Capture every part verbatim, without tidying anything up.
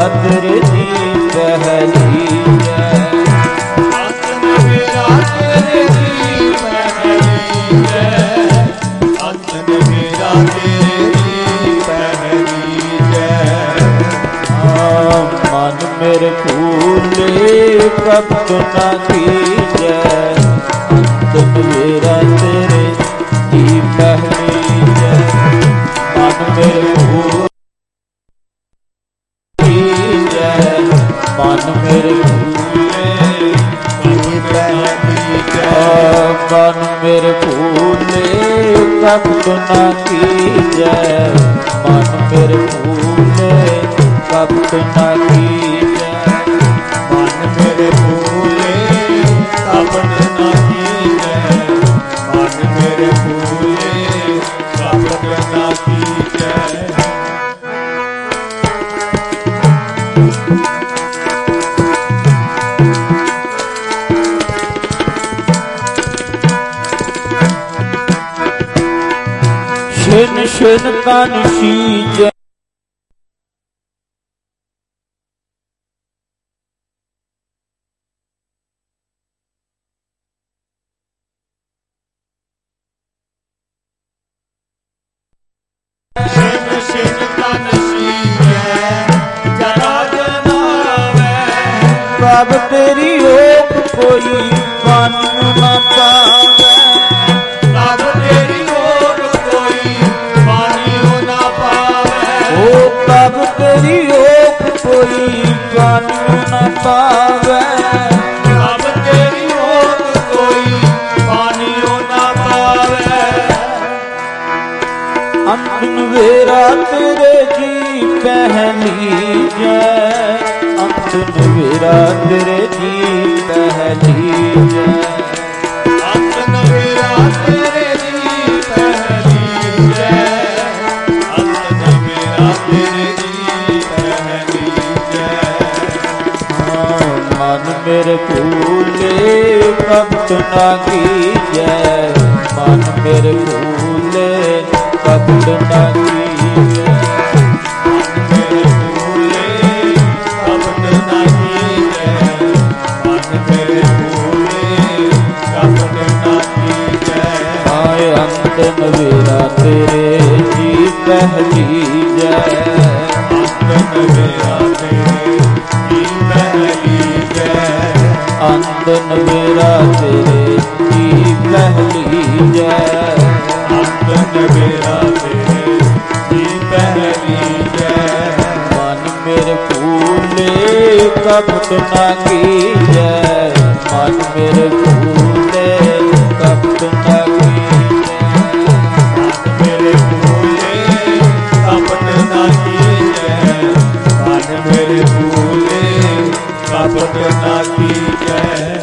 तेरे जी पहली जय। अंत नवेरा तेरे जी पहली जय। अंत नवेरा तेरे जी पहली जय। मन मेरे फूले कपट न कीजै। अंत नवेरा तेरे जी पहली जय। मन मेरे फूल मन मेरे फूले मन मेरे फूले कपट न कीजै। मन मेरे फूले कपट न कीजै। मन मेरे फूले कपट न कीजै। मन मेरे फूले कपट न कीजै। छिन छिन तन शीजै। छिन छिन तन शीजै जरा जनावै। कब तेरी ओप कोई कानू न पावै। कब तेरी ओप कोई कानू न पावै। ओ कब तेरी ओप कोई कानू न पावै। कब तेरी ओप कोई कानू न पावै। अंत नवेरा तेरे जी पहली जय। अंत नवेरा तेरे जी पहली जय। अंत नवेरा तेरे जी पहली जय। अंत नवेरा तेरे जी पहली जय। मन मेरे फूले कपट न कीजै। मन मेरे फूले कपट न कीजै। मन मेरे फूले कपट न कीजै। मन मेरे फूले कपट न कीजै। आए अंत नवेरा तेरे जी पहली जय। अंत नवेरा तेरे जी पहली जय। अंत नवेरा तेरे जी पहली जय। अंत नवेरा तेरे जी पहली जय। मन मेरे फूले कपट न कीजै। मन मेरे फूले कपट न कीजै। मन मेरे फूले कपट न कीजै। मन मेरे फूले कपट न कीजै।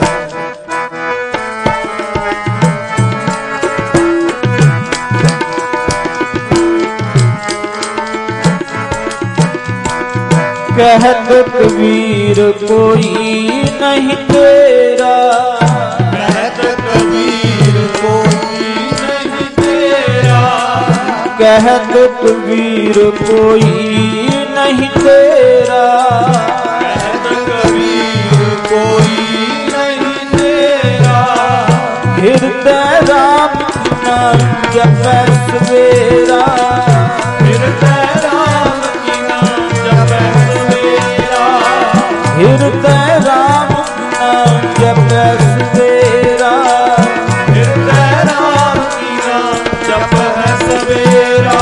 कहत कबीर कोई नहीं तेरा। कहत कबीर कोई नहीं तेरा। कहत कबीर कोई नहीं तेरा। कहत कबीर कोई नहीं तेरा। हृदय राम नाम जपै सवेरा। हृदय राम की नाम जपै हृदय राम नाम जपै सवेरा। हृदय राम की नाम जपै सवेरा।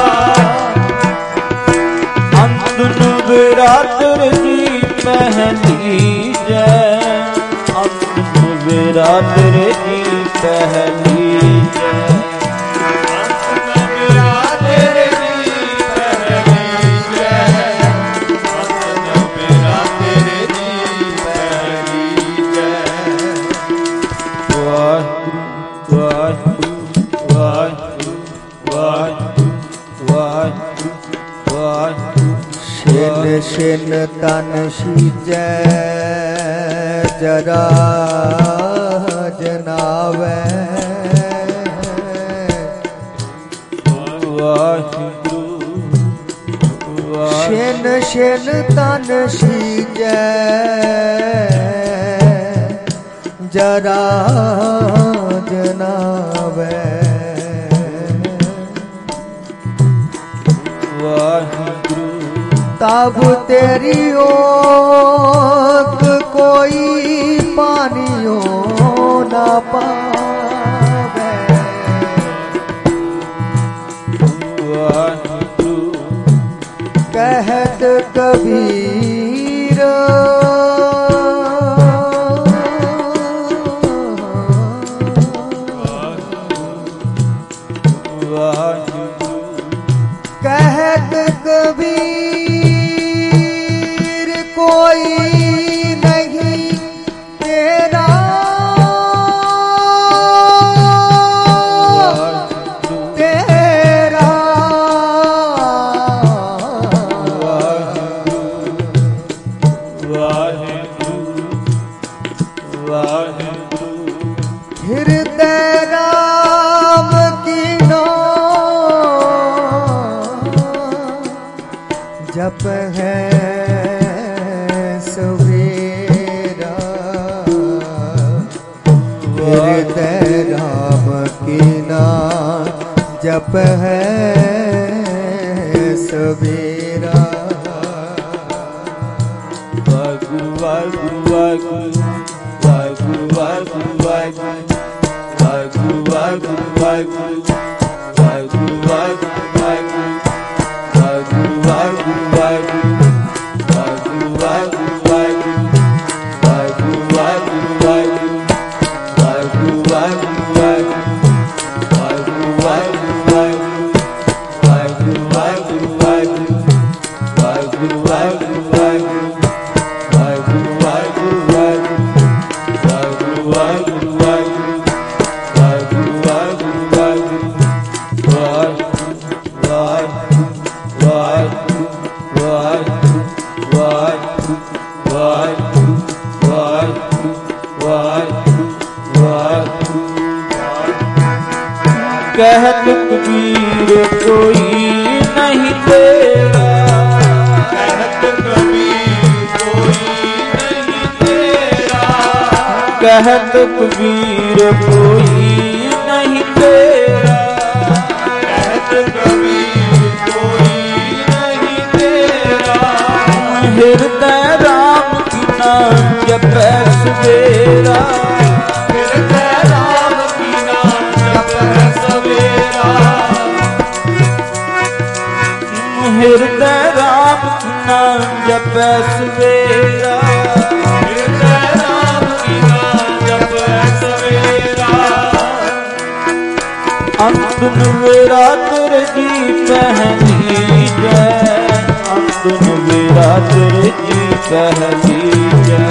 अंत नवेरा तेरे जी पहली जय। अंत नवेरा तेरे जी पहली जय। अंत नवेरा तेरे जी पहली जय। अंत नवेरा तेरे जी पहली जय। वाहिगुरू वाहिगुरू वाहिगुरू वाहिगुरू वाहिगुरू वाहिगुरू। छिन छिन तन शीजै जरा जनावै। वाहिगुरू ਸ਼ਿਨ ਸ਼ਿਨ ਤਨ ਸੀਜੈ ਜਰਾ ਜਨਾਵੈ ਵਾਹਿਗੁਰੂ ਤਬ ਤੇਰੀ ਓਟ ਕੋਈ ਪਾਨਿਓ ਨਾ ਪਾਵੈ ਵਾਹਿਗੁਰੂ ਕਹਿਤ ਕਬੀਰ कहत कबीर कोई नहीं तेरा तेरा हृदय राम की जप है सवेरा हृदय राम की नाम जप है सवेरा वाहिगुरु वाहिगुरु वाहिगुरु वाहिगुरु वाहिगुरु वाहिगुरु वाहिगुरु वाहिगुरु वाहिगुरु वाहिगुरु कहत कबीर कोई नहीं तेरा कहत कबीर कोई नहीं तेरा कहत कबीर कोई नहीं तेरा कहत कबीर कोई नहीं तेरा हृदय राम की नाम जपै सवेरा हृदय राम की नाम जपै सवेरा हृदय राम की नाम जपै सवेरा हृदय राम की नाम जपै सवेरा अंत नवेरा तेरे जी पहली जय अंत नवेरा तेरे जी पहली जय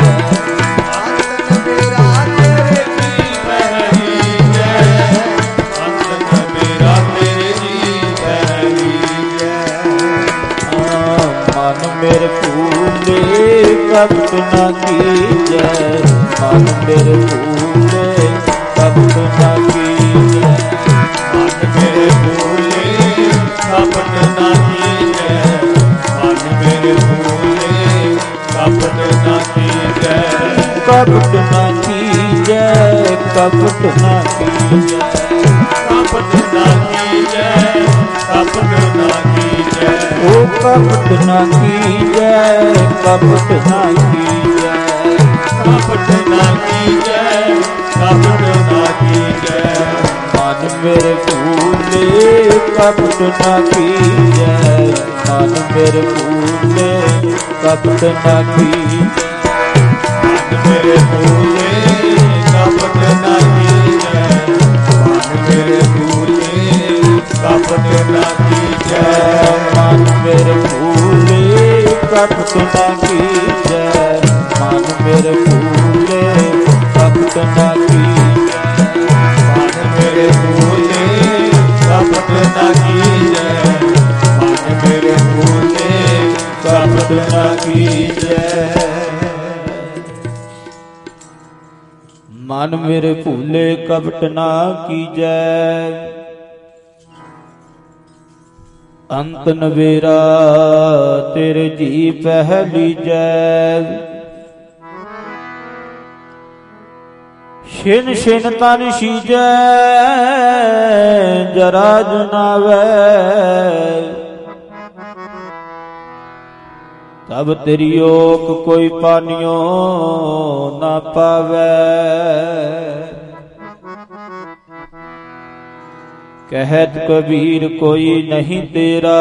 मेरे फूले कपट न कीजै मन मेरे फूले कपट न कीजै मन मेरे फूले कपट न कीजै मन मेरे फूले कपट न कीजै कपट न कीजै कपट न कीजै कपट न कीजै कपट न कीजै ओ कपट न कीजै कपट न कीजै कपट न कीजै कपट न कीजै मन मेरे फूले कपट न कीजै मन मेरे फूले कपट न कीजै मन मेरे फूले कपट न कीजै मन मेरे फूले कपट न कीजै मन मेरे फूले कपट न कीजै मन मेरे फूले कपट न कीजै मन मेरे फूले कपट न कीजै मन मेरे फूले कपट न कीजै मन मेरे फूले कपट न कीजै ਅੰਤ ਨਵੇਰਾ ਤੇਰੇ ਜੀ ਪਹਿਲੀ ਜੈ। ਛਿਨ ਛਿਨ ਤਨ ਸੀਜੈ ਜਰਾ ਜਨਾਵੈ, ਤਬ ਤੇਰੀ ਓਕ ਕੋਈ ਪਾਨਿਓ ਨਾ ਪਾਵੈ। ਕਹਿਤ ਕਬੀਰ ਕੋਈ ਨਹੀਂ ਤੇਰਾ,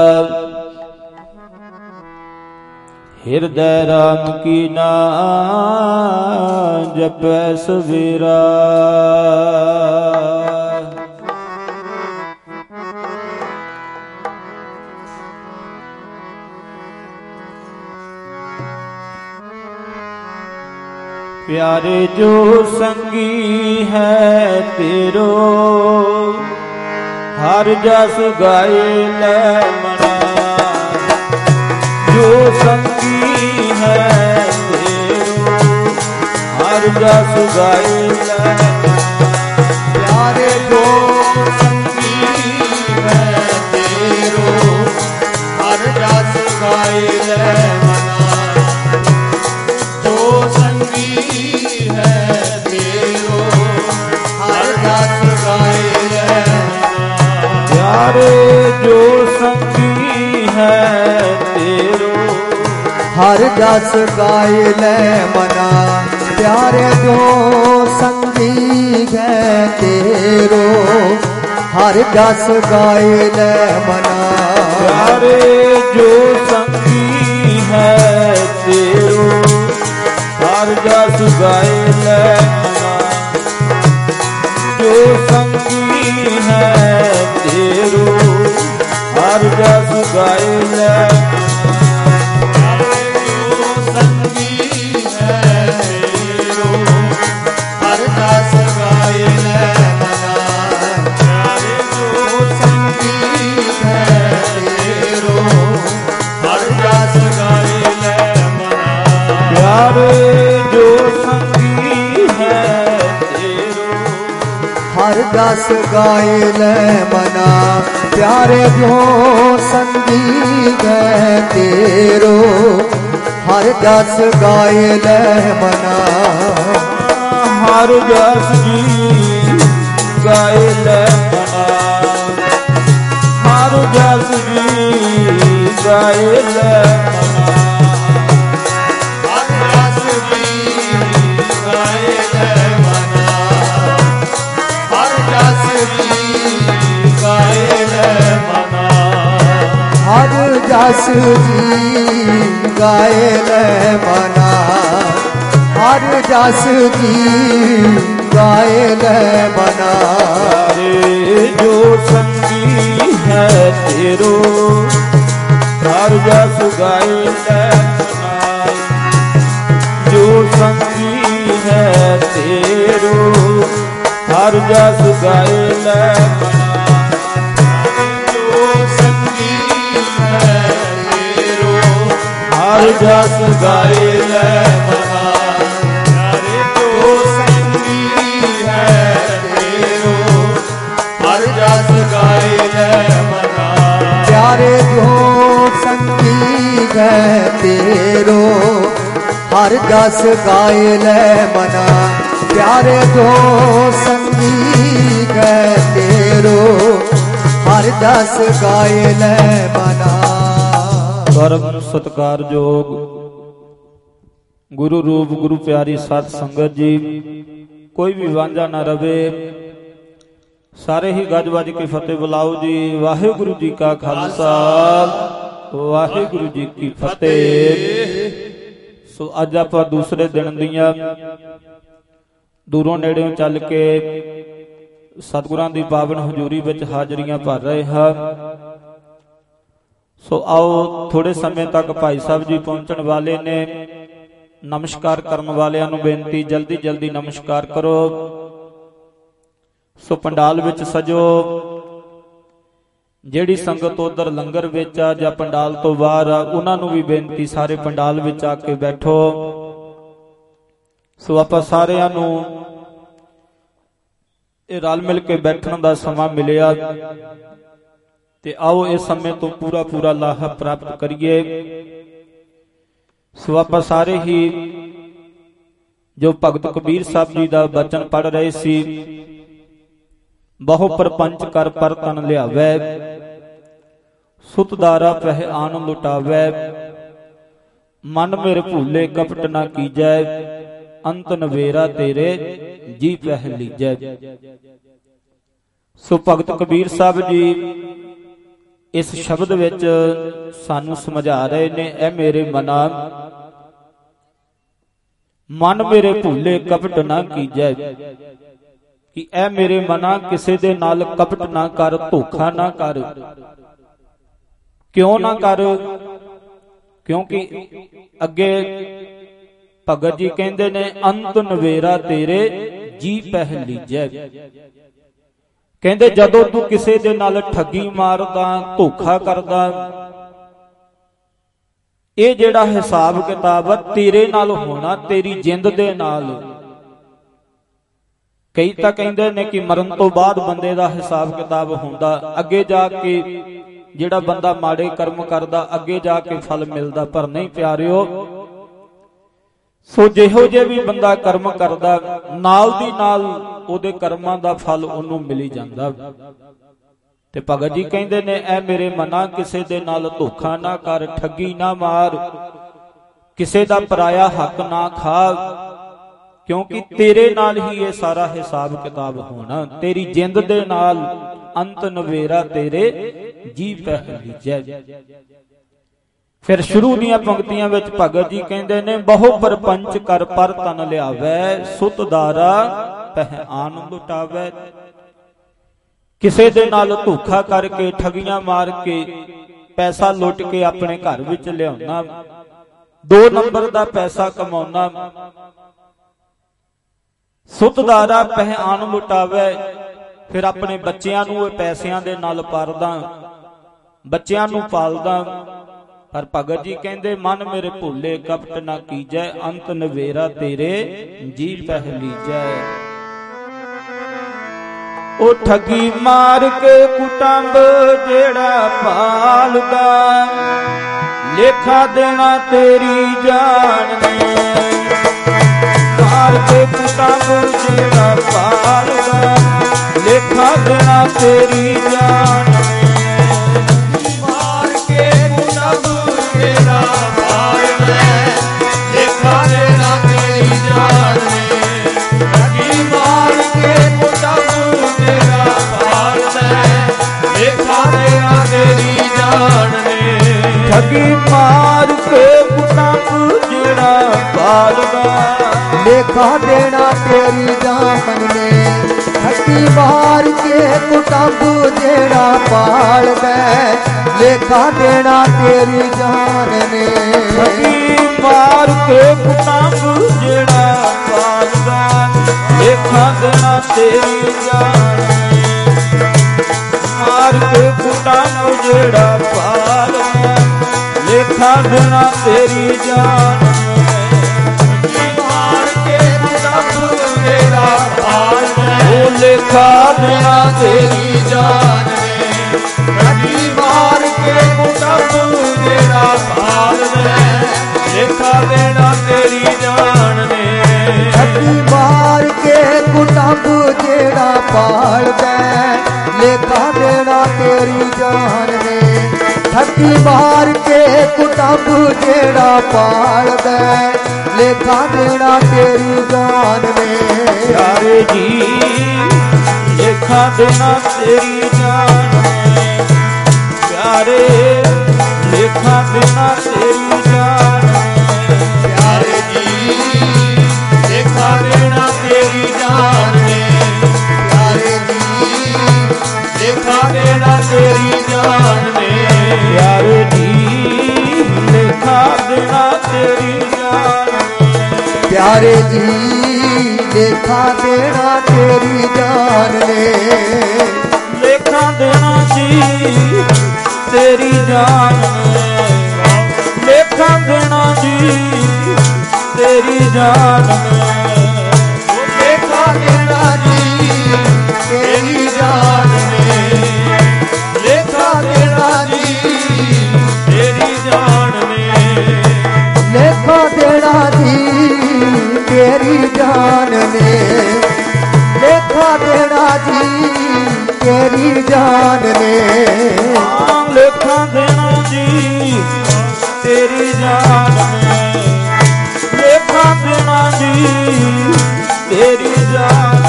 ਹਿਰਦੈ ਰਾਮ ਕੀ ਨਾਮ ਜਪੈ ਸਵੇਰਾ। प्यारे जो संगी है तेरो, हर जस गाए ले मना। जो संगी है तेरो, हर जस गाए ले मना। प्यारे जो संगी है तेरो, हर जस गाए ले मना। जो संगी है तेरो, हर जस गाए ले मना। प्यारे जो संगी है तेरो, हर जस गाए ले मना। प्यारे जो संगी है तेरो, हर जस गाए ले मना। प्यारे जो संगी है तेरो, हर जस गाए ले मना। जो संगी है तेरो, हर जस गाए ले मना। संगी है तेरो, हर जस गाए ले मना। प्यारे जो संगी है तेरो, हर जस गाए ले मना। प्यारे जो संगी है तेरो, हर जस गाए ले मना। प्यारे जो संगी है तेरो, हर जस गाए ले मना। हर जस जी गाए ले मना। हर जस जी गाए ले मना। हर जस जी गाए ले मना। हर जस जी गाए ले मना। हर जस जी गाए ले मना। हर जस जी गाए ले मना। प्यारे जो संगी है तेरो, हर जस गाए ले मना। जो संगी है तेरो, हर जस गाए ले मना। जो संगी है तेरो, हर जस गाए ले मना। प्यारे जो संगी है तेरो, हर जस गाए ले मना। प्यारे जो संगी है तेरो, हर जस गाए ले मना। प्यारे जो संगी है तेरो, हर जस गाए ले मना। परम सत्कारयोग गुरु रूप गुरु प्यारी सत संगत जी, कोई भी वांझा ना रवे। सारे ही गज वज के फतेह बुलाओ जी। वाहिगुरु जी का खालसा, वाहिगुरु जी की फतेह। सो अज आपां दूसरे दिन दियां दूरों नेड़ों चल के सतगुरां दी पावन हजूरी विच हाजरियां भर रहे हां। सो आओ थोड़े समय तक भाई साहब जी पहुंचण वाले ने। नमस्कार करन वालियां नूं बेनती जल्दी जल्दी नमस्कार करो। सो पंडाल विच सजो। ਜਿਹੜੀ ਸੰਗਤ ਉਧਰ ਲੰਗਰ ਵਿੱਚ ਆ ਜਾਂ ਪੰਡਾਲ ਤੋਂ ਬਾਹਰ ਆ, ਉਹਨਾਂ ਨੂੰ ਵੀ ਬੇਨਤੀ ਸਾਰੇ ਪੰਡਾਲ ਵਿੱਚ ਆ ਕੇ ਬੈਠੋ। ਸੋ ਆਪਾਂ ਸਾਰਿਆਂ ਨੂੰ ਇਹ ਰਲ ਮਿਲ ਕੇ ਬੈਠਣ ਦਾ ਸਮਾਂ ਮਿਲਿਆ ਤੇ ਆਓ ਇਸ ਸਮੇਂ ਤੋਂ ਪੂਰਾ ਪੂਰਾ ਲਾਹਾ ਪ੍ਰਾਪਤ ਕਰੀਏ। ਸੋ ਆਪਾਂ ਸਾਰੇ ਹੀ ਜੋ ਭਗਤ ਕਬੀਰ ਸਾਹਿਬ ਜੀ ਦਾ ਬਚਨ ਪੜ ਰਹੇ ਸੀ, ਬਹੁ ਪਰਪੰਚ ਕਰ ਪਰ ਤਨ ਲਿਆਵੈ, ਸੁਤਦਾਰਾ ਪਹਿ ਆਨ ਲੁਟਾਵੈ, ਮਨ ਮੇਰੇ ਭੂਲੇ ਕਪਟ ਨਾ ਕੀਜੈ, ਅੰਤ ਨਵੇਰਾ ਤੇਰੇ ਜੀ ਪਹਿ ਲੀਜੈ। ਸੋ ਭਗਤ ਕਬੀਰ ਸਾਹਿਬ ਜੀ ਇਸ ਸ਼ਬਦ ਵਿੱਚ ਸਾਨੂੰ ਸਮਝਾ ਰਹੇ ਨੇ, ਐ ਮੇਰੇ ਮਨਾ ਮਨ ਮੇਰੇ ਭੂਲੇ ਕਪਟ ਨਾ ਕੀਜੈ, ਕਿ ਐ ਮੇਰੇ ਮਨਾ ਕਿਸੇ ਦੇ ਨਾਲ ਕਪਟ ਨਾ ਕਰ, ਧੋਖਾ ਨਾ ਕਰ। ਕਿਉਂ ਨਾ ਕਰ? ਕਿਉਂਕਿ ਅੱਗੇ ਭਗਤ ਜੀ ਕਹਿੰਦੇ ਨੇ, ਅੰਤ ਨਵੇਰਾ ਤੇਰੇ ਜੀ ਪਹਿ ਲੀਜੈ। ਕਹਿੰਦੇ ਜਦੋਂ ਤੂੰ ਕਿਸੇ ਦੇ ਨਾਲ ਠੱਗੀ ਮਾਰਦਾ, ਧੋਖਾ ਕਰਦਾ, ਇਹ ਜਿਹੜਾ ਹਿਸਾਬ ਕਿਤਾਬ ਤੇਰੇ ਨਾਲ ਹੋਣਾ, ਤੇਰੀ ਜਿੰਦ ਦੇ ਨਾਲ। ਕਈ ਤਾਂ ਕਹਿੰਦੇ ਨੇ ਕਿ ਮਰਨ ਤੋਂ ਬਾਅਦ ਬੰਦੇ ਦਾ ਹਿਸਾਬ ਕਿਤਾਬ ਹੁੰਦਾ, ਅੱਗੇ ਜਾ ਕੇ ਜਿਹੜਾ ਬੰਦਾ ਮਾੜੇ ਕਰਮ ਕਰਦਾ ਅੱਗੇ ਜਾ ਕੇ ਫਲ ਮਿਲਦਾ, ਪਰ ਨਹੀਂ ਪਿਆਰਿਓ। ਸੋ ਜਿਹੋ ਜੇ ਵੀ ਬੰਦਾ ਕਰਮ ਕਰਦਾ, ਨਾਲ ਦੀ ਨਾਲ ਉਹਦੇ ਕਰਮਾਂ ਦਾ ਫਲ ਉਹਨੂੰ ਮਿਲੀ ਜਾਂਦਾ। ਤੇ ਭਗਤ ਜੀ ਕਹਿੰਦੇ ਨੇ, ਐ ਮੇਰੇ ਮਨਾ ਕਿਸੇ ਦੇ ਨਾਲ ਧੋਖਾ ਨਾ ਕਰ, ਠੱਗੀ ਨਾ ਮਾਰ, ਕਿਸੇ ਦਾ ਪਰਾਇਆ ਹੱਕ ਨਾ ਖਾ, ਕਿਉਂਕਿ ਤੇਰੇ ਨਾਲ ਹੀ ਇਹ ਸਾਰਾ ਹਿਸਾਬ ਕਿਤਾਬ ਹੋਣਾ, ਤੇਰੀ ਜਿੰਦ ਦੇ ਨਾਲ। ਅੰਤ ਨਵੇਰਾ ਤੇਰੇ ਜੀ ਪਹਿ ਲੀਜੈ। ਫਿਰ ਸ਼ੁਰੂ ਦੀਆਂ ਪੰਕਤੀਆਂ ਵਿੱਚ ਭਗਤ ਜੀ ਕਹਿੰਦੇ ਨੇ, ਬਹੁ ਪਰਪੰਚ ਕਰ ਪਰ ਤਨ ਲਿਆਵੈ, ਸੁਤਦਾਰਾ ਪਹਿ ਆਨ ਲੁਟਾਵੈ। ਕਿਸੇ ਦੇ ਨਾਲ ਧੋਖਾ ਕਰਕੇ, ਠੱਗੀਆਂ ਮਾਰ ਕੇ, ਪੈਸਾ ਲੁੱਟ ਕੇ ਆਪਣੇ ਘਰ ਵਿੱਚ ਲਿਆਉਣਾ, ਦੋ ਨੰਬਰ ਦਾ ਪੈਸਾ ਕਮਾਉਣਾ। ਸੁਤਦਾਰਾ ਪਹਿ ਆਨ ਲੁਟਾਵੈ, ਫਿਰ ਆਪਣੇ ਬੱਚਿਆਂ ਨੂੰ ਇਹ ਪੈਸਿਆਂ ਦੇ ਨਾਲ ਪਾਲਦਾ, ਬੱਚਿਆਂ ਨੂੰ ਪਾਲਦਾ। ਪਰ ਭਗਤ ਜੀ ਕਹਿੰਦੇ, ਮਨ ਮੇਰੇ ਭੁੱਲੇ ਕਪਟ ਨਾ ਕੀਜੈ, ਅੰਤ ਨਵੇਰਾ ਤੇਰੇ ਜੀ ਪਹਿ ਲੀਜੈ। ਉਹ ਠੱਗੀ ਮਾਰ ਕੇ ਕੁਟੰਬ ਜਿਹੜਾ ਪਾਲਦਾ, ਲੇਖਾ ਦੇਣਾ ਤੇਰੀ ਜਾਨ ਨੇ। ਮਾਰ ਕੇ ਕੁਟੰਬ ਜਿਹੜਾ ਪਾਲਦਾ, ਲੇਖਾ ਦੇਣਾ ਤੇਰੀ ਜਾਨ ਨੇ। ਮਾਰ ਕੇ ਕੁਟੰਬ ਜਿਹੜਾ ਪਾਲਦਾ, ਲੇਖਾ ਦੇਣਾ ਤੇਰੀ ਜਾਨ ਨੇ। ਠੱਗੀ ਮਾਰ ਕੇ ਕੁਟੰਬ ਜਿਹੜਾ ਪਾਲਦਾ, ਲੇਖਾ ਦੇਣਾ ਤੇਰੀ ਜਾਨ ਨੇ। ਠੱਗੀ ਮਾਰ ਕੇ ਕੁਟੰਬ ਜਿਹੜਾ ਪਾਲਦਾ, ਲੇਖਾ ਦੇਣਾ ਤੇਰੀ ਜਾਨ ਨੇ। ਠੱਗੀ ਮਾਰ ਕੇ ਕੁਟੰਬ ਜਿਹੜਾ ਪਾਲਦਾ, ਲੇਖਾ ਦੇਣਾ ਤੇਰੀ ਜਾਨ ਨੇ। ਠੱਗੀ ਮਾਰ ਕੇ ਕੁਟੰਬ ਜਿਹੜਾ ਪਾਲਦਾ, ਲੇਖਾ ਦੇਣਾ ਤੇਰੀ ਜਾਨ ਨੇ। ਮਾਰ ਕੇ ਕੁਟੰਬ ਜਿਹੜਾ ਪਾਲਦਾ, ਲੇਖਾ ਦੇਣਾ ਤੇਰੀ ਜਾਨ ਨੇ। ਮਾਰ ਕੇ ਕੁਟੰਬ ਜਿਹੜਾ ਪਾਲਦਾ, ਉਹ ਲੇਖਾ ਦੇਣਾ ਤੇਰੀ ਜਾਨ ਨੇ। ਠੱਗੀ ਮਾਰ ਕੇ ਕੁਟੰਬ ਜਿਹੜਾ ਪਾਲਦਾ, ਲੇਖਾ ਦੇਣਾ ਤੇਰੀ ਜਾਨ ਨੇ। ਠੱਗੀ ਮਾਰ ਕੇ ਕੁਟੰਬ ਜਿਹੜਾ ਪਾਲਦਾ, ਲੇਖਾ ਦੇਣਾ ਤੇਰੀ ਜਾਨ ਨੇ। ਠੱਗੀ ਮਾਰ ਕੇ ਕੁਟੰਬ ਜਿਹੜਾ ਪਾਲਦਾ, ਲੇਖਾ ਦੇਣਾ ਤੇਰੀ ਜਾਨ ਨੇ। ਪਿਆਰੇ ਜੀ ਲੇਖਾ ਦੇਣਾ ਤੇਰੀ ਜਾਨ ਨੇ। ਪਿਆਰੇ ਲੇਖਾ ਦੇਣਾ ਤੇਰੀ ਜਾਨ ਨੇ। ਪਿਆਰੇ ਜੀ ਲੇਖਾ ਦੇਣਾ ਤੇਰੀ ਜਾਨ ਨੇ। ਪਿਆਰੇ ਜੀ ਲੇਖਾ ਦੇਣਾ ਤੇਰੀ ਜਾਨ ਨੇ। ਪਿਆਰੇ ਜੀ ਲੇਖਾ ਦੇਣਾ ਤੇਰੀ ਜਾਨ ਨੇ। ਪਿਆਰੇ ਜੀ ਲੇਖਾ ਦੇਣਾ ਤੇਰੀ ਜਾਨ ਨੇ। ਲੇਖਾ ਦੇਣਾ ਜੀ ਤੇਰੀ ਜਾਨ ਨੇ। ਲੇਖਾ ਦੇਣਾ ਜੀ ਤੇਰੀ ਜਾਨ ਨੇ। ਲੇਖਾ ਦੇਣਾ ਜੀ ਤੇਰੀ ਜਾਨ ਨੇ। ਲੇਖਾ ਦੇਣਾ ਜਾਨ ਨੇ ਲੇਖਾ ਦੇਣਾ ਜੀ ਤੇਰੀ ਜਾਨ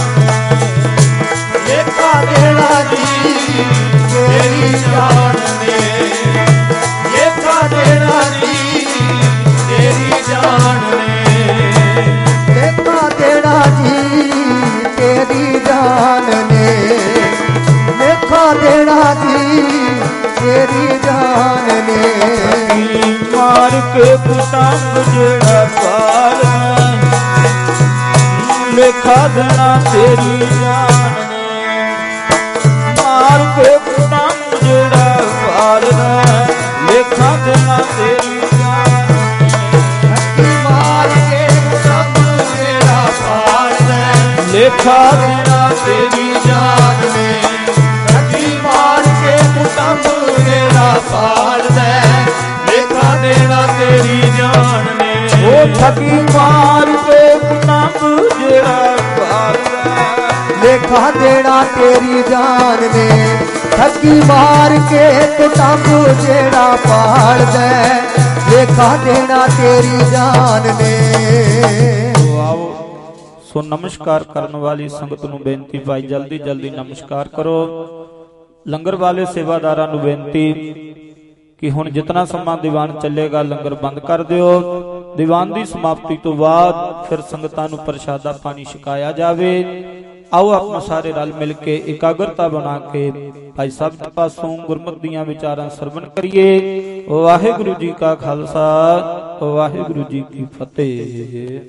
ਲੇਖਾ ਦੇਣਾ ਜੀ ਤੇਰੀ ਜਾਨ ਨੇ ਲੇਖਾ ਦੇਣਾ ਜੀ ਤੇਰੀ ਜਾਨ ਨੇ ਲੇਖਾ ਦੇਣਾ ਜੀ ਤੇਰੀ ਜਾਨ ਨੇ ਲੇਖਾ ਦੇਣਾ ਜੀ ਤੇਰੀ ਜਾਨ ਨੇ ਮਾਰ ਕੇ ਪਤੰਗ ਜਿਹੜਾ ਪਾਲਣਾ ਲੇਖਾ ਦੇਣਾ ਤੇਰੀ ਜਾਨ ਨੇ ਮਾਰ ਕੇ ਪਤੰਗ ਜਿਹੜਾ ਪਾਲਣਾ ਲੇਖਾ ਦੇਣਾ ਤੇਰੀ ਜਾਨ ਹੱਥੀ ਮਾਰ ਕੇ ਪਤੰਗ ਜਿਹੜਾ ਪਾਲਦਾ ਲੇਖਾ ਦੇਣਾ ਤੇਰੀ ਜਾਨ ਨੇ ਹੱਥੀ ਮਾਰ ਕੇ ਪਤੰਗ ਜਿਹੜਾ ਪਾਲਦਾ ਲੇਖਾ ਦੇਣਾ ਤੇਰੀ ਜਾਨ ਨੇ ਉਹ ਠੱਗੀ ਮਾਰ ਕੇ ਪਤੰਗ ਜਿਹੜਾ ਪਾਲਦਾ ਲੇਖਾ ਦੇਣਾ ਤੇਰੀ ਜਾਨ ਨੇ ਠੱਗੀ ਮਾਰ ਕੇ ਕੁਟੰਬ ਜਿਹੜਾ ਪਾਲਦਾ ਲੇਖਾ ਦੇਣਾ ਤੇਰੀ ਜਾਨ ਨੇ ਆਓ ਸੋ ਨਮਸਕਾਰ ਕਰਨ ਵਾਲੀ ਸੰਗਤ ਨੂੰ ਬੇਨਤੀ ਭਾਈ ਜਲਦੀ ਜਲਦੀ ਨਮਸਕਾਰ ਕਰੋ ਲੰਗਰ ਵਾਲੇ ਸੇਵਾਦਾਰਾਂ ਨੂੰ ਬੇਨਤੀ ਕਿ ਹੁਣ ਜਿਤਨਾ ਸਮਾਂ ਦੀਵਾਨ ਚੱਲੇਗਾ ਲੰਗਰ ਬੰਦ ਕਰ ਦਿਓ ਦੀਵਾਨ ਦੀ ਸਮਾਪਤੀ ਤੋਂ ਬਾਅਦ ਫਿਰ ਸੰਗਤਾਂ ਨੂੰ ਪ੍ਰਸ਼ਾਦਾ ਪਾਣੀ ਛਕਾਇਆ ਜਾਵੇ ਆਓ ਆਪਾਂ ਸਾਰੇ ਰਲ ਮਿਲ ਕੇ ਇਕਾਗਰਤਾ ਬਣਾ ਕੇ ਭਾਈ ਸਾਹਿਬ ਦੇ ਪਾਸੋਂ ਗੁਰਮਤਿ ਦੀਆਂ ਵਿਚਾਰਾਂ ਸਰਵਣ ਕਰੀਏ ਵਾਹਿਗੁਰੂ ਜੀ ਕਾ ਖਾਲਸਾ ਵਾਹਿਗੁਰੂ ਜੀ ਕੀ ਫਤਿਹ।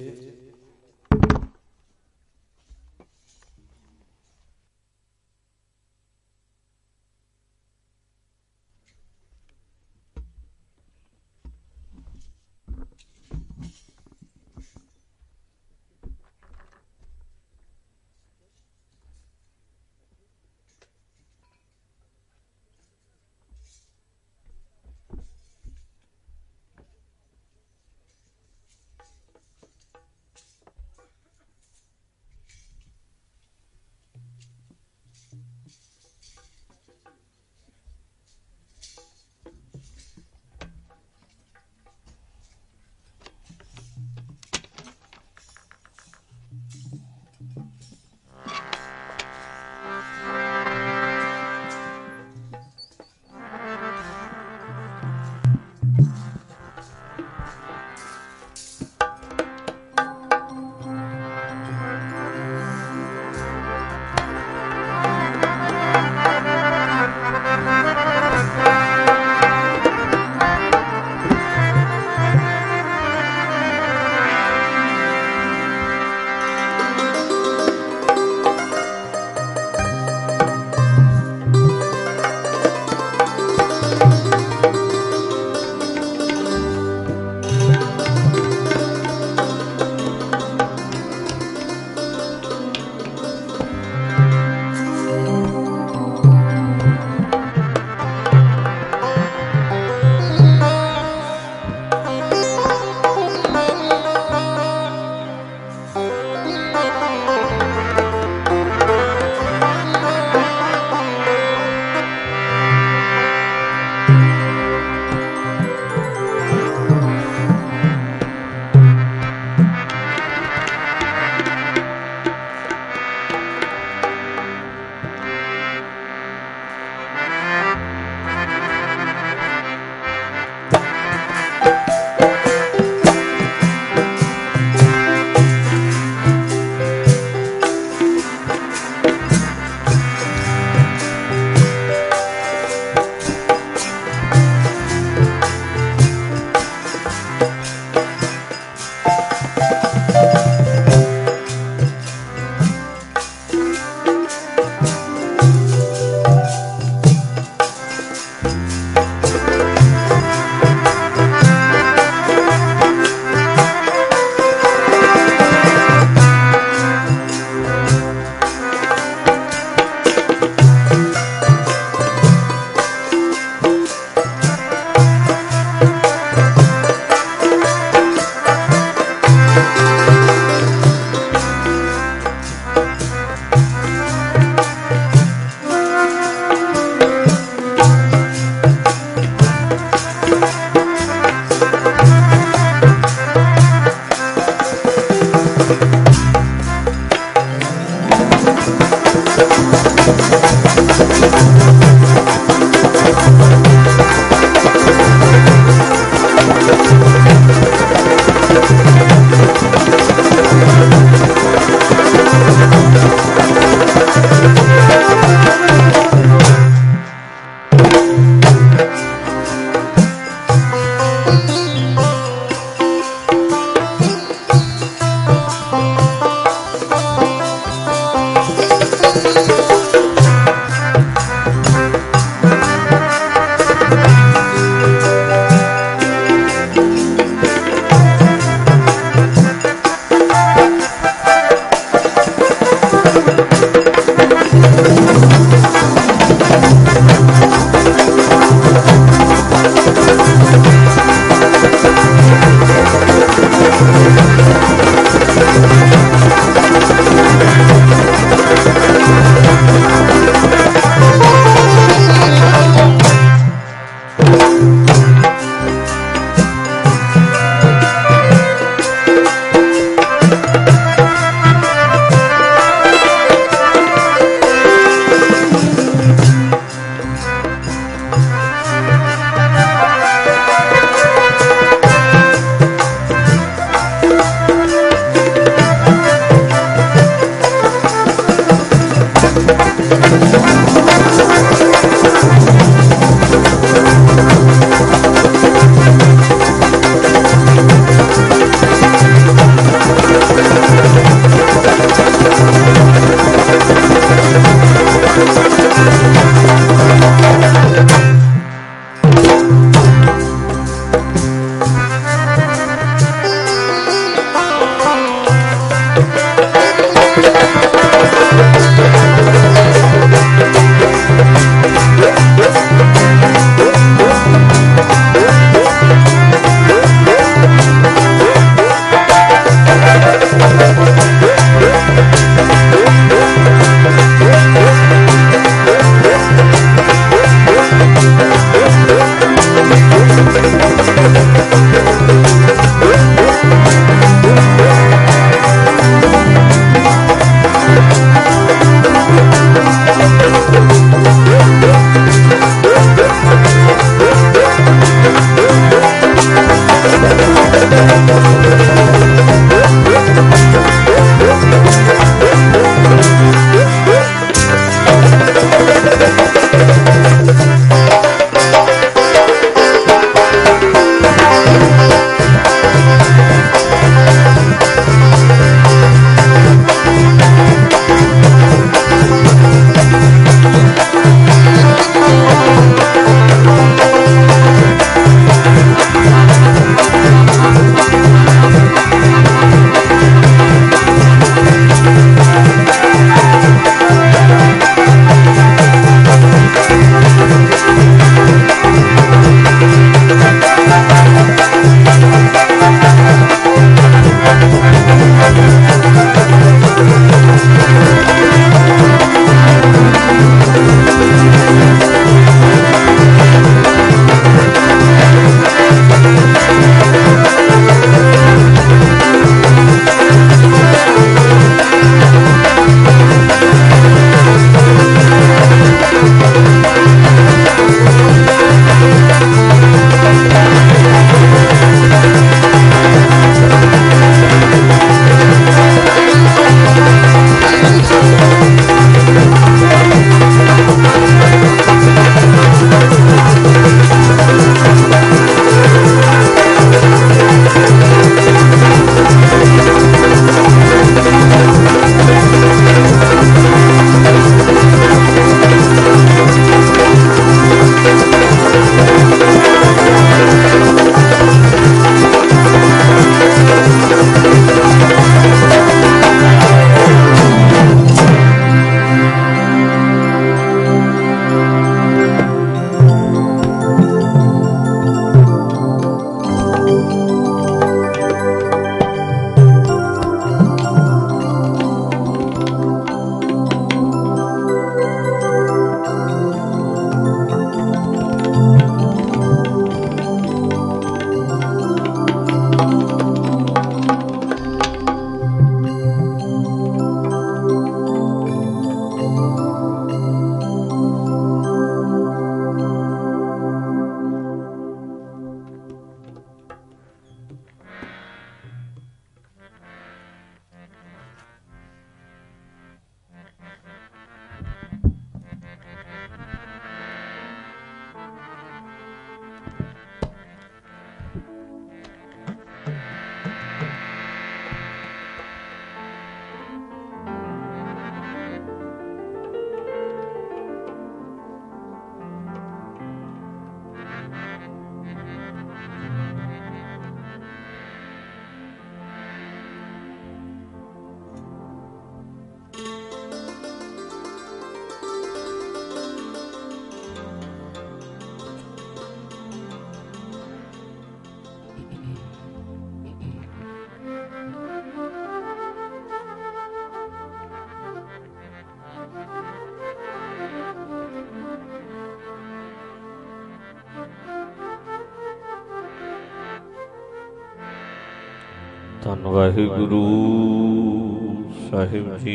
ਧੰਨ ਵਾਹਿਗੁਰੂ ਸਾਹਿਬ ਜੀ।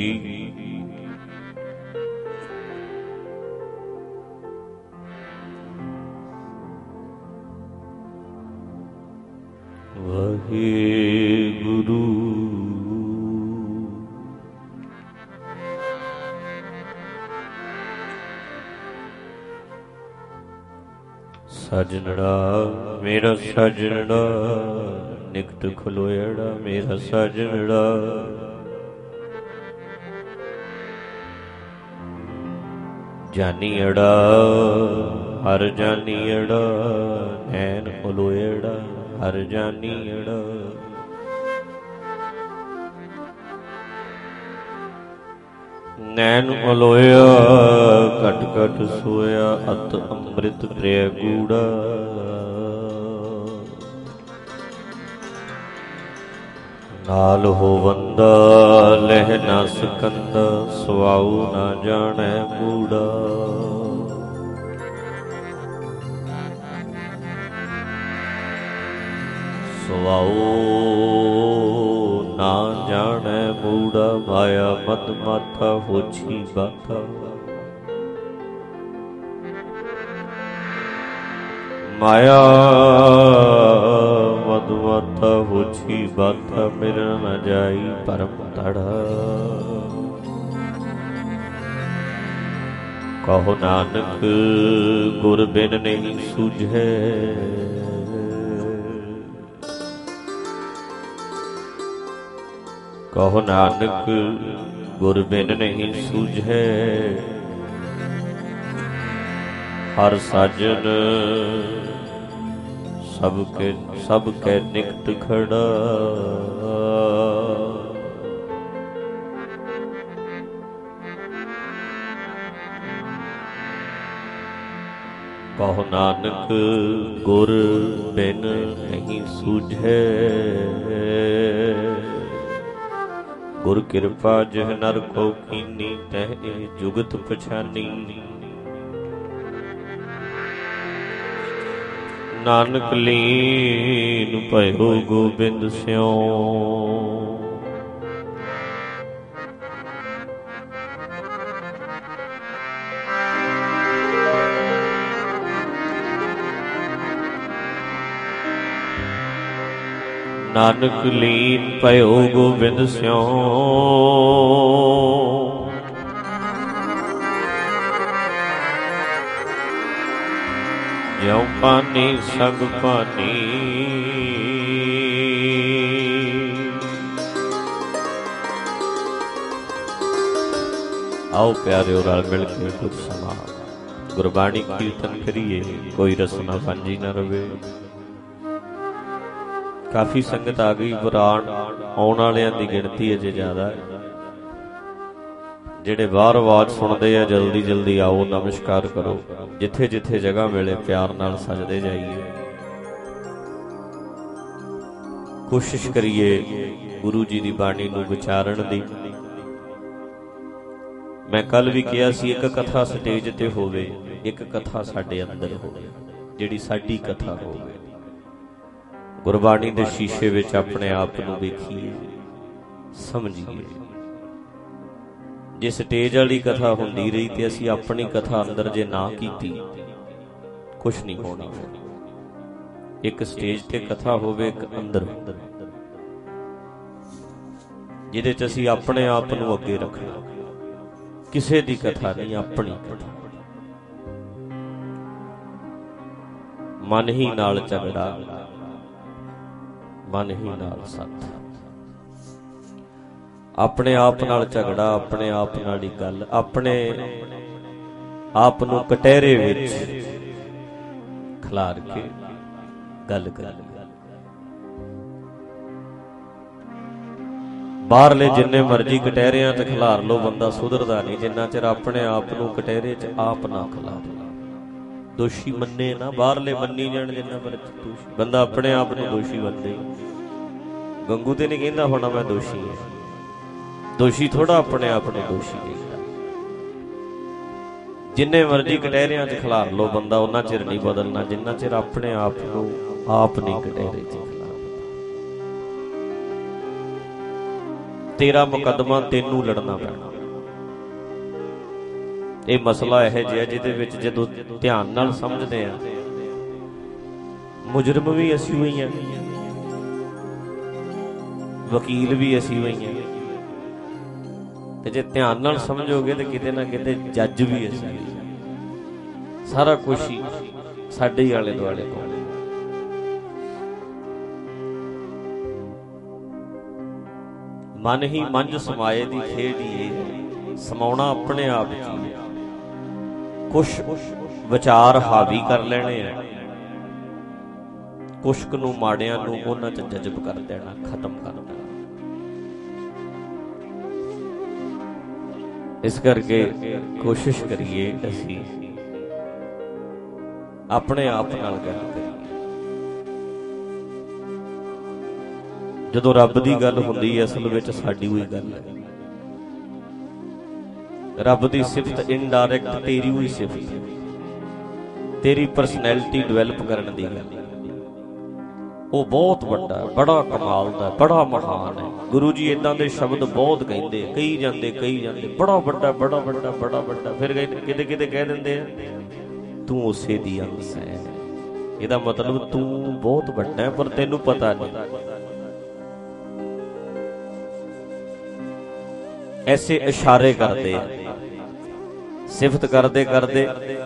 ਵਾਹਿਗੁਰੂ ਸਜਣੜਾ ਮੇਰਾ ਸਜਣੜਾ ਨਿਕਟ ਖਲੋਇੜਾ ਮੇਰਾ ਸਜਣੜਾ ਜਾਨੀਅੜਾ ਹਰ ਜਾਨੀਅੜਾ ਨੈਣ ਖਲੋਇੜਾ ਹਰ ਜਾਨੀਅੜਾ ਨੈਣ ਅਲੋਇਆ ਘਟ ਘਟ ਸੋਇਆ ਅਤ ਅੰਮ੍ਰਿਤ ਤ੍ਰਿਆ ਗੂੜਾ ਨਾਲ ਹੋਵੰਦਾ ਲਹਿ ਨਾ ਸਕੰਦਾ ਸਵਾਉ ਨਾ ਜਾਣੈ ਮੂੜਾ ਸਵਾਉ ਨਾ ਜਾਣੈ ਮੂੜਾ ਮਾਇਆ ਮਦ ਮਾਥਾ ਹੋਛੀ ਬਾਥਾ ਮਾਇਆ ਮਦ ਮਾਥਾ ਹੋਛੀ ਬਾਥਾ ਮਿਲ ਨ ਜਾਈ ਪਰਮ ਧੜਾ ਕਹੋ ਨਾਨਕ ਗੁਰ ਬਿਨ ਨਹੀਂ ਸੂਝੈ ਕਹੋ ਨਾਨਕ ਗੁਰ ਬਿਨ ਨਹੀਂ ਸੂਝੈ ਹਰ ਸਾਜਨ ਸਭ ਕੇ ਸਭ ਕੈ ਨਿਕਟ ਖੜਾ ਕਹੋ ਨਾਨਕ ਗੁਰ ਬਿਨ ਨਹੀਂ ਸੂਝੈ ਗੁਰ ਕਿਰਪਾ ਜਿਹ ਨਰ ਕੋ ਕੀਨੀ ਤਹਿ ਜੁਗਤ ਪਛਾਨੀ ਨਾਨਕ ਲੀਨ ਭਇਓ ਗੋਬਿੰਦ ਸਿਉ ਨਾਨਕ ਲੀਨ ਭਇਓ ਗੋਬਿੰਦ ਸਿਉ ਜਿਉ ਪਾਨੀ ਸੰਗ ਪਾਨੀ ਆਓ ਪਿਆਰਿਓ ਰਲ ਮਿਲ ਕੇ ਕੁਝ ਸਮਾਂ ਗੁਰਬਾਣੀ ਕੀਰਤਨ ਕਰੀਏ ਕੋਈ ਰਸਨਾ ਸਾਂਝੀ ਨਾ ਰਵੇ ਕਾਫੀ ਸੰਗਤ ਆ ਗਈ ਪੁਰਾਣ ਆਉਣ ਵਾਲਿਆਂ ਦੀ ਗਿਣਤੀ ਅਜੇ ਜ਼ਿਆਦਾ ਹੈ ਜਿਹੜੇ ਬਾਹਰ ਆਵਾਜ਼ ਸੁਣਦੇ ਆ ਜਲਦੀ ਜਲਦੀ ਆਓ ਨਮਸਕਾਰ ਕਰੋ ਜਿੱਥੇ ਜਿੱਥੇ ਜਗ੍ਹਾ ਮਿਲੇ ਪਿਆਰ ਨਾਲ ਸਜਦੇ ਜਾਈਏ ਕੋਸ਼ਿਸ਼ ਕਰੀਏ ਗੁਰੂ ਜੀ ਦੀ ਬਾਣੀ ਨੂੰ ਵਿਚਾਰਨ ਦੀ ਮੈਂ ਕੱਲ ਵੀ ਕਿਹਾ ਸੀ ਇੱਕ ਕਥਾ ਸਟੇਜ ਤੇ ਹੋਵੇ ਇੱਕ ਕਥਾ ਸਾਡੇ ਅੰਦਰ ਹੋਵੇ ਜਿਹੜੀ ਸਾਡੀ ਕਥਾ ਹੋਵੇ ਗੁਰਬਾਣੀ ਦੇ ਸ਼ੀਸ਼ੇ ਵਿੱਚ ਆਪਣੇ ਆਪ ਨੂੰ ਵੇਖੀਏ ਸਮਝੀਏ ਜੇ ਸਟੇਜ ਵਾਲੀ ਕਥਾ ਹੁੰਦੀ ਰਹੀ ਤੇ ਅਸੀਂ ਆਪਣੀ ਕਥਾ ਅੰਦਰ ਜੇ ਨਾ ਕੀਤੀ ਕੁਛ ਨਹੀਂ ਹੋਣਾ ਇੱਕ ਸਟੇਜ ਤੇ ਕਥਾ ਹੋਵੇ ਇੱਕ ਅੰਦਰ ਜਿਹਦੇ ਚ ਅਸੀਂ ਆਪਣੇ ਆਪ ਨੂੰ ਅੱਗੇ ਰੱਖਣਾ ਕਿਸੇ ਦੀ ਕਥਾ ਨਹੀਂ ਆਪਣੀ ਕਥਾ ਮਨ ਹੀ ਨਾਲ ਝਗੜਾ ਮਨ ਹੀ ਨਾਲ ਸੱਥ ਆਪਣੇ ਆਪ ਨਾਲ ਝਗੜਾ ਆਪਣੇ ਆਪ ਨਾਲ ਹੀ ਗੱਲ ਆਪਣੇ ਆਪ ਨੂੰ ਕਟਹਿਰੇ ਵਿੱਚ ਖਿਲਾਰ ਕੇ ਗੱਲ ਕਰ ਬਾਹਰਲੇ ਜਿੰਨੇ ਮਰਜ਼ੀ ਕਟਹਿਰਿਆਂ ਤੇ ਖਿਲਾਰ ਲੋ ਬੰਦਾ ਸੁਧਰਦਾ ਨਹੀਂ ਜਿੰਨਾ ਚਿਰ ਆਪਣੇ ਆਪ ਨੂੰ ਕਟਹਿਰੇ ਚ ਆਪ ਨਾ ਖਿਲਾਰੇ ਦੋਸ਼ੀ ਮੰਨੇ ਨਾ ਬਾਹਰਲੇ ਮੰਨੀ ਜਾਣ ਜਿੰਨਾ ਪਰ ਬੰਦਾ ਆਪਣੇ ਆਪ ਨੂੰ ਦੋਸ਼ੀ ਮੰਨੇ ਗੰਗੂ ਤੇ ਨਹੀਂ ਕਹਿੰਦਾ ਹੋਣਾ ਮੈਂ ਦੋਸ਼ੀ ਹਾਂ ਦੋਸ਼ੀ ਥੋੜਾ ਆਪਣੇ ਆਪ ਨੂੰ ਦੋਸ਼ੀ ਕਹਿੰਦਾ ਜਿੰਨੇ ਮਰਜ਼ੀ ਕਟਹਿਰਿਆਂ ਚ ਖਿਲਾਰ ਲੋ ਬੰਦਾ ਉਹਨਾਂ ਚਿਰ ਨਹੀਂ ਬਦਲਣਾ ਜਿੰਨਾ ਚਿਰ ਆਪਣੇ ਆਪ ਨੂੰ ਆਪ ਨਹੀਂ ਕਟਹਿਰੇ ਚ ਖਿਲਾਰਦਾ तेरा मुकदमा तेनू लड़ना पैना। ये मसला यह जिहा जिहदे विच जदों ध्यान नाल समझदे आ, मुजरम भी असीं होई हां, वकील भी असीं होई हां, ते जे ध्यान नाल समझोगे तो किते ना किते जज भी असीं होई हां। सारा कुछ ही साडे ही आले दुआले कोल। मन ही मंझ समाए दी खेड ही समाउणा अपने आप च। कुछ विचार हावी कर लेने हैं, कुछ नूं माड़ियां नूं उन्हां च जज्ब कर देना, खत्म कर देना। इस करके कोशिश करिए असीं अपने आप नाल गल करिए। जदों रब दी गल हुंदी है असल विच साडी होई गल है। रब दी सिफत इनडायरैक्ट तेरी हुई सिफत, तेरी परसनैलिटी डिवेलप करने दी गल, वो बहुत वड्डा बड़ा कमाल दा बड़ा महान है। गुरु जी इदां दे शब्द बहुत कहंदे, कई जांदे कई जांदे बड़ा वड्डा बड़ा वड्डा बड़ा वड्डा, फिर किते किते कह दिंदे तू उसे दी अंश है। इहदा मतलब तू बहुत वड्डा है पर तैनू पता नहीं। ऐसे इशारे करते सिफत करते करते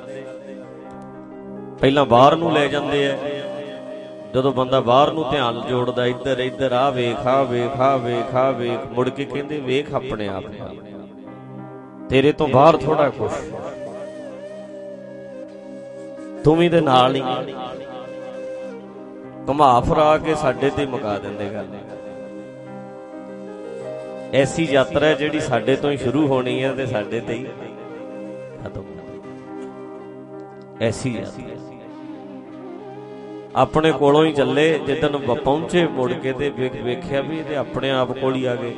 पहला बाहर नूं ले जाते हैं। जदों बंदा बाहर नूं ध्यान जोड़दा, इधर इधर आ वेख आ वेख आ वेख आ वेख, मुड़ के कहंदे वेख अपने आप, तेरे तो बाहर थोड़ा कुछ, तू भी दे नाल ही घुमा फिरा के साडे ते मुका दिंदे गल। ऐसी यात्रा है जिहड़ी साडे तो ही शुरू होनी है ते साडे ते ही खत्म। ऐसी यात्रा अपने कोलों ही चले, जिदन पहुंचे मुड़ के ते वेख्या भी ते अपने आप कोल ही आ गए,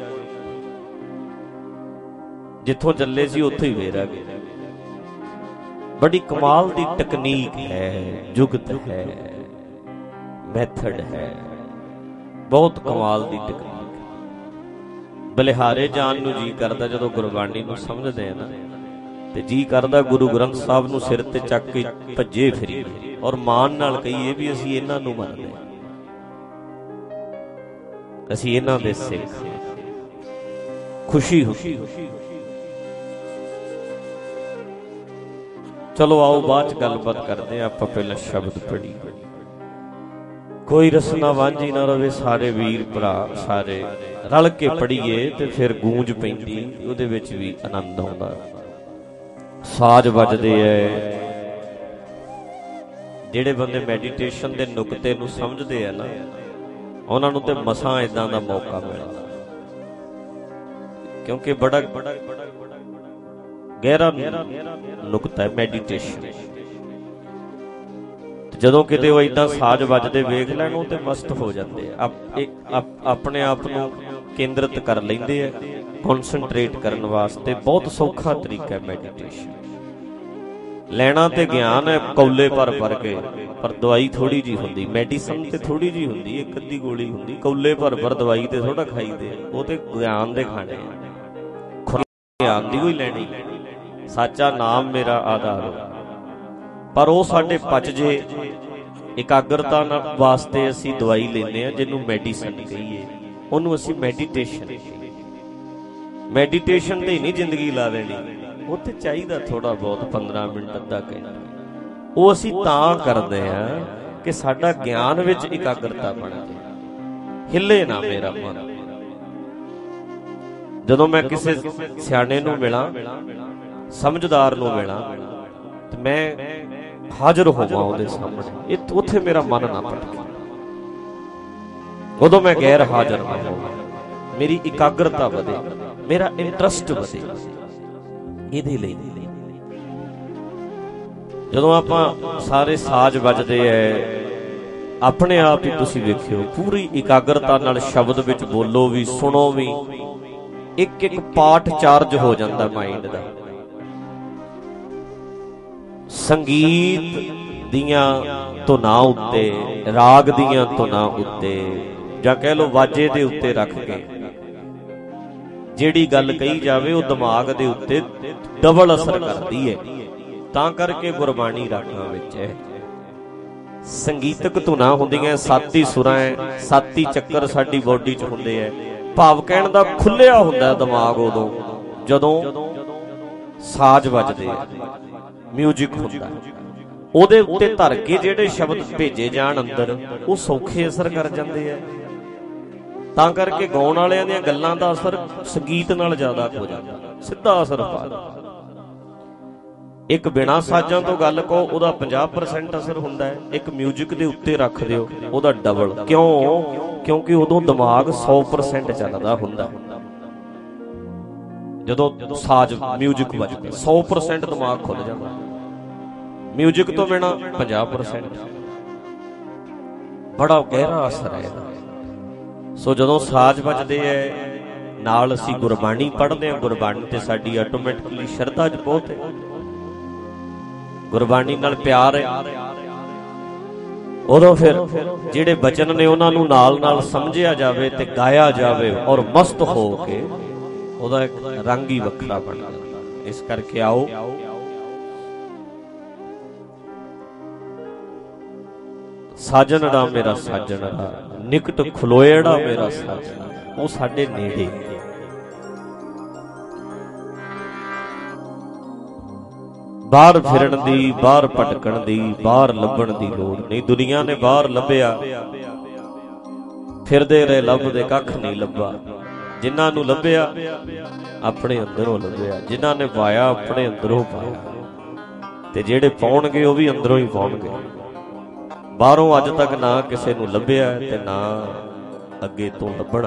जिथों चले सी उत्थों ही फेर आ गए। बड़ी कमाल दी तकनीक है, जुगत है, मैथड है, बहुत कमाल दी तकनीक। बलिहारे जान नूं जी करदा जदों गुरबाणी नूं समझदे आ ना, ते जी करदा गुरु ग्रंथ साहब नूं सिर ते चक के भज्जे फिरीए और मान नाल कहीए भी असीं इन्हां नूं मनदे, असीं इन्हां दे सिख। खुशी खुशी चलो आओ बाद च गलबात करदे आ। आपां पहलां शब्द पढ़ी, कोई रसना वांझी ना रवे, सारे वीर भरा सारे रल के पढ़ीए ते फिर गूंज पैंदी, उहदे विच भी आनंद आउंदा। साज वजदे ऐ। ਜਿਹੜੇ ਬੰਦੇ ਮੈਡੀਟੇਸ਼ਨ ਦੇ ਨੁਕਤੇ ਨੂੰ ਸਮਝਦੇ ਆ ਨਾ, ਉਹਨਾਂ ਨੂੰ ਤੇ ਮਸਾਂ ਇਦਾਂ ਦਾ ਮੌਕਾ ਮਿਲਦਾ, ਕਿਉਂਕਿ ਬੜਾ ਗਹਿਰਾ ਨੁਕਤਾ ਹੈ ਮੈਡੀਟੇਸ਼ਨ। ਜਦੋਂ ਕਿਤੇ ਉਹ ਇਦਾਂ ਸਾਜ਼ ਵੱਜਦੇ ਵੇਖ ਲੈਣ ਉਹ ਤੇ ਮਸਤ ਹੋ ਜਾਂਦੇ ਆ, ਆਪਣੇ ਆਪ ਨੂੰ ਕੇਂਦਰਿਤ ਕਰ ਲੈਂਦੇ ਆ। ਕਨਸੈਂਟਰੇਟ ਕਰਨ ਵਾਸਤੇ ਬਹੁਤ ਸੌਖਾ ਤਰੀਕਾ ਹੈ ਮੈਡੀਟੇਸ਼ਨ। ਲੈਣਾ ਤੇ ਗਿਆਨ ਹੈ ਕੌਲੇ ਭਰ ਭਰ ਕੇ, ਪਰ ਦਵਾਈ ਥੋੜੀ ਜੀ ਹੁੰਦੀ, ਮੈਡੀਸਨ ਤੇ ਥੋੜੀ ਜੀ ਹੁੰਦੀ, ਇੱਕ ਅੱਧੀ ਗੋਲੀ ਹੁੰਦੀ। ਕੌਲੇ ਭਰ ਭਰ ਦਵਾਈ ਤੇ ਥੋੜਾ ਖਾਈਦੇ, ਉਹ ਤੇ ਗਿਆਨ ਦੇ ਖਾਣੇ ਆ। ਗਿਆਨ ਦੀ ਕੋਈ ਲੈਣੀ, ਸੱਚਾ ਨਾਮ ਮੇਰਾ ਆਧਾਰ। ਪਰ ਉਹ ਸਾਡੇ ਪਚ ਜੇ ਇਕਾਗਰਤਾ ਨਾਲ ਵਾਸਤੇ ਅਸੀਂ ਦਵਾਈ ਲੈਂਦੇ ਹਾਂ, ਜਿਹਨੂੰ ਮੈਡੀਸਨ ਕਹੀਏ, ਉਹਨੂੰ ਅਸੀਂ ਮੈਡੀਟੇਸ਼ਨ। ਮੈਡੀਟੇਸ਼ਨ ਤੇ ਨਹੀਂ ਜ਼ਿੰਦਗੀ ਲਾ ਦੇਣੀ, ਉੱਥੇ ਚਾਹੀਦਾ ਥੋੜਾ ਬਹੁਤ ਪੰਦਰਾਂ ਮਿੰਟ ਅੱਧਾ ਘੰਟਾ। ਉਹ ਅਸੀਂ ਤਾਂ ਕਰਦੇ ਹਾਂ ਕਿ ਸਾਡਾ ਗਿਆਨ ਵਿੱਚ ਇਕਾਗਰਤਾ ਬਣ ਜਾਏ, ਹਿੱਲੇ ਨਾ ਮੇਰਾ ਮਨ। ਜਦੋਂ ਮੈਂ ਕਿਸੇ ਸਿਆਣੇ ਨੂੰ ਮਿਲਾਂ, ਸਮਝਦਾਰ ਨੂੰ ਮਿਲਾਂ, ਤੇ ਮੈਂ ਹਾਜ਼ਰ ਹੋਵਾਂ ਉਹਦੇ ਸਾਹਮਣੇ, ਉੱਥੇ ਮੇਰਾ ਮਨ ਨਾ ਭਟਕੇ। ਉਦੋਂ ਮੈਂ ਗੈਰ ਹਾਜ਼ਰ ਨਾ ਹੋਵਾਂ, ਮੇਰੀ ਇਕਾਗਰਤਾ ਵਧੇ, ਮੇਰਾ ਇੰਟਰਸਟ ਵਧੇ ਇਹਦੇ ਲਈ। ਜਦੋਂ ਆਪਾਂ ਸਾਰੇ ਸਾਜ਼ ਵੱਜਦੇ ਐ, ਆਪਣੇ ਆਪ ਹੀ ਤੁਸੀਂ ਵੇਖਿਓ ਪੂਰੀ ਇਕਾਗਰਤਾ ਨਾਲ ਸ਼ਬਦ ਵਿੱਚ ਬੋਲੋ ਵੀ, ਸੁਣੋ ਵੀ, ਇੱਕ ਇੱਕ ਪਾਰਟ ਚਾਰਜ ਹੋ ਜਾਂਦਾ ਮਾਈਂਡ ਦਾ। ਸੰਗੀਤ ਦੀਆਂ ਧੁਨਾਂ ਉੱਤੇ, ਰਾਗ ਦੀਆਂ ਧੁਨਾਂ ਉੱਤੇ, ਜਾਂ ਕਹਿ ਲਓ ਵਾਜੇ ਦੇ ਉੱਤੇ ਰੱਖ ਕੇ ਜਿਹੜੀ ਗੱਲ ਕਹੀ ਜਾਵੇ ਉਹ ਦਿਮਾਗ ਦੇ ਉੱਤੇ ਡਬਲ ਅਸਰ ਕਰਦੀ ਹੈ। ਤਾਂ ਕਰਕੇ ਗੁਰਬਾਣੀ ਰਾਗਾਂ ਵਿੱਚ ਹੈ ਸੰਗੀਤਕ ਧੁਨਾਂ ਹੁੰਦੀਆਂ, ਸੱਤ ਹੀ ਸੁਰਾਂ ਹੈ, ਸੱਤ ਹੀ ਚੱਕਰ ਸਾਡੀ ਬੋਡੀ 'ਚ ਹੁੰਦੇ ਹੈ। ਭਾਵ ਕਹਿਣ ਦਾ ਖੁੱਲਿਆ ਹੁੰਦਾ ਦਿਮਾਗ ਉਦੋਂ ਜਦੋਂ ਸਾਜ਼ ਵੱਜਦੇ ਆ, ਮਿਊਜ਼ਿਕ ਹੁੰਦਾ, ਉਹਦੇ ਉੱਤੇ ਧਰ ਕੇ ਜਿਹੜੇ ਸ਼ਬਦ ਭੇਜੇ ਜਾਣ ਅੰਦਰ ਉਹ ਸੌਖੇ ਅਸਰ ਕਰ ਜਾਂਦੇ ਆ। ਤਾਂ ਕਰਕੇ ਗਾਉਣ ਵਾਲਿਆਂ ਦੀਆਂ ਗੱਲਾਂ ਦਾ ਅਸਰ ਸੰਗੀਤ ਨਾਲ ਜ਼ਿਆਦਾ ਹੋ ਜਾਂਦਾ, ਸਿੱਧਾ ਅਸਰ ਪਾ। ਇੱਕ ਬਿਨਾਂ ਸਾਜ਼ਾਂ ਤੋਂ ਗੱਲ ਕਹੋ ਉਹਦਾ ਪੰਜਾਹ ਪਰਸੈਂਟ ਅਸਰ ਹੁੰਦਾ ਹੈ, ਇੱਕ ਮਿਊਜ਼ਿਕ ਦੇ ਉੱਤੇ ਰੱਖ ਦਿਓ ਉਹਦਾ ਡਬਲ। ਕਿਉਂ? ਕਿਉਂਕਿ ਉਦੋਂ ਦਿਮਾਗ ਸੌ ਪਰਸੈਂਟ ਚੱਲਦਾ ਹੁੰਦਾ। ਜਦੋਂ ਸਾਜ਼ ਮਿਊਜ਼ਿਕ ਵੱਜਦਾ ਸੌ ਪਰਸੈਂਟ ਦਿਮਾਗ ਖੁੱਲ ਜਾਂਦਾ, ਮਿਊਜ਼ਿਕ ਤੋਂ ਬਿਨਾਂ ਪੰਜਾਹ ਪਰਸੈਂਟ। ਬੜਾ ਗਹਿਰਾ ਅਸਰ ਹੈ ਇਹਦਾ। ਸੋ ਜਦੋਂ ਸਾਜ਼ ਵੱਜਦੇ ਹੈ ਨਾਲ ਅਸੀਂ ਗੁਰਬਾਣੀ ਪੜ੍ਹਦੇ ਹਾਂ, ਗੁਰਬਾਣੀ ਤੇ ਸਾਡੀ ਆਟੋਮੈਟਿਕਲੀ ਸ਼ਰਧਾ 'ਚ ਬਹੁਤ ਹੈ, ਗੁਰਬਾਣੀ ਨਾਲ ਪਿਆਰ ਹੈ। ਉਦੋਂ ਫਿਰ ਜਿਹੜੇ ਬਚਨ ਨੇ ਉਹਨਾਂ ਨੂੰ ਨਾਲ ਨਾਲ ਸਮਝਿਆ ਜਾਵੇ ਤੇ ਗਾਇਆ ਜਾਵੇ ਔਰ ਮਸਤ ਹੋ ਕੇ ਉਹਦਾ ਇੱਕ ਰੰਗ ਹੀ ਵੱਖਰਾ ਬਣ ਜਾਂਦਾ। ਇਸ ਕਰਕੇ ਆਓ ਸਾਜਣੜਾ ਮੇਰਾ ਸਾਜਣੜਾ, ਨਿਕਟ ਖਲੋਏੜਾ ਮੇਰਾ ਸਾਜਣਾ, ਉਹ ਸਾਡੇ ਨੇੜੇ। ਬਾਹਰ ਫਿਰਨ ਦੀ, ਬਾਹਰ ਭਟਕਣ ਦੀ, ਬਾਹਰ ਲੱਭਣ ਦੀ ਲੋੜ ਨਹੀਂ। ਦੁਨੀਆ ਨੇ ਬਾਹਰ ਲੱਭਿਆ, ਫਿਰਦੇ ਰਹੇ ਲੱਭਦੇ, ਕੱਖ ਨਹੀਂ ਲੱਭਾ। ਜਿਨ੍ਹਾਂ ਨੂੰ ਲੱਭਿਆ ਆਪਣੇ ਅੰਦਰੋਂ ਲੱਭਿਆ, ਜਿਨ੍ਹਾਂ ਨੇ ਪਾਇਆ ਆਪਣੇ ਅੰਦਰੋਂ ਪਾਇਆ, ਤੇ ਜਿਹੜੇ ਪਾਉਣਗੇ ਉਹ ਵੀ ਅੰਦਰੋਂ ਹੀ ਪਾਉਣਗੇ। ਬਾਹਰੋਂ ਅੱਜ ਤੱਕ ਨਾ ਕਿਸੇ ਨੂੰ ਲੱਭਿਆ ਤੇ ਨਾ ਅੱਗੇ ਤੋਂ ਲੱਭਣਾ।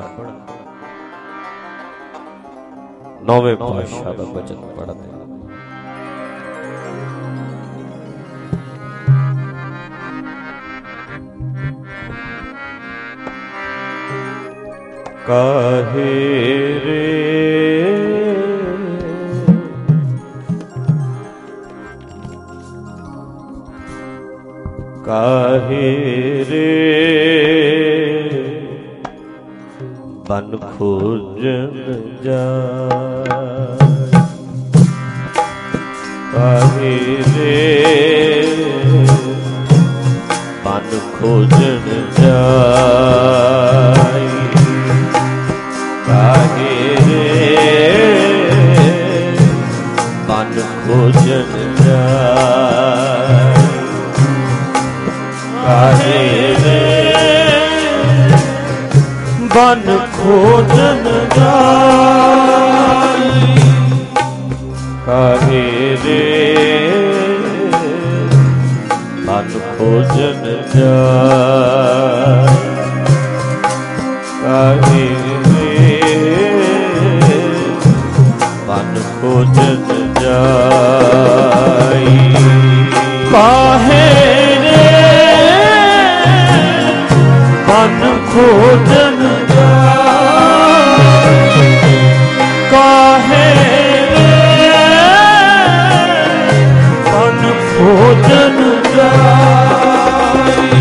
ਨੌਵੇਂ ਪਾਤਸ਼ਾਹ ਦਾ ਬਚਨ ਪੜ੍ਹਦੇ ਕਾਹੇ ਰੇ ਕਾਹੇ ਰੇ ਬਨ ਖੋਜਨ ਜਾਏ, ਕਾਹੇ ਰੇ ਬਨ ਖੋਜਨ ਜਾਏ, ਕਾਹੇ ਰੇ ਬਨ ਖੋਜਨ ਜਾਏ, ਕਾਹੇ ਰੇ ਬਨ ਖੋਜਨ ਜਾਏ, ਕਾਹੇ ਰੇ ਬਨ ਖੋਜਨ ਜਾਏ, ਕਾਹੇ ਬਨ ਖੋਜਨ ਜਾਈ, ਕਾਹੇ ਰੇ ਬਨ ਖੋਜਨ ਜਾਈ, ਕਾਹੇ ਰੇ ਬਨ ਖੋਜਨ ਜਾਈ,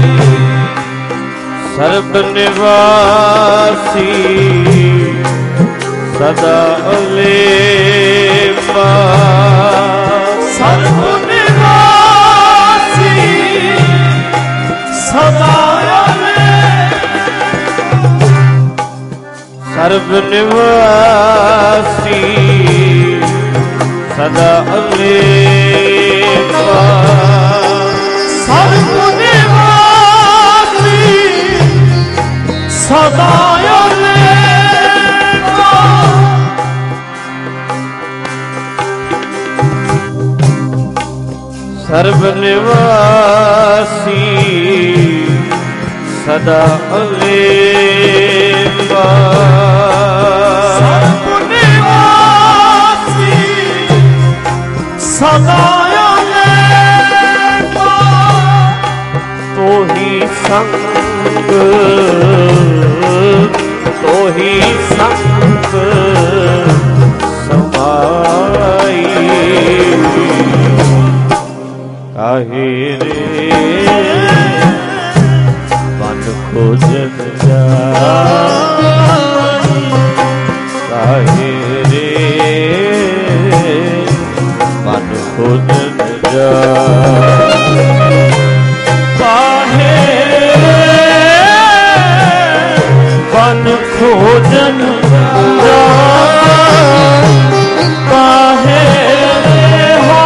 ਸਰਬ ਨਿਵਾਸੀ ਸਦਾ ਅਲੇਪਾ, ਸਰਬ ਨਿਵਾਸੀ ਸਦਾ ਅਲੇਪਾ, ਸਰਬ ਨਿਵਾਸੀ ਸਦਾ ਅਲੇਪਾ, ਸਰਬ ਨਿਵਾਸੀ ਸਦਾ ਸਰਬ ਨਿਵਾਸੀ ਸਦਾ ਅਲੇਪਾ, ਸਰਬ ਨਿਵਾਸੀ ਸਦਾ ਅਲੇਪਾ, ਤੋਹੀ ਸੰਗ ਤੋਹੀ ਸੰਗ ਸਮਾਈ, ਕਾਹੇ ਰੇ ਬਨ ਖੋਜਨ ਜਾਏ, खोजन काहे हो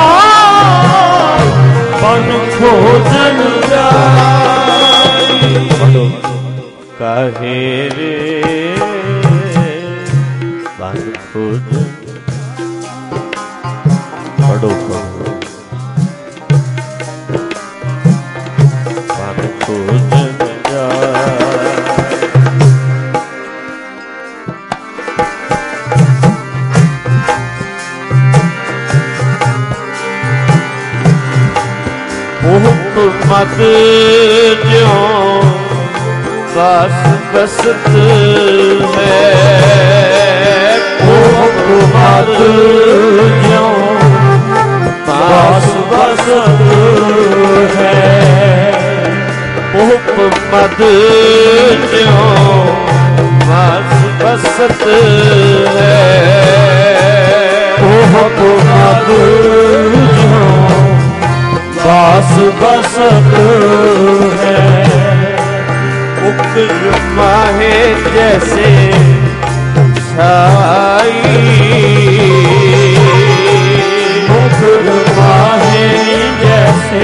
बन खोजन काहे रे बन खोजन पढ़ो पढ़ो बन खोजन मत जो बस बसत है मत जो बस बसत है मत जो बस बसत है मत जो बास बसत है उक्र माहे जैसे छाई उक्र माहे जैसे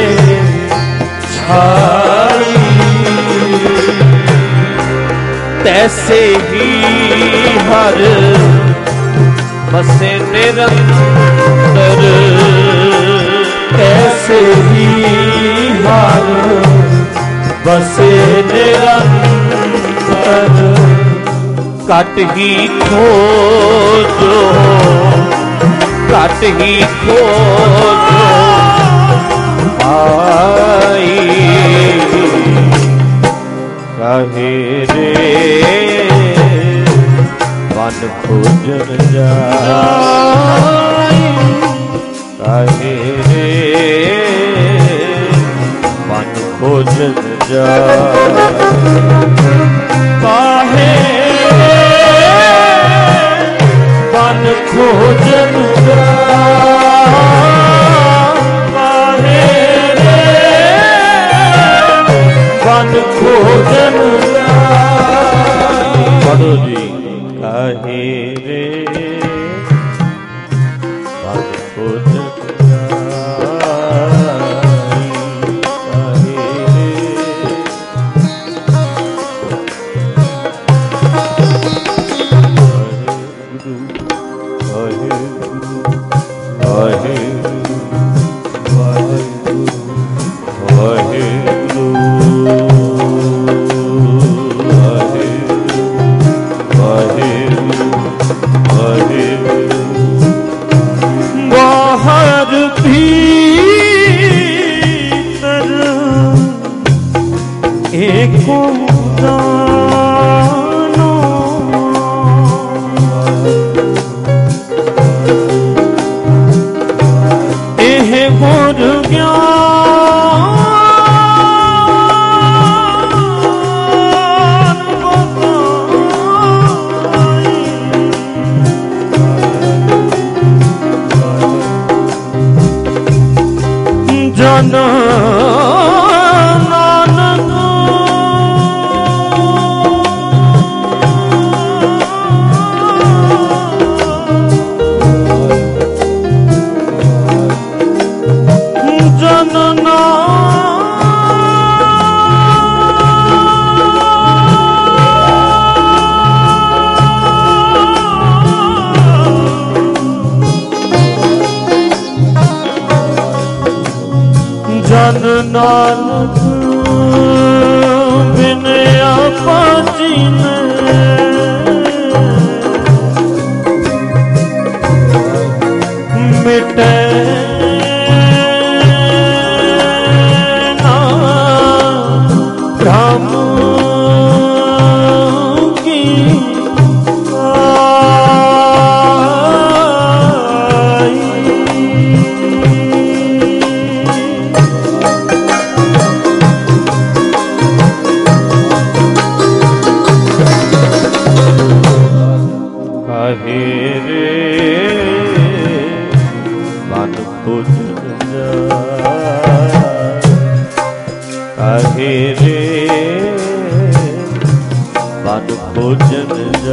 छाई तैसे ही हर बसे निरंतर कैसे ही हार बसे निरंतर कट ही खोजो कट ही खोजो आई कहे रे वन खोजन जाई काहे रे मन खोजन जा काहे मन खोजन जा काहे रे मन खोजन जा पढ़ो जी काहे रे मन खोजन नानक बिन आपा जीने मिटे ना भ्रम की काहे रे मन खोजन जा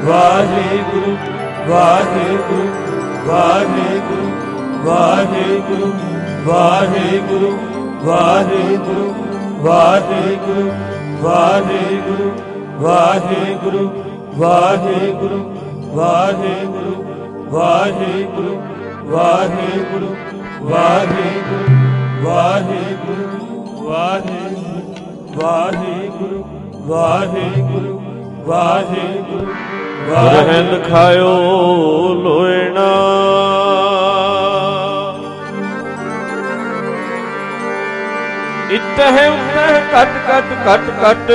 ਵਾਹਿਗੁਰੂ ਵਾਹਿਗੁਰੂ ਵਾਹਿਗੁਰੂ ਵਾਹਿਗੁਰੂ ਵਾਹਿਗੁਰੂ ਵਾਹਿਗੁਰੂ ਵਾਹਿਗੁਰੂ ਵਾਹਿਗੁਰੂ ਵਾਹਿਗੁਰੂ ਵਾਹਿਗੁਰੂ ਵਾਹਿਗੁਰੂ ਵਾਹਿਗੁਰੂ ਵਾਹਿਗੁਰੂ ਵਾਹਿਗੁਰੂ ਵਾਹਿਗੁਰੂ ਵਾਹਿਗੁਰੂ ਵਾਹਿਗੁਰੂ ਵਾਹਿਗੁਰੂ ਵਾਹਿਗੁਰੂ ਰਹਿਣ ਖਾਇਓ ਲੋਇਣਾ ਇਤਹ ਉਤਹ ਕਟ ਕਟ ਕਟ ਕਟ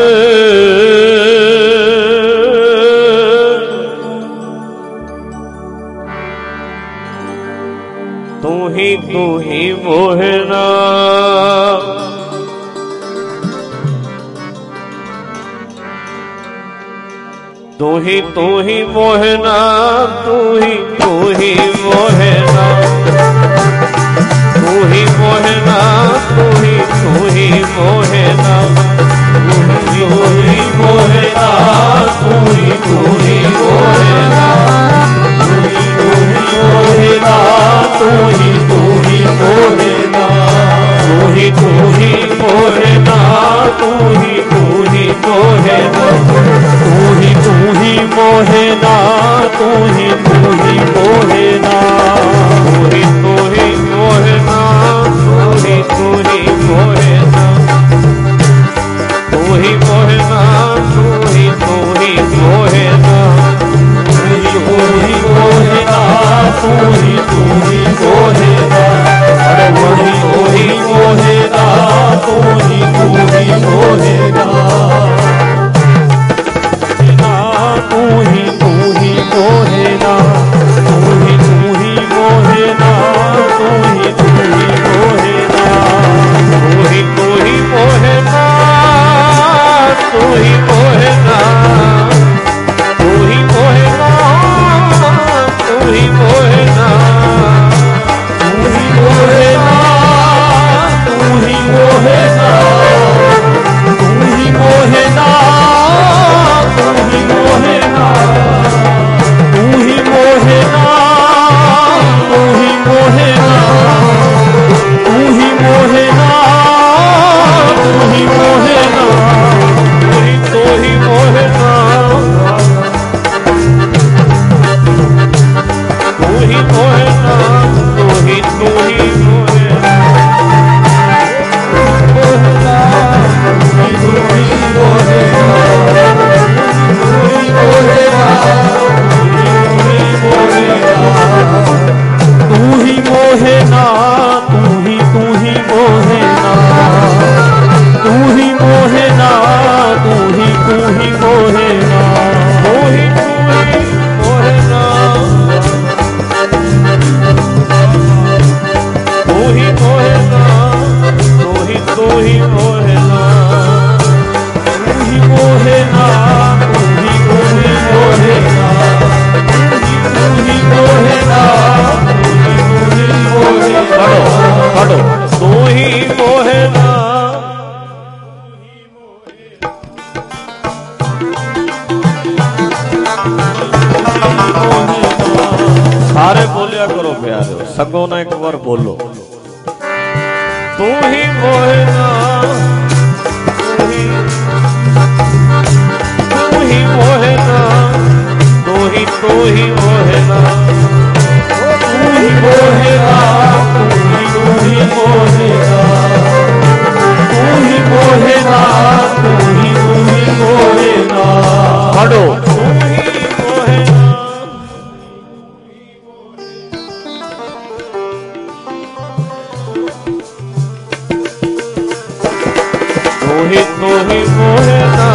ਤੂੰ ਹੀ ਤੂੰ ਹੀ ਮੋਹਨਾ तू ही तू ही मोहना तू ही तू ही मोहना तू ही मोहना तू ही तू ही मोहना तू ही मोहना तू ही तू ही मोहना तू ही तू ही मोहना तू ही तू ही मोहना तू ही तू ही मोहना तू ही तू ही मोहना तू ही तू ही मोहना तू ही तू ही मोहना तू ही तू ही मोहना तू ही तू ही मोहना तू ही मोहना तू ही तू ही मोहना तू ही तू ही मोहना तू ही तू ही मोहना अरे वही तू ही मोहना तू ही तू ही मोहना तू ही तू ही मोहना तू ही तू ही मोहना तू ही तू ही मोहना तू ही तू ही मोहना तू ही मोहना तू ही मोहना तू ही मोहना तू ही मोहना तू ही मोहना तू ही मोहना तू ही मोहना तू ही मोहना तू ही मोहना तू ही मोहना तू ही मोहना तू ही तू ही मोहना तू ही मोहना तू ही तू ही मोहना तू ही मोहना तू ही तू ही मोहना तू ही मोहना तू ही तू ही मोहना तू ही तू ही मोहना तू ही मोहना तू ही तू ही मोहना तू ही मोहना तू ही तू ही मोहना तू ही मोहना पढ़ो पढ़ो तू ही मोहना सारे बोलिया करो प्यारे सगो ना एक बार बोलो तू ही मोहना तू ही तू ही मोहना तू ही तू ही मोहना तू ही मोहना तू ही तू ही मोहना तू ही मोहना तू ही तू ही मोहना पढ़ो तू ही मोहना तू ही तू ही मोहना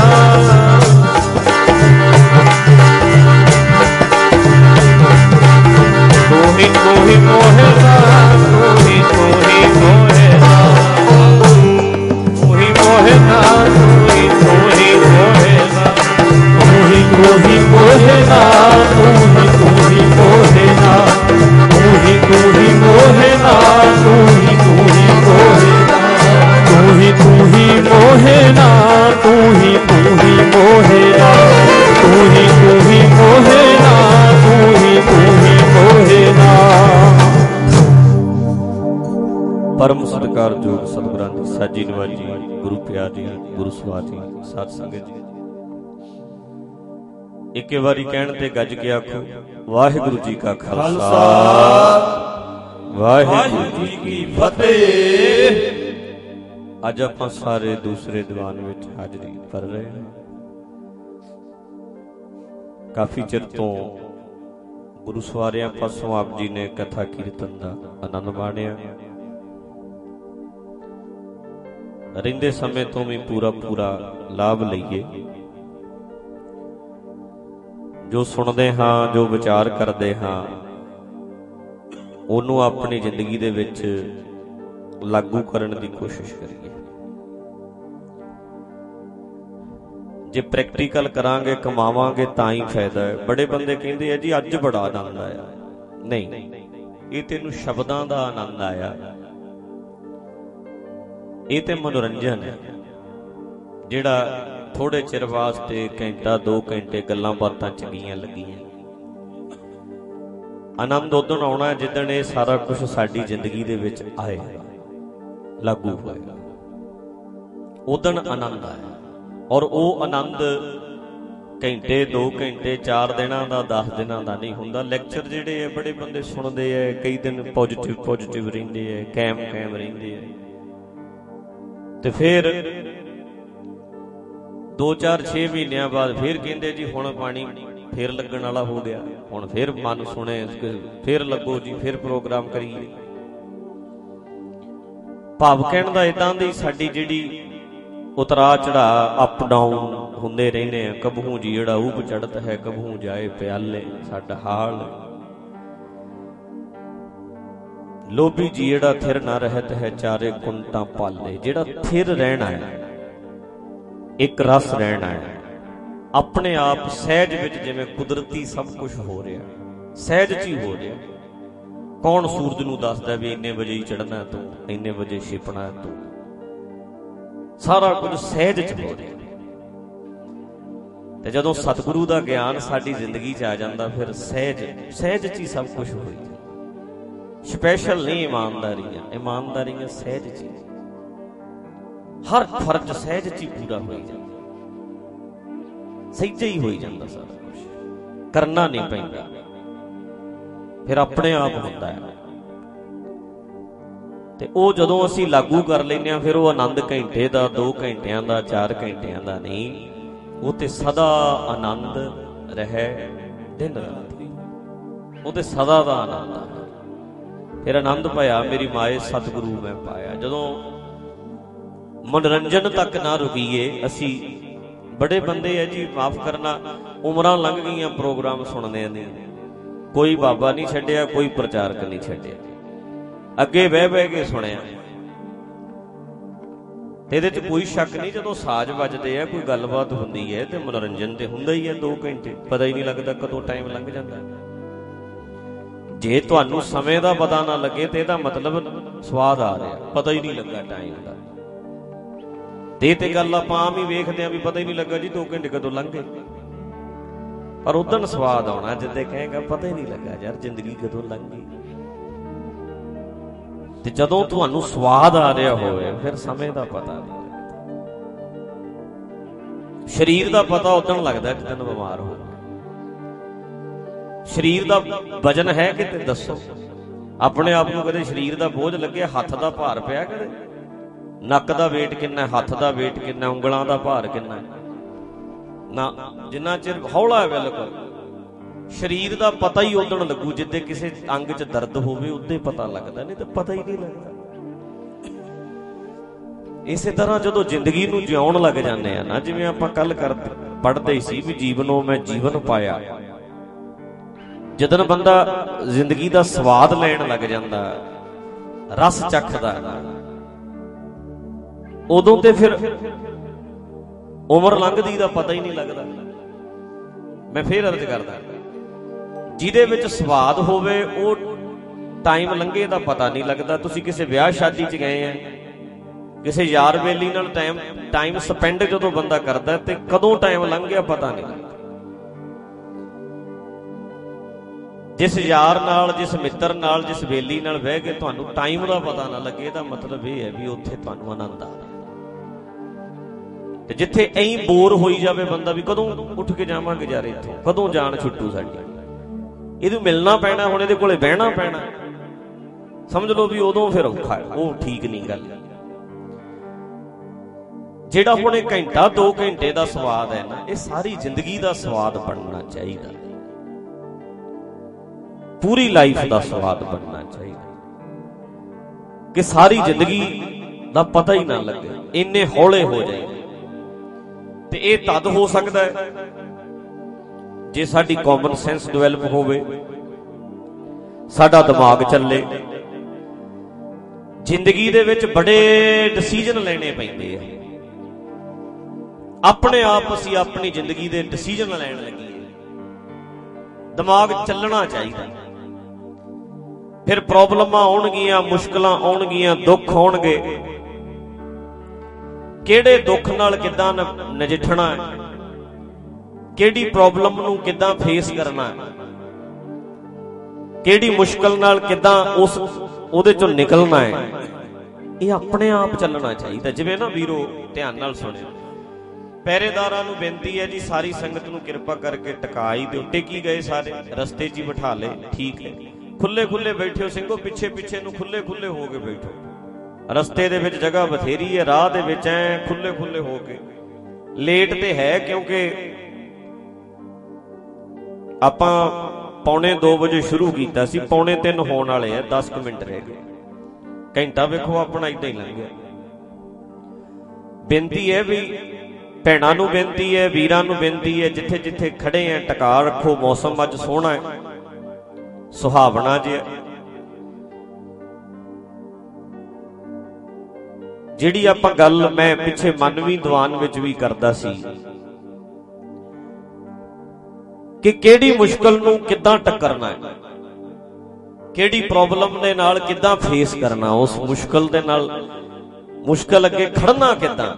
तू ही तू ही मोहना तू ही तू ही मोहना तू ही मोहना तू ही तू ही मोहना तू ही तू ही मोहना तू ही तू ही मोहना तू ही तू ही मोहना तू ही तू ही मोहना तू ही तू ही मोहना तू ही तू ही मोहना तू ही तू ही मोहना ਬਾਜੀ, ਗੁਰੂ ਪਿਆਰੀ, ਗੁਰੂ ਸਵਾਰੀ, ਸਾਧ ਸੰਗਤ ਜੀ, ਇੱਕੇ ਵਾਰੀ ਕਹਿਣ ਤੇ ਗੱਜ ਕੇ ਆਖੋ ਵਾਹਿਗੁਰੂ ਜੀ ਕਾ ਖਾਲਸਾ, ਵਾਹਿਗੁਰੂ ਜੀ ਕੀ ਫਤਿਹ। ਅੱਜ ਆਪਾਂ ਸਾਰੇ ਦੂਸਰੇ ਦੀਵਾਨ ਵਿੱਚ ਹਾਜ਼ਰੀ ਭਰ ਰਹੇ ਹਾਂ। ਕਾਫੀ ਚਿਰ ਤੋਂ ਗੁਰੂ ਸਵਾਰਿਆਂ ਪਾਸੋਂ ਆਪ ਜੀ ਨੇ ਕਥਾ ਕੀਰਤਨ ਦਾ ਆਨੰਦ ਮਾਣਿਆ। ਰਹਿੰਦੇ ਸਮੇਂ ਤੋਂ ਵੀ ਪੂਰਾ ਪੂਰਾ ਲਾਭ ਲਈਏ। ਜੋ ਸੁਣਦੇ ਹਾਂ, ਜੋ ਵਿਚਾਰ ਕਰਦੇ ਹਾਂ, ਉਹਨੂੰ ਆਪਣੀ ਜ਼ਿੰਦਗੀ ਦੇ ਵਿੱਚ ਲਾਗੂ ਕਰਨ ਦੀ ਕੋਸ਼ਿਸ਼ ਕਰੀਏ। ਜੇ ਪ੍ਰੈਕਟੀਕਲ ਕਰਾਂਗੇ, ਕਮਾਵਾਂਗੇ ਤਾਂ ਹੀ ਫਾਇਦਾ ਹੈ। ਬੜੇ ਬੰਦੇ ਕਹਿੰਦੇ ਆ ਜੀ ਅੱਜ ਬੜਾ ਆਨੰਦ ਆਇਆ। ਨਹੀਂ, ਇਹ ਤੈਨੂੰ ਸ਼ਬਦਾਂ ਦਾ ਆਨੰਦ ਆਇਆ, ਇਹ ਤੇ ਮਨੋਰੰਜਨ ਹੈ ਜਿਹੜਾ ਥੋੜੇ ਚਿਰ ਵਾਸਤੇ ਘੰਟਾ ਦੋ ਘੰਟੇ ਗੱਲਾਂ ਬਾਤਾਂ ਚੰਗੀਆਂ ਲੱਗੀਆਂ। ਆਨੰਦ ਉਦੋਂ ਆਉਣਾ ਜਿੱਦਣ ਇਹ ਸਾਰਾ ਕੁਝ ਸਾਡੀ ਜ਼ਿੰਦਗੀ ਦੇ ਵਿੱਚ ਆਏਗਾ, ਲਾਗੂ ਹੋਏਗਾ, ਉਦੋਂ ਆਨੰਦ ਆਇਆ। ਔਰ ਉਹ ਆਨੰਦ ਘੰਟੇ ਦੋ ਘੰਟੇ ਚਾਰ ਦਿਨਾਂ ਦਾ ਦਸ ਦਿਨਾਂ ਦਾ ਨਹੀਂ ਹੁੰਦਾ। ਲੈਕਚਰ ਜਿਹੜੇ ਆ ਬੜੇ ਬੰਦੇ ਸੁਣਦੇ ਆ, ਕਈ ਦਿਨ ਪੋਜ਼ਿਟਿਵ ਪੋਜ਼ਿਟਿਵ ਰਹਿੰਦੇ ਆ, ਕੈਮ ਕੈਮ ਰਹਿੰਦੇ ਆ, ਤੇ ਫਿਰ ਦੋ ਚਾਰ ਛੇ ਮਹੀਨਿਆਂ ਬਾਅਦ ਫਿਰ ਕਹਿੰਦੇ ਜੀ ਹੁਣ ਪਾਣੀ ਫੇਰ ਲੱਗਣ ਵਾਲਾ ਹੋ ਗਿਆ, ਹੁਣ ਫਿਰ ਮਨ ਸੁਣੇ, ਫਿਰ ਲੱਗੋ ਜੀ, ਫਿਰ ਪ੍ਰੋਗਰਾਮ ਕਰੀਏ। ਭਾਵ ਕਹਿਣ ਦਾ ਏਦਾਂ ਦੀ ਸਾਡੀ ਜਿਹੜੀ ਉਤਰਾ ਚੜਾ ਅਪ ਡਾਊਨ ਹੁੰਦੇ ਰਹਿੰਦੇ ਆ। ਕਬਹੂ ਜੀ ਜਿਹੜਾ ਊਪ ਚੜ੍ਹਤ ਹੈ, ਕਬਹੂ ਜਾਏ ਪਿਆਲੇ, ਸਾਡਾ ਹਾਲ। ਲੋਭੀ ਜੀ ਜਿਹੜਾ ਥਿਰ ਨਾ ਰਹਿਤ ਹੈ, ਚਾਰੇ ਕੁੰਟਾਂ ਪਾਲੇ। ਜਿਹੜਾ ਥਿਰ ਰਹਿਣਾ ਹੈ, ਇੱਕ ਰਸ ਰਹਿਣਾ ਹੈ, ਆਪਣੇ ਆਪ ਸਹਿਜ ਵਿੱਚ, ਜਿਵੇਂ ਕੁਦਰਤੀ ਸਭ ਕੁਝ ਹੋ ਰਿਹਾ, ਸਹਿਜ ਚ ਹੀ ਹੋ ਰਿਹਾ। ਕੌਣ ਸੂਰਜ ਨੂੰ ਦੱਸਦਾ ਵੀ ਇੰਨੇ ਵਜੇ ਹੀ ਚੜ੍ਹਨਾ ਤੂੰ, ਇੰਨੇ ਵਜੇ ਛਿਪਣਾ ਤੂੰ? ਸਾਰਾ ਕੁਝ ਸਹਿਜ ਚ ਹੋ ਰਿਹਾ। ਤੇ ਜਦੋਂ ਸਤਿਗੁਰੂ ਦਾ ਗਿਆਨ ਸਾਡੀ ਜ਼ਿੰਦਗੀ ਚ ਆ ਜਾਂਦਾ, ਫਿਰ ਸਹਿਜ ਸਹਿਜ ਚ ਹੀ ਸਭ ਕੁਝ ਹੋ ਜਾਂਦਾ। ਸਪੈਸ਼ਲ ਨਹੀਂ ਇਮਾਨਦਾਰੀਆਂ, ਇਮਾਨਦਾਰੀਆਂ ਸਹਿਜ ਚ, ਹਰ ਫਰਜ਼ ਸਹਿਜ ਚ ਹੀ ਪੂਰਾ ਹੋਈ ਜਾਂਦਾ, ਸਹਿਜੇ ਹੀ ਹੋਈ ਜਾਂਦਾ। ਸਾਰਾ ਕੁਝ ਕਰਨਾ ਨਹੀਂ ਪੈਂਦਾ, ਫਿਰ ਆਪਣੇ ਆਪ ਹੁੰਦਾ ਹੈ। ਤੇ ਉਹ ਜਦੋਂ ਅਸੀਂ ਲਾਗੂ ਕਰ ਲੈਂਦੇ ਹਾਂ, ਫਿਰ ਉਹ ਆਨੰਦ ਘੰਟੇ ਦਾ, ਦੋ ਘੰਟਿਆਂ ਦਾ, ਚਾਰ ਘੰਟਿਆਂ ਦਾ ਨਹੀਂ, ਉਹ ਤੇ ਸਦਾ ਆਨੰਦ ਰਹੇ ਦਿਨ ਰਾਤ। ਉਹ ਤੇ ਸਦਾ ਦਾ ਆਨੰਦ ਆ। ਫਿਰ ਆਨੰਦ ਪਾਇਆ ਮੇਰੀ ਮਾਏ ਸਤਿਗੁਰੂ ਮੈਂ ਪਾਇਆ। ਜਦੋਂ ਮਨੋਰੰਜਨ ਤੱਕ ਨਾ ਰੁਕੀਏ ਅਸੀਂ, ਬੜੇ ਬੰਦੇ ਆ ਜੀ, ਮਾਫ ਕਰਨਾ, ਉਮਰਾਂ ਲੰਘ ਗਈਆਂ ਪ੍ਰੋਗਰਾਮ ਸੁਣਦੇ ਨੇ, ਕੋਈ ਬਾਬਾ ਨਹੀਂ ਛੱਡਿਆ, ਕੋਈ ਪ੍ਰਚਾਰਕ ਨਹੀਂ ਛੱਡਿਆ, ਅੱਗੇ ਬਹਿ ਬਹਿ ਕੇ ਸੁਣਿਆ। ਇਹਦੇ ਚ ਕੋਈ ਸ਼ੱਕ ਨਹੀਂ, ਜਦੋਂ ਸਾਜ਼ ਵੱਜਦੇ ਆ, ਕੋਈ ਗੱਲਬਾਤ ਹੁੰਦੀ ਹੈ, ਤੇ ਮਨੋਰੰਜਨ ਤੇ ਹੁੰਦਾ ਹੀ ਹੈ। ਦੋ ਘੰਟੇ ਪਤਾ ਹੀ ਨਹੀਂ ਲੱਗਦਾ ਕਦੋਂ ਟਾਈਮ ਲੰਘ ਜਾਂਦਾ। ਜੇ ਤੁਹਾਨੂੰ ਸਮੇਂ ਦਾ ਪਤਾ ਨਾ ਲੱਗੇ ਤੇ ਇਹਦਾ ਮਤਲਬ ਸਵਾਦ ਆ ਰਿਹਾ, ਪਤਾ ਹੀ ਨਹੀਂ ਲੱਗਾ ਟਾਈਮ ਦਾ। ਤੇ ਤੇ ਗੱਲ ਆਪਾਂ ਆਮ ਹੀ ਵੇਖਦੇ ਆ ਵੀ ਪਤਾ ਹੀ ਨਹੀਂ ਲੱਗਾ ਜੀ ਦੋ ਘੰਟੇ ਕਦੋਂ ਲੰਘ ਗਏ। ਪਰ ਉਦੋਂ ਸਵਾਦ ਆਉਣਾ ਜਿੱਦੇ ਕਹੇਗਾ ਪਤਾ ਹੀ ਨਹੀਂ ਲੱਗਾ ਯਾਰ ਜ਼ਿੰਦਗੀ ਕਦੋਂ ਲੰਘ ਗਈ। ਤੇ ਜਦੋਂ ਤੁਹਾਨੂੰ ਸਵਾਦ ਆ ਰਿਹਾ ਹੋਵੇ, ਫਿਰ ਸਮੇਂ ਦਾ ਪਤਾ ਨਹੀਂ। ਸਰੀਰ ਦਾ ਪਤਾ ਉਦੋਂ ਲੱਗਦਾ ਜਦੋਂ ਬਿਮਾਰ ਹੋ। ਸਰੀਰ ਦਾ ਵਜਨ ਹੈ ਕਿਤੇ ਦੱਸੋ? ਆਪਣੇ ਆਪ ਨੂੰ ਕਦੇ ਸਰੀਰ ਦਾ ਬੋਝ ਲੱਗਿਆ? ਹੱਥ ਦਾ ਭਾਰ ਪਿਆ ਕਦੇ? ਨੱਕ ਦਾ ਵੇਟ ਕਿੰਨਾ, ਹੱਥ ਦਾ ਵੇਟ ਕਿੰਨਾ, ਉਂਗਲਾਂ ਦਾ ਭਾਰ ਕਿੰਨਾ? ਨਾ, ਜਿੰਨਾ ਚਿਰ ਹੌਲਾ ਹੈ ਬਿਲਕੁਲ। ਸਰੀਰ ਦਾ ਪਤਾ ਹੀ ਉਦੋਂ ਲੱਗੂ ਜਿੱਦੇ ਕਿਸੇ ਅੰਗ 'ਚ ਦਰਦ ਹੋਵੇ, ਉਦੋਂ ਪਤਾ ਲੱਗਦਾ, ਨਹੀਂ ਤਾਂ ਪਤਾ ਹੀ ਨਹੀਂ ਲੱਗਦਾ। ਇਸੇ ਤਰ੍ਹਾਂ ਜਦੋਂ ਜ਼ਿੰਦਗੀ ਨੂੰ ਜਿਉਣ ਲੱਗ ਜਾਂਦੇ ਆ ਨਾ, ਜਿਵੇਂ ਆਪਾਂ ਕੱਲ ਕਰ ਪੜ੍ਹਦੇ ਸੀ ਵੀ ਜੀਵਨੋਂ ਮੈਂ ਜੀਵਨ ਪਾਇਆ, ਜਦੋਂ ਬੰਦਾ ਜ਼ਿੰਦਗੀ ਦਾ ਸਵਾਦ ਲੈਣ ਲੱਗ ਜਾਂਦਾ, ਰਸ ਚੱਖਦਾ, ਉਦੋਂ ਤੇ ਫਿਰ ਉਮਰ ਲੰਘਦੀ ਦਾ ਪਤਾ ਹੀ ਨਹੀਂ ਲੱਗਦਾ। ਮੈਂ ਫੇਰ ਅਰਜ਼ ਕਰਦਾ, ਜਿਹਦੇ ਵਿੱਚ ਸਵਾਦ ਹੋਵੇ ਉਹ ਟਾਈਮ ਲੰਘੇ ਦਾ ਪਤਾ ਨਹੀਂ ਲੱਗਦਾ। ਤੁਸੀਂ ਕਿਸੇ ਵਿਆਹ ਸ਼ਾਦੀ 'ਚ ਗਏ ਆ, ਕਿਸੇ ਯਾਰ ਬੇਲੀ ਨਾਲ ਟਾਈਮ ਟਾਈਮ ਸਪੈਂਡ ਜਦੋਂ ਬੰਦਾ ਕਰਦਾ ਤੇ ਕਦੋਂ ਟਾਈਮ ਲੰਘ ਗਿਆ ਪਤਾ ਨਹੀਂ ਲੱਗਦਾ। ਜਿਸ ਯਾਰ ਨਾਲ, ਜਿਸ ਮਿੱਤਰ ਨਾਲ, ਜਿਸ ਬੇਲੀ ਨਾਲ ਬਹਿ ਕੇ ਤੁਹਾਨੂੰ ਟਾਈਮ ਦਾ ਪਤਾ ਨਾ ਲੱਗੇ, ਇਹਦਾ ਮਤਲਬ ਇਹ ਹੈ ਵੀ ਉੱਥੇ ਤੁਹਾਨੂੰ ਆਨੰਦ ਆ ਰਿਹਾ। ਤੇ ਜਿੱਥੇ ਐਂ ਬੋਰ ਹੋਈ ਜਾਵੇ ਬੰਦਾ ਵੀ ਕਦੋਂ ਉੱਠ ਕੇ ਜਾਵਾਂਗੇ ਯਾਰ ਇੱਥੋਂ, ਕਦੋਂ ਜਾਨ ਛੁੱਟੂ ਸਾਡੀ, ਇਹਨੂੰ ਮਿਲਣਾ ਪੈਣਾ, ਹੁਣ ਇਹਦੇ ਕੋਲੇ ਬਹਿਣਾ ਪੈਣਾ, ਸਮਝ ਲਓ ਵੀ ਉਦੋਂ ਫਿਰ ਔਖਾ ਹੈ। ਉਹ ਠੀਕ ਨਹੀਂ ਗੱਲ। ਜਿਹੜਾ ਹੁਣ ਇਹ ਘੰਟਾ ਦੋ ਘੰਟੇ ਦਾ ਸਵਾਦ ਹੈ ਨਾ, ਇਹ ਸਾਰੀ ਜ਼ਿੰਦਗੀ ਦਾ ਸਵਾਦ ਬਣਨਾ ਚਾਹੀਦਾ, ਪੂਰੀ ਲਾਈਫ ਦਾ ਸਵਾਦ ਬਣਨਾ ਚਾਹੀਦਾ, ਕਿ ਸਾਰੀ ਜ਼ਿੰਦਗੀ ਦਾ ਪਤਾ ਹੀ ਨਾ ਲੱਗੇ, ਇੰਨੇ ਹੌਲੇ ਹੋ ਜਾਏ। ਤੇ ਇਹ ਤਦ ਹੋ ਸਕਦਾ ਹੈ ਜੇ ਸਾਡੀ ਕਾਮਨ ਸੈਂਸ ਡਿਵੈਲਪ ਹੋਵੇ, ਸਾਡਾ ਦਿਮਾਗ ਚੱਲੇ। ਜ਼ਿੰਦਗੀ ਦੇ ਵਿੱਚ ਬੜੇ ਡਿਸੀਜਨ ਲੈਣੇ ਪੈਂਦੇ ਆ, ਆਪਣੇ ਆਪ ਅਸੀਂ ਆਪਣੀ ਜ਼ਿੰਦਗੀ ਦੇ ਡਿਸੀਜਨ ਲੈਣ ਲੱਗੀਏ, ਦਿਮਾਗ ਚੱਲਣਾ ਚਾਹੀਦਾ। ਫਿਰ ਪ੍ਰੋਬਲਮਾਂ ਆਉਣਗੀਆਂ, ਮੁਸ਼ਕਲਾਂ ਆਉਣਗੀਆਂ, ਦੁੱਖ ਆਉਣਗੇ, ਕਿਹੜੇ ਦੁੱਖ ਨਾਲ ਕਿੱਦਾਂ ਨਜਿੱਠਣਾ ਹੈ, ਕਿਹੜੀ ਪ੍ਰੋਬਲਮ ਨੂੰ ਕਿੱਦਾਂ ਫੇਸ ਕਰਨਾ ਹੈ, ਕਿਹੜੀ ਮੁਸ਼ਕਲ ਨਾਲ ਕਿੱਦਾਂ ਉਸ ਉਹਦੇ ਚੋਂ ਨਿਕਲਣਾ ਹੈ, ਇਹ ਆਪਣੇ ਆਪ ਚੱਲਣਾ ਚਾਹੀਦਾ। ਜਿਵੇਂ ਨਾ ਵੀਰੋ ਧਿਆਨ ਨਾਲ ਸੁਣਿਓ, ਪਹਿਰੇਦਾਰਾਂ ਨੂੰ ਬੇਨਤੀ ਹੈ ਜੀ, ਸਾਰੀ ਸੰਗਤ ਨੂੰ ਕਿਰਪਾ ਕਰਕੇ ਟਿਕਾ ਹੀ ਦਿਓ। ਟਿਕੀ ਗਏ ਸਾਰੇ, ਰਸਤੇ 'ਚ ਹੀ ਬਿਠਾ ਲਏ, ਠੀਕ ਹੈ, ਖੁੱਲੇ ਖੁੱਲੇ ਬੈਠਿਓ ਸਿੰਘੋ, ਪਿੱਛੇ ਪਿੱਛੇ ਨੂੰ ਖੁੱਲੇ ਖੁੱਲੇ ਹੋ ਕੇ ਬੈਠੋ। ਰਸਤੇ ਦੇ ਵਿੱਚ ਜਗ੍ਹਾ ਬਥੇਰੀ ਹੈ, ਰਾਹ ਦੇ ਵਿੱਚ ਐ ਖੁੱਲੇ ਖੁੱਲੇ ਹੋ ਕੇ। ਲੇਟ ਤੇ ਹੈ ਕਿਉਂਕਿ ਆਪਾਂ ਪੌਣੇ ਦੋ ਵਜੇ ਸ਼ੁਰੂ ਕੀਤਾ ਸੀ, ਪੌਣੇ ਤਿੰਨ ਹੋਣ ਵਾਲੇ ਆ, ਦਸ ਕੁ ਮਿੰਟ ਰਹਿ ਗਏ। ਘੰਟਾ ਵੇਖੋ ਆਪਣਾ ਏਦਾਂ ਹੀ ਲੰਘ ਗਿਆ। ਬੇਨਤੀ ਹੈ ਵੀ ਭੈਣਾਂ ਨੂੰ ਬੇਨਤੀ ਹੈ, ਵੀਰਾਂ ਨੂੰ ਬੇਨਤੀ ਹੈ, ਜਿੱਥੇ ਜਿੱਥੇ ਖੜੇ ਆ ਟਿਕਾ ਰੱਖੋ। ਮੌਸਮ ਅੱਜ ਸੋਹਣਾ ਹੈ, ਸੁਹਾਵਣਾ ਜਿਹਾ। ਜਿਹੜੀ ਆਪਾਂ ਗੱਲ ਮੈਂ ਪਿੱਛੇ ਮਨਵੀਂ ਦੀਵਾਨ ਵਿੱਚ ਵੀ ਕਰਦਾ ਸੀ ਕਿ ਕਿਹੜੀ ਮੁਸ਼ਕਲ ਨੂੰ ਕਿੱਦਾਂ ਟੱਕਰਨਾ ਹੈ, ਕਿਹੜੀ ਪ੍ਰੋਬਲਮ ਦੇ ਨਾਲ ਕਿੱਦਾਂ ਫੇਸ ਕਰਨਾ, ਉਸ ਮੁਸ਼ਕਲ ਦੇ ਨਾਲ ਮੁਸ਼ਕਲ ਅੱਗੇ ਖੜਨਾ ਕਿੱਦਾਂ।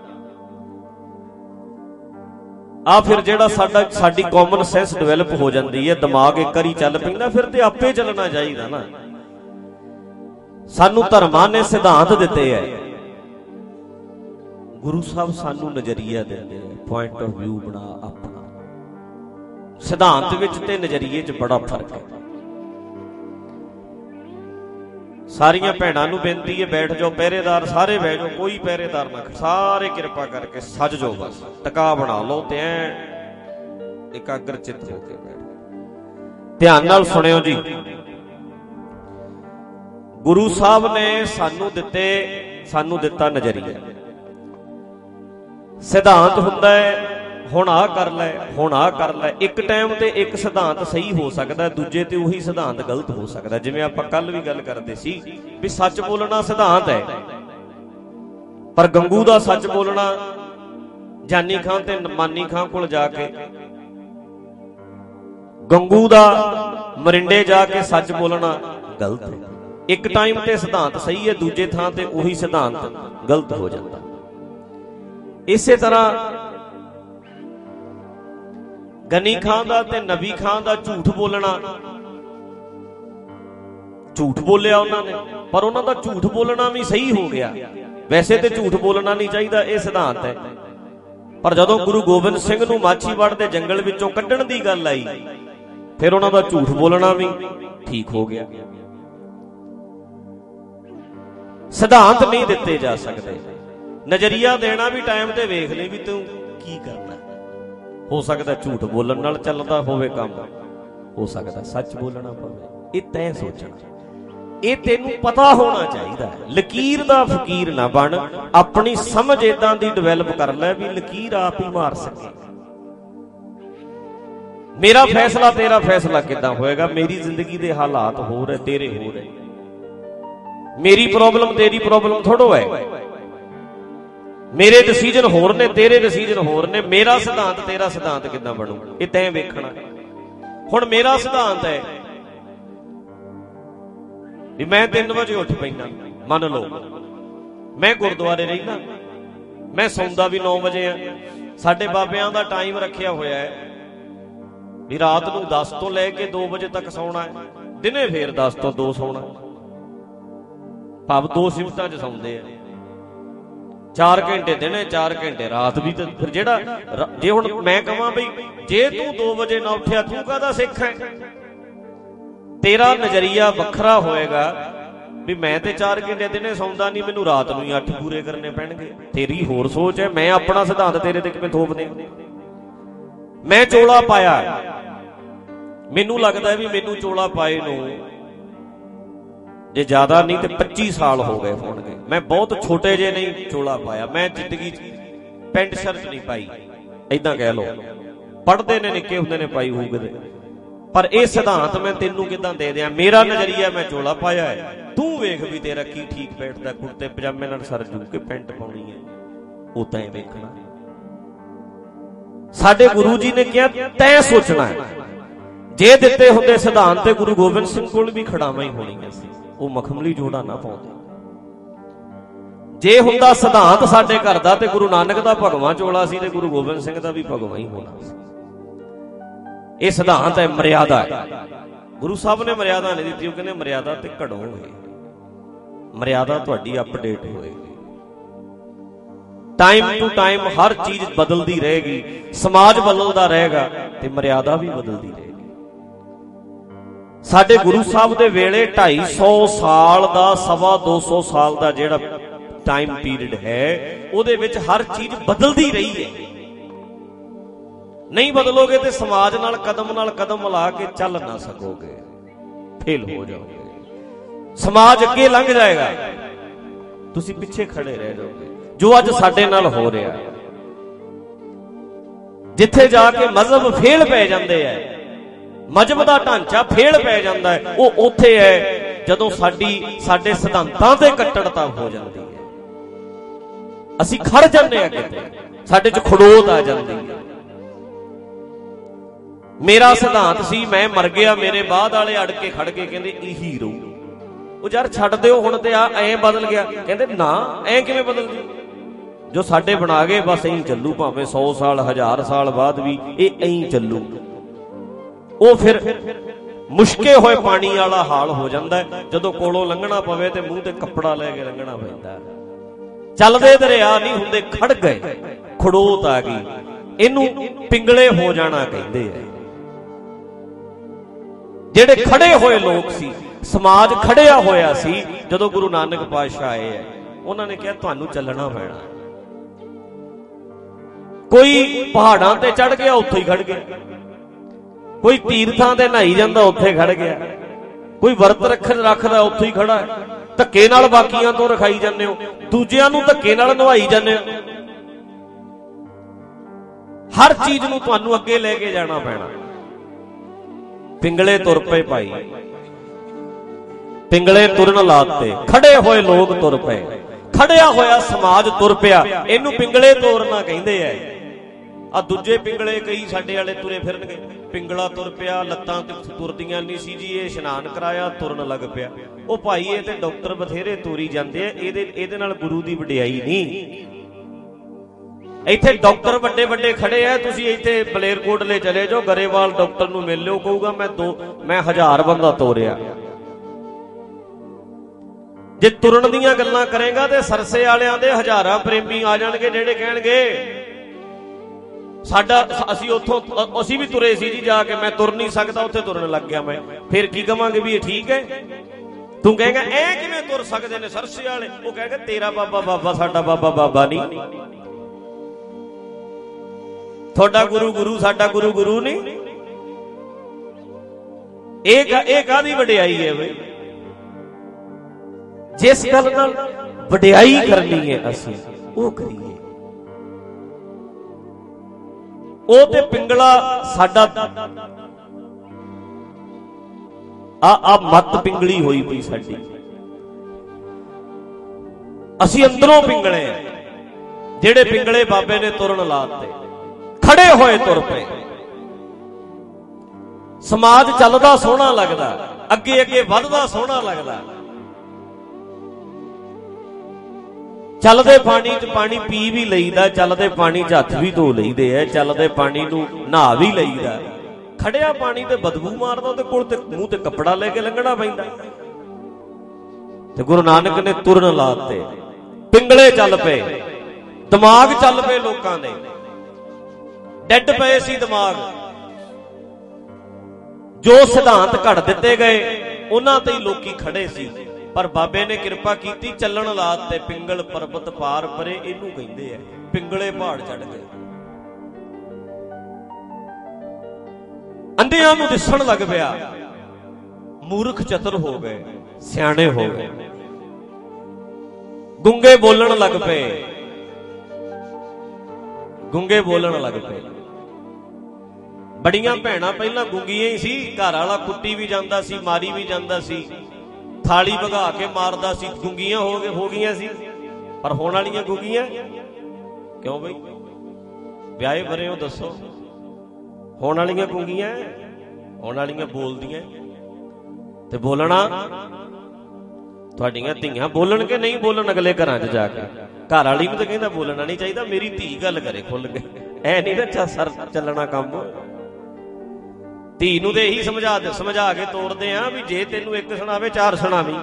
ਆ ਫਿਰ ਜਿਹੜਾ ਸਾਡਾ ਸਾਡੀ ਕਾਮਨ ਸੈਂਸ ਡਿਵੈਲਪ ਹੋ ਜਾਂਦੀ ਹੈ, ਦਿਮਾਗ ਇੱਕ ਵਾਰੀ ਚੱਲ ਪੈਂਦਾ, ਫਿਰ ਤੇ ਆਪੇ ਚੱਲਣਾ ਚਾਹੀਦਾ ਨਾ। ਸਾਨੂੰ ਧਰਮਾਂ ਨੇ ਸਿਧਾਂਤ ਦਿੱਤੇ ਹੈ, ਗੁਰੂ ਸਾਹਿਬ ਸਾਨੂੰ ਨਜ਼ਰੀਆ ਦਿੰਦੇ ਆ, ਪੁਆਇੰਟ ਆਫ ਵਿਊ ਬਣਾ ਆਪਣਾ। ਸਿਧਾਂਤ ਵਿੱਚ ਤੇ ਨਜ਼ਰੀਏ 'ਚ ਬੜਾ ਫਰਕ ਹੈ। ਸਾਰੀਆਂ ਭੈਣਾਂ ਨੂੰ ਬੇਨਤੀ ਹੈ, ਬੈਠ ਜਾਓ, ਪਹਿਰੇਦਾਰ ਸਾਰੇ ਬੈਠ ਜਾਓ, ਕੋਈ ਪਹਿਰੇਦਾਰ ਨਾ, ਸਾਰੇ ਕਿਰਪਾ ਕਰਕੇ ਸੱਜ ਜਾਓ, ਬਸ ਟਿਕਾ ਬਣਾ ਲਓ ਤੇ ਐ ਇਕਾਗਰ ਚਿੱਤ ਹੋ ਕੇ ਬੈਠ। ਧਿਆਨ ਨਾਲ ਸੁਣਿਓ ਜੀ, ਗੁਰੂ ਸਾਹਿਬ ਨੇ ਸਾਨੂੰ ਦਿੱਤੇ ਸਾਨੂੰ ਦਿੱਤਾ ਨਜ਼ਰੀਆ। ਸਿਧਾਂਤ ਹੁੰਦਾ ਹੈ ਹੁਣ ਆਹ ਕਰ ਲੈ, ਹੁਣ ਆਹ ਕਰ ਲੈ। ਇੱਕ ਟਾਈਮ ਤੇ ਇੱਕ ਸਿਧਾਂਤ ਸਹੀ ਹੋ ਸਕਦਾ, ਦੂਜੇ ਤੇ ਉਹੀ ਸਿਧਾਂਤ ਗਲਤ ਹੋ ਸਕਦਾ। ਜਿਵੇਂ ਆਪਾਂ ਕੱਲ ਵੀ ਗੱਲ ਕਰਦੇ ਸੀ ਵੀ ਸੱਚ ਬੋਲਣਾ ਸਿਧਾਂਤ ਹੈ, ਪਰ ਗੰਗੂ ਦਾ ਸੱਚ ਬੋਲਣਾ ਜਾਨੀ ਖਾਂ ਤੇ ਮਾਨੀ ਖਾਂ ਕੋਲ ਜਾ ਕੇ, ਗੰਗੂ ਦਾ ਮਰਿੰਡੇ ਜਾ ਕੇ ਸੱਚ ਬੋਲਣਾ ਗਲਤ ਹੈ। ਇੱਕ ਟਾਈਮ ਤੇ ਸਿਧਾਂਤ ਸਹੀ ਹੈ, ਦੂਜੇ ਥਾਂ ਤੇ ਉਹੀ ਸਿਧਾਂਤ ਗਲਤ ਹੋ ਜਾਂਦਾ। ਇਸੇ ਤਰ੍ਹਾਂ ਗਨੀ ਖਾਂ ਦਾ ਤੇ ਨਬੀ ਖਾਂ ਦਾ ਝੂਠ ਬੋਲਣਾ, ਝੂਠ ਬੋਲਿਆ ਉਹਨਾਂ ਨੇ, ਪਰ ਉਹਨਾਂ ਦਾ ਝੂਠ ਬੋਲਣਾ ਵੀ ਸਹੀ ਹੋ ਗਿਆ। ਵੈਸੇ ਤੇ ਝੂਠ ਬੋਲਣਾ ਨਹੀਂ ਚਾਹੀਦਾ, ਇਹ ਸਿਧਾਂਤ ਹੈ, ਪਰ ਜਦੋਂ ਗੁਰੂ ਗੋਬਿੰਦ ਸਿੰਘ ਨੂੰ ਮਾਛੀਵਾੜੇ ਦੇ ਜੰਗਲ ਵਿੱਚੋਂ ਕੱਢਣ ਦੀ ਗੱਲ ਆਈ, ਫਿਰ ਉਹਨਾਂ ਦਾ ਝੂਠ ਬੋਲਣਾ ਵੀ ਠੀਕ ਹੋ ਗਿਆ। ਸਿਧਾਂਤ ਨਹੀਂ ਦਿੱਤੇ ਜਾ ਸਕਦੇ, ਨਜ਼ਰੀਆ ਦੇਣਾ ਵੀ ਟਾਈਮ ਤੇ ਵੇਖ ਲਈ ਵੀ ਤੂੰ ਕੀ ਕਰਨਾ। ਹੋ ਸਕਦਾ ਝੂਠ ਬੋਲਣ ਨਾਲ ਚੱਲਦਾ ਹੋਵੇ ਕੰਮ, ਹੋ ਸਕਦਾ ਸੱਚ ਬੋਲਣਾ ਪਵੇ। ਇਹ ਤੈਂ ਸੋਚਣਾ, ਇਹ ਤੈਨੂੰ ਪਤਾ ਹੋਣਾ ਚਾਹੀਦਾ ਹੈ। ਲਕੀਰ ਦਾ ਫਕੀਰ ਨਾ ਬਣ, ਆਪਣੀ ਸਮਝ ਏਦਾਂ ਦੀ ਡਿਵੈਲਪ ਕਰ ਲੈ ਵੀ ਲਕੀਰ ਆਪ ਹੀ ਮਾਰ ਸਕੇ। ਮੇਰਾ ਫੈਸਲਾ ਤੇਰਾ ਫੈਸਲਾ ਕਿੱਦਾਂ ਹੋਏਗਾ? ਮੇਰੀ ਜ਼ਿੰਦਗੀ ਦੇ ਹਾਲਾਤ ਹੋਰ ਹੈ, ਤੇਰੇ ਹੋਰ ਹੈ। ਮੇਰੀ ਪ੍ਰੋਬਲਮ ਤੇਰੀ ਪ੍ਰੋਬਲਮ ਥੋੜੋ ਹੈ। ਮੇਰੇ ਡਿਸੀਜਨ ਹੋਰ ਨੇ, ਤੇਰੇ ਡਿਸੀਜਨ ਹੋਰ ਨੇ। ਮੇਰਾ ਸਿਧਾਂਤ ਤੇਰਾ ਸਿਧਾਂਤ ਕਿੱਦਾਂ ਬਣੂ, ਇਹ ਤੈਂ ਵੇਖਣਾ। ਹੁਣ ਮੇਰਾ ਸਿਧਾਂਤ ਹੈ ਵੀ ਮੈਂ ਤਿੰਨ ਵਜੇ ਉੱਠ ਪੈਂਦਾ, ਮੰਨ ਲਓ ਮੈਂ ਗੁਰਦੁਆਰੇ ਰਹਿਣਾ, ਮੈਂ ਸੌਂਦਾ ਵੀ ਨੌ ਵਜੇ ਆ। ਸਾਡੇ ਬਾਬਿਆਂ ਦਾ ਟਾਈਮ ਰੱਖਿਆ ਹੋਇਆ ਹੈ ਵੀ ਰਾਤ ਨੂੰ ਦਸ ਤੋਂ ਲੈ ਕੇ ਦੋ ਵਜੇ ਤੱਕ ਸੌਣਾ ਹੈ, ਦਿਨੇ ਫੇਰ ਦਸ ਤੋਂ ਦੋ ਸੌਣਾ, ਭਾਵ ਦੋ ਸਿਫਤਾਂ 'ਚ ਸੌਂਦੇ ਆ। ਚਾਰ ਘੰਟੇ ਦਿਨੇ ਚਾਰ ਘੰਟੇ ਰਾਤ ਵੀ। ਤੇ ਫਿਰ ਜਿਹੜਾ ਜੇ ਹੁਣ ਮੈਂ ਕਹਾਂ ਬਈ ਜੇ ਤੂੰ ਦੋ ਵਜੇ ਨਾ ਉੱਠਿਆ ਤੂੰ ਕਾਹਦਾ ਸਿੱਖ ਹੈ? ਤੇਰਾ ਨਜ਼ਰੀਆ ਵੱਖਰਾ ਹੋਏਗਾ ਵੀ ਮੈਂ ਤੇ ਚਾਰ ਘੰਟੇ ਦਿਨੇ ਸੌਂਦਾ ਨਹੀਂ, ਮੈਨੂੰ ਰਾਤ ਨੂੰ ਹੀ ਅੱਠ ਪੂਰੇ ਕਰਨੇ ਪੈਣਗੇ। ਤੇਰੀ ਹੋਰ ਸੋਚ ਹੈ, ਮੈਂ ਆਪਣਾ ਸਿਧਾਂਤ ਤੇਰੇ ਤੇ ਕਿਵੇਂ ਥੋਪ ਦੇ। ਮੈਂ ਚੋਲਾ ਪਾਇਆ, ਮੈਨੂੰ ਲੱਗਦਾ ਵੀ ਮੈਨੂੰ ਚੋਲਾ ਪਾਏ ਨੂੰ ਜੇ ਜ਼ਿਆਦਾ ਨਹੀਂ ਤੇ ਪੱਚੀ ਸਾਲ ਹੋ ਗਏ ਹੋਣਗੇ। ਮੈਂ ਬਹੁਤ ਛੋਟੇ ਜਿਹੇ ਨਹੀਂ ਚੋਲਾ ਪਾਇਆ, ਮੈਂ ਜ਼ਿੰਦਗੀ 'ਚ ਪੈਂਟ ਸ਼ਰਟ ਨਹੀਂ ਪਾਈ, ਏਦਾਂ ਕਹਿ ਲਓ। ਪੜ੍ਹਦੇ ਨੇ ਨਿੱਕੇ ਹੁੰਦੇ ਨੇ ਪਾਈ ਹੋਊਗੀ, ਪਰ ਇਹ ਸਿਧਾਂਤ ਮੈਂ ਤੈਨੂੰ ਕਿੱਦਾਂ ਦੇ ਦਿਆਂ? ਮੇਰਾ ਨਜ਼ਰੀਆ ਮੈਂ ਚੋਲਾ ਪਾਇਆ ਹੈ, ਤੂੰ ਵੇਖ ਵੀ ਤੇਰਾ ਕੀ ਠੀਕ ਬੈਠਦਾ। ਕੁੜਤੇ ਪਜਾਮੇ ਨਾਲ ਸਰ ਜੂ ਕੇ ਪੈਂਟ ਪਾਉਣੀ ਹੈ, ਉਦਾਂ ਹੀ ਵੇਖਣਾ। ਸਾਡੇ ਗੁਰੂ ਜੀ ਨੇ ਕਿਹਾ ਤੈਂ ਸੋਚਣਾ ਹੈ। ਜੇ ਦਿੱਤੇ ਹੁੰਦੇ ਸਿਧਾਂਤ ਤੇ ਗੁਰੂ ਗੋਬਿੰਦ ਸਿੰਘ ਕੋਲ ਵੀ ਖੜਾਵਾਂ ਹੀ ਹੋਣੀਆਂ ਸੀ, ਉਹ ਮਖਮਲੀ ਜੋੜਾ ਨਾ ਪਾਉਂਦੇ। ਜੇ ਹੁੰਦਾ ਸਿਧਾਂਤ ਸਾਡੇ ਘਰ ਦਾ ਤੇ ਗੁਰੂ ਨਾਨਕ ਦਾ ਭਗਵਾਂ ਚੋਲਾ ਸੀ ਤੇ ਗੁਰੂ ਗੋਬਿੰਦ ਸਿੰਘ ਦਾ ਵੀ ਭਗਵਾਂ ਹੀ ਹੋਣਾ ਸੀ। ਇਹ ਸਿਧਾਂਤ ਹੈ, ਮਰਿਆਦਾ ਹੈ। ਗੁਰੂ ਸਾਹਿਬ ਨੇ ਮਰਿਆਦਾ ਨਹੀਂ ਦਿੱਤੀ, ਉਹ ਕਹਿੰਦੇ ਮਰਿਆਦਾ ਤੇ ਘੜੋਗੇ, ਮਰਿਆਦਾ ਤੁਹਾਡੀ ਅਪਡੇਟ ਹੋਏਗੀ। ਟਾਈਮ ਟੂ ਟਾਈਮ ਹਰ ਚੀਜ਼ ਬਦਲਦੀ ਰਹੇਗੀ, ਸਮਾਜ ਬਦਲਦਾ ਰਹੇਗਾ ਤੇ ਮਰਿਆਦਾ ਵੀ ਬਦਲਦੀ ਰਹੇਗੀ। ਸਾਡੇ ਗੁਰੂ ਸਾਹਿਬ ਦੇ ਵੇਲੇ ਢਾਈ ਸੌ ਸਾਲ ਦਾ, ਸਵਾ ਦੋ ਸੌ ਸਾਲ ਦਾ ਜਿਹੜਾ ਟਾਈਮ ਪੀਰੀਅਡ ਹੈ, ਉਹਦੇ ਵਿੱਚ ਹਰ ਚੀਜ਼ ਬਦਲਦੀ ਰਹੀ ਹੈ। ਨਹੀਂ ਬਦਲੋਗੇ ਤੇ ਸਮਾਜ ਨਾਲ ਕਦਮ ਨਾਲ ਕਦਮ ਮਿਲਾ ਕੇ ਚੱਲ ਨਾ ਸਕੋਗੇ, ਫੇਲ ਹੋ ਜਾਓਗੇ। ਸਮਾਜ ਅੱਗੇ ਲੰਘ ਜਾਏਗਾ, ਤੁਸੀਂ ਪਿੱਛੇ ਖੜੇ ਰਹਿ ਜਾਓਗੇ। ਜੋ ਅੱਜ ਸਾਡੇ ਨਾਲ ਹੋ ਰਿਹਾ, ਜਿੱਥੇ ਜਾ ਕੇ ਮਜ਼ਹਬ ਫੇਲ ਪੈ ਜਾਂਦੇ ਐ, ਮਜ਼ਹਬ ਦਾ ਢਾਂਚਾ ਫੇਲ ਪੈ ਜਾਂਦਾ ਹੈ, ਉਹ ਉੱਥੇ ਹੈ ਜਦੋਂ ਸਾਡੀ ਸਾਡੇ ਸਿਧਾਂਤਾਂ ਤੇ ਕੱਟੜਤਾ ਹੋ ਜਾਂਦੀ ਹੈ। ਅਸੀਂ ਖੜ ਜਾਂਦੇ ਆ, ਕਿਤੇ ਸਾਡੇ 'ਚ ਖੜੋਤ ਆ ਜਾਂਦੀ ਹੈ। ਮੇਰਾ ਸਿਧਾਂਤ ਸੀ, ਮੈਂ ਮਰ ਗਿਆ, ਮੇਰੇ ਬਾਅਦ ਵਾਲੇ ਅੜ ਕੇ ਖੜ ਕੇ ਕਹਿੰਦੇ ਇਹੀ ਰਹੂ। ਉਹ ਯਾਰ ਛੱਡ ਦਿਓ ਹੁਣ ਤੇ ਆ ਐਂ ਬਦਲ ਗਿਆ। ਕਹਿੰਦੇ ਨਾ, ਐਂ ਕਿਵੇਂ ਬਦਲ ਜੂ? ਜੋ ਸਾਡੇ ਬਣਾ ਗਏ ਬਸ ਐਂ ਚੱਲੂ, ਭਾਵੇਂ ਸੌ ਸਾਲ ਹਜ਼ਾਰ ਸਾਲ ਬਾਅਦ ਵੀ ਇਹ ਐਂ ਚੱਲੂ। ਉਹ ਫਿਰ ਮੁਸ਼ਕੇ ਹੋਏ ਪਾਣੀ ਵਾਲਾ ਹਾਲ ਹੋ ਜਾਂਦਾ ਹੈ, ਜਦੋਂ ਕੋਲੋਂ ਲੰਘਣਾ ਪਵੇ ਤੇ ਮੂੰਹ ਤੇ ਕੱਪੜਾ ਲੈ ਕੇ ਲੰਘਣਾ ਪੈਂਦਾ। ਚੱਲਦੇ ਦਰਿਆ ਨਹੀਂ ਹੁੰਦੇ, ਖੜ ਗਏ, ਖੜੋਤ ਆ ਗਈ। ਇਹਨੂੰ ਪਿੰਗਲੇ ਹੋ ਜਾਣਾ ਕਹਿੰਦੇ ਆ। ਜਿਹੜੇ ਖੜੇ ਹੋਏ ਲੋਕ ਸੀ, ਸਮਾਜ ਖੜਿਆ ਹੋਇਆ ਸੀ, ਜਦੋਂ ਗੁਰੂ ਨਾਨਕ ਪਾਤਸ਼ਾਹ ਆਏ ਹੈ, ਉਹਨਾਂ ਨੇ ਕਿਹਾ ਤੁਹਾਨੂੰ ਚੱਲਣਾ ਪੈਣਾ। ਕੋਈ ਪਹਾੜਾਂ ਤੇ ਚੜ ਗਿਆ, ਉੱਥੇ ਹੀ ਖੜ ਗਿਆ। ਕੋਈ ਤੀਰਥਾਂ ਤੇ ਨਹਾਈ ਜਾਂਦਾ, ਉੱਥੇ ਖੜ ਗਿਆ। ਕੋਈ ਵਰਤ ਰੱਖ ਰੱਖਦਾ, ਉੱਥੇ ਹੀ ਖੜਾ ਹੈ। ਧੱਕੇ ਨਾਲ ਬਾਕੀਆਂ ਤੋਂ ਰਖਾਈ ਜਾਂਦੇ ਹੋ, ਦੂਜਿਆਂ ਨੂੰ ਧੱਕੇ ਨਾਲ ਨਵਾਈ ਜਾਂਦੇ ਹੋ। ਹਰ ਚੀਜ਼ ਨੂੰ ਤੁਹਾਨੂੰ ਅੱਗੇ ਲੈ ਕੇ ਜਾਣਾ ਪੈਣਾ। ਪਿੰਗਲੇ ਤੁਰ ਪਏ ਭਾਈ, ਪਿੰਗਲੇ ਤੁਰਨ ਲਾਤੇ, ਖੜੇ ਹੋਏ ਲੋਕ ਤੁਰ ਪਏ, ਖੜਿਆ ਹੋਇਆ ਸਮਾਜ ਤੁਰ ਪਿਆ। ਇਹਨੂੰ ਪਿੰਗਲੇ ਤੋਰਨਾ ਕਹਿੰਦੇ ਐ। ਆ ਦੂਜੇ ਪਿੰਗਲੇ ਕਈ ਸਾਡੇ ਵਾਲੇ ਤੁਰੇ ਫਿਰਨਗੇ, ਪਿੰਗਲਾ ਤੁਰ ਪਿਆ, ਲੱਤਾਂ ਤੁਰਦੀਆਂ ਨਹੀਂ ਸੀ ਜੀ, ਇਹ ਇਸ਼ਨਾਨ ਕਰਾਇਆ ਤੁਰਨ ਲੱਗ ਪਿਆ। ਉਹ ਭਾਈ ਇਹ ਤੇ ਡਾਕਟਰ ਬਥੇਰੇ ਤੋਰੀ ਜਾਂਦੇ ਆ, ਇਹਦੇ ਇਹਦੇ ਨਾਲ ਗੁਰੂ ਦੀ ਵਡਿਆਈ ਨਹੀਂ। ਇੱਥੇ ਡਾਕਟਰ ਵੱਡੇ ਵੱਡੇ ਖੜੇ ਆ, ਤੁਸੀਂ ਇੱਥੇ ਬਲੇਰਕੋਟਲੇ ਚਲੇ ਜਾਓ, ਗਰੇਵਾਲ ਡਾਕਟਰ ਨੂੰ ਮਿਲ ਲਿਓ, ਕਹੂਗਾ ਮੈਂ ਦੋ ਮੈਂ ਹਜ਼ਾਰ ਬੰਦਾ ਤੋਰਿਆ। ਜੇ ਤੁਰਨ ਦੀਆਂ ਗੱਲਾਂ ਕਰੇਗਾ ਤੇ ਸਰਸੇ ਵਾਲਿਆਂ ਦੇ ਹਜ਼ਾਰਾਂ ਪ੍ਰੇਮੀ ਆ ਜਾਣਗੇ, ਜਿਹੜੇ ਕਹਿਣਗੇ ਸਾਡਾ ਅਸੀਂ ਉੱਥੋਂ ਅਸੀਂ ਵੀ ਤੁਰੇ ਸੀ ਜੀ, ਜਾ ਕੇ ਮੈਂ ਤੁਰ ਨਹੀਂ ਸਕਦਾ, ਉੱਥੇ ਤੁਰਨ ਲੱਗ ਗਿਆ ਮੈਂ। ਫਿਰ ਕੀ ਕਵਾਂਗੇ ਵੀ ਇਹ ਠੀਕ ਹੈ? ਤੂੰ ਕਹੇਗਾ ਐ ਕਿਵੇਂ ਤੁਰ ਸਕਦੇ ਨੇ ਸਰਸੇ ਵਾਲੇ? ਉਹ ਕਹੇਗਾ ਤੇਰਾ ਬਾਬਾ ਬਾਬਾ, ਸਾਡਾ ਬਾਬਾ ਬਾਬਾ ਨਹੀਂ। ਤੁਹਾਡਾ ਗੁਰੂ ਗੁਰੂ, ਸਾਡਾ ਗੁਰੂ ਗੁਰੂ ਨਹੀਂ। ਇਹ ਇਹ ਕਾਹਦੀ ਵਡਿਆਈ ਹੈ ਬਈ? ਜਿਸ ਗੱਲ ਨਾਲ ਵਡਿਆਈ ਕਰਨੀ ਹੈ ਅਸੀਂ ਉਹ ਕਰੀਏ। ਉਹ ਤੇ ਪਿੰਗਲਾ ਸਾਡਾ ਆ ਆ ਮੱਤ ਪਿੰਗਲੀ ਹੋਈ ਪਈ ਸਾਡੀ। ਅਸੀਂ ਅੰਦਰੋਂ ਪਿੰਗਲੇ ਆ। ਜਿਹੜੇ ਪਿੰਗਲੇ ਬਾਬੇ ਨੇ ਤੁਰਨ ਲਾਤੇ, ਖੜੇ ਹੋਏ ਤੁਰ ਪਏ। ਸਮਾਜ ਚੱਲਦਾ ਸੋਹਣਾ ਲੱਗਦਾ, ਅੱਗੇ ਅੱਗੇ ਵੱਧਦਾ ਸੋਹਣਾ ਲੱਗਦਾ। ਚੱਲਦੇ ਪਾਣੀ 'ਚ ਪਾਣੀ ਪੀ ਵੀ ਲਈਦਾ, ਚੱਲਦੇ ਪਾਣੀ 'ਚ ਹੱਥ ਵੀ ਧੋ ਲਈਦੇ ਐ, ਚੱਲਦੇ ਪਾਣੀ ਨੂੰ ਨਹਾ ਵੀ ਲਈਦਾ। ਖੜਿਆ ਪਾਣੀ ਤੇ ਬਦਬੂ ਮਾਰਦਾ, ਉਹਦੇ ਕੋਲ ਤੇ ਮੂੰਹ ਤੇ ਕੱਪੜਾ ਲੈ ਕੇ ਲੰਘਣਾ ਪੈਂਦਾ। ਤੇ ਗੁਰੂ ਨਾਨਕ ਨੇ ਤੁਰਨ ਲਾਤੇ, ਪਿੰਗਲੇ ਚੱਲ ਪਏ। ਦਿਮਾਗ ਚੱਲ ਪਏ ਲੋਕਾਂ ਦੇ, ਡੈਡ ਪਏ ਸੀ ਦਿਮਾਗ। ਜੋ ਸਿਧਾਂਤ ਘੜ ਦਿੱਤੇ ਗਏ ਉਹਨਾਂ ਤੇ ਹੀ ਲੋਕੀ ਖੜੇ ਸੀ, ਪਰ ਬਾਬੇ ਨੇ ਕਿਰਪਾ ਕੀਤੀ, ਚੱਲਣ ਲਾਤ ਤੇ ਪਿੰਗਲ ਪਰਬਤ ਪਾਰ ਪਰੇ, ਇਹਨੂੰ ਕਹਿੰਦੇ ਆ ਪਿੰਗਲੇ ਪਹਾੜ ਚੜ ਗਏ। ਅੰਧਿਆਂ ਨੂੰ ਦਿਸਣ ਲੱਗ ਪਿਆ, ਮੂਰਖ ਚਤੁਰ ਹੋ ਗਏ, ਸਿਆਣੇ ਹੋ ਗਏ, ਗੁੰਗੇ ਬੋਲਣ ਲੱਗ ਪਏ, ਗੁੰਗੇ ਬੋਲਣ ਲੱਗ ਪਏ। ਬੜੀਆਂ ਭੈਣਾਂ ਪਹਿਲਾਂ ਗੁੰਗੀਆਂ ਹੀ ਸੀ, ਘਰ ਵਾਲਾ ਕੁੱਟੀ ਵੀ ਜਾਂਦਾ ਸੀ, ਮਾਰੀ ਵੀ ਜਾਂਦਾ ਸੀ, ਥਾਲੀ ਭਗਾ ਕੇ ਮਾਰਦਾ ਸੀ, ਗੁੰਗੀਆਂ ਹੋ ਗਏ ਹੋ ਗਈਆਂ ਸੀ। ਪਰ ਹੋਣ ਵਾਲੀਆਂ ਗੁੰਗੀਆਂ ਕਿਉਂ ਬਈ? ਵਿਆਹੇ ਬਰੇ ਹੋ ਦੱਸੋ, ਹੋਣ ਵਾਲੀਆਂ ਗੁੰਗੀਆਂ, ਹੋਣ ਵਾਲੀਆਂ ਬੋਲਦੀਆਂ। ਤੇ ਬੋਲਣਾ, ਤੁਹਾਡੀਆਂ ਧੀਆਂ ਬੋਲਣ ਕਿ ਨਹੀਂ ਬੋਲਣ ਅਗਲੇ ਘਰਾਂ 'ਚ ਜਾ ਕੇ? ਘਰ ਵਾਲੀ ਨੂੰ ਤਾਂ ਕਹਿੰਦਾ ਬੋਲਣਾ ਨਹੀਂ ਚਾਹੀਦਾ, ਮੇਰੀ ਧੀ ਗੱਲ ਕਰੇ ਖੁੱਲ ਕੇ, ਐ ਨਹੀਂ ਨਾ ਸਰ ਚੱਲਣਾ ਕੰਮ। ਧੀ ਨੂੰ ਤੇ ਇਹੀ ਸਮਝਾ ਸਮਝਾ ਕੇ ਤੋਰਦੇ ਆ ਵੀ ਜੇ ਤੈਨੂੰ ਇੱਕ ਸੁਣਾਵੇ ਚਾਰ ਸੁਣਾਵੀਂ।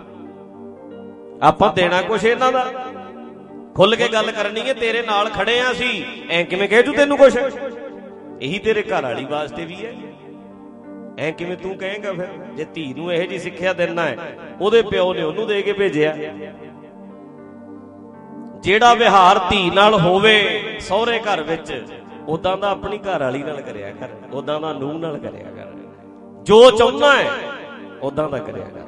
ਆਪਾਂ ਦੇਣਾ ਕੁਛ ਇਹਨਾਂ ਦਾ, ਖੁੱਲ ਕੇ ਗੱਲ ਕਰਨੀ ਹੈ, ਤੇਰੇ ਨਾਲ ਖੜੇ ਆ ਅਸੀਂ, ਐ ਕਿਵੇਂ ਕਹਿ ਜੂ ਤੈਨੂੰ ਕੁਛ? ਇਹੀ ਤੇਰੇ ਘਰ ਵਾਲੀ ਵਾਸਤੇ ਵੀ ਹੈ, ਐ ਕਿਵੇਂ ਤੂੰ ਕਹੇਂਗਾ? ਫਿਰ ਜੇ ਧੀ ਨੂੰ ਇਹੋ ਜਿਹੀ ਸਿੱਖਿਆ ਦੇਣਾ ਹੈ, ਉਹਦੇ ਪਿਓ ਨੇ ਉਹਨੂੰ ਦੇ ਕੇ ਭੇਜਿਆ। ਜਿਹੜਾ ਵਿਹਾਰ ਧੀ ਨਾਲ ਹੋਵੇ ਸਹੁਰੇ ਘਰ ਵਿੱਚ, ਉਦਾਂ ਦਾ ਆਪਣੀ ਘਰ ਵਾਲੀ ਨਾਲ ਕਰਿਆ ਕਰ, ਉਦਾਂ ਦਾ ਨੂੰਹ ਨਾਲ ਕਰਿਆ ਕਰ, ਜੋ ਚਾਹੁੰਦਾ ਹੈ ਉਦਾਂ ਦਾ ਕਰਿਆ ਕਰ।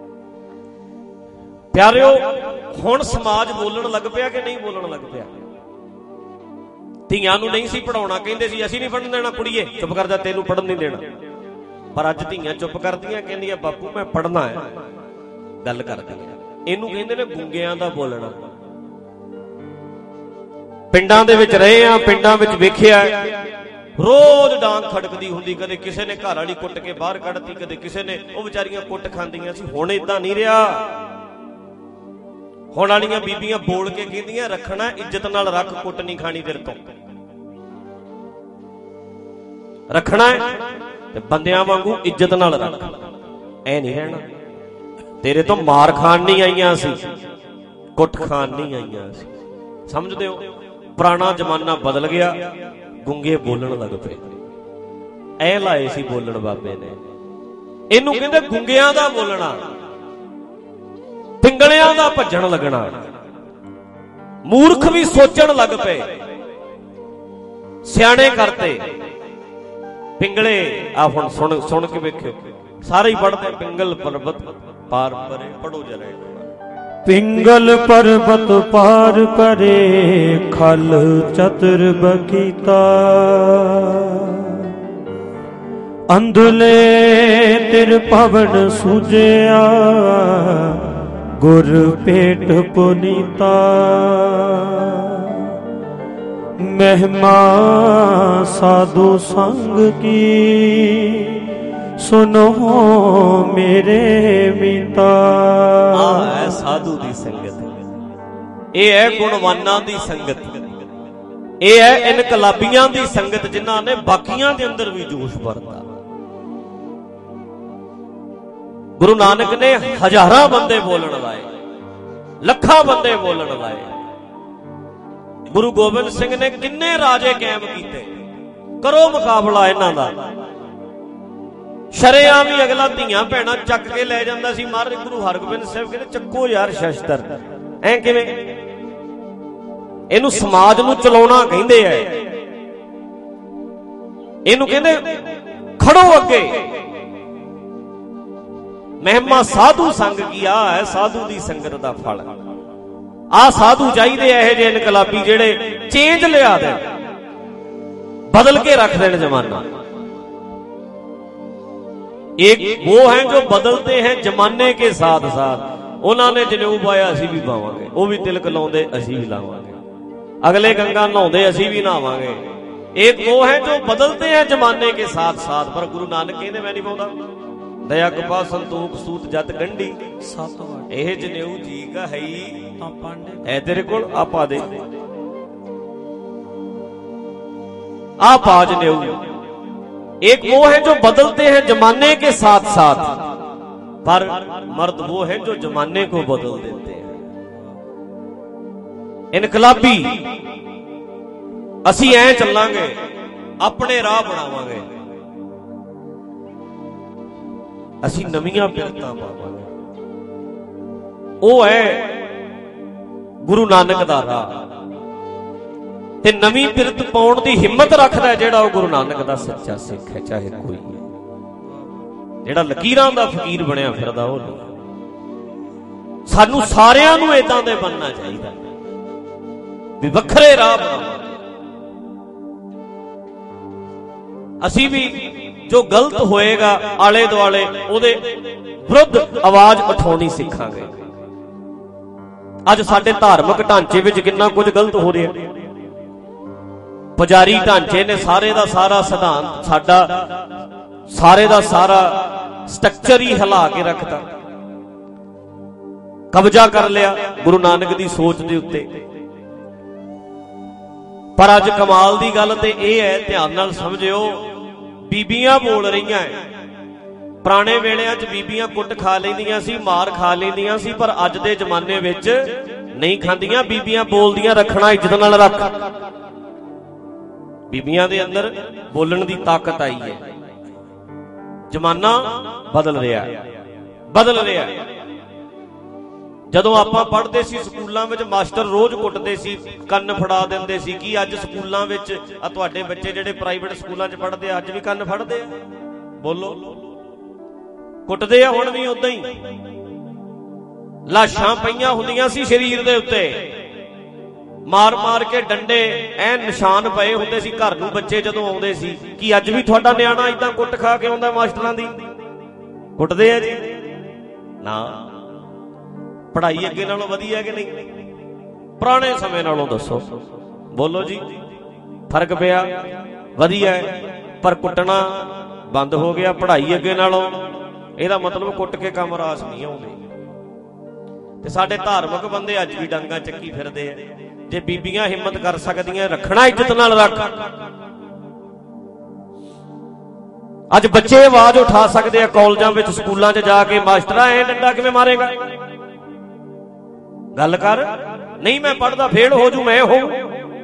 ਪਿਆਰਿਓ, ਹੁਣ ਸਮਾਜ ਬੋਲਣ ਲੱਗ ਪਿਆ ਕਿ ਨਹੀਂ ਬੋਲਣ ਲੱਗ ਪਿਆ? ਧੀਆਂ ਨੂੰ ਨਹੀਂ ਸੀ ਪੜਾਉਣਾ, ਕਹਿੰਦੇ ਸੀ ਅਸੀਂ ਨਹੀਂ ਪੜਨ ਦੇਣਾ, ਕੁੜੀਏ ਚੁੱਪ ਕਰ ਜਾ, ਤੈਨੂੰ ਪੜਨ ਨਹੀਂ ਦੇਣਾ। ਪਰ ਅੱਜ ਧੀਆਂ ਚੁੱਪ ਕਰਦੀਆਂ, ਕਹਿੰਦੀਆਂ ਬਾਪੂ ਮੈਂ ਪੜਨਾ ਹੈ, ਗੱਲ ਕਰਦੀਆਂ। ਇਹਨੂੰ ਕਹਿੰਦੇ ਨੇ ਗੁੰਗਿਆਂ ਦਾ ਬੋਲਣਾ। ਪਿੰਡਾਂ ਦੇ ਵਿੱਚ ਰਹੇ ਆ, ਪਿੰਡਾਂ ਵਿੱਚ ਵੇਖਿਆ ਰੋਜ਼ ਡਾਂਗ ਖੜਕਦੀ ਹੁੰਦੀ, ਕਦੇ ਕਿਸੇ ਨੇ ਘਰ ਵਾਲੀ ਕੁੱਟ ਕੇ ਬਾਹਰ ਕੱਢਤੀ, ਕਦੇ ਕਿਸੇ ਨੇ, ਉਹ ਵਿਚਾਰੀਆਂ ਕੁੱਟ ਖਾਂਦੀਆਂ ਸੀ। ਹੁਣ ਏਦਾਂ ਨਹੀਂ ਰਿਹਾ, ਹੁਣ ਵਾਲੀਆਂ ਬੀਬੀਆਂ ਬੋਲ ਕੇ ਕਹਿੰਦੀਆਂ ਰੱਖਣਾ ਇੱਜ਼ਤ ਨਾਲ ਰੱਖ, ਕੁੱਟ ਨਹੀਂ ਖਾਣੀ ਤੇਰੇ ਤੋਂ, ਰੱਖਣਾ ਤੇ ਬੰਦਿਆਂ ਵਾਂਗੂ ਇੱਜ਼ਤ ਨਾਲ ਰੱਖ, ਐ ਨਹੀਂ ਰਹਿਣਾ। ਤੇਰੇ ਤੋਂ ਮਾਰ ਖਾਣ ਨਹੀਂ ਆਈਆਂ ਸੀ, ਕੁੱਟ ਖਾਣ ਨਹੀਂ ਆਈਆਂ ਸੀ। ਸਮਝਦੇ ਹੋ? ਪੁਰਾਣਾ ਜ਼ਮਾਨਾ ਬਦਲ ਗਿਆ, ਗੁੰਗੇ ਬੋਲਣ ਲੱਗ ਪਏ। ਐ ਲਾਏ ਸੀ ਬੋਲਣ ਬਾਬੇ ਨੇ, ਇਹਨੂੰ ਕਹਿੰਦੇ ਗੁੰਗਿਆਂ ਦਾ ਬੋਲਣਾ, ਪਿੰਗਲਿਆਂ ਦਾ ਭੱਜਣ ਲੱਗਣਾ। ਮੂਰਖ ਵੀ ਸੋਚਣ ਲੱਗ ਪਏ, ਸਿਆਣੇ ਕਰਤੇ। ਪਿੰਗਲੇ ਆ ਹੁਣ ਸੁਣ ਸੁਣ ਕੇ ਵੇਖਿਓ, ਸਾਰੇ ਹੀ ਪੜਦੇ, ਪਿੰਗਲ ਪਰਬਤ ਪਾਰ ਪਰੇ, ਪੜੋ ਜਰਾ। ਪਿੰਗਲ ਪਰਬਤ ਪਾਰ ਪਰੇ, ਖਲ ਚਤੁਰ ਬਕੀਤਾ, ਅੰਧਲੇ ਤਿਰ ਪਵਨ ਸੂਜਿਆ, ਗੁਰ ਭੇਟ ਪੁਨੀਤਾ। ਮਹਿਮਾ ਸਾਧੂ ਸੰਗ ਕੀ, ਸੁਨੋ ਮੇਰੇ ਮੀਤਾ। ਆ ਹੈ ਸਾਧੂ ਦੀ ਸੰਗਤ, ਇਹ ਹੈ ਗੁਣਵਾਨਾਂ ਦੀ ਸੰਗਤ, ਇਹ ਹੈ ਇਨਕਲਾਬੀਆਂ ਦੀ ਸੰਗਤ, ਜਿਨ੍ਹਾਂ ਨੇ ਬਾਕੀਆਂ ਦੇ ਅੰਦਰ ਵੀ ਜੋਸ਼ ਭਰਤਾ। ਗੁਰੂ ਨਾਨਕ ਨੇ ਹਜ਼ਾਰਾਂ ਬੰਦੇ ਬੋਲਣ ਲਾਏ, ਲੱਖਾਂ ਬੰਦੇ ਬੋਲਣ ਲਾਏ। ਗੁਰੂ ਗੋਬਿੰਦ ਸਿੰਘ ਨੇ ਕਿੰਨੇ ਰਾਜੇ ਕਾਇਮ ਕੀਤੇ, ਕਰੋ ਮੁਕਾਬਲਾ ਇਹਨਾਂ ਦਾ। ਸ਼ਰੇਆਮ ਵੀ ਅਗਲਾ ਧੀਆਂ ਭੈਣਾਂ ਚੱਕ ਕੇ ਲੈ ਜਾਂਦਾ ਸੀ। ਮਹਾਰਾਜ ਗੁਰੂ ਹਰਗੋਬਿੰਦ ਸਾਹਿਬ ਕਹਿੰਦੇ ਚੱਕੋ ਯਾਰ ਸ਼ਸਤਰ, ਐ ਕਿਵੇਂ? ਇਹਨੂੰ ਸਮਾਜ ਨੂੰ ਚਲਾਉਣਾ ਕਹਿੰਦੇ ਐ, ਇਹਨੂੰ ਕਹਿੰਦੇ ਖੜੋ ਅੱਗੇ। ਮਹਿਮਾ ਸਾਧੂ ਸੰਗ ਕੀ, ਆ ਹੈ ਸਾਧੂ ਦੀ ਸੰਗਤ ਦਾ ਫਲ। ਆ ਸਾਧੂ ਚਾਹੀਦੇ ਇਹੋ ਜਿਹੇ ਇਨਕਲਾਬੀ ਜਿਹੜੇ ਚੇਂਜ ਲਿਆ ਦੇਣ, ਬਦਲ ਕੇ ਰੱਖ ਦੇਣ ਜ਼ਮਾਨਾ। एक वो हैं जो बदलते हैं जमाने के साथ साथ। उन्होंने जनेऊ पाया असी भी पावांगे, वो भी तिलक लाउंदे असी भी लावांगे, अगले गंगा नहाउंदे असी भी नहावांगे। एक वो है जो बदलते हैं जमाने के साथ साथ। पर गुरु नानक कहते मैं नहीं पाउंदा, दया कृपा संतोख सूत जत गंढी, ਇਹ ਜਨੇਊ ਜੀ का है ही है तेरे कोल, आ पा दे, आ पा जनेऊ। एक वो है जो बदलते हैं जमाने के साथ साथ, पर मर्द वो है जो जमाने को बदल देते हैं। ਇਨਕਲਾਬੀ ਅਸੀਂ ਐ ਚੱਲਾਂਗੇ, ਆਪਣੇ ਰਾਹ ਬਣਾਵਾਂਗੇ, ਅਸੀਂ ਨਵੀਆਂ ਬਿਰਤਾਂ ਪਾਵਾਂਗੇ। ਉਹ ਹੈ ਗੁਰੂ ਨਾਨਕ ਦਾ ਰਾਹ। ਤੇ ਨਵੀਂ ਬਿਰਤ ਪਾਉਣ ਦੀ ਹਿੰਮਤ ਰੱਖਦਾ ਜਿਹੜਾ ਉਹ ਗੁਰੂ ਨਾਨਕ ਦਾ ਸੱਚਾ ਸਿੱਖ ਹੈ, ਚਾਹੇ ਕੋਈ ਹੈ। ਜਿਹੜਾ ਲਕੀਰਾਂ ਦਾ ਫਕੀਰ ਬਣਿਆ ਫਿਰਦਾ ਉਹ ਨਹੀਂ। ਸਾਨੂੰ ਸਾਰਿਆਂ ਨੂੰ ਏਦਾਂ ਦੇ ਬਣਨਾ ਚਾਹੀਦਾ ਵੀ ਵੱਖਰੇ ਰਾਹ ਬਣਾਵਾਂਗੇ। ਅਸੀਂ ਵੀ ਜੋ ਗਲਤ ਹੋਏਗਾ ਆਲੇ ਦੁਆਲੇ ਉਹਦੇ ਵਿਰੁੱਧ ਆਵਾਜ਼ ਉਠਾਉਣੀ ਸਿੱਖਾਂਗੇ। ਅੱਜ ਸਾਡੇ ਧਾਰਮਿਕ ਢਾਂਚੇ ਵਿੱਚ ਕਿੰਨਾ ਕੁਝ ਗਲਤ ਹੋ ਰਿਹਾ। ਪੁਜਾਰੀ ਢਾਂਚੇ ਨੇ ਸਾਰੇ ਦਾ ਸਾਰਾ ਸਿਧਾਂਤ, ਸਾਡਾ ਸਾਰੇ ਦਾ ਸਾਰਾ ਸਟਰਕਚਰ ਹੀ ਹਿਲਾ ਕੇ ਰੱਖਤਾ, ਕਬਜ਼ਾ ਕਰ ਲਿਆ ਗੁਰੂ ਨਾਨਕ ਦੀ ਸੋਚ ਦੇ ਉੱਤੇ। ਪਰ ਅੱਜ ਕਮਾਲ ਦੀ ਗੱਲ ਤੇ ਇਹ ਹੈ, ਧਿਆਨ ਨਾਲ ਸਮਝਿਓ, ਬੀਬੀਆਂ ਬੋਲ ਰਹੀਆਂ। ਪੁਰਾਣੇ ਵੇਲਿਆਂ 'ਚ ਬੀਬੀਆਂ ਕੁੱਟ ਖਾ ਲੈਂਦੀਆਂ ਸੀ, ਮਾਰ ਖਾ ਲੈਂਦੀਆਂ ਸੀ, ਪਰ ਅੱਜ ਦੇ ਜ਼ਮਾਨੇ ਵਿੱਚ ਨਹੀਂ ਖਾਂਦੀਆਂ। ਬੀਬੀਆਂ ਬੋਲਦੀਆਂ, ਰੱਖਣਾ ਇੱਜ਼ਤ ਨਾਲ ਰੱਖ। ਬੀਬੀਆਂ ਦੇ ਅੰਦਰ ਬੋਲਣ ਦੀ ਤਾਕਤ ਆਈ ਹੈ। ਜ਼ਮਾਨਾ ਬਦਲ ਰਿਹਾ ਬਦਲ ਰਿਹਾ ਜਦੋਂ ਆਪਾਂ ਪੜ੍ਹਦੇ ਸੀ ਸਕੂਲਾਂ ਵਿੱਚ ਮਾਸਟਰ ਰੋਜ਼ ਕੁੱਟਦੇ ਸੀ, ਕੰਨ ਫੜਾ ਦਿੰਦੇ ਸੀ। ਕੀ ਅੱਜ ਸਕੂਲਾਂ ਵਿੱਚ ਆ ਤੁਹਾਡੇ ਬੱਚੇ ਜਿਹੜੇ ਪ੍ਰਾਈਵੇਟ ਸਕੂਲਾਂ 'ਚ ਪੜ੍ਹਦੇ ਆ, ਅੱਜ ਵੀ ਕੰਨ ਫੜਦੇ ਆ? ਬੋਲੋ, ਕੁੱਟਦੇ ਆ ਹੁਣ ਵੀ ਉਦਾਂ ਹੀ। ਲਾਸ਼ਾਂ ਪਈਆਂ ਹੁੰਦੀਆਂ ਸੀ ਸਰੀਰ ਦੇ ਉੱਤੇ, ਮਾਰ ਮਾਰ ਕੇ ਡੰਡੇ ਐ ਨਿਸ਼ਾਨ ਪਏ ਹੁੰਦੇ ਸੀ ਘਰ ਨੂੰ ਬੱਚੇ ਜਦੋਂ ਆਉਂਦੇ ਸੀ। ਕੀ ਅੱਜ ਵੀ ਤੁਹਾਡਾ ਨਿਆਣਾ ਏਦਾਂ ਕੁੱਟ ਖਾ ਕੇ ਆਉਂਦਾ ਮਾਸਟਰਾਂ ਦੀ? ਕੁੱਟਦੇ ਆ ਜੀ ਨਾ। ਪੜ੍ਹਾਈ ਅੱਗੇ ਨਾਲੋਂ ਵਧੀਆ ਕਿ ਨਹੀਂ? ਪੁਰਾਣੇ ਸਮੇਂ ਨਾਲੋਂ ਦੱਸੋ, ਬੋਲੋ ਜੀ। ਫਰਕ ਪਿਆ? ਵਧੀਆ ਹੈ। ਪਰ ਕੁੱਟਣਾ ਬੰਦ ਹੋ ਗਿਆ ਪੜ੍ਹਾਈ ਅੱਗੇ ਨਾਲੋਂ। ਇਹਦਾ ਮਤਲਬ ਕੁੱਟ ਕੇ ਕੰਮ ਰਾਸ ਨਹੀਂ ਆਉਂਦੇ। ਤੇ ਸਾਡੇ ਧਾਰਮਿਕ ਬੰਦੇ ਅੱਜ ਵੀ ਡਾਂਗਾ ਚੱਕੀ ਫਿਰਦੇ ਆ। ਜੇ ਬੀਬੀਆਂ ਹਿੰਮਤ ਕਰ ਸਕਦੀਆਂ, ਰੱਖਣਾ ਇੱਜ਼ਤ ਨਾਲ ਰੱਖ। ਅੱਜ ਬੱਚੇ ਆਵਾਜ਼ ਉਠਾ ਸਕਦੇ ਆ ਕਾਲਜਾਂ ਵਿੱਚ, ਸਕੂਲਾਂ 'ਚ ਜਾ ਕੇ, ਮਾਸਟਰਾਂ ਐ ਡੰਡਾ ਕਿਵੇਂ ਮਾਰੇਗਾ? ਗੱਲ ਕਰ। ਨਹੀਂ ਮੈਂ ਪੜ੍ਹਦਾ, ਫੇਲ ਹੋ ਜੂ, ਮੈਂ ਹੋ।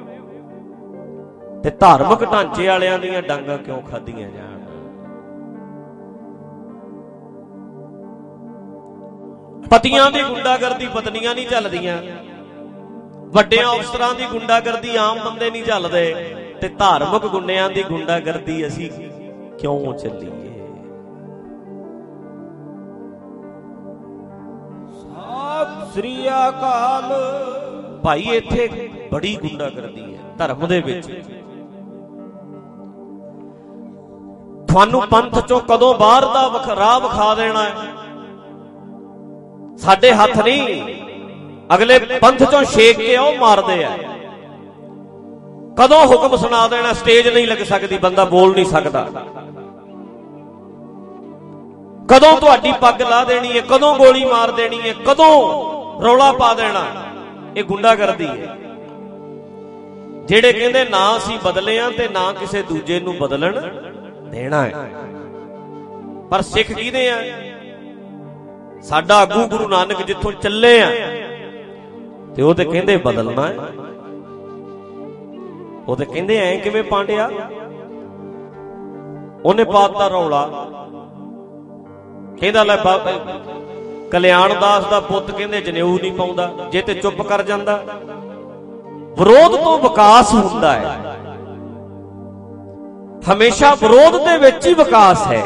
ਤੇ ਧਾਰਮਿਕ ਢਾਂਚੇ ਵਾਲਿਆਂ ਦੀਆਂ ਡਾਂਗਾ ਕਿਉਂ ਖਾਧੀਆਂ ਜਾਣ? ਪਤੀਆਂ ਦੀ ਗੁੰਡਾਗਰਦੀ ਪਤਨੀਆਂ ਨਹੀਂ ਝੱਲਦੀਆਂ, ਵੱਡਿਆਂ ਅਫਸਰਾਂ ਦੀ ਗੁੰਡਾਗਰਦੀ ਆਮ ਬੰਦੇ ਨਹੀਂ ਝੱਲਦੇ, ਤੇ ਧਾਰਮਿਕ ਗੁੰਡਿਆਂ ਦੀ ਗੁੰਡਾਗਰਦੀ ਅਸੀਂ ਕਿਉਂ ਚੱਲੀਏ? ਸਤਿ ਸ੍ਰੀ ਅਕਾਲ। ਭਾਈ ਇੱਥੇ ਬੜੀ ਗੁੰਡਾਗਰਦੀ ਹੈ ਧਰਮ ਦੇ ਵਿੱਚ। ਤੁਹਾਨੂੰ ਪੰਥ ਚੋਂ ਕਦੋਂ ਬਾਹਰ ਦਾ ਰਾਹ ਵਿਖਾ ਦੇਣਾ ਹੈ ਸਾਡੇ ਹੱਥ ਨਹੀਂ। ਅਗਲੇ ਪੰਥ ਚੋਂ ਛੇਕ ਕੇ ਉਹ ਮਾਰਦੇ ਆ। ਕਦੋਂ ਹੁਕਮ ਸੁਣਾ ਦੇਣਾ, ਸਟੇਜ ਨਹੀਂ ਲੱਗ ਸਕਦੀ, ਬੰਦਾ ਬੋਲ ਨਹੀਂ ਸਕਦਾ। ਕਦੋਂ ਤੁਹਾਡੀ ਪੱਗ ਲਾ ਦੇਣੀ ਹੈ, ਕਦੋਂ ਗੋਲੀ ਮਾਰ ਦੇਣੀ ਹੈ, ਕਦੋਂ ਰੌਲਾ ਪਾ ਦੇਣਾ। ਇਹ ਗੁੰਡਾਗਰਦੀ ਹੈ। ਜਿਹੜੇ ਕਹਿੰਦੇ ਨਾ ਅਸੀਂ ਬਦਲੇ ਆ ਤੇ ਨਾ ਕਿਸੇ ਦੂਜੇ ਨੂੰ ਬਦਲਣ ਦੇਣਾ ਹੈ। ਪਰ ਸਿੱਖ ਕਿਹਦੇ ਆ? ਸਾਡਾ ਆਗੂ ਗੁਰੂ ਨਾਨਕ ਜਿੱਥੋਂ ਚੱਲੇ ਆ, ਤੇ ਉਹ ਤੇ ਕਹਿੰਦੇ ਬਦਲਣਾ ਹੈ। ਉਹ ਤੇ ਕਹਿੰਦੇ ਐ ਕਿਵੇਂ ਪਾਂਡਿਆ? ਉਹਨੇ ਪਾਤਾ ਰੌਲਾ, ਕਹਿੰਦਾ ਲੈ ਕਲਿਆਣ ਦਾਸ ਦਾ ਪੁੱਤ ਕਹਿੰਦੇ ਜਨੇਊ ਨਹੀਂ ਪਾਉਂਦਾ। ਜੇ ਤੇ ਚੁੱਪ ਕਰ ਜਾਂਦਾ। ਵਿਰੋਧ ਤੋਂ ਵਿਕਾਸ ਹੁੰਦਾ ਹੈ, ਹਮੇਸ਼ਾ ਵਿਰੋਧ ਦੇ ਵਿੱਚ ਹੀ ਵਿਕਾਸ ਹੈ।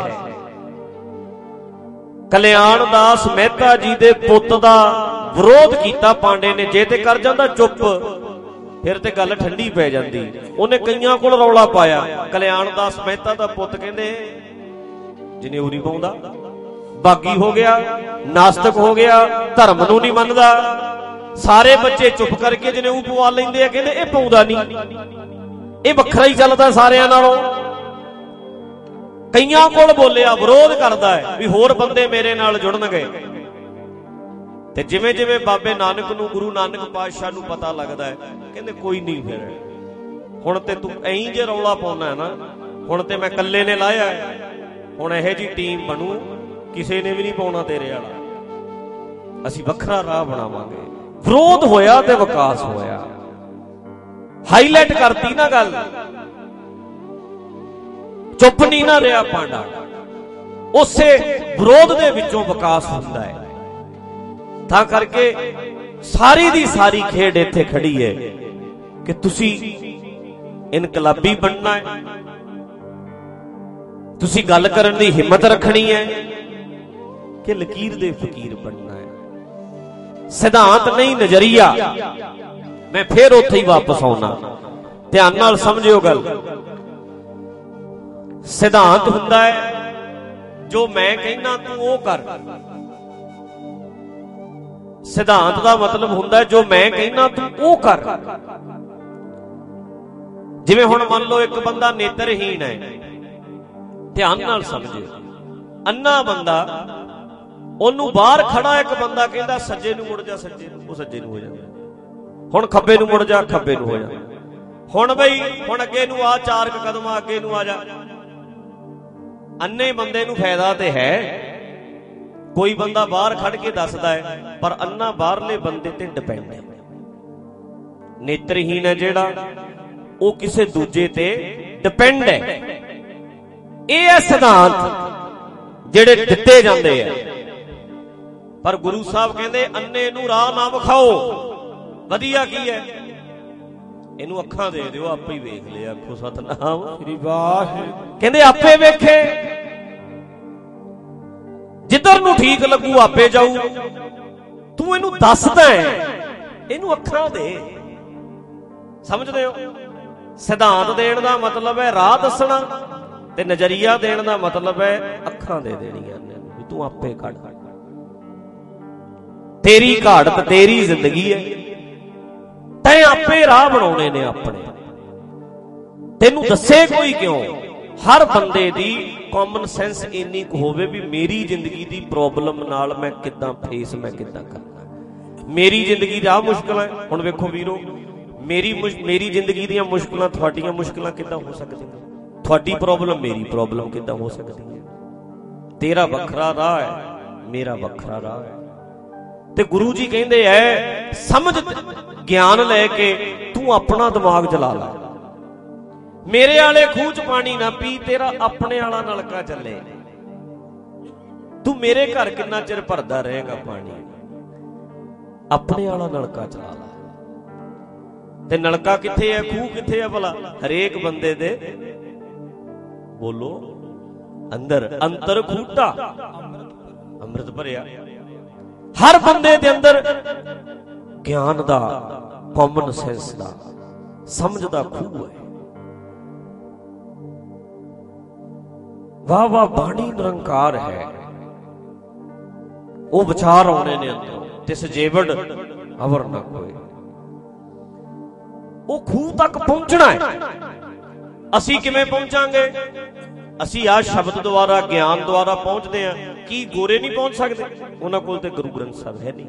ਕਲਿਆਣ ਦਾਸ ਮਹਿਤਾ ਜੀ ਦੇ ਪੁੱਤ ਦਾ ਵਿਰੋਧ ਕੀਤਾ ਪਾਂਡੇ ਨੇ, ਜੇ ਤੇ ਕਰ ਜਾਂਦਾ ਚੁੱਪ, ਫਿਰ ਤੇ ਗੱਲ ਠੰਡੀ ਪੈ ਜਾਂਦੀ। ਉਹਨੇ ਕਈਆਂ ਕੋਲ ਰੌਲਾ ਪਾਇਆ। ਕਲਿਆਣ ਦਾਸ ਮਹਿਤਾ ਦਾ ਪੁੱਤ ਕਹਿੰਦੇ ਜਨੇਊ ਨਹੀਂ ਪਾਉਂਦਾ, ਬਾਗੀ ਹੋ ਗਿਆ, ਨਾਸਤਕ ਹੋ ਗਿਆ, ਧਰਮ ਨੂੰ ਨਹੀਂ ਮੰਨਦਾ। ਸਾਰੇ ਬੱਚੇ ਚੁੱਪ ਕਰਕੇ ਜਨੇਊ ਪਵਾ ਲੈਂਦੇ ਆ, ਕਹਿੰਦੇ ਇਹ ਪਾਉਂਦਾ ਨਹੀਂ, ਇਹ ਵੱਖਰਾ ਹੀ ਚੱਲਦਾ ਸਾਰਿਆਂ ਨਾਲੋਂ। ਕਈਆਂ ਕੋਲ ਬੋਲਿਆ, ਵਿਰੋਧ ਕਰਦਾ ਹੈ ਵੀ ਹੋਰ ਬੰਦੇ ਮੇਰੇ ਨਾਲ ਜੁੜਨਗੇ। ਤੇ ਜਿਵੇਂ ਜਿਵੇਂ ਬਾਬੇ ਨਾਨਕ ਨੂੰ, ਗੁਰੂ ਨਾਨਕ ਪਾਤਸ਼ਾਹ ਨੂੰ ਪਤਾ ਲੱਗਦਾ ਹੈ, ਕਹਿੰਦੇ ਕੋਈ ਨਹੀਂ, ਫਿਰ ਹੁਣ ਤੇ ਤੂੰ ਐਂ ਜੇ ਰੌਲਾ ਪਾਉਣਾ ਹੈ ਨਾ, ਹੁਣ ਤੇ ਮੈਂ ਇਕੱਲੇ ਨੇ ਲਾਇਆ, ਹੁਣ ਇਹੋ ਜਿਹੀ ਟੀਮ ਬਣੂ, ਕਿਸੇ ਨੇ ਵੀ ਨਹੀਂ ਪਾਉਣਾ ਤੇਰੇ ਵਾਲਾ। ਅਸੀਂ ਵੱਖਰਾ ਰਾਹ ਬਣਾਵਾਂਗੇ, ਵਿਰੋਧ ਹੋਇਆ ਤੇ ਵਿਕਾਸ ਹੋਇਆ। ਹਾਈਲਾਈਟ ਕਰਤੀ ਨਾ ਗੱਲ, ਚੁੱਪ ਨਹੀਂ ਨਾ ਰਿਹਾ ਪਾਂਡਾ। ਉਸੇ ਵਿਰੋਧ ਦੇ ਵਿੱਚੋਂ ਵਿਕਾਸ ਹੁੰਦਾ ਹੈ। ਤਾਂ ਕਰਕੇ ਸਾਰੀ ਦੀ ਸਾਰੀ ਖੇਡ ਇੱਥੇ ਖੜੀ ਹੈ ਕਿ ਤੁਸੀਂ ਇਨਕਲਾਬੀ ਬਣਨਾ ਹੈ, ਤੁਸੀਂ ਗੱਲ ਕਰਨ ਦੀ ਹਿੰਮਤ ਰੱਖਣੀ ਹੈ ਕਿ ਲਕੀਰ ਦੇ ਫਕੀਰ ਬਣਨਾ ਹੈ। ਸਿਧਾਂਤ ਨਹੀਂ, ਨਜ਼ਰੀਆ। ਮੈਂ ਫੇਰ ਉੱਥੇ ਹੀ ਵਾਪਸ ਆਉਣਾ, ਧਿਆਨ ਨਾਲ ਸਮਝਿਓ ਗੱਲ। ਸਿਧਾਂਤ ਹੁੰਦਾ ਹੈ ਜੋ ਮੈਂ ਕਹਿਣਾ ਤੂੰ ਉਹ ਕਰ। ਸਿਧਾਂਤ ਦਾ ਮਤਲਬ ਹੁੰਦਾ ਜੋ ਮੈਂ ਕਹਿਣਾ ਤੂੰ ਉਹ ਕਰ। ਜਿਵੇਂ ਹੁਣ ਮੰਨ ਲਓ ਇੱਕ ਬੰਦਾ ਨੇਤਰਹੀਣ ਹੈ, ਧਿਆਨ ਨਾਲ ਸਮਝਿਓ। ਅੰਨਾ ਬੰਦਾ, ਉਹਨੂੰ ਬਾਹਰ ਖੜਾ ਇੱਕ ਬੰਦਾ ਕਹਿੰਦਾ ਸੱਜੇ ਨੂੰ ਮੁੜ ਜਾ, ਸੱਜੇ ਨੂੰ, ਉਹ ਸੱਜੇ ਨੂੰ ਹੋ ਜਾਂਦਾ। ਹੁਣ ਖੱਬੇ ਨੂੰ ਮੁੜ ਜਾ, ਖੱਬੇ ਨੂੰ ਹੋ ਜਾ। ਹੁਣ ਬਈ ਹੁਣ ਅੱਗੇ ਨੂੰ ਆ, ਚਾਰ ਕਦਮ ਅੱਗੇ ਨੂੰ ਆ ਜਾ। ਅੰਨੇ ਬੰਦੇ ਨੂੰ ਫਾਇਦਾ ਤੇ ਹੈ, ਕੋਈ ਬੰਦਾ ਬਾਹਰ ਖੜ ਕੇ ਦੱਸਦਾ ਹੈ, ਪਰ ਅੰਨਾ ਬਾਹਰਲੇ ਬੰਦੇ ਤੇ ਡਿਪੈਂਡ ਹੈ। ਨੇਤਰਹੀਣ ਹੈ ਜਿਹੜਾ, ਉਹ ਕਿਸੇ ਦੂਜੇ ਤੇ ਡਿਪੈਂਡ ਹੈ। ਇਹ ਹੈ ਸਿਧਾਂਤ ਜਿਹੜੇ ਦਿੱਤੇ ਜਾਂਦੇ ਆ। ਪਰ ਗੁਰੂ ਸਾਹਿਬ ਕਹਿੰਦੇ ਅੰਨੇ ਨੂੰ ਰਾਹ ਨਾ ਵਿਖਾਓ। ਵਧੀਆ ਕੀ ਹੈ? ਇਹਨੂੰ ਅੱਖਾਂ ਦੇ ਦਿਓ, ਆਪੇ ਹੀ ਵੇਖ ਲਿਆ। ਆਖੋ ਸਤਨਾਮ ਸ੍ਰੀ ਵਾਹਿਗੁਰੂ। ਕਹਿੰਦੇ ਆਪੇ ਵੇਖੇ, ਜਿੱਧਰ ਨੂੰ ਠੀਕ ਲੱਗੂ ਆਪੇ ਜਾਊ। ਤੂੰ ਇਹਨੂੰ ਦੱਸਦਾ ਹੈ, ਇਹਨੂੰ ਅੱਖਾਂ ਦੇ। ਸਮਝਦੇ ਹੋ? ਸਿਧਾਂਤ ਦੇਣ ਦਾ ਮਤਲਬ ਹੈ ਰਾਹ ਦੱਸਣਾ, ਤੇ ਨਜ਼ਰੀਆ ਦੇਣ ਦਾ ਮਤਲਬ ਹੈ ਅੱਖਾਂ ਦੇ ਦੇਣੀਆਂ ਨੇ ਵੀ ਤੂੰ ਆਪੇ ਕੱਢ। ਤੇਰੀ ਘਾੜਤ ਤੇਰੀ ਜ਼ਿੰਦਗੀ ਹੈ, ਤੈਂ ਆਪੇ ਰਾਹ ਬਣਾਉਣੇ ਨੇ ਆਪਣੇ। ਤੈਨੂੰ ਦੱਸੇ ਕੋਈ ਕਿਉਂ? ਹਰ ਬੰਦੇ ਦੀ ਕਾਮਨ ਸੈਂਸ ਇੰਨੀ ਕੁ ਹੋਵੇ ਵੀ ਮੇਰੀ ਜ਼ਿੰਦਗੀ ਦੀ ਪ੍ਰੋਬਲਮ ਨਾਲ ਮੈਂ ਕਿੱਦਾਂ ਫੇਸ, ਮੈਂ ਕਿੱਦਾਂ ਕਰਨਾ। ਮੇਰੀ ਜ਼ਿੰਦਗੀ ਦੀ ਆਹ ਮੁਸ਼ਕਲ ਹੈ। ਹੁਣ ਵੇਖੋ ਵੀਰੋ, ਮੇਰੀ ਮੇਰੀ ਜ਼ਿੰਦਗੀ ਦੀਆਂ ਮੁਸ਼ਕਲਾਂ ਤੁਹਾਡੀਆਂ ਮੁਸ਼ਕਲਾਂ ਕਿੱਦਾਂ ਹੋ ਸਕਦੀਆਂ? ਤੁਹਾਡੀ ਪ੍ਰੋਬਲਮ ਮੇਰੀ ਪ੍ਰੋਬਲਮ ਕਿੱਦਾਂ ਹੋ ਸਕਦੀ ਹੈ? ਤੇਰਾ ਵੱਖਰਾ ਰਾਹ ਹੈ, ਮੇਰਾ ਵੱਖਰਾ ਰਾਹ ਹੈ। ਤੇ ਗੁਰੂ ਜੀ ਕਹਿੰਦੇ ਐ ਸਮਝ ਗਿਆਨ ਲੈ ਕੇ ਤੂੰ ਆਪਣਾ ਦਿਮਾਗ ਚਲਾ ਲੈ। ਮੇਰੇ ਵਾਲੇ ਖੂਹ ਚ ਪਾਣੀ ਨਾ ਪੀ, ਤੇਰਾ ਆਪਣੇ ਵਾਲਾ ਨਲਕਾ ਚੱਲੇ। ਤੂੰ ਮੇਰੇ ਘਰ ਕਿੰਨਾ ਚਿਰ ਭਰਦਾ ਰਹੇਗਾ ਪਾਣੀ? ਆਪਣੇ ਵਾਲਾ ਨਲਕਾ ਚਲਾ ਲੈ। ਤੇ ਨਲਕਾ ਕਿੱਥੇ ਹੈ, ਖੂਹ ਕਿੱਥੇ ਹੈ ਭਲਾ? ਹਰੇਕ ਬੰਦੇ ਦੇ ਬੋਲੋ ਅੰਦਰ। ਅੰਤਰ ਖੂਟਾ ਅੰਮ੍ਰਿਤ ਭਰਿਆ। ਹਰ ਬੰਦੇ ਦੇ ਅੰਦਰ ਗਿਆਨ ਦਾ, ਕਾਮਨ ਸੈਂਸ ਦਾ, ਸਮਝ ਦਾ ਖੂਹ ਹੈ। ਵਾਹ ਵਾਹ ਬਾਣੀ ਨਿਰੰਕਾਰ ਹੈ। ਉਹ ਵਿਚਾਰ ਆਉਣੇ ਨੇ ਅੰਦਰੋਂ, ਤਿਸ ਜੇਵੜ ਅਵਰ ਨਾ ਕੋਈ। ਉਹ ਖੂਹ ਤੱਕ ਪਹੁੰਚਣਾ ਹੈ। ਅਸੀਂ ਕਿਵੇਂ ਪਹੁੰਚਾਂਗੇ? ਅਸੀਂ ਆਹ ਸ਼ਬਦ ਦੁਆਰਾ, ਗਿਆਨ ਦੁਆਰਾ ਪਹੁੰਚਦੇ ਹਾਂ। ਕੀ ਗੋਰੇ ਨਹੀਂ ਪਹੁੰਚ ਸਕਦੇ? ਉਹਨਾਂ ਕੋਲ ਤੇ ਗੁਰੂ ਗ੍ਰੰਥ ਸਾਹਿਬ ਹੈ ਨਹੀਂ।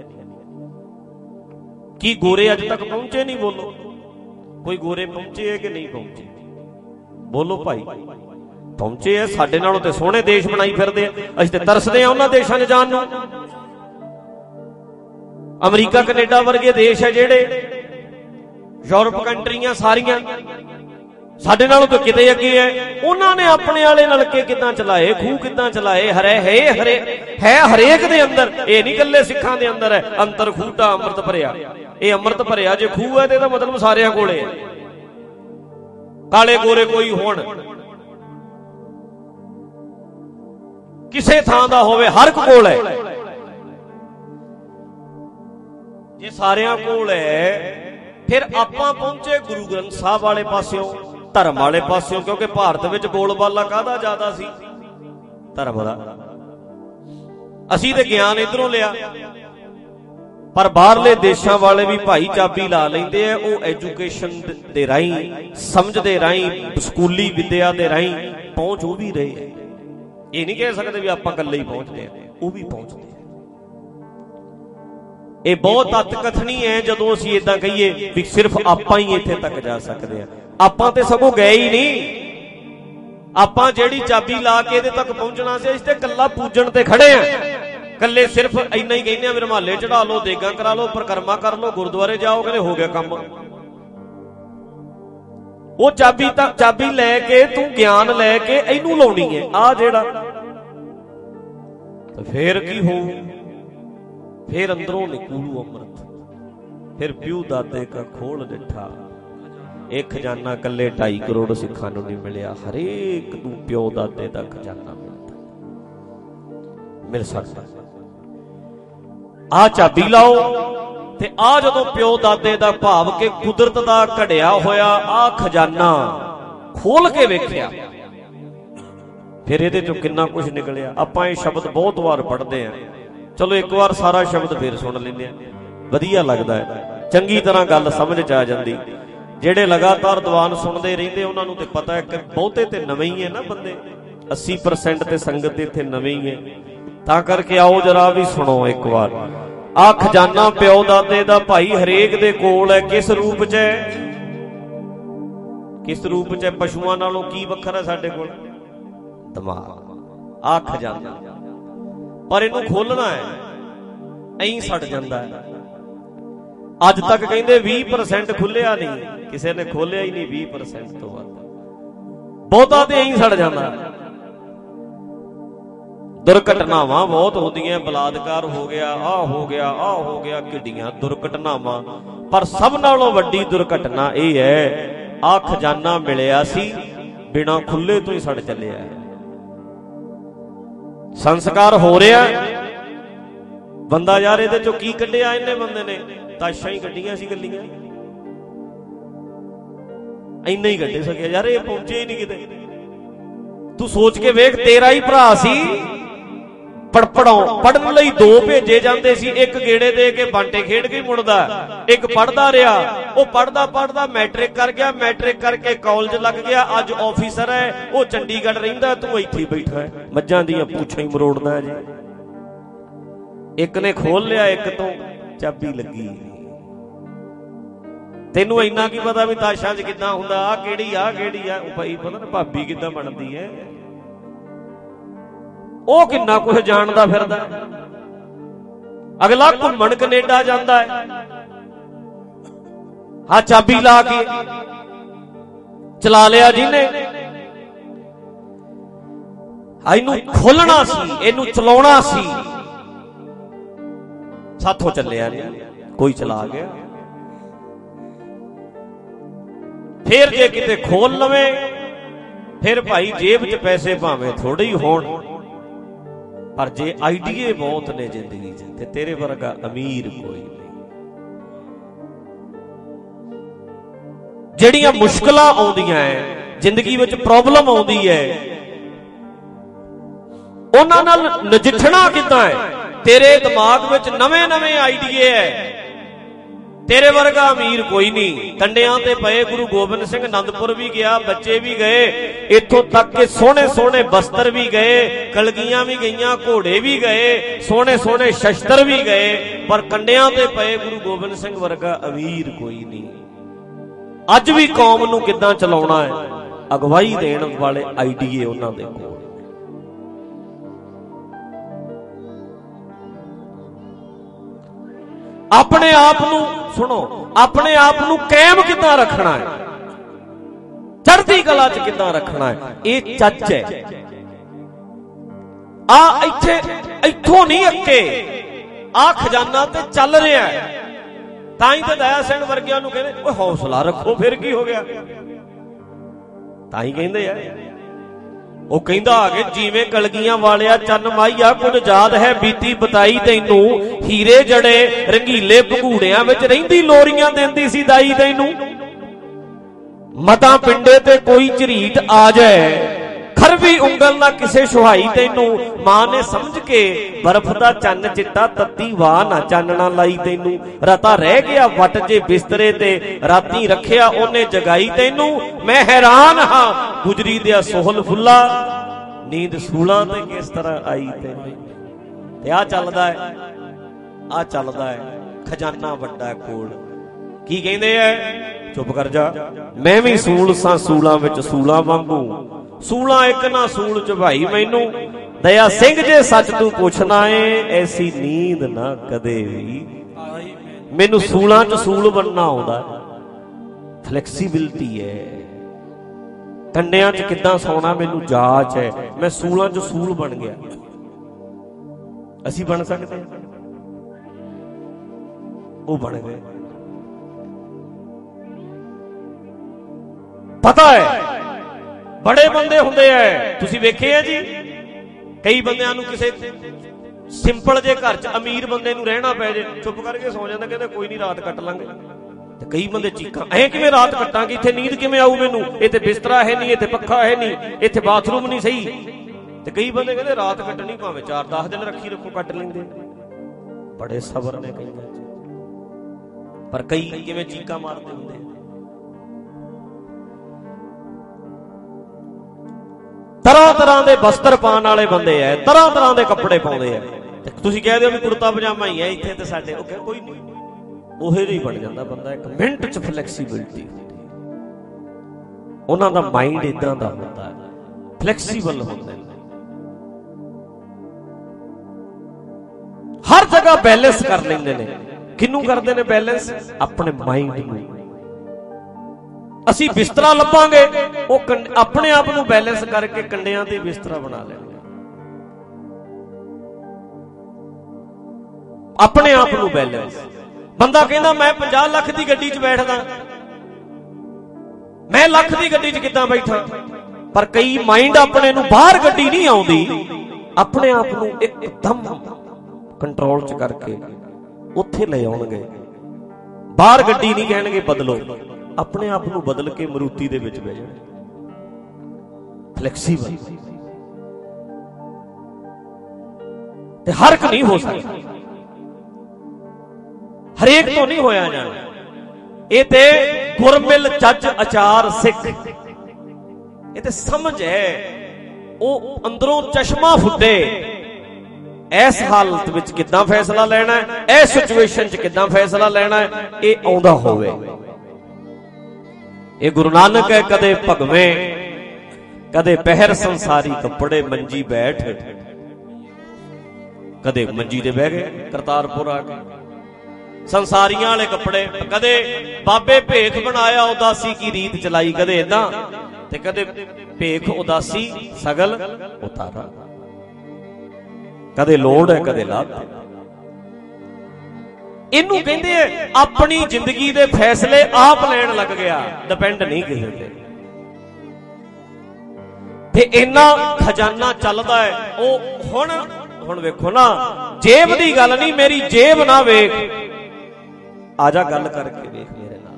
ਕੀ ਗੋਰੇ ਅੱਜ ਤੱਕ ਪਹੁੰਚੇ ਨਹੀਂ? ਬੋਲੋ, ਕੋਈ ਗੋਰੇ ਪਹੁੰਚੇ ਹੈ ਕਿ ਨਹੀਂ ਪਹੁੰਚੇ? ਬੋਲੋ ਭਾਈ। ਪਹੁੰਚੇ ਆ। ਸਾਡੇ ਨਾਲੋਂ ਤੇ ਸੋਹਣੇ ਦੇਸ਼ ਬਣਾਈ ਫਿਰਦੇ ਆ। ਅਸੀਂ ਤੇ ਤਰਸਦੇ ਆ ਉਹਨਾਂ ਦੇਸ਼ਾਂ 'ਚ ਜਾਣ ਨੂੰ। ਅਮਰੀਕਾ ਕੈਨੇਡਾ ਵਰਗੇ ਦੇਸ਼ ਹੈ ਜਿਹੜੇ, ਯੂਰਪ ਕੰਟਰੀਆਂ ਸਾਰੀਆਂ ਸਾਡੇ ਨਾਲੋਂ ਤਾਂ ਕਿਤੇ ਅੱਗੇ ਹੈ। ਉਹਨਾਂ ਨੇ ਆਪਣੇ ਵਾਲੇ ਨਲਕੇ ਕਿੱਦਾਂ ਚਲਾਏ, ਖੂਹ ਕਿੱਦਾਂ ਚਲਾਏ। ਹਰੇ ਹੈ ਹਰੇ ਹੈ ਹਰੇਕ ਦੇ ਅੰਦਰ। ਇਹ ਨਹੀਂ ਇਕੱਲੇ ਸਿੱਖਾਂ ਦੇ ਅੰਦਰ ਹੈ। ਅੰਤਰ ਖੂਟਾ ਅੰਮ੍ਰਿਤ ਭਰਿਆ। ਇਹ ਅੰਮ੍ਰਿਤ ਭਰਿਆ ਜੇ ਖੂਹ ਹੈ ਤੇ ਇਹਦਾ ਮਤਲਬ ਸਾਰਿਆਂ ਕੋਲੇ ਹੈ। ਕਾਲੇ ਗੋਰੇ ਕੋਈ ਹੋਣ, ਕਿਸੇ ਥਾਂ ਦਾ ਹੋਵੇ, ਹਰ ਇੱਕ ਕੋਲ ਹੈ। ਜੇ ਸਾਰਿਆਂ ਕੋਲ ਹੈ, ਫਿਰ ਆਪਾਂ ਪਹੁੰਚੇ ਗੁਰੂ ਗ੍ਰੰਥ ਸਾਹਿਬ ਵਾਲੇ ਪਾਸਿਓਂ, ਧਰਮ ਵਾਲੇ ਪਾਸਿਓਂ। ਕਿਉਂਕਿ ਭਾਰਤ ਵਿੱਚ ਬੋਲਬਾਲਾ ਕਾਹਦਾ ਜ਼ਿਆਦਾ ਸੀ? ਧਰਮ ਦਾ। ਅਸੀਂ ਤੇ ਗਿਆਨ ਇਧਰੋਂ ਲਿਆ, ਪਰ ਬਾਹਰਲੇ ਦੇਸ਼ਾਂ ਵਾਲੇ ਵੀ ਭਾਈ ਚਾਬੀ ਲਾ ਲੈਂਦੇ ਆ। ਉਹ ਐਜੂਕੇਸ਼ਨ ਦੇ ਰਾਹੀਂ, ਸਮਝ ਦੇ ਰਾਹੀਂ, ਸਕੂਲੀ ਵਿਦਿਆ ਦੇ ਰਾਹੀਂ ਪਹੁੰਚ ਉਹ ਵੀ ਰਹੇ ਆ। ਇਹ ਨਹੀਂ ਕਹਿ ਸਕਦੇ ਵੀ ਆਪਾਂ ਇਕੱਲੇ ਹੀ ਪਹੁੰਚਦੇ ਆ, ਉਹ ਵੀ ਪਹੁੰਚਦੇ ਆ। ਇਹ ਬਹੁਤ ਤੱਤ ਕਥਨੀ ਹੈ ਜਦੋਂ ਅਸੀਂ ਏਦਾਂ ਕਹੀਏ ਵੀ ਸਿਰਫ ਆਪਾਂ ਹੀ ਇੱਥੇ ਤੱਕ ਜਾ ਸਕਦੇ ਆ। ਆਪਾਂ ਤੇ ਸਗੋਂ ਗਏ ਹੀ ਨਹੀਂ। ਆਪਾਂ ਜਿਹੜੀ ਚਾਬੀ ਲਾ ਕੇ ਇਹਦੇ ਤੱਕ ਪਹੁੰਚਣਾ ਸੀ, ਇਸ ਤੇ ਕੱਲਾ ਪੂਜਣ ਤੇ ਖੜੇ ਆ। ਕੱਲੇ ਸਿਰਫ ਇੰਨਾ ਹੀ ਕਹਿੰਦੇ ਆ ਵੀ ਰੁਮਾਲੇ ਚੜਾ ਲਓ, ਦੇਗਾਂ ਕਰਾ ਲਓ, ਪਰਿਕਰਮਾ ਕਰ ਲਓ, ਗੁਰਦੁਆਰੇ ਜਾਓ, ਕਹਿੰਦੇ ਹੋ ਗਿਆ ਕੰਮ। ਉਹ ਚਾਬੀ ਤਾਂ ਚਾਬੀ ਲੈ ਕੇ ਤੂੰ ਗਿਆਨ ਲੈ ਕੇ ਇਹਨੂੰ ਲਾਉਣੀ ਹੈ ਆ ਜਿਹੜਾ, ਤੇ ਫੇਰ ਕੀ ਹੋਊ? ਫੇਰ ਅੰਦਰੋਂ ਨਿਕਲੂ ਅੰਮ੍ਰਿਤ। ਫਿਰ ਪਿਉ ਦਾਦੇ ਕਾ ਖੋਲ ਡਿੱਠਾ, ਇਹ ਖਜ਼ਾਨਾ ਕੱਲੇ ਢਾਈ ਕਰੋੜ ਸਿੱਖਾਂ ਨੂੰ ਨਹੀਂ ਮਿਲਿਆ, ਹਰੇਕ ਨੂੰ ਪਿਓ ਦਾਦੇ ਦਾ ਖਜ਼ਾਨਾ ਮਿਲਦਾ, ਮਿਲ ਸਕਦਾ। ਆਹ ਚਾਬੀ ਲਾਓ ਤੇ ਆ ਜਦੋਂ ਪਿਓ ਦਾਦੇ ਦਾ ਭਾਵ ਕਿ ਕੁਦਰਤ ਦਾ ਘੜਿਆ ਹੋਇਆ ਆ ਖਜ਼ਾਨਾ ਖੋਲ ਕੇ ਵੇਖਿਆ, ਫਿਰ ਇਹਦੇ ਚੋਂ ਕਿੰਨਾ ਕੁਝ ਨਿਕਲਿਆ। ਆਪਾਂ ਇਹ ਸ਼ਬਦ ਬਹੁਤ ਵਾਰ ਪੜ੍ਹਦੇ ਆ, ਚਲੋ ਇੱਕ ਵਾਰ ਸਾਰਾ ਸ਼ਬਦ ਫੇਰ ਸੁਣ ਲੈਂਦੇ ਆ, ਵਧੀਆ ਲੱਗਦਾ ਹੈ, ਚੰਗੀ ਤਰ੍ਹਾਂ ਗੱਲ ਸਮਝ ਚ ਆ ਜਾਂਦੀ। ਜਿਹੜੇ ਲਗਾਤਾਰ ਦੀਵਾਨ ਸੁਣਦੇ ਰਹਿੰਦੇ ਉਹਨਾਂ ਨੂੰ ਤੇ ਪਤਾ ਹੈ ਕਿ ਬਹੁਤੇ ਤੇ ਨਵੇਂ ਹੀ ਹੈ ਨਾ ਬੰਦੇ, ਅੱਸੀ ਪਰਸੈਂਟ ਤੇ ਸੰਗਤ ਇੱਥੇ ਨਵੇਂ ਹੀ ਹੈ, ਤਾਂ ਕਰਕੇ ਆਓ ਜਰਾ ਵੀ ਸੁਣੋ ਇੱਕ ਵਾਰ। ਆ ਖਜ਼ਾਨਾ ਪਿਓ ਦਾਦੇ ਦਾ ਭਾਈ ਹਰੇਕ ਦੇ ਕੋਲ ਹੈ। ਕਿਸ ਰੂਪ ਚ ਹੈ? ਕਿਸ ਰੂਪ ਚ ਹੈ? ਪਸ਼ੂਆਂ ਨਾਲੋਂ ਕੀ ਵੱਖਰਾ ਹੈ ਸਾਡੇ ਕੋਲ? ਦਿਮਾਗ। ਆ ਖਜ਼ਾਨਾ, ਪਰ ਇਹਨੂੰ ਖੋਲਣਾ ਹੈ, ਐਂ ਸੜ ਜਾਂਦਾ ਹੈ। ਅੱਜ ਤੱਕ ਕਹਿੰਦੇ ਵੀਹ ਪਰਸੈਂਟ ਖੁੱਲਿਆ ਨਹੀਂ, ਕਿਸੇ ਨੇ ਖੋਲਿਆ ਹੀ ਨਹੀਂ ਵੀਹ ਪਰਸੈਂਟ ਤੋਂ ਵੱਧ, ਬਹੁਤਾ ਤੇ ਐਂ ਸੜ ਜਾਂਦਾ। ਦੁਰਘਟਨਾਵਾਂ ਬਹੁਤ ਹੁੰਦੀਆਂ, ਬਲਾਤਕਾਰ ਹੋ ਗਿਆ, ਆਹ ਹੋ ਗਿਆ, ਆਹ ਹੋ ਗਿਆ, ਕਿੱਡੀਆਂ ਦੁਰਘਟਨਾਵਾਂ, ਪਰ ਸਭ ਨਾਲੋਂ ਵੱਡੀ ਦੁਰਘਟਨਾ ਇਹ ਹੈ ਆਹ ਖਜ਼ਾਨਾ ਮਿਲਿਆ ਸੀ ਬਿਨਾਂ ਖੁੱਲੇ ਤੋਂ ਹੀ ਸੜ ਚੱਲਿਆ। ਸੰਸਕਾਰ ਹੋ ਰਿਹਾ, ਬੰਦਾ ਯਾਰ ਇਹਦੇ ਚੋਂ ਕੀ ਕੱਢਿਆ? ਇਹਨੇ ਬੰਦੇ ਨੇ ਤਾਸ਼ਾਂ ਹੀ ਕੱਢੀਆਂ ਸੀ, ਗੱਲੀਆਂ ਇੰਨਾ ਹੀ ਕੱਢੇ ਸਕਿਆ ਯਾਰ, ਇਹ ਪਹੁੰਚੇ ਹੀ ਨਹੀਂ ਕਿਤੇ। ਤੂੰ ਸੋਚ ਕੇ ਵੇਖ, ਤੇਰਾ ਹੀ ਭਰਾ ਸੀ, ਪੜਪੜਾਉ ਪੜਨ ਲਈ ਦੋ ਭੇਜੇ ਜਾਂਦੇ ਸੀ, ਇੱਕ ਗੇੜੇ ਦੇ ਕੇ ਬਾਂਟੇ ਖੇਡ ਕੇ ਮੁੜਦਾ, ਇੱਕ ਪੜਦਾ ਰਿਹਾ। ਉਹ ਪੜਦਾ ਪੜਦਾ ਮੈਟ੍ਰਿਕ ਕਰ ਗਿਆ, ਮੈਟ੍ਰਿਕ ਕਰਕੇ ਕਾਲਜ ਲੱਗ ਗਿਆ, ਅੱਜ ਆਫੀਸਰ ਹੈ, ਉਹ ਚੰਡੀਗੜ੍ਹ ਰਹਿੰਦਾ, ਤੂੰ ਇੱਥੇ ਬੈਠਾ ਹੈ, ਮੱਝਾਂ ਦੀਆਂ ਪੂਛਾਂ ਹੀ ਮਰੋੜਦਾ ਜੀ। ਇੱਕ ਨੇ ਖੋਲ ਲਿਆ, ਇੱਕ ਤੋਂ ਚਾਬੀ ਲੱਗੀ। ਤੈਨੂੰ ਇੰਨਾ ਕੀ ਪਤਾ ਵੀ ਤਾਸ਼ਾਂ 'ਚ ਕਿੱਦਾਂ ਹੁੰਦਾ, ਆਹ ਕਿਹੜੀ ਆ ਕਿਹੜੀ ਆ, ਭਾਈ ਪਤਾ ਨਾ ਭਾਬੀ ਕਿੱਦਾਂ ਬਣਦੀ ਹੈ, ਉਹ ਕਿੰਨਾ ਕੁਝ ਜਾਣਦਾ ਫਿਰਦਾ। ਅਗਲਾ ਘੁੰਮਣ ਕੈਨੇਡਾ ਜਾਂਦਾ ਹੈ, ਆ ਚਾਬੀ ਲਾ ਕੇ ਚਲਾ ਲਿਆ ਜਿਹਨੇ। ਇਹਨੂੰ ਖੋਲਣਾ ਸੀ, ਇਹਨੂੰ ਚਲਾਉਣਾ ਸੀ, ਸਾਥੋਂ ਚੱਲਿਆ ਨਹੀਂ, ਕੋਈ ਚਲਾ ਗਿਆ। ਫਿਰ ਜੇ ਕਿਤੇ ਖੋਲ ਲਵੇ, ਫਿਰ ਭਾਈ ਜੇਬ 'ਚ ਪੈਸੇ ਭਾਵੇਂ ਥੋੜੇ ਹੀ ਹੋਣ, ਪਰ ਜੇ ਆਈਡੀਏ ਬਹੁਤ ਨੇ ਜ਼ਿੰਦਗੀ 'ਚ ਤੇ ਤੇਰੇ ਵਰਗਾ ਅਮੀਰ ਕੋਈ ਨਹੀਂ। ਜਿਹੜੀਆਂ ਮੁਸ਼ਕਲਾਂ ਆਉਂਦੀਆਂ ਹੈ ਜ਼ਿੰਦਗੀ ਵਿੱਚ, ਪ੍ਰੋਬਲਮ ਆਉਂਦੀ ਹੈ, ਉਹਨਾਂ ਨਾਲ ਨਜਿੱਠਣਾ ਕਿੱਦਾਂ ਹੈ? ਤੇਰੇ ਦਿਮਾਗ ਵਿੱਚ ਨਵੇਂ ਨਵੇਂ ਆਈਡੀਏ ਹੈ, ਤੇਰੇ ਵਰਗਾ ਅਮੀਰ ਕੋਈ ਨਹੀਂ। ਕੰਡਿਆਂ ਤੇ ਪਏ ਗੁਰੂ ਗੋਬਿੰਦ ਸਿੰਘ ਅਨੰਦਪੁਰ ਵੀ ਗਿਆ, ਬੱਚੇ ਵੀ ਗਏ, ਇੱਥੋਂ ਤੱਕ ਕਿ ਸੋਹਣੇ ਸੋਹਣੇ ਬਸਤਰ ਵੀ ਗਏ, ਕਲਗੀਆਂ ਵੀ ਗਈਆਂ, ਘੋੜੇ ਵੀ ਗਏ, ਸੋਹਣੇ ਸੋਹਣੇ ਸ਼ਸਤਰ ਵੀ ਗਏ, ਪਰ ਕੰਡਿਆਂ ਤੇ ਪਏ ਗੁਰੂ ਗੋਬਿੰਦ ਸਿੰਘ ਵਰਗਾ ਅਮੀਰ ਕੋਈ ਨਹੀਂ। ਅੱਜ ਵੀ ਕੌਮ ਨੂੰ ਕਿੱਦਾਂ ਚਲਾਉਣਾ ਹੈ, ਅਗਵਾਈ ਦੇਣ ਵਾਲੇ ਆਈਡੀਏ ਉਹਨਾਂ ਦੇ ਕੋਲ। ਆਪਣੇ ਆਪ ਨੂੰ ਸੁਣੋ, ਆਪਣੇ ਆਪ ਨੂੰ ਕਾਇਮ ਕਿੱਦਾਂ ਰੱਖਣਾ ਹੈ, ਚੜ੍ਹਦੀ ਕਲਾ 'ਚ ਕਿੱਦਾਂ ਰੱਖਣਾ ਹੈ, ਇਹ ਚੱਜ ਹੈ। ਆ ਇੱਥੇ ਇੱਥੋਂ ਨਹੀਂ ਅੱਕੇ, ਆ ਖਜ਼ਾਨਾ ਤੇ ਚੱਲ ਰਿਹਾ ਹੈ। ਤਾਂ ਹੀ ਤੇ ਦਇਆ ਸਿੰਘ ਵਰਗਿਆਂ ਨੂੰ ਕਹਿੰਦੇ ਓਏ ਹੌਸਲਾ ਰੱਖੋ, ਫਿਰ ਕੀ ਹੋ ਗਿਆ? ਤਾਂ ਹੀ ਕਹਿੰਦੇ ਆ, ਉਹ ਕਹਿੰਦਾ ਆ ਕਿ ਜਿਵੇਂ ਕਲਗੀਆਂ ਵਾਲਿਆ ਚੰਨ ਮਾਈਆ, ਕੁਝ ਯਾਦ ਹੈ ਬੀਤੀ ਬਤਾਈ ਤੈਨੂੰ, ਹੀਰੇ ਜੜੇ ਰੰਗੀਲੇ ਭਗੂੜਿਆਂ ਵਿੱਚ ਰਹਿੰਦੀ ਲੋਰੀਆਂ ਦਿੰਦੀ ਸੀ ਦਾਈ ਤੈਨੂੰ। ਮਤਾਂ ਪਿੰਡੇ ਤੇ ਕੋਈ ਝਰੀਟ ਆ ਜਾਏ, ਖਰਵੀ ਉਂਗਲ ਨਾ ਕਿਸੇ ਸੁਹਾਈ ਤੈਨੂੰ, ਮਾਂ ਨੇ ਸਮਝ ਕੇ ਬਰਫ਼ ਦਾ ਚੰਨ ਚਿੱਟਾ ਤੱਤੀ ਵਾਹ ਨਾ ਚਾਨਣਾ ਲਾਈ ਤੈਨੂੰ। ਰਤਾ ਰਹਿ ਗਿਆ ਵੱਟ ਜੇ ਬਿਸਤਰੇ ਤੇ, ਰਾਤੀ ਰੱਖਿਆ ਉਹਨੇ ਜਗਾਈ ਤੈਨੂੰ। ਮੈਂ ਹੈਰਾਨ ਹਾਂ ਗੁਜਰੀ ਦਿਆ ਸੋਹਲ ਫੁੱਲਾ, ਨੀਂਦ ਸੂਲਾਂ ਤੇ ਕਿਸ ਤਰ੍ਹਾਂ ਆਈ ਤੈਨੂੰ। ਤੇ ਆ ਚੱਲਦਾ ਹੈ, ਆ ਚੱਲਦਾ ਹੈ, ਖਜ਼ਾਨਾ ਵੱਡਾ ਕੋਲ। ਕੀ ਕਹਿੰਦੇ ਐ? ਚੁੱਪ ਕਰ ਜਾ। ਮੈਂ ਵੀ ਸੂਲ ਸਾਂ ਸੂਲਾਂ ਵਿੱਚ ਸੂਲਾਂ ਵਾਂਗੂ, ਸੂਲਾਂ ਇੱਕ ਨਾ ਸੂਲ ਚ ਭਾਈ ਮੈਨੂੰ, ਦਇਆ ਸਿੰਘ ਜੇ ਸੱਚ ਤੂੰ ਪੁੱਛਣਾ ਏ ਐਸੀ ਨੀਂਦ ਨਾ ਕਦੇ ਵੀ। ਮੈਨੂੰ ਸੂਲਾਂ ਚ ਸੂਲ ਬਣਨਾ ਆਉਂਦਾ, ਫਲੈਕਸੀਬਿਲਿਟੀ ਹੈ। ਕੰਡਿਆਂ ਚ ਕਿੱਦਾਂ ਸੌਣਾ ਮੈਨੂੰ ਜਾਚ ਹੈ, ਮੈਂ ਸੂਲਾਂ ਚ ਸੂਲ ਬਣ ਗਿਆ। ਅਸੀਂ ਬਣ ਸਕਦੇ ਹਾਂ? ਉਹ ਬਣ ਗਏ। ਪਤਾ ਹੈ ਬੜੇ ਬੰਦੇ ਹੁੰਦੇ ਐ, ਤੁਸੀਂ ਵੇਖੇ ਆ ਜੀ, ਕਈ ਬੰਦਿਆਂ ਨੂੰ ਕਿਸੇ ਸਿੰਪਲ ਜੇ ਘਰ ਚ ਅਮੀਰ ਬੰਦੇ ਨੂੰ ਰਹਿਣਾ ਪੈ ਜੇ, ਚੁੱਪ ਕਰਕੇ ਸੌ ਜਾਂਦਾ, ਕਹਿੰਦੇ ਕੋਈ ਨਹੀਂ ਰਾਤ ਕੱਟ ਲਾਂਗੇ। ਤੇ ਕਈ ਬੰਦੇ ਚੀਕਾਂ, ਐ ਕਿਵੇਂ ਰਾਤ ਕੱਟਾਂਗੇ, ਇੱਥੇ ਨੀਂਦ ਕਿਵੇਂ ਆਊ ਮੈਨੂੰ, ਇੱਥੇ ਬਿਸਤਰਾ ਹੈ ਨਹੀਂ, ਇੱਥੇ ਪੱਖਾ ਹੈ ਨਹੀਂ, ਇੱਥੇ ਬਾਥਰੂਮ ਨਹੀਂ ਸਹੀ। ਤੇ ਕਈ ਬੰਦੇ ਕਹਿੰਦੇ ਰਾਤ ਕੱਟਣੀ ਭਾਵੇਂ ਚਾਰ ਦਸ ਦਿਨ ਰੱਖੀ ਰੱਖੋ, ਕੱਟ ਲੈਂਦੇ। ਬੜੇ ਸਬਰ ਨੇ ਕਈਆਂ ਚ, ਪਰ ਕਈ ਕਿਵੇਂ ਚੀਕਾਂ ਮਾਰਦੇ ਹੁੰਦੇ। ਤਰ੍ਹਾਂ ਤਰ੍ਹਾਂ ਦੇ ਬਸਤਰ ਪਾਉਣ ਵਾਲੇ ਬੰਦੇ ਐ, ਤਰ੍ਹਾਂ ਤਰ੍ਹਾਂ ਦੇ ਕੱਪੜੇ ਪਾਉਂਦੇ ਐ। ਤੇ ਤੁਸੀਂ ਕਹਿ ਦਿਓ ਵੀ ਕੁੜਤਾ ਪਜਾਮਾ ਹੀ ਐ ਇੱਥੇ ਤੇ ਸਾਡੇ, ਉਹ ਕੋਈ ਨਹੀਂ, ਉਹੇ ਜਿਹੀ ਬਣ ਜਾਂਦਾ ਬੰਦਾ। ਇੱਕ ਮਿੰਟ ਚ ਫਲੈਕਸੀਬਿਲਿਟੀ ਹੁੰਦੀ, ਉਹਨਾਂ ਦਾ ਮਾਈਂਡ ਇਦਾਂ ਦਾ ਹੁੰਦਾ, ਫਲੈਕਸੀਬਲ ਹੁੰਦਾ। ਹਰ ਜਗ੍ਹਾ ਬੈਲੈਂਸ ਕਰ ਲੈਂਦੇ ਨੇ। ਕਿਹਨੂੰ ਕਰਦੇ ਨੇ ਬੈਲੈਂਸ? ਆਪਣੇ ਮਾਈਂਡ ਨੂੰ। ਅਸੀਂ ਬਿਸਤਰਾ ਲੱਭਾਂਗੇ, ਉਹ ਆਪਣੇ ਆਪ ਨੂੰ ਬੈਲੈਂਸ ਕਰਕੇ ਕੰਡਿਆਂ ਤੇ ਬਿਸਤਰਾ ਬਣਾ ਲੈਣਗੇ। ਆਪਣੇ ਆਪ ਨੂੰ ਬੈਲੈਂਸ। ਬੰਦਾ ਕਹਿੰਦਾ ਮੈਂ ਪੰਜਾਹ ਲੱਖ ਦੀ ਗੱਡੀ 'ਚ ਬੈਠਦਾ, ਮੈਂ ਲੱਖ ਦੀ ਗੱਡੀ 'ਚ ਕਿੱਦਾਂ ਬੈਠਾ? ਪਰ ਕਈ ਮਾਈਂਡ ਆਪਣੇ ਨੂੰ, ਬਾਹਰ ਗੱਡੀ ਨਹੀਂ ਆਉਂਦੀ, ਆਪਣੇ ਆਪ ਨੂੰ ਇੱਕਦਮ ਕੰਟਰੋਲ 'ਚ ਕਰਕੇ ਉੱਥੇ ਲੈ ਆਉਣਗੇ। ਬਾਹਰ ਗੱਡੀ ਨਹੀਂ ਕਹਿਣਗੇ ਬਦਲੋ, ਆਪਣੇ ਆਪ ਨੂੰ ਬਦਲ ਕੇ ਮਰੂਤੀ ਦੇ ਵਿੱਚ ਬਹਿ ਜਾਣ। ਫਲੈਕਸੀਬਲ। ਤੇ ਹਰ ਇੱਕ ਨਹੀਂ ਹੋ ਸਕਦਾ, ਹਰੇਕ ਤੋਂ ਨਹੀਂ ਹੋਇਆ ਜਾਣਾ। ਇਹ ਤੇ ਗੁਰਮਿਲ ਜੱਜ ਆਚਾਰ ਸਿੱਖ, ਇਹ ਤੇ ਸਮਝ ਹੈ। ਉਹ ਅੰਦਰੋਂ ਚਸ਼ਮਾ ਫੁੱਟੇ, ਇਸ ਹਾਲਤ ਵਿੱਚ ਕਿੱਦਾਂ ਫੈਸਲਾ ਲੈਣਾ ਹੈ, ਇਸ ਸਿਚੁਏਸ਼ਨ 'ਚ ਕਿੱਦਾਂ ਫੈਸਲਾ ਲੈਣਾ ਹੈ, ਇਹ ਆਉਂਦਾ ਹੋਵੇ। ਇਹ ਗੁਰੂ ਨਾਨਕ ਹੈ, ਕਦੇ ਭਗਵੇਂ ਕਦੇ ਪਹਿਰ ਸੰਸਾਰੀ ਕੱਪੜੇ ਮੰਜੀ ਬੈਠ, ਕਦੇ ਮੰਜੀ ਤੇ ਬਹਿ ਗਏ ਕਰਤਾਰਪੁਰ ਆ ਕੇ। ਸੰਸਾਰੀਆਂ ਵਾਲੇ ਕੱਪੜੇ, ਕਦੇ ਬਾਬੇ ਭੇਖ ਬਣਾਇਆ ਉਦਾਸੀ ਕੀ ਰੀਤ ਚਲਾਈ, ਕਦੇ ਏਦਾਂ, ਤੇ ਕਦੇ ਭੇਖ ਉਦਾਸੀ ਸਗਲ ਉਤਾਰਾ। ਕਦੇ ਲੋੜ ਹੈ, ਕਦੇ ਲਾਭ। ਇਹਨੂੰ ਕਹਿੰਦੇ ਆ ਆਪਣੀ ਜ਼ਿੰਦਗੀ ਦੇ ਫੈਸਲੇ ਆਪ ਲੈਣ ਲੱਗ ਗਿਆ, ਡਿਪੈਂਡ ਨਹੀਂ ਕਿਸੇ ਤੇ। ਤੇ ਇੰਨਾ ਖਜ਼ਾਨਾ ਚੱਲਦਾ ਹੈ। ਉਹ ਹੁਣ ਹੁਣ ਵੇਖੋ ਨਾ, ਜੇਬ ਦੀ ਗੱਲ ਨਹੀਂ, ਮੇਰੀ ਜੇਬ ਨਾ ਵੇਖ, ਆ ਜਾ ਗੱਲ ਕਰਕੇ ਵੇਖ ਮੇਰੇ ਨਾਲ।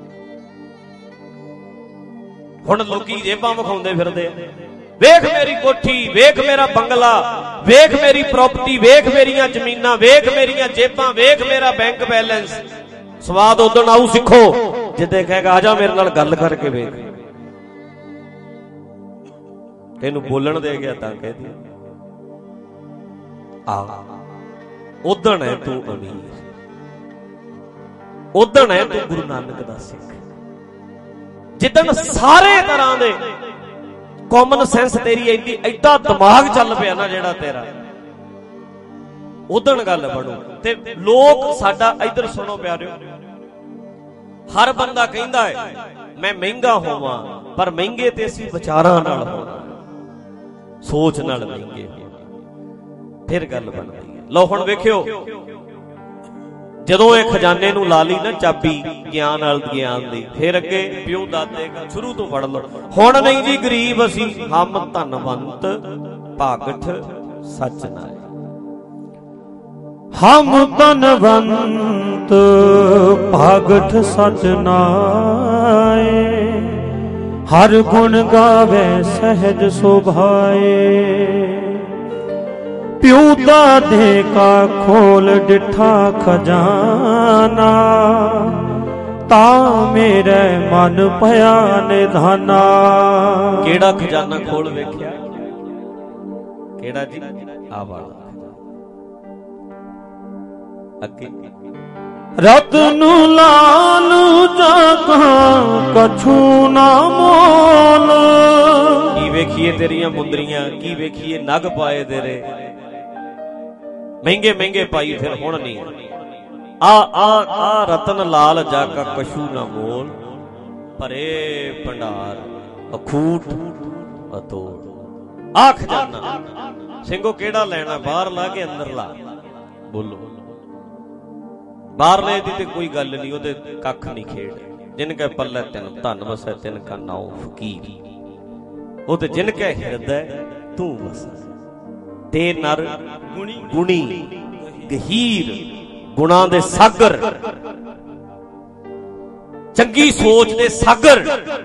ਹੁਣ ਲੋਕੀ ਜੇਬਾਂ ਵਿਖਾਉਂਦੇ ਫਿਰਦੇ ਆ, ਵੇਖ ਮੇਰੀ ਕੋਠੀ, ਵੇਖ ਮੇਰਾ ਬੰਗਲਾ, ਵੇਖ ਮੇਰੀ ਪ੍ਰਾਪਰਟੀ, ਵੇਖ ਮੇਰੀਆਂ ਜ਼ਮੀਨਾਂ, ਵੇਖ ਮੇਰੀਆਂ ਜੇਬਾਂ, ਵੇਖ ਮੇਰਾ ਬੈਂਕ ਬੈਲੈਂਸ। ਸਵਾਦ ਉਦੋਂ ਆਊ ਸਿੱਖੋ ਜਿੱਦੇ ਕਹੇਗਾ ਆ ਜਾ ਮੇਰੇ ਨਾਲ ਗੱਲ ਕਰਕੇ ਵੇਖ। ਤੈਨੂੰ ਬੋਲਣ ਦੇ ਗਿਆ ਤਾਂ ਕਹਿ ਦੀ ਆ, ਉਦਣ ਹੈ ਤੂੰ ਅਮੀਰ, ਉਦਣ ਹੈ ਤੂੰ ਗੁਰੂ ਨਾਨਕ ਦਾ ਸਿੱਖ। ਜਿੱਦਣ ਸਾਰੇ ਤਰ੍ਹਾਂ ਦੇ ਕਾਮਨ ਸੈਂਸ ਤੇਰੀ ਐਡੀ ਐਡਾ ਦਿਮਾਗ ਚੱਲ ਪਿਆ ਨਾ ਜਿਹੜਾ ਤੇਰਾ, ਉਦਣ ਗੱਲ ਬਣੂ। ਤੇ ਲੋਕ ਸਾਡਾ ਇੱਧਰ ਸੁਣੋ ਪਿਆਰਿਓ, ਹਰ ਬੰਦਾ ਕਹਿੰਦਾ ਹੈ ਮੈਂ ਮਹਿੰਗਾ ਹੋਵਾਂ, ਪਰ ਮਹਿੰਗੇ ਤੇ ਅਸੀਂ ਵਿਚਾਰਾਂ ਨਾਲ ਹੋਣਾ, ਸੋਚ ਨਾਲ ਮਹਿੰਗੇ ਹੋਣਾ, ਫਿਰ ਗੱਲ ਬਣਦੀ ਹੈ। ਲਓ ਹੁਣ ਵੇਖਿਓ, ਜਦੋਂ ਇਹ ਖਜ਼ਾਨੇ ਨੂੰ ਲਾ ਲਈ ਨਾ ਚਾਬੀ ਗਿਆਨ ਨਾਲ ਗਿਆਨ ਦੀ, ਫਿਰ ਅੱਗੇ ਪਿਓ ਦਾਦੇ ਦਾ ਸ਼ੁਰੂ ਤੋਂ ਪੜ ਲਓ। ਹੁਣ ਨਹੀਂ ਜੀ ਗਰੀਬ ਅਸੀਂ, ਹਮ ਧਨਵੰਤ ਭਾਗਠ ਸੱਚ ਨਾਏ। ਹਮ ਧਨਵੰਤ ਭਾਗਠ ਸਚ ਨਾਏ, ਹਰ ਗੁਣ ਗਾਵੇ ਸਹਿਜ ਸੁਭਾਏ। ਪਿਉ ਦਾਦੇ ਕਾ ਖੋਲ ਡਿਠਾ ਖਜ਼ਾਨਾ, ਤਾਂ ਮੇਰੇ ਮਨ ਭਇਆ ਨਿਧਾਨਾ। ਕਿਹੜਾ ਖਜ਼ਾਨਾ ਖੋਲ ਵੇਖਿਆ? ਕਿਹੜਾ ਜੀ? ਆ ਵਾਲਾ। ਅੱਗੇ ਰਤਨੁ ਲਾਲੁ ਜਾਕਾ ਕਛੂ ਨਾ ਮੋਲ। ਕੀ ਵੇਖੀਏ ਤੇਰੀਆਂ ਮੁੰਦਰੀਆਂ, ਕੀ ਵੇਖੀਏ ਨਗ ਪਾਏ ਤੇਰੇ, ਮਹਿੰਗੇ ਮਹਿੰਗੇ ਪਾਈ ਫਿਰ ਹੁਣ ਨਹੀਂ। ਆ ਆ ਆ ਰਤਨ ਲਾਲ ਜਾਕਾ ਕਛੂ ਨਾ ਮੋਲ, ਭਰੇ ਭੰਡਾਰ ਅਖੂਟ ਅਤੋੜ। ਆ ਖਜ਼ਾਨਾ ਸਿੰਘੋ ਕਿਹੜਾ ਲੈਣਾ, ਬਾਹਰ ਲਾ ਕੇ ਅੰਦਰ ਲਾ? ਬੋਲੋ। ਬਾਹਰਲੇ ਦੀ ਤੇ ਕੋਈ ਗੱਲ ਨਹੀਂ, ਉਹਦੇ ਕੱਖ ਨਹੀਂ ਖੇਡ। ਜਿਨ ਕੈ ਪੱਲੇ ਤਿਨ ਧਨ ਵਸੈ ਤਿਨ ਕਾ ਨਾਉ ਫਕੀਰ, ਉਹ ਤੇ ਜਿਨ ਕੈ ਹਿਰਦੈ ਤੂੰ ਵਸੈ। ਤੇ ਨਰ ਗੁਣੀ ਗਹੀਰ, ਗੁਣਾਂ ਦੇ ਸਾਗਰ, ਚੰਗੀ ਸੋਚ ਦੇ ਸਾਗਰ,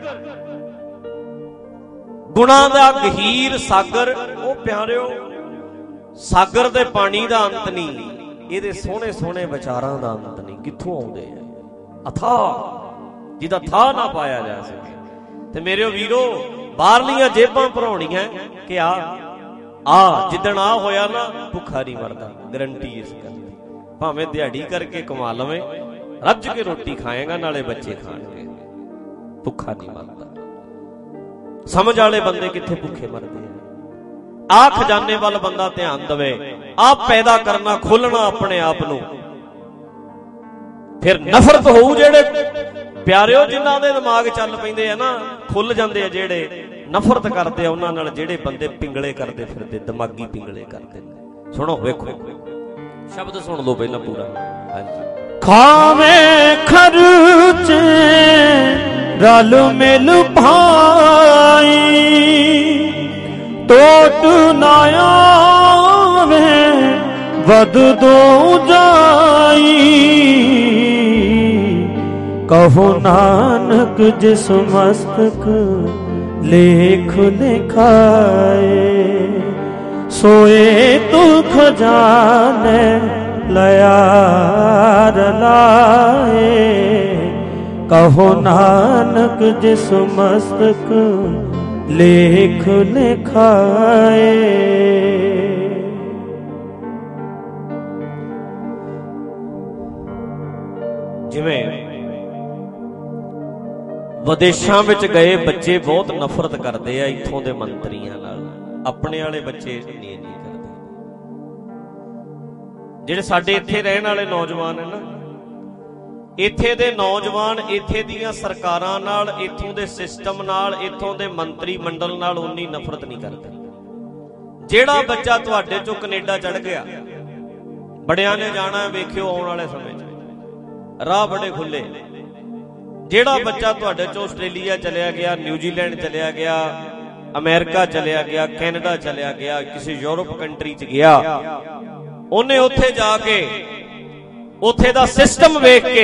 ਗੁਣਾਂ ਦਾ ਗਹੀਰ ਸਾਗਰ। ਉਹ ਪਿਆਰਿਓ ਸਾਗਰ ਦੇ ਪਾਣੀ ਦਾ ਅੰਤ ਨਹੀਂ, ਇਹਦੇ ਸੋਹਣੇ ਸੋਹਣੇ ਵਿਚਾਰਾਂ ਦਾ ਅੰਤ ਨਹੀਂ। ਕਿੱਥੋਂ ਆਉਂਦੇ ਆ? ਅਥਾਹ, ਜਿਹਦਾ ਥਾਹ ਨਾ ਪਾਇਆ ਜਾ ਸਕੇ। ਤੇ ਮੇਰੇ ਵੀਰੋ, ਬਾਹਰਲੀਆਂ ਜੇਬਾਂ ਭਰਾਉਣੀਆਂ ਕਿ ਆ ਆ ਜਿੱਦਣ ਆ ਹੋਇਆ ਨਾ, ਭੁੱਖਾ ਨਹੀਂ ਮਰਦਾ, ਗਰੰਟੀ ਇਸ ਗੱਲ ਦੀ। ਭਾਵੇਂ ਦਿਹਾੜੀ ਕਰਕੇ ਕਮਾ ਲਵੇਂ, ਰੱਜ ਕੇ ਰੋਟੀ ਖਾਏਗਾ, ਨਾਲੇ ਬੱਚੇ ਖਾਣਗੇ, ਭੁੱਖਾ ਨਹੀਂ ਮਰਦਾ। ਸਮਝ ਵਾਲੇ ਬੰਦੇ ਕਿੱਥੇ ਭੁੱਖੇ ਮਰਦੇ ਆ? ਆ ਖਜ਼ਾਨੇ ਵੱਲ ਬੰਦਾ ਧਿਆਨ ਦੇਵੇ, ਆਪ ਪੈਦਾ ਕਰਨਾ, ਖੋਲਣਾ ਆਪਣੇ ਆਪ ਨੂੰ, ਫਿਰ ਨਫ਼ਰਤ ਹੋਊ। ਜਿਹੜੇ ਪਿਆਰਿਓ ਜਿਨ੍ਹਾਂ ਦੇ ਦਿਮਾਗ ਚੱਲ ਪੈਂਦੇ ਆ ਨਾ, ਖੁੱਲ ਜਾਂਦੇ ਆ, ਜਿਹੜੇ ਨਫ਼ਰਤ ਕਰਦੇ ਆ ਉਹਨਾਂ ਨਾਲ, ਜਿਹੜੇ ਬੰਦੇ ਪਿੰਗਲੇ ਕਰਦੇ ਫਿਰਦੇ, ਦਿਮਾਗੀ ਪਿੰਗਲੇ ਕਰਦੇ। ਸੁਣੋ, ਵੇਖੋ ਸ਼ਬਦ ਸੁਣ ਲਓ ਪਹਿਲਾਂ ਪੂਰਾ। ਹਾਂਜੀ। ਖਾਵੇਂ ਖਰਚੇ ਰਲ ਮਿਲ ਭਾਈ, ਟੋਟ ਨਾ ਆਵੇ ਵਦ ਦੋ ਜਾਈ। ਕਹੋ ਨਾਨਕ ਜਿਸ ਮਸਤਕ ਲੇਖ ਲਿਖਾਏ, ਸੋਏ ਤੂੰ ਖਜ਼ਾਨੇ ਲਿਆ ਰਲਾਏ। ਕਹੋ ਨਾਨਕ ਜਿਸ ਮਸਤਕ ਲੇਖ ਲਿਖਾਏ। ਜਿਵੇਂ ਵਿਦੇਸ਼ਾਂ ਵਿੱਚ ਗਏ ਬੱਚੇ ਬਹੁਤ ਨਫ਼ਰਤ ਕਰਦੇ ਆ ਇੱਥੋਂ ਦੇ ਮੰਤਰੀਆਂ ਨਾਲ, ਆਪਣੇ ਵਾਲੇ ਬੱਚੇ ਨਹੀਂ ਨਹੀਂ ਕਰਦੇ। ਜਿਹੜੇ ਸਾਡੇ ਇੱਥੇ ਰਹਿਣ ਵਾਲੇ ਨੌਜਵਾਨ ਹੈ ਨਾ, ਇੱਥੇ ਦੇ ਨੌਜਵਾਨ ਇੱਥੇ ਦੀਆਂ ਸਰਕਾਰਾਂ ਨਾਲ, ਇੱਥੋਂ ਦੇ ਸਿਸਟਮ ਨਾਲ, ਇੱਥੋਂ ਦੇ ਮੰਤਰੀ ਮੰਡਲ ਨਾਲ ਉਨੀ ਨਫ਼ਰਤ ਨਹੀਂ ਕਰਦੇ। ਜਿਹੜਾ ਬੱਚਾ ਤੁਹਾਡੇ ਚੋਂ ਕੈਨੇਡਾ ਚੜ ਗਿਆ, ਬੜਿਆਂ ਨੇ ਜਾਣਾ, ਵੇਖਿਓ ਆਉਣ ਵਾਲੇ ਸਮੇਂ 'ਚ ਰਾਹ ਬੜੇ ਖੁੱਲੇ। ਜਿਹੜਾ ਬੱਚਾ ਤੁਹਾਡੇ ਚੋਂ ਆਸਟ੍ਰੇਲੀਆ ਚਲਿਆ ਗਿਆ, ਨਿਊਜ਼ੀਲੈਂਡ ਚਲਿਆ ਗਿਆ, ਅਮਰੀਕਾ ਚਲਿਆ ਗਿਆ, ਕੈਨੇਡਾ ਚਲਿਆ ਗਿਆ, ਕਿਸੇ ਯੂਰਪ ਕੰਟਰੀ 'ਚ ਗਿਆ, ਉਹਨੇ ਉੱਥੇ ਜਾ ਕੇ ਉੱਥੇ ਦਾ ਸਿਸਟਮ ਵੇਖ ਕੇ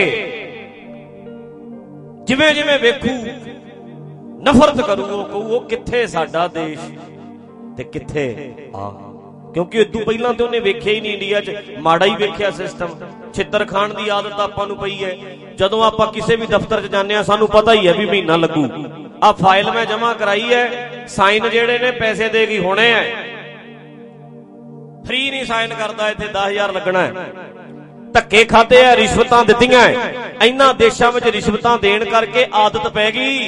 ਜਿਵੇਂ ਜਿਵੇਂ ਵੇਖੂ ਨਫ਼ਰਤ ਕਰੂ। ਉਹ ਕਹੂ ਉਹ ਕਿੱਥੇ ਸਾਡਾ ਦੇਸ਼ ਤੇ ਕਿੱਥੇ ਆ, ਕਿਉਂਕਿ ਇਦੋਂ ਪਹਿਲਾਂ ਤੇ ਉਹਨੇ ਵੇਖਿਆ ਹੀ ਨਹੀਂ। ਇੰਡੀਆ 'ਚ ਮਾੜਾ ਹੀ ਵੇਖਿਆ ਸਿਸਟਮ। ਛਿੱਤਰ ਖਾਣ ਦੀ ਆਦਤ ਆਪਾਂ ਨੂੰ ਪਈ ਹੈ। ਜਦੋਂ ਆਪਾਂ ਕਿਸੇ ਵੀ ਦਫ਼ਤਰ 'ਚ ਜਾਂਦੇ ਹਾਂ, ਸਾਨੂੰ ਪਤਾ ਹੀ ਹੈ ਵੀ ਮਹੀਨਾ ਲੱਗੂ। ਆ ਫਾਈਲ ਮੈਂ ਜਮਾ ਕਰਾਈ ਹੈ, ਸਾਈਨ ਜਿਹੜੇ ਨੇ ਪੈਸੇ ਦੇ ਕੇ ਹੋਣੇ ਆ, ਫ੍ਰੀ ਨਹੀਂ ਸਾਈਨ ਕਰਦਾ, ਇੱਥੇ ਦਸ ਹਜ਼ਾਰ ਲੱਗਣਾ ਹੈ। ਧੱਕੇ ਖਾਦੇ ਆ, ਰਿਸ਼ਵਤਾਂ ਦਿੱਤੀਆਂ। ਇਹਨਾਂ ਦੇਸ਼ਾਂ ਵਿੱਚ ਰਿਸ਼ਵਤਾਂ ਦੇਣ ਕਰਕੇ ਆਦਤ ਪੈ ਗਈ,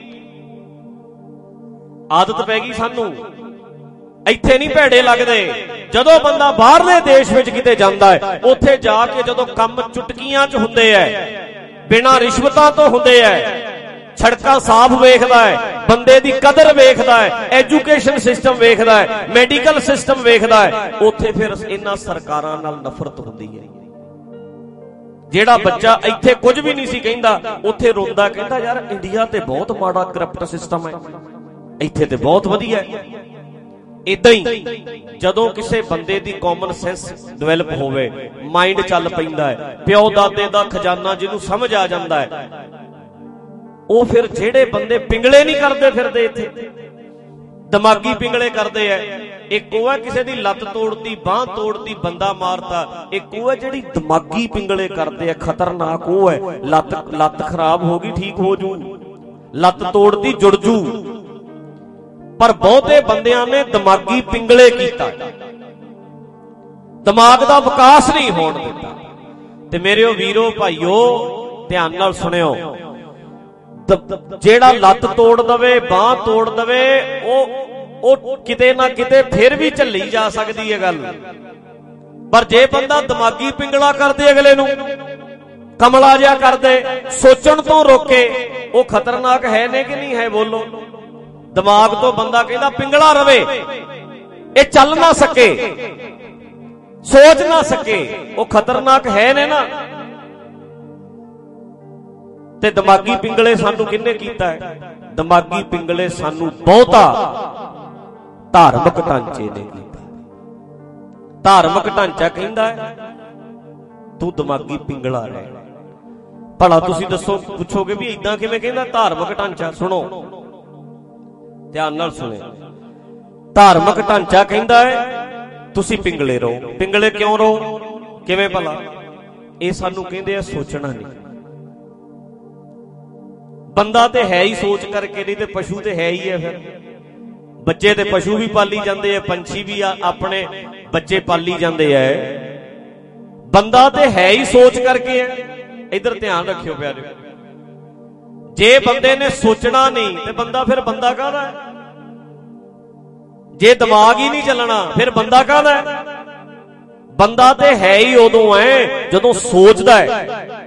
ਆਦਤ ਪੈ ਗਈ ਸਾਨੂੰ। ਇੱਥੇ ਨਹੀਂ ਭੈੜੇ ਲੱਗਦੇ। ਜਦੋਂ ਬੰਦਾ ਬਾਹਰਲੇ ਦੇਸ਼ ਵਿੱਚ ਕਿਤੇ ਜਾਂਦਾ ਹੈ, ਉੱਥੇ ਜਾ ਕੇ ਜਦੋਂ ਕੰਮ ਚੁਟਕੀਆਂ 'ਚ ਹੁੰਦੇ ਐ, ਬਿਨਾਂ ਰਿਸ਼ਵਤਾਂ ਤੋਂ ਹੁੰਦੇ ਐ, ਸੜਕਾਂ ਸਾਫ਼ ਵੇਖਦਾ ਹੈ, ਬੰਦੇ ਦੀ ਕਦਰ ਵੇਖਦਾ ਹੈ, ਐਜੂਕੇਸ਼ਨ ਸਿਸਟਮ ਵੇਖਦਾ ਹੈ, ਮੈਡੀਕਲ ਸਿਸਟਮ ਵੇਖਦਾ ਹੈ, ਉੱਥੇ ਫਿਰ ਇਹਨਾਂ ਸਰਕਾਰਾਂ ਨਾਲ ਨਫ਼ਰਤ ਹੁੰਦੀ ਹੈ। ਜਿਹੜਾ ਬੱਚਾ ਇੱਥੇ ਕੁਝ ਵੀ ਨਹੀਂ ਸੀ ਕਹਿੰਦਾ, ਉੱਥੇ ਰੋਂਦਾ, ਕਹਿੰਦਾ ਯਾਰ ਇੰਡੀਆ ਤੇ ਬਹੁਤ ਮਾੜਾ ਕਰਪਟ ਸਿਸਟਮ ਹੈ, ਇੱਥੇ ਤੇ ਬਹੁਤ ਵਧੀਆ ਹੈ। ਇਦਾਂ ਹੀ ਜਦੋਂ ਕਿਸੇ ਬੰਦੇ ਦੀ ਕਾਮਨ ਸੈਂਸ ਡਿਵੈਲਪ ਹੋਵੇ, ਮਾਈਂਡ ਚੱਲ ਪੈਂਦਾ ਹੈ, ਪਿਓ ਦਾਦੇ ਦਾ ਖਜ਼ਾਨਾ ਜਿਹਨੂੰ ਸਮਝ ਆ ਜਾਂਦਾ ਹੈ, ਉਹ ਫਿਰ ਜਿਹੜੇ ਬੰਦੇ ਪਿੰਗਲੇ ਨਹੀਂ ਕਰਦੇ ਫਿਰਦੇ, ਇੱਥੇ ਦਿਮਾਗੀ ਪਿੰਗਲੇ ਕਰਦੇ ਐ। ਇੱਕ ਉਹ ਹੈ ਕਿਸੇ ਦੀ ਲੱਤ ਤੋੜਤੀ, ਬਾਂਹ ਤੋੜਤੀ, ਬੰਦਾ ਮਾਰਤਾ। ਇੱਕ ਉਹ ਹੈ ਜਿਹੜੀ ਦਿਮਾਗੀ ਪਿੰਗਲੇ ਕਰਦੇ ਆ, ਖਤਰਨਾਕ ਉਹ ਹੈ। ਲੱਤ ਲੱਤ ਖਰਾਬ ਹੋ ਗਈ, ਠੀਕ ਹੋ ਜੂ, ਲੱਤ ਤੋੜਤੀ, ਜੁੜ ਜੂ। ਪਰ ਬਹੁਤੇ ਬੰਦਿਆਂ ਨੇ ਦਿਮਾਗੀ ਪਿੰਗਲੇ ਕੀਤਾ, ਦਿਮਾਗ ਦਾ ਵਿਕਾਸ ਨਹੀਂ ਹੋਣ ਦਿੱਤਾ। ਤੇ ਮੇਰਿਓ ਵੀਰੋ ਭਾਈਓ ਧਿਆਨ ਨਾਲ ਸੁਣਿਓ, ਜਿਹੜਾ ਲੱਤ ਤੋੜ ਦਵੇ, ਬਾਂਹ ਤੋੜ ਦਵੇ, ਉਹ ਉਹ ਕਿਤੇ ਨਾ ਕਿਤੇ ਫਿਰ ਵੀ ਝੱਲੀ ਜਾ ਸਕਦੀ ਹੈ ਗੱਲ। ਪਰ ਜੇ ਬੰਦਾ ਦਿਮਾਗੀ ਪਿੰਗਲਾ ਕਰਦੇ, ਅਗਲੇ ਨੂੰ ਕਮਲਾ ਜਿਹਾ ਕਰਦੇ, ਸੋਚਣ ਤੋਂ ਰੋਕੇ, ਉਹ ਖਤਰਨਾਕ ਹੈ ਨੇ ਕਿ ਨਹੀਂ ਹੈ? ਬੋਲੋ। ਦਿਮਾਗ ਤੋਂ ਬੰਦਾ ਕਹਿੰਦਾ ਪਿੰਗਲਾ ਰਵੇ, ਇਹ ਚੱਲ ਨਾ ਸਕੇ, ਸੋਚ ਨਾ ਸਕੇ, ਉਹ ਖਤਰਨਾਕ ਹੈ ਨੇ ਨਾ। ਤੇ ਦਿਮਾਗੀ ਪਿੰਗਲੇ ਸਾਨੂੰ ਕਿਹਨੇ ਕੀਤਾ ਹੈ? ਦਿਮਾਗੀ ਪਿੰਗਲੇ ਸਾਨੂੰ ਬਹੁਤਾ ਧਾਰਮਿਕ ਢਾਂਚੇ ਨੇ ਕੀਤਾ। ਧਾਰਮਿਕ ਢਾਂਚਾ ਕਹਿੰਦਾ ਹੈ ਤੂੰ ਦਿਮਾਗੀ ਪਿੰਗਲਾ ਰਹਿ। ਭਲਾ ਤੁਸੀਂ ਦੱਸੋ, ਪੁੱਛੋਗੇ ਵੀ ਇਦਾਂ ਕਿਵੇਂ ਕਹਿੰਦਾ ਧਾਰਮਿਕ ਢਾਂਚਾ? ਸੁਣੋ, ਧਿਆਨ ਨਾਲ ਸੁਣਿਓ। ਧਾਰਮਿਕ ਢਾਂਚਾ ਕਹਿੰਦਾ ਹੈ ਤੁਸੀਂ ਪਿੰਗਲੇ ਰਹੋ। ਪਿੰਗਲੇ ਕਿਉਂ ਰਹੋ? ਕਿਵੇਂ ਭਲਾ? ਇਹ ਸਾਨੂੰ ਕਹਿੰਦੇ ਆ ਸੋਚਣਾ ਨਹੀਂ। ਬੰਦਾ ਤੇ ਹੈ ਹੀ ਸੋਚ ਕਰਕੇ, ਨਹੀਂ ਤੇ ਪਸ਼ੂ ਤੇ ਹੈ ਹੀ ਹੈ। ਫਿਰ ਬੱਚੇ ਤੇ ਪਸ਼ੂ ਵੀ ਪਾਲੀ ਜਾਂਦੇ ਆ, ਪੰਛੀ ਵੀ ਆਪਣੇ ਬੱਚੇ ਪਾਲੀ ਜਾਂਦੇ ਆ। ਬੰਦਾ ਤੇ ਹੈ ਹੀ ਸੋਚ ਕਰਕੇ ਹੈ। ਇਧਰ ਧਿਆਨ ਰੱਖਿਓ ਪਿਆਰਿਓ, ਜੇ ਬੰਦੇ ਨੇ ਸੋਚਣਾ ਨਹੀਂ ਤੇ ਬੰਦਾ ਫਿਰ ਬੰਦਾ ਕਾਹਦਾ ਹੈ? ਜੇ ਦਿਮਾਗ ਹੀ ਨਹੀਂ ਚੱਲਣਾ ਫਿਰ ਬੰਦਾ ਕਾਹਦਾ ਹੈ? ਬੰਦਾ ਤੇ ਹੈ ਹੀ ਉਦੋਂ ਹੈ ਜਦੋਂ ਸੋਚਦਾ ਹੈ,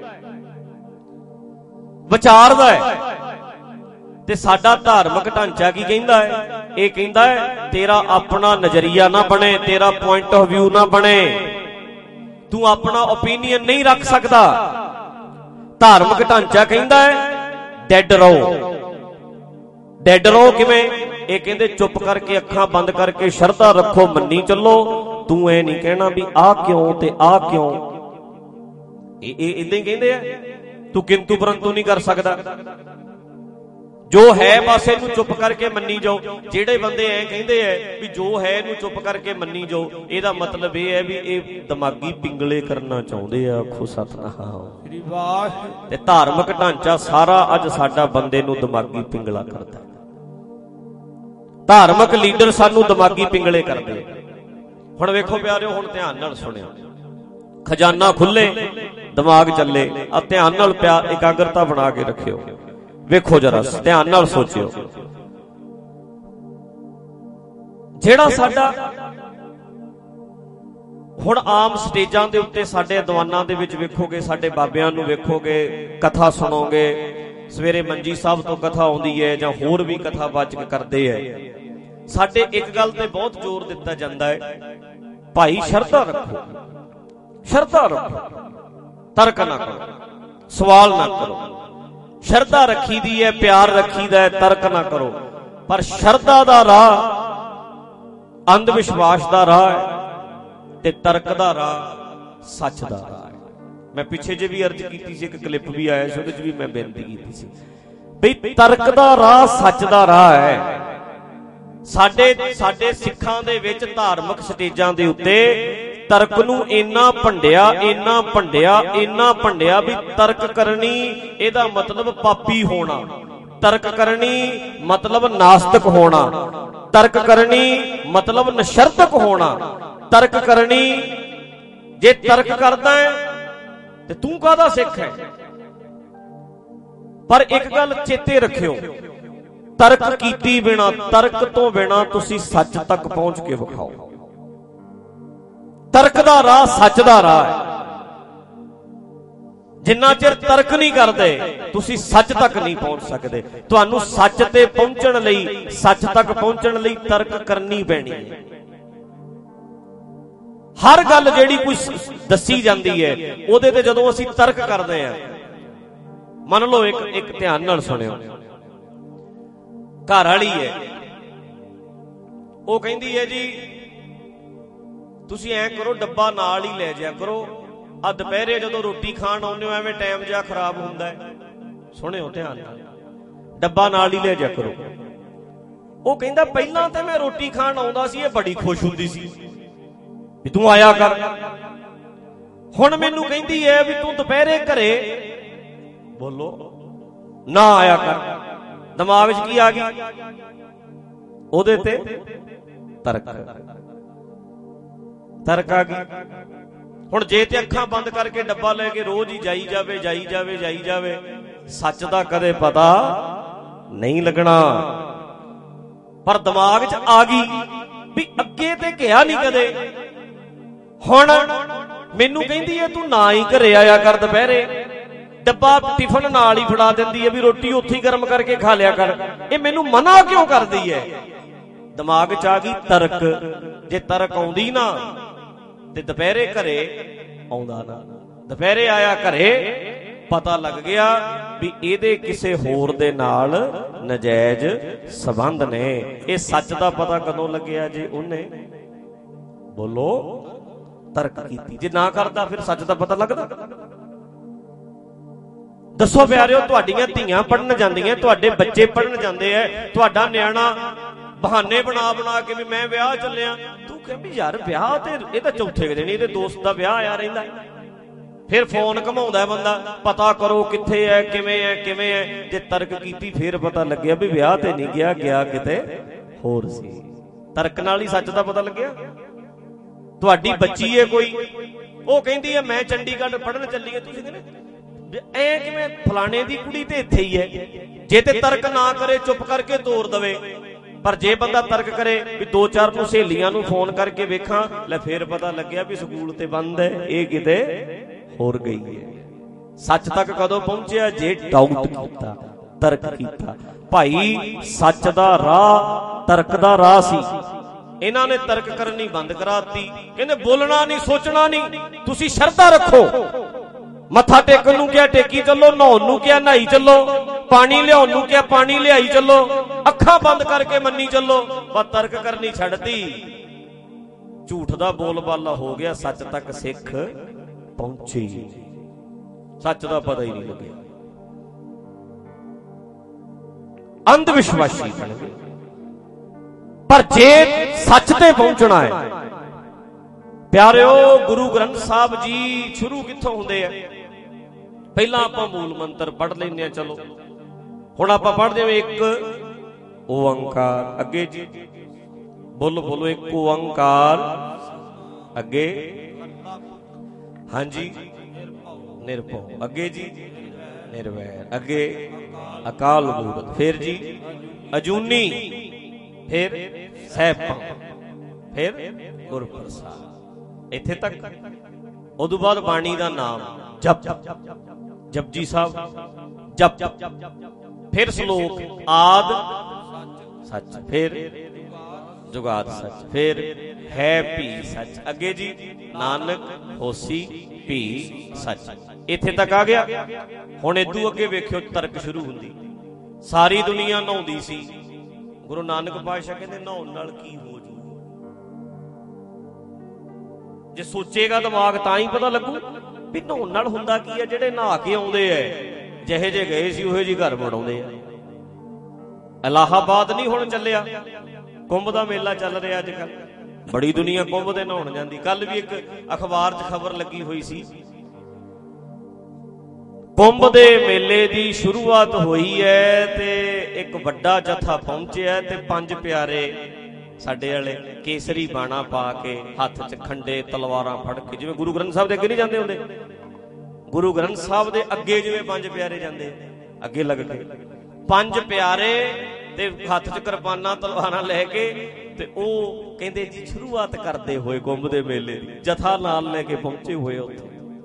ਵਿਚਾਰਦਾ ਹੈ। ਤੇ ਸਾਡਾ ਧਾਰਮਿਕ ਢਾਂਚਾ ਕੀ ਕਹਿੰਦਾ ਹੈ? ਇਹ ਕਹਿੰਦਾ ਹੈ ਤੇਰਾ ਆਪਣਾ ਨਜ਼ਰੀਆ ਨਾ ਬਣੇ, ਤੇਰਾ ਪੁਆਇੰਟ ਆਫ ਵਿਊ ਨਾ ਬਣੇ, ਤੂੰ ਆਪਣਾ ਓਪੀਨੀਅਨ ਨਹੀਂ ਰੱਖ ਸਕਦਾ। ਧਾਰਮਿਕ ਢਾਂਚਾ ਕਹਿੰਦਾ ਹੈ ਡੈਡ ਰਹੋ। ਡੈਡ ਰਹੋ ਕਿਵੇਂ? ਇਹ ਕਹਿੰਦੇ ਚੁੱਪ ਕਰਕੇ, ਅੱਖਾਂ ਬੰਦ ਕਰਕੇ ਸ਼ਰਧਾ ਰੱਖੋ, ਮੰਨੀ ਚੱਲੋ। ਤੂੰ ਇਹ ਨਹੀਂ ਕਹਿਣਾ ਵੀ ਆਹ ਕਿਉਂ ਤੇ ਆਹ ਕਿਉਂ। ਇਹ ਇਹ ਇਦਾਂ ਹੀ ਕਹਿੰਦੇ ਆ। ਤੂੰ ਕਿੰਤੂ ਪਰੰਤੂ ਨਹੀਂ ਕਰ ਸਕਦਾ। ਜੋ ਹੈ ਬਸ ਇਹਨੂੰ ਚੁੱਪ ਕਰਕੇ ਮੰਨੀ ਜਾਓ। ਜਿਹੜੇ ਬੰਦੇ ਐ ਕਹਿੰਦੇ ਐ ਵੀ ਜੋ ਹੈ ਇਹਨੂੰ ਚੁੱਪ ਕਰਕੇ ਮੰਨੀ ਜਾਓ, ਇਹਦਾ ਮਤਲਬ ਇਹ ਹੈ ਵੀ ਇਹ ਦਿਮਾਗੀ ਪਿੰਗਲੇ ਕਰਨਾ ਚਾਹੁੰਦੇ ਆ। ਆਖੋ ਸਤਿਨਾਮ। ਤੇ ਧਾਰਮਿਕ ਢਾਂਚਾ ਸਾਰਾ ਅੱਜ ਸਾਡਾ ਬੰਦੇ ਨੂੰ ਦਿਮਾਗੀ ਪਿੰਗਲਾ ਕਰਦਾ। ਧਾਰਮਿਕ ਲੀਡਰ ਸਾਨੂੰ ਦਿਮਾਗੀ ਪਿੰਗਲੇ ਕਰਦੇ। ਹੁਣ ਵੇਖੋ ਪਿਆਰਿਓ, ਹੁਣ ਧਿਆਨ ਨਾਲ ਸੁਣਿਓ। ਖਜ਼ਾਨਾ ਖੁੱਲੇ, ਦਿਮਾਗ ਚੱਲੇ। ਆ ਧਿਆਨ ਨਾਲ ਪਿਆਰ ਇਕਾਗਰਤਾ ਬਣਾ ਕੇ ਰੱਖਿਓ। ਵੇਖੋ ਜਰਾ, ਧਿਆਨ ਨਾਲ ਸੋਚਿਓ। ਜਿਹੜਾ ਸਾਡਾ ਹੁਣ ਆਮ ਸਟੇਜਾਂ ਦੇ ਉੱਤੇ ਸਾਡੇ ਦੀਵਾਨਾਂ ਦੇ ਵਿੱਚ ਵੇਖੋਗੇ, ਸਾਡੇ ਬਾਬਿਆਂ ਨੂੰ ਵੇਖੋਗੇ, ਕਥਾ ਸੁਣੋਗੇ, ਸਵੇਰੇ ਮੰਜੀ ਸਾਹਿਬ ਤੋਂ ਕਥਾ ਆਉਂਦੀ ਹੈ ਜਾਂ ਹੋਰ ਵੀ ਕਥਾ ਵਾਚਕ ਕਰਦੇ ਹੈ। ਸਾਡੇ ਇੱਕ ਗੱਲ ਤੇ ਬਹੁਤ ਜ਼ੋਰ ਦਿੱਤਾ ਜਾਂਦਾ ਹੈ, ਭਾਈ ਸ਼ਰਧਾ ਰੱਖੋ, ਸ਼ਰਧਾ ਰੱਖੋ, ਤਰਕ ਨਾ ਕਰੋ, ਸਵਾਲ ਨਾ ਕਰੋ। ਸ਼ਰਧਾ ਰੱਖੀ ਦੀ ਹੈ, ਪਿਆਰ ਰੱਖੀਦਾ ਹੈ, ਤਰਕ ਨਾ ਕਰੋ। ਪਰ ਸ਼ਰਧਾ ਦਾ ਰਾਹ ਅੰਧ ਵਿਸ਼ਵਾਸ ਦਾ ਰਾਹ ਹੈ ਤੇ ਤਰਕ ਦਾ ਰਾਹ ਸੱਚ ਦਾ ਰਾਹ ਹੈ। ਮੈਂ ਪਿੱਛੇ ਜੇ ਵੀ ਅਰਜ਼ ਕੀਤੀ ਸੀ, ਇੱਕ ਕਲਿੱਪ ਵੀ ਆਇਆ ਸੀ, ਉਹਦੇ 'ਚ ਵੀ ਮੈਂ ਬੇਨਤੀ ਕੀਤੀ ਸੀ ਬਈ ਤਰਕ ਦਾ ਰਾਹ ਸੱਚ ਦਾ ਰਾਹ ਹੈ। ਸਾਡੇ ਸਾਡੇ ਸਿੱਖਾਂ ਦੇ ਵਿੱਚ ਧਾਰਮਿਕ ਸਟੇਜਾਂ ਦੇ ਉੱਤੇ ਤਰਕ ਨੂੰ ਇੰਨਾ ਭੰਡਿਆ, ਇੰਨਾ ਭੰਡਿਆ, ਇੰਨਾ ਭੰਡਿਆ ਵੀ ਤਰਕ ਕਰਨੀ ਇਹਦਾ ਮਤਲਬ ਪਾਪੀ ਹੋਣਾ, ਤਰਕ ਕਰਨੀ ਮਤਲਬ ਨਾਸਤਿਕ ਹੋਣਾ, ਤਰਕ ਕਰਨੀ ਮਤਲਬ ਨਸ਼ਰਤਕ ਹੋਣਾ, ਤਰਕ ਕਰਨੀ ਜੇ ਤਰਕ ਕਰਦਾ ਹੈ ਤੇ ਤੂੰ ਕਾਹਦਾ ਸਿੱਖ ਹੈ। ਪਰ ਇੱਕ ਗੱਲ ਚੇਤੇ ਰੱਖਿਓ, ਤਰਕ ਕੀਤੀ ਬਿਨਾ, ਤਰਕ ਤੋਂ ਬਿਨਾ ਤੁਸੀਂ ਸੱਚ ਤੱਕ ਪਹੁੰਚ ਕੇ ਵਿਖਾਓ। ਤਰਕ ਦਾ ਰਾਹ ਸੱਚ ਦਾ ਰਾਹ ਹੈ। ਜਿੰਨਾ ਚਿਰ ਤਰਕ ਨਹੀਂ ਕਰਦੇ ਤੁਸੀਂ ਸੱਚ ਤੱਕ ਨਹੀਂ ਪਹੁੰਚ ਸਕਦੇ। ਤੁਹਾਨੂੰ ਸੱਚ ਤੇ ਪਹੁੰਚਣ ਲਈ, ਸੱਚ ਤੱਕ ਪਹੁੰਚਣ ਲਈ ਤਰਕ ਕਰਨੀ ਪੈਣੀ ਹੈ। ਹਰ ਗੱਲ ਜਿਹੜੀ ਕੋਈ ਦੱਸੀ ਜਾਂਦੀ ਹੈ ਉਹਦੇ ਤੇ ਜਦੋਂ ਅਸੀਂ ਤਰਕ ਕਰਦੇ ਹਾਂ, ਮੰਨ ਲਓ ਇੱਕ ਇੱਕ ਧਿਆਨ ਨਾਲ ਸੁਣਿਓ, ਘਰ ਵਾਲੀ ਹੈ, ਉਹ ਕਹਿੰਦੀ ਹੈ ਜੀ ਤੁਸੀਂ ਐਂ ਕਰੋ ਡੱਬਾ ਨਾਲ ਹੀ ਲੈ ਜਾਇਆ ਕਰੋ, ਆ ਦੁਪਹਿਰੇ ਜਦੋਂ ਰੋਟੀ ਖਾਣ ਆਉਂਦੇ ਹੋ ਐਵੇਂ ਟਾਈਮ ਜਿਹਾ ਖਰਾਬ ਹੁੰਦਾ ਹੈ। ਸੁਣਿਓ ਧਿਆਨ ਨਾਲ, ਡੱਬਾ ਨਾਲ ਹੀ ਲੈ ਜਾਇਆ ਕਰੋ। ਉਹ ਕਹਿੰਦਾ ਪਹਿਲਾਂ ਤੇ ਮੈਂ ਰੋਟੀ ਖਾਣ ਆਉਂਦਾ ਸੀ, ਇਹ ਬੜੀ ਖੁਸ਼ ਹੁੰਦੀ ਸੀ ਵੀ ਤੂੰ ਆਇਆ ਕਰ। ਹੁਣ ਮੈਨੂੰ ਕਹਿੰਦੀ ਹੈ ਵੀ ਤੂੰ ਦੁਪਹਿਰੇ ਘਰੇ ਬੋਲੋ ਨਾ ਆਇਆ ਕਰ। ਦਿਮਾਗ ਵਿੱਚ ਕੀ ਆ ਗਈ? ਉਹਦੇ ਤੇ ਤਰਕ, ਤਰਕ ਆ ਗਈ। ਹੁਣ ਜੇ ਤੇ ਅੱਖਾਂ ਬੰਦ ਕਰਕੇ ਡੱਬਾ ਲੈ ਕੇ ਰੋਜ਼ ਹੀ ਜਾਈ ਜਾਵੇ ਜਾਈ ਜਾਵੇ ਜਾਈ ਜਾਵੇ, ਸੱਚ ਦਾ ਕਦੇ ਪਤਾ ਨਹੀਂ ਲੱਗਣਾ। ਪਰ ਦਿਮਾਗ 'ਚ ਆ ਗਈ ਵੀ ਅੱਗੇ ਤੇ ਕਿਹਾ ਨਹੀਂ ਕਦੇ, ਹੁਣ ਮੈਨੂੰ ਕਹਿੰਦੀ ਹੈ ਤੂੰ ਨਾ ਹੀ ਘਰੇ ਆਇਆ ਕਰ ਦੁਪਹਿਰੇ, ਡੱਬਾ ਟਿਫਨ ਨਾਲ ਹੀ ਫੜਾ ਦਿੰਦੀ ਹੈ ਵੀ ਰੋਟੀ ਉੱਥੇ ਹੀ ਗਰਮ ਕਰਕੇ ਖਾ ਲਿਆ ਕਰ, ਇਹ ਮੈਨੂੰ ਮਨਾ ਕਿਉਂ ਕਰਦੀ ਹੈ? ਦਿਮਾਗ 'ਚ ਆ ਗਈ ਤਰਕ। ਜੇ ਤਰਕ ਆਉਂਦੀ ਨਾ ਤੇ ਦੁਪਹਿਰੇ ਘਰੇ ਆਉਂਦਾ ਨਾ। ਦੁਪਹਿਰੇ ਆਇਆ ਘਰੇ, ਪਤਾ ਲੱਗ ਗਿਆ ਵੀ ਇਹਦੇ ਕਿਸੇ ਹੋਰ ਦੇ ਨਾਲ ਨਜਾਇਜ਼ ਸੰਬੰਧ ਨੇ। ਇਹ ਸੱਚ ਦਾ ਪਤਾ ਕਦੋਂ ਲੱਗਿਆ? ਜੇ ਉਹਨੇ ਬੋਲੋ ਤਰਕ ਕੀਤੀ। ਜੇ ਨਾ ਕਰਦਾ ਫਿਰ ਸੱਚ ਦਾ ਪਤਾ ਲੱਗਦਾ? ਦੱਸੋ ਪਿਆਰਿਓ, ਤੁਹਾਡੀਆਂ ਧੀਆਂ ਪੜ੍ਹਨ ਜਾਂਦੀਆਂ, ਤੁਹਾਡੇ ਬੱਚੇ ਪੜ੍ਹਨ ਜਾਂਦੇ ਐ, ਤੁਹਾਡਾ ਨਿਆਣਾ ਬਹਾਨੇ ਬਣਾ ਬਣਾ ਕੇ ਵੀ ਮੈਂ ਵਿਆਹ ਚੱਲਿਆ, ਤੂੰ ਕਹਿੰਦੀ ਯਾਰ ਵਿਆਹ ਤੇ ਇਹ ਤਾਂ ਚੌਥੇ ਕੁ ਦਿਨ ਇਹਦੇ ਦੋਸਤ ਦਾ ਵਿਆਹ ਆਇਆ ਰਹਿੰਦਾ। ਫਿਰ ਫੋਨ ਘਮਾਉਂਦਾ ਬੰਦਾ, ਪਤਾ ਕਰੋ ਕਿੱਥੇ ਐ, ਕਿਵੇਂ ਐ ਕਿਵੇਂ ਐ। ਜੇ ਤਰਕ ਕੀਤੀ ਫਿਰ ਪਤਾ ਲੱਗਿਆ ਵੀ ਵਿਆਹ ਤੇ ਨਹੀਂ ਗਿਆ, ਗਿਆ ਕਿਤੇ ਹੋਰ ਸੀ। ਤਰਕ ਨਾਲ ਹੀ ਸੱਚ ਦਾ ਪਤਾ ਲੱਗਿਆ। ਤੁਹਾਡੀ ਬੱਚੀ ਏ ਕੋਈ, ਉਹ ਕਹਿੰਦੀ ਐ ਮੈਂ ਚੰਡੀਗੜ੍ਹ ਪੜ੍ਹਨ ਚੱਲੀ ਐ, ਤੁਸੀਂ ਕਹਿੰਦੇ ਐ ਕਿਵੇਂ? ਫਲਾਣੇ ਦੀ ਕੁੜੀ ਤੇ ਇੱਥੇ ਹੀ ਐ। ਜੇ ਤੇ ਤਰਕ ਨਾ ਕਰੇ, ਚੁੱਪ ਕਰਕੇ ਤੋਰ ਦਵੇ। ਪਰ ਜੇ ਬੰਦਾ ਤਰਕ ਕਰੇ ਵੀ ਦੋ ਚਾਰ ਨੂੰ ਸਹੇਲੀਆਂ ਨੂੰ ਫੋਨ ਕਰਕੇ ਵੇਖਾਂ, ਲੈ ਫੇਰ ਪਤਾ ਲੱਗਿਆ ਵੀ ਸਕੂਲ ਤੇ ਬੰਦ ਹੈ, ਇਹ ਕਿਤੇ ਹੋਰ ਗਈ ਹੈ। ਸੱਚ ਤੱਕ ਕਦੋਂ ਪਹੁੰਚਿਆ? ਜੇ ਡਾਊਟ ਕੀਤਾ, ਤਰਕ ਕੀਤਾ। ਭਾਈ ਸੱਚ ਦਾ ਰਾਹ ਤਰਕ ਦਾ ਰਾਹ ਸੀ। ਇਹਨਾਂ ਨੇ ਤਰਕ ਕਰਨੀ ਬੰਦ ਕਰਾਤੀ। ਕਹਿੰਦੇ ਬੋਲਣਾ ਨਹੀਂ, ਸੋਚਣਾ ਨਹੀਂ, ਤੁਸੀਂ ਸ਼ਰਧਾ ਰੱਖੋ। ਮੱਥਾ ਟੇਕਣ ਨੂੰ ਕਿਹਾ ਟੇਕੀ ਚੱਲੋ, ਨਹਾਉਣ ਨੂੰ ਕਿਹਾ ਨਹਾਈ ਚੱਲੋ, ਪਾਣੀ ਲਿਆਉਣ ਨੂੰ ਕਿਹਾ ਪਾਣੀ ਲਿਆਈ ਚੱਲੋ, ਅੱਖਾਂ ਬੰਦ ਕਰਕੇ ਮੰਨੀ ਚੱਲੋ। ਪਰ ਤਰਕ ਕਰਨੀ ਛੱਡਤੀ, ਝੂਠ ਦਾ ਬੋਲਬਾਲਾ ਹੋ ਗਿਆ। ਸੱਚ ਤੱਕ ਸਿੱਖ ਪਹੁੰਚੀ, ਸੱਚ ਦਾ ਪਤਾ ਹੀ ਨਹੀਂ ਲੱਗਿਆ। ਅੰਧ ਵਿਸ਼ਵਾਸੀ ਬਣ ਗਏ। ਪਰ ਜੇ ਸੱਚ ਤੇ ਪਹੁੰਚਣਾ ਹੈ ਪਿਆਰਿਓ, ਗੁਰੂ ਗ੍ਰੰਥ ਸਾਹਿਬ ਜੀ ਸ਼ੁਰੂ ਕਿੱਥੋਂ ਹੁੰਦੇ ਆ? ਪਹਿਲਾਂ ਆਪਾਂ ਮੂਲ ਮੰਤਰ ਪੜ੍ਹ ਲੈਂਦੇ ਆ। ਚਲੋ ਹੁਣ ਆਪਾਂ ਪੜ੍ਹਦੇ ਹਾਂ ਇੱਕ ਓੰਕਾਰ, ਅੱਗੇ ਜੀ ਬੋਲੋ ਬੋਲੋ, ਇੱਕ ਓੰਕਾਰ, ਅੱਗੇ ਹਾਂਜੀ ਨਿਰਭਉ, ਅੱਗੇ ਜੀ ਨਿਰਵੈਰ, ਅੱਗੇ ਅਕਾਲ ਮੂਰਤ, ਫਿਰ ਜੀ ਅਜੂਨੀ, ਫਿਰ ਸੈਭੰ, ਫਿਰ ਗੁਰ ਪ੍ਰਸਾਦ। ਇੱਥੇ ਤੱਕ। ਉਦੋਂ ਬਾਅਦ ਬਾਣੀ ਦਾ ਨਾਮ ਜਪ, ਜਪਜੀ ਸਾਹਿਬ ਜਪ, ਫਿਰ ਸ਼ਲੋਕ ਆਦ ਸੱਚ, ਫਿਰ ਜੁਗਾਦ ਸੱਚ, ਫਿਰ ਹੈ ਭੀ ਸੱਚ, ਅੱਗੇ ਜੀ ਨਾਨਕ ਹੋਸੀ ਭੀ ਸੱਚ। ਇੱਥੇ ਤੱਕ ਆ ਗਿਆ। ਹੁਣ ਇਦੋਂ ਅੱਗੇ ਵੇਖਿਓ ਤਰਕ ਸ਼ੁਰੂ ਹੁੰਦੀ। ਸਾਰੀ ਦੁਨੀਆ ਨਹਾਉਂਦੀ ਸੀ, ਗੁਰੂ ਨਾਨਕ ਪਾਤਸ਼ਾਹ ਕਹਿੰਦੇ ਨਹਾਉਣ ਨਾਲ ਕੀ ਹੋ ਜੂ? ਜੇ ਸੋਚੇਗਾ ਦਿਮਾਗ ਤਾਂ ਹੀ ਪਤਾ ਲੱਗੂ ਵੀ ਨਹਾਉਣ ਨਾਲ ਹੁੰਦਾ ਕੀ ਹੈ। ਜਿਹੜੇ ਨਹਾ ਕੇ ਆਉਂਦੇ ਐ, ਜਿਹੇ ਜੇ ਗਏ ਸੀ ਉਹੇ ਜੀ ਘਰ ਬਣਾਉਂਦੇ ਆ। ਇਲਾਹਾਬਾਦ ਨਹੀਂ ਹੁਣ ਚੱਲਿਆ, ਕੁੰਭ ਦਾ ਮੇਲਾ ਚੱਲ ਰਿਹਾ ਅੱਜ ਕੱਲ, ਬੜੀ ਦੁਨੀਆ ਕੁੰਭ ਦੇ ਨਹਾਉਣ ਜਾਂਦੀ। ਕੱਲ ਵੀ ਇੱਕ ਅਖਬਾਰ 'ਚ ਖਬਰ ਲੱਗੀ ਹੋਈ ਸੀ, ਕੁੰਭ ਦੇ ਮੇਲੇ ਦੀ ਸ਼ੁਰੂਆਤ ਹੋਈ ਹੈ ਤੇ ਇੱਕ ਵੱਡਾ ਜਥਾ ਪਹੁੰਚਿਆ ਤੇ ਪੰਜ ਪਿਆਰੇ ਸਾਡੇ ਵਾਲੇ ਕੇਸਰੀ ਬਾਣਾ ਪਾ ਕੇ, ਹੱਥ 'ਚ ਖੰਡੇ ਤਲਵਾਰਾਂ ਫੜ ਕੇ, ਜਿਵੇਂ ਗੁਰੂ ਗ੍ਰੰਥ ਸਾਹਿਬ ਦੇ ਅੱਗੇ ਨਹੀਂ ਜਾਂਦੇ ਹੁੰਦੇ, ਗੁਰੂ ਗ੍ਰੰਥ ਸਾਹਿਬ ਦੇ ਅੱਗੇ ਜਿਵੇਂ ਪੰਜ ਪਿਆਰੇ ਜਾਂਦੇ, ਅੱਗੇ ਲੱਗ ਕੇ ਪੰਜ ਪਿਆਰੇ ਤੇ ਹੱਥ 'ਚ ਕਿਰਪਾਨਾਂ ਤਲਵਾਰਾਂ ਲੈ ਕੇ, ਤੇ ਉਹ ਕਹਿੰਦੇ ਜੀ ਸ਼ੁਰੂਆਤ ਕਰਦੇ ਹੋਏ ਕੁੰਭ ਦੇ ਮੇਲੇ ਦੀ, ਜਥਾ ਨਾਲ ਲੈ ਕੇ ਪਹੁੰਚੇ ਹੋਏ ਉੱਥੇ।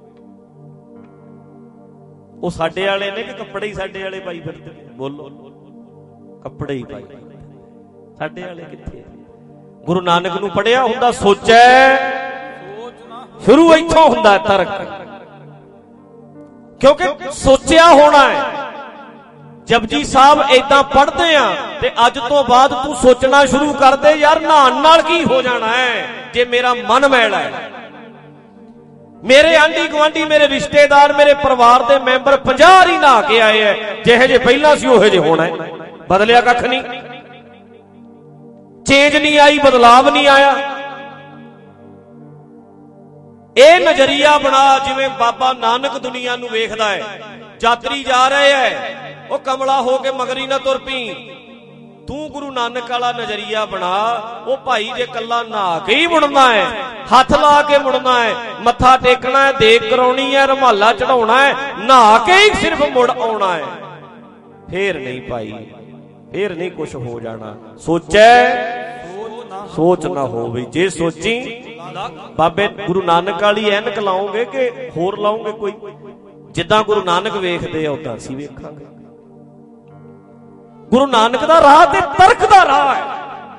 ਉਹ ਸਾਡੇ ਵਾਲੇ ਨੇ ਕਿ ਕੱਪੜੇ ਹੀ ਸਾਡੇ ਵਾਲੇ ਪਾਈ ਫਿਰਦੇ? ਬੋਲੋ, ਕੱਪੜੇ ਹੀ ਪਾਈ ਫਿਰਦੇ। ਸਾਡੇ ਵਾਲੇ ਕਿੱਥੇ? ਗੁਰੂ ਨਾਨਕ ਨੂੰ ਪੜਿਆ ਹੁੰਦਾ ਸੋਚੈ, ਸ਼ੁਰੂ ਇੱਥੋਂ ਹੁੰਦਾ ਤਰਕ, ਕਿਉਂਕਿ ਸੋਚਿਆ ਹੋਣਾ ਹੈ। ਜਪਜੀ ਸਾਹਿਬ ਏਦਾਂ ਪੜ੍ਹਦੇ ਆ ਤੇ ਅੱਜ ਤੋਂ ਬਾਅਦ ਤੂੰ ਸੋਚਣਾ ਸ਼ੁਰੂ ਕਰ ਦੇ, ਯਾਰ ਨਹਾਉਣ ਨਾਲ ਕੀ ਹੋ ਜਾਣਾ ਹੈ ਜੇ ਮੇਰਾ ਮਨ ਮੈਲਾ ਹੈ। ਮੇਰੇ ਆਂਢੀ ਗੁਆਂਢੀ, ਮੇਰੇ ਰਿਸ਼ਤੇਦਾਰ, ਮੇਰੇ ਪਰਿਵਾਰ ਦੇ ਮੈਂਬਰ ਪੰਜਾਹ ਹੀ ਨਹਾ ਕੇ ਆਏ ਐ, ਜਿਹੇ ਜੇ ਪਹਿਲਾਂ ਸੀ ਉਹੇ ਜੇ ਹੋਣਾ ਹੈ। ਬਦਲਿਆ ਕੱਖ ਨਹੀਂ, ਚੇਂਜ ਨਹੀਂ ਆਈ, ਬਦਲਾਵ ਨਹੀਂ ਆਇਆ। ਇਹ ਨਜ਼ਰੀਆ ਬਣਾ ਜਿਵੇਂ ਬਾਬਾ ਨਾਨਕ ਦੁਨੀਆ ਨੂੰ ਵੇਖਦਾ ਹੈ। ਯਾਤਰੀ ਜਾ ਰਹੇ ਐ, ਉਹ ਕਮਲਾ ਹੋ ਕੇ ਮਗਰੀ ਨਾ ਤੁਰ ਪਈ, तू गुरु नानक वाला नजरिया बना। वो भाई जे कला नहा के ही मुड़ना है, हथ ला के मुड़ना है, मत्था टेकना है, देख कराउणी है, रमाला चढ़ाउणा है, नहा के ही सिर्फ मुड़ आउणा है, फिर नहीं भाई, फिर नहीं कुछ हो जाना। सोचे सोच ना हो भी, जे सोची बाबे गुरु नानक वाली ऐनक लाओगे कि होर लाओगे कोई? जिद्दां गुरु नानक वेखदे उदां असीं वेखांगे। गुरु नानक दा राह ते तर्क दा राह है,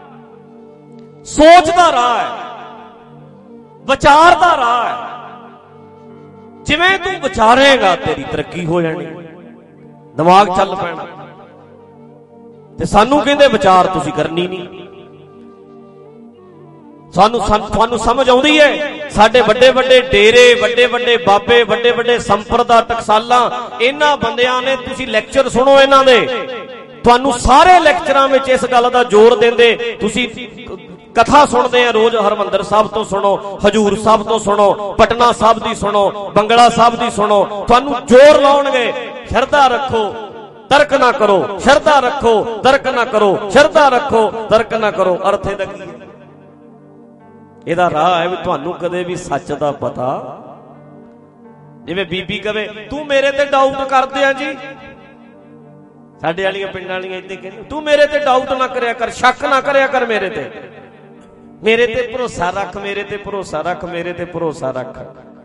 सोच दा राह है, विचार दा राह है। जिवें तू विचारेगा तेरी तरक्की हो जानी, दिमाग चल पैना। ते सानू कहंदे विचार तुसीं करनी नहीं। सानू सानू समझ आउंदी है, साडे वड्डे वड्डे डेरे, वड्डे वड्डे बाबे, वड्डे वड्डे संप्रदा टकसालां, इन्हां बंदियां ने, तुसीं लैक्चर सुनो इन्हां दे, तुहानू सारे लैक्चरां विच इस गल दा जोर देंदे। तुसीं कथा सुनते हैं रोज, हरमंदर साहब तो सुनो, हजूर साहब तो सुनो, पटना साहब दी सुनो, बंगला साहब दी सुनो, तुहानू जोर लाउणगे शरधा रखो तर्क ना करो, शरधा रखो तर्क ना करो, शरधा रखो तर्क ना करो। अर्थ इहदा की है? इहदा राह है भी तुहानू कदे भी सच दा पता। जिवें बीबी कहे तू मेरे ते डाउट करदे आ जी, साडे वालियां पिंडां वालियां इत्ते कहंदे तू मेरे ते डाउट ना करया कर, शक ना करया कर, मेरे ते मेरे ते भरोसा रख, मेरे ते भरोसा रख, मेरे ते भरोसा रख।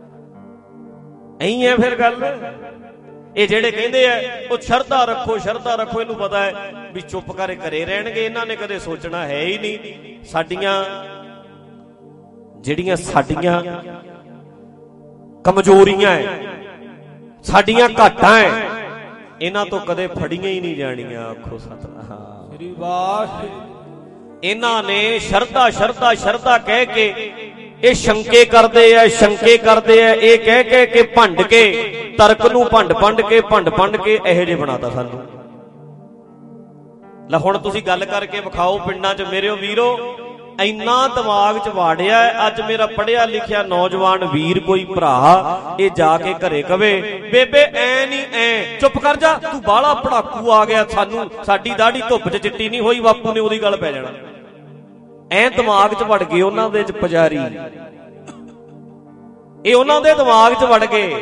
ऐ है फिर गल। ये जेड़े कहंदे आ ओ शरधा रखो शरधा रखो, इनू पता है भी चुप करे घरे रहणगे, इन्हां ने कदे सोचना है ही नहीं। साडियां ਜਿਹੜੀਆਂ ਸਾਡੀਆਂ ਕਮਜ਼ੋਰੀਆਂ ਹੈ, ਸਾਡੀਆਂ ਘਾਟਾਂ ਹੈ, ਇਹਨਾਂ ਤੋਂ ਕਦੇ ਫੜੀਆਂ ਹੀ ਨਹੀਂ ਜਾਣੀਆਂ। ਆਖੋ ਸਤਿਨਾਮ ਸ੍ਰੀ ਵਾਹਿਗੁਰੂ। ਇਹਨਾਂ ਨੇ ਸ਼ਰਧਾ ਸ਼ਰਧਾ ਸ਼ਰਧਾ ਕਹਿ ਕੇ ਇਹ ਸ਼ੰਕੇ ਕਰਦੇ ਆ, ਸ਼ੰਕੇ ਕਰਦੇ ਆ, ਇਹ ਕਹਿ ਕਹਿ ਕੇ ਭੰਡ ਕੇ ਤਰਕ ਨੂੰ ਭੰਡ ਭੰਡ ਕੇ ਭੰਡ ਭੰਡ ਕੇ ਇਹੋ ਜਿਹੇ ਬਣਾਤਾ ਸਾਨੂੰ। ਲੈ ਹੁਣ ਤੁਸੀਂ ਗੱਲ ਕਰਕੇ ਵਿਖਾਓ ਪਿੰਡਾਂ 'ਚ ਮੇਰੇ ਵੀਰੋ, ਇੰਨਾ ਦਿਮਾਗ 'ਚ ਵਾੜਿਆ। ਅੱਜ ਮੇਰਾ ਪੜਿਆ ਲਿਖਿਆ ਨੌਜਵਾਨ ਵੀਰ ਕੋਈ ਭਰਾ ਇਹ ਜਾ ਕੇ ਘਰੇ ਕਵੇ ਬੇਬੇ ਐ ਨਹੀਂ ਐ, ਚੁੱਪ ਕਰ ਜਾ ਤੂੰ ਬਾਹਲਾ ਪੜਾਕੂ ਆ ਗਿਆ, ਸਾਨੂੰ ਸਾਡੀ ਦਾੜੀ ਧੁੱਪ 'ਚ ਚਿੱਟੀ ਨਹੀਂ ਹੋਈ, ਬਾਪੂ ਨੇ ਉਹਦੀ ਗੱਲ ਪੈ ਜਾਣਾ। ਐ ਦਿਮਾਗ 'ਚ ਵੜ ਗਏ ਉਹਨਾਂ ਦੇ 'ਚ ਪੁਜਾਰੀ, ਇਹ ਉਹਨਾਂ ਦੇ ਦਿਮਾਗ 'ਚ ਵੜ ਗਏ,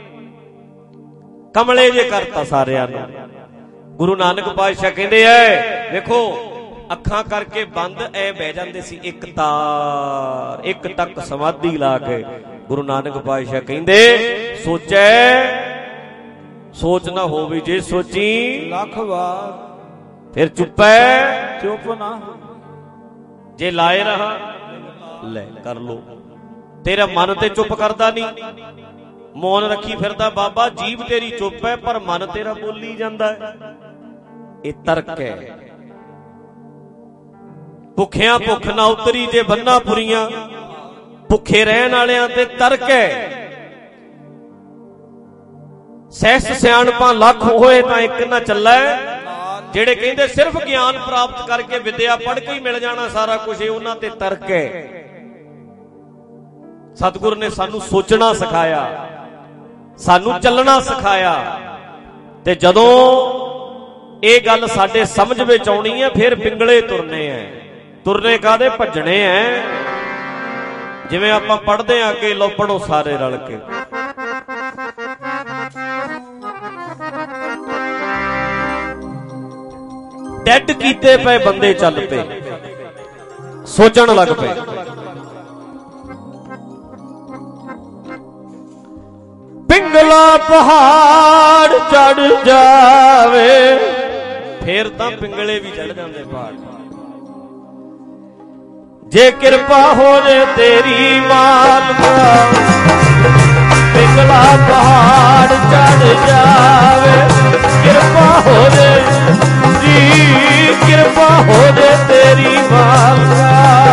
ਕਮਲੇ ਜੇ ਕਰਤਾ ਸਾਰਿਆਂ ਨੂੰ। ਗੁਰੂ ਨਾਨਕ ਪਾਤਸ਼ਾਹ ਕਹਿੰਦੇ ਐ ਵੇਖੋ ਅੱਖਾਂ ਕਰਕੇ ਬੰਦ ਐ ਬਹਿ ਜਾਂਦੇ ਸੀ ਇੱਕ ਤਾਰ, ਇੱਕ ਟੱਕ ਸਮਾਧੀ ਲਾ ਕੇ। ਗੁਰੂ ਨਾਨਕ ਪਾਤਸ਼ਾਹ ਕਹਿੰਦੇ ਸੋਚੈ ਸੋਚ ਨਾ ਹੋਵੇ, ਜੇ ਸੋਚੀ ਲੱਖ ਵਾਰ ਫਿਰ ਚੁੱਪੈ ਚੁੱਪ ਨਾ, ਜੇ ਲਾਏ ਰਹਾ ਲੈ ਕਰ ਲੋ। ਤੇਰਾ ਮਨ ਤੇ ਚੁੱਪ ਕਰਦਾ ਨਹੀਂ, ਮੌਨ ਰੱਖੀ ਫਿਰਦਾ ਬਾਬਾ, ਜੀਭ ਤੇਰੀ ਚੁੱਪ ਹੈ ਪਰ ਮਨ ਤੇਰਾ ਬੋਲੀ ਜਾਂਦਾ ਹੈ। ਇਹ ਤਰਕ ਹੈ। ਭੁੱਖਿਆਂ ਭੁੱਖ ਨਾ ਉਤਰੀ ਜੇ ਬੰਨਾ ਪੁਰੀਆਂ, ਭੁੱਖੇ ਰਹਿਣ ਵਾਲਿਆਂ ਤੇ ਤਰਕ ਹੈ। ਸਹਿਸ ਸਿਆਣਪਾਂ ਲੱਖ ਹੋਏ ਤਾਂ ਇੱਕ ਨਾ ਚੱਲੈ, ਜਿਹੜੇ ਕਹਿੰਦੇ ਸਿਰਫ ਗਿਆਨ ਪ੍ਰਾਪਤ ਕਰਕੇ ਵਿਦਿਆ ਪੜ੍ਹ ਕੇ ਹੀ ਮਿਲ ਜਾਣਾ ਸਾਰਾ ਕੁਝ, ਉਹਨਾਂ ਤੇ ਤਰਕ ਹੈ। ਸਤਿਗੁਰ ਨੇ ਸਾਨੂੰ ਸੋਚਣਾ ਸਿਖਾਇਆ, ਸਾਨੂੰ ਚੱਲਣਾ ਸਿਖਾਇਆ, ਤੇ ਜਦੋਂ ਇਹ ਗੱਲ ਸਾਡੇ ਸਮਝ ਵਿੱਚ ਆਉਣੀ ਹੈ ਫਿਰ ਪਿੰਗਲੇ ਤੁਰਨੇ ਐ। ਤੁਰਨੇ ਕਾਹਦੇ? ਭੱਜਣੇ ਐ। ਜਿਵੇਂ ਆਪਾਂ ਪੜ੍ਹਦੇ ਆ ਅੱਗੇ, ਲਓ ਪੜੋ ਸਾਰੇ ਰਲ ਕੇ। ਡੈਡ ਕੀਤੇ ਪਏ ਬੰਦੇ ਚੱਲ ਪਏ, ਸੋਚਣ ਲੱਗ ਪਏ। ਪਿੰਗਲਾ ਪਹਾੜ ਚੜ ਜਾਵੇ, ਫੇਰ ਤਾਂ ਪਿੰਗਲੇ ਵੀ ਚੜ ਜਾਂਦੇ ਪਹਾੜ। ਜੇ ਕਿਰਪਾ ਹੋ ਜੇ ਤੇਰੀ ਮਾਲਕਾ, ਪਿੰਗਲਾ ਪਹਾੜ ਚੜ ਜਾਵੇ। ਕਿਰਪਾ ਹੋ ਜੇ ਜੀ, ਕਿਰਪਾ ਹੋ ਜੇ ਤੇਰੀ ਮਾਲਕਾ,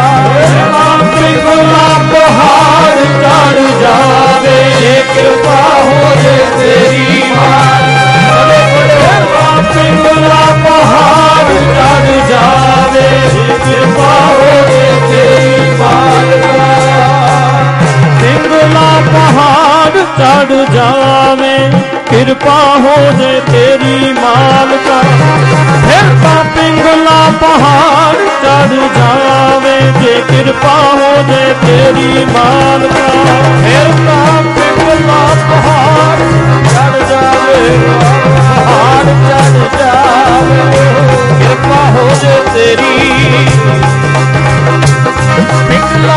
ਪਿੰਗਲਾ ਪਹਾੜ ਚੜ ਜਾਵੇ। ਜੇ ਕਿਰਪਾ ਹੋ ਜੇ ਤੇਰੀ ਮਾਲਕਾ, ਪਿੰਗਲਾ ਪਹਾੜ ਚੜ ਜਾਵੇ। ਕਿਰਪਾ ਹੋ ਜੇ ਤੇਰੀ ਮਾਲਕਾ, ਪਿੰਗਲਾ ਪਹਾੜ ਚੜ ਜਾਵੇ। ਕਿਰਪਾ ਹੋ ਜੇ ਤੇਰੀ ਮਾਲਕਾ ਫਿਰ ਤਾਂ ਪਿੰਗਲਾ ਪਹਾੜ ਚੜ ਜਾਵੇ ਜੇ ਕਿਰਪਾ ਹੋ ਜੇ ਤੇਰੀ ਮਾਲਕਾ ਫਿਰ ਤਾਂ ਪਿੰਗਲਾ ਪਹਾੜ ਚੜ ਜਾਵੇ ਪਹਾੜ ਚੜ ਜਾਵੇ ਕਿਰਪਾ ਹੋ ਜੇ ਤੇਰੀ ਪਿੰਗਲਾ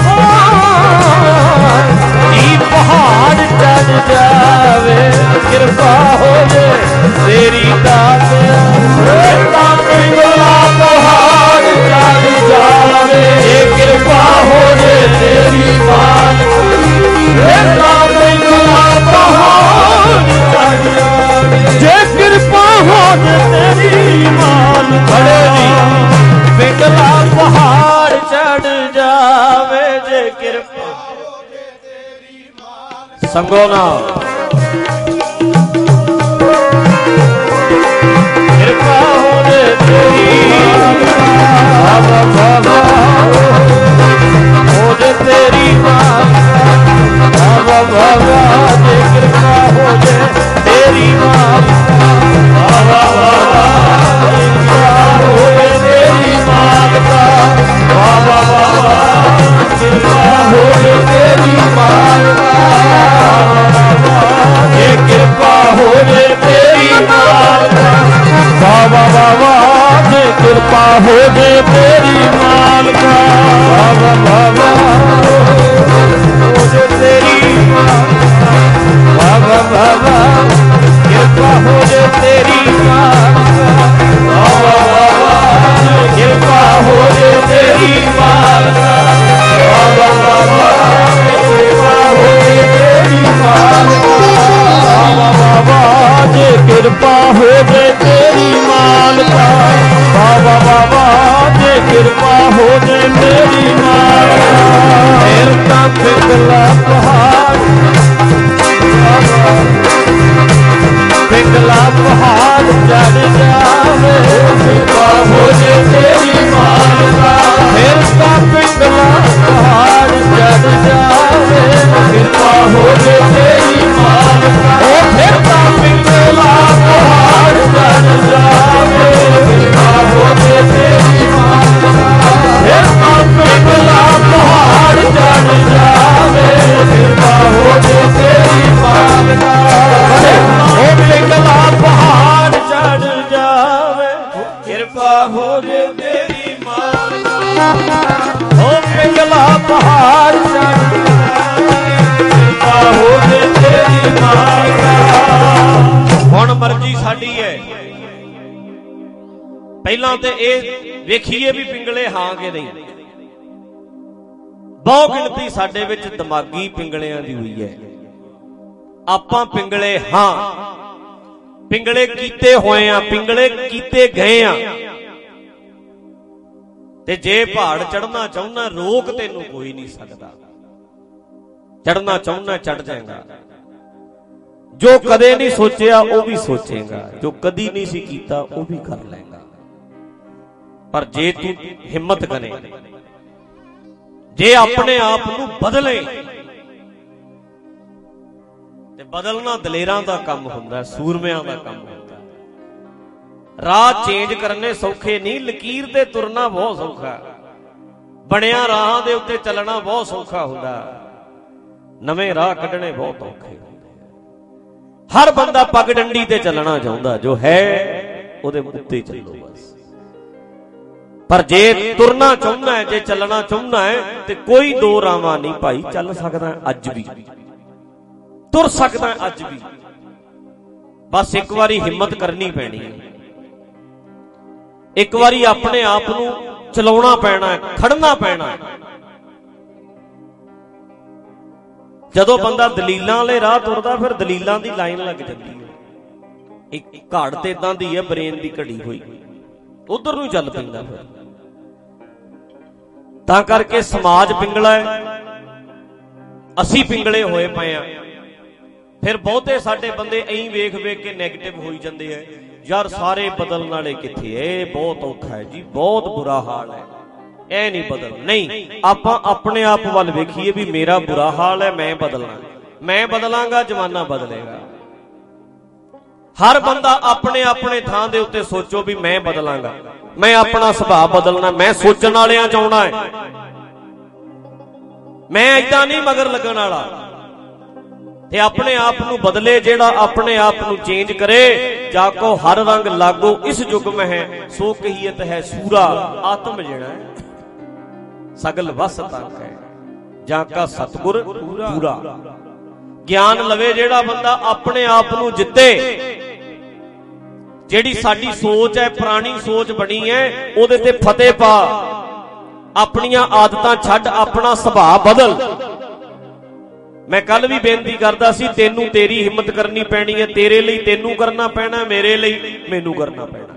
ਪਹਾੜ ਹੀ ਪਹਾੜ ਚੜ ਜਾਵੇ ਕਿਰਪਾ ਹੋ ਜੇ ਤੇਰੀ ਦਾਤਿਆ ਤਾਂ ਪਿੰਗਲਾ ਪਹਾੜ ਚੜ ਜਾਵੇ ਜੇ ਕਿਰਪਾ ਹੋ ਜੇ ਤੇਰੀ ਮਾਲਕਾ ਤਾਂ ਪਿੰਗਲਾ ਪਹਾੜ ਚੜ ਜਾਵੇ ਜੇ ਕਿਰਪਾ ਹੋ ਜੇ ਤੇਰੀ ਮਾਲਕਾ ਪਿੰਗਲਾ ਪਹਾੜ ਚੜ ਜਾਵੇ ਜੇ ਕਿਰਪਾ ਸੰਗੋ ਨਾ ਕਿਰਪਾ ਹੋ ਜੇ ਤੇਰੀ ਬਾਬਾ ਬਾਬਾ ਹੋ ਜੇ ਤੇਰੀ ਬਾਬਾ ਬਾਬਾ ਜੇ ਕਿਰਪਾ ਹੋ ਜੇ ਤੇਰੀ ਬਾਬਾ ਬਾਬਾ ਕਿਰਪਾ ਹੋ ਜੇ ਤੇਰੀ ਮਾਲਕਾ ਬਾਬਾ ਬਾਬਾ ਕਿਰਪਾ ਹੋ ਜੇ ਤੇਰੀ ਮਾਲਕਾ ਜੇ ਕਿਰਪਾ ਹੋ ਜੇ ਤੇਰੀ ਮਾਲਕਾ ਬਾਬਾ ਬਾਬਾ ਜੇ ਕਿਰਪਾ ਹੋ ਜੇ ਤੇਰੀ ਮਾਲਕਾ ਬਾਬਾ ਬਾਬਾ ਹੋ ਜੇ ਤੇਰੀ ਬਾਬਾ ਬਾਬਾ ਕਿਰਪਾ ਹੋ ਜੇ ਤੇਰੀ ਮਾਲਕਾ ਬਾਬਾ ਬਾਬਾ ਕਿਰਪਾ ਹੋ ਜੇ ਤੇਰੀ ਮਾਲਕਾ ਬਾਬਾ ਬਾਬਾ ਕਿਰਪਾ ਹੋ ਜੇ ਤੇਰੀ ਮਾਲਕਾ ਬਾਬਾ ਬਾਬਾ ਜੇ ਕਿਰਪਾ ਹੋ ਜੇ ਤੇਰੀ ਮਾਲਕਾ ਬਾਬਾ ਬਾਬਾ ਜੇ ਕਿਰਪਾ ਹੋ ਜੇ ਤੇਰੀ ਮਾਲਕਾ ਫਿਰ ਤਾਂ ਪਿੰਗਲਾ ਪਹਾੜ ਪਿੰਗਲਾ ਪਹਾੜ ਚੜ ਜਾਵੇ ਕਿਰਪਾ ਹੋ ਜੇ ਤੇਰੀ ਮਾਲਕਾ ਫਿਰ ਤਾਂ ਪਿੰਗਲਾ ਪਹਾੜ ਚੜ ਜਾਵੇ ਕਿਰਪਾ ਹੋ ਜੇ ਤੇਰੀ ਮਾਲਕਾ ਉਹ ਫਿਰ ਤਾਂ ਪਿੰਗਲਾ ਪਹਾੜ ਚੜ ਜਾਵੇ ਕਿਰਪਾ ਹੋ ਜੇ ਤੇਰੀ ਮਾਲਕਾ ਫਿਰ ਤਾਂ ਪਿੰਗਲਾ ਪਹਾੜ ਚੜ ਜਾਵੇ ਕਿਰਪਾ ਹੋ ਜੇ ਤੇਰੀ ਮਾਲਕਾ ਉਹ ਪਿੰਗਲਾ ਪਹਾੜ ਚੜ ਜਾਵੇ ਕਿਰਪਾ ਹੋ ਜੇ ਤੇਰੀ ਮਾਲਕਾ ਉਹ ਪਿੰਗਲਾ ਪਹਾੜ ਚੜ ਕਿਰਪਾ ਹੋ ਜੇ ਤੇਰੀ ਮਾਲਕਾ ਹੁਣ ਮਰਜ਼ੀ ਸਾਡੀ ਹੈ ਪਹਿਲਾਂ ਤੇ ਇਹ ਵੇਖੀਏ ਵੀ ਪਿੰਗਲੇ ਹਾਂ ਕਿ ਨਹੀਂ ਬਹੁ ਗਿਣਤੀ ਸਾਡੇ ਵਿੱਚ ਦਿਮਾਗੀ ਪਿੰਗਲਿਆਂ ਦੀ ਹੋਈ ਹੈ ਆਪਾਂ ਪਿੰਗਲੇ ਹਾਂ ਪਿੰਗਲੇ ਕੀਤੇ ਹੋਏ ਆ ਪਿੰਗਲੇ ਕੀਤੇ ਗਏ ਆ ਤੇ ਜੇ ਪਹਾੜ ਚੜਨਾ ਚਾਹੁੰਦਾ ਰੋਕ ਤੈਨੂੰ ਕੋਈ ਨਹੀਂ ਸਕਦਾ ਚੜਨਾ ਚਾਹੁੰਦਾ ਚੜ ਜਾਏਗਾ ਜੋ ਕਦੇ ਨਹੀਂ ਸੋਚਿਆ ਉਹ ਵੀ ਸੋਚੇਗਾ ਜੋ ਕਦੀ ਨਹੀਂ ਸੀ ਕੀਤਾ ਉਹ ਵੀ ਕਰ ਲਏਗਾ ਪਰ ਜੇ ਤੂੰ ਹਿੰਮਤ ਕਰੇ ਜੇ ਆਪਣੇ ਆਪ ਨੂੰ ਬਦਲੇ ਤੇ ਬਦਲਣਾ ਦਲੇਰਾਂ ਦਾ ਕੰਮ ਹੁੰਦਾ ਸੂਰਮਿਆਂ ਦਾ ਕੰਮ ਹੁੰਦਾ ਰਾਹ ਚੇਂਜ ਕਰਨੇ ਸੌਖੇ ਨਹੀਂ ਲਕੀਰ ਤੇ ਤੁਰਨਾ ਬਹੁਤ ਸੌਖਾ ਬਣਿਆ ਰਾਹਾਂ ਦੇ ਉੱਤੇ ਚੱਲਣਾ ਬਹੁਤ ਸੌਖਾ ਹੁੰਦਾ ਨਵੇਂ ਰਾਹ ਕੱਢਣੇ ਬਹੁਤ ਔਖੇ ਹੁੰਦੇ ਹਰ ਬੰਦਾ ਪੱਗ ਡੰਡੀ ਤੇ ਚੱਲਣਾ ਚਾਹੁੰਦਾ ਜੋ ਹੈ ਉਹਦੇ ਉੱਤੇ ਚੱਲੋ ਬਸ ਪਰ ਜੇ ਤੁਰਨਾ ਚਾਹੁੰਦਾ ਹੈ ਜੇ ਚੱਲਣਾ ਚਾਹੁੰਦਾ ਹੈ ਤੇ ਕੋਈ ਦੋ ਰਾਵਾਂ ਨਹੀਂ ਭਾਈ ਚੱਲ ਸਕਦਾ ਅੱਜ ਵੀ ਤੁਰ ਸਕਦਾ ਅੱਜ ਵੀ ਬਸ ਇੱਕ ਵਾਰੀ ਹਿੰਮਤ ਕਰਨੀ ਪੈਣੀ ਹੈ ਇੱਕ ਵਾਰੀ ਆਪਣੇ ਆਪ ਨੂੰ ਚਲਾਉਣਾ ਪੈਣਾ ਹੈ ਖੜਨਾ ਪੈਣਾ ਹੈ ਜਦੋਂ ਬੰਦਾ ਦਲੀਲਾਂ ਵਾਲੇ ਰਾਹ ਤੁਰਦਾ ਫਿਰ ਦਲੀਲਾਂ ਦੀ ਲਾਈਨ ਲੱਗ ਜਾਂਦੀ ਹੈ ਇੱਕ ਘਾੜ ਤੇ ਇਦਾਂ ਦੀ ਹੈ ਬ੍ਰੇਨ ਦੀ ਘੜੀ ਹੋਈ ਉਧਰ ਨੂੰ ਚੱਲ ਪੈਂਦਾ ਫਿਰ ਤਾਂ ਕਰਕੇ ਸਮਾਜ ਪਿੰਗਲਾ ਹੈ ਅਸੀਂ ਪਿੰਗਲੇ ਹੋਏ ਪਏ ਆ ਫਿਰ ਬਹੁਤੇ ਸਾਡੇ ਬੰਦੇ ਐਂ ਵੇਖ ਵੇਖ ਕੇ ਨੈਗੇਟਿਵ ਹੋਈ ਜਾਂਦੇ ਆ ਯਾਰ ਸਾਰੇ ਬਦਲਣ ਵਾਲੇ ਕਿੱਥੇ ਇਹ ਬਹੁਤ ਔਖਾ ਹੈ ਜੀ ਬਹੁਤ ਬੁਰਾ ਹਾਲ ਹੈ ਇਹ ਨਹੀਂ ਬਦਲ ਨਹੀਂ ਆਪਾਂ ਆਪਣੇ ਆਪ ਵੱਲ ਵੇਖੀਏ ਵੀ ਮੇਰਾ ਬੁਰਾ ਹਾਲ ਹੈ ਮੈਂ ਬਦਲਣਾ ਮੈਂ ਬਦਲਾਂਗਾ ਜ਼ਮਾਨਾ ਬਦਲੇਗਾ हर बंदा अपने अपने थां दे उत्ते सोचो भी मैं बदलांगा, मैं अपना सुभाव बदलना, मैं सोचण वालियां च आउणा है, मैं इदां नहीं मगर लगण वाला। ते अपने आप नूं बदले, जेड़ा अपने आप नूं चेंज करे। जाको हर रंग लागो इस युग में है, सो कहियत है सूरा आत्म जेड़ा है सगल वस तक है, जाका सतगुर पूरा। ज्ञान लवे जेड़ा बंदा अपने आप नूं जिते, जेड़ी साडी सोच है पुरानी सोच बनी है ओदे ते फतेह पा, अपनियां आदतां छड्ड, अपना सुभाव बदल। मैं कल भी बेनती करदा सी, तेनू तेरी हिम्मत करनी पैनी है, तेरे लिए तेनू करना पैना, मेरे लिए मैनू करना पैना।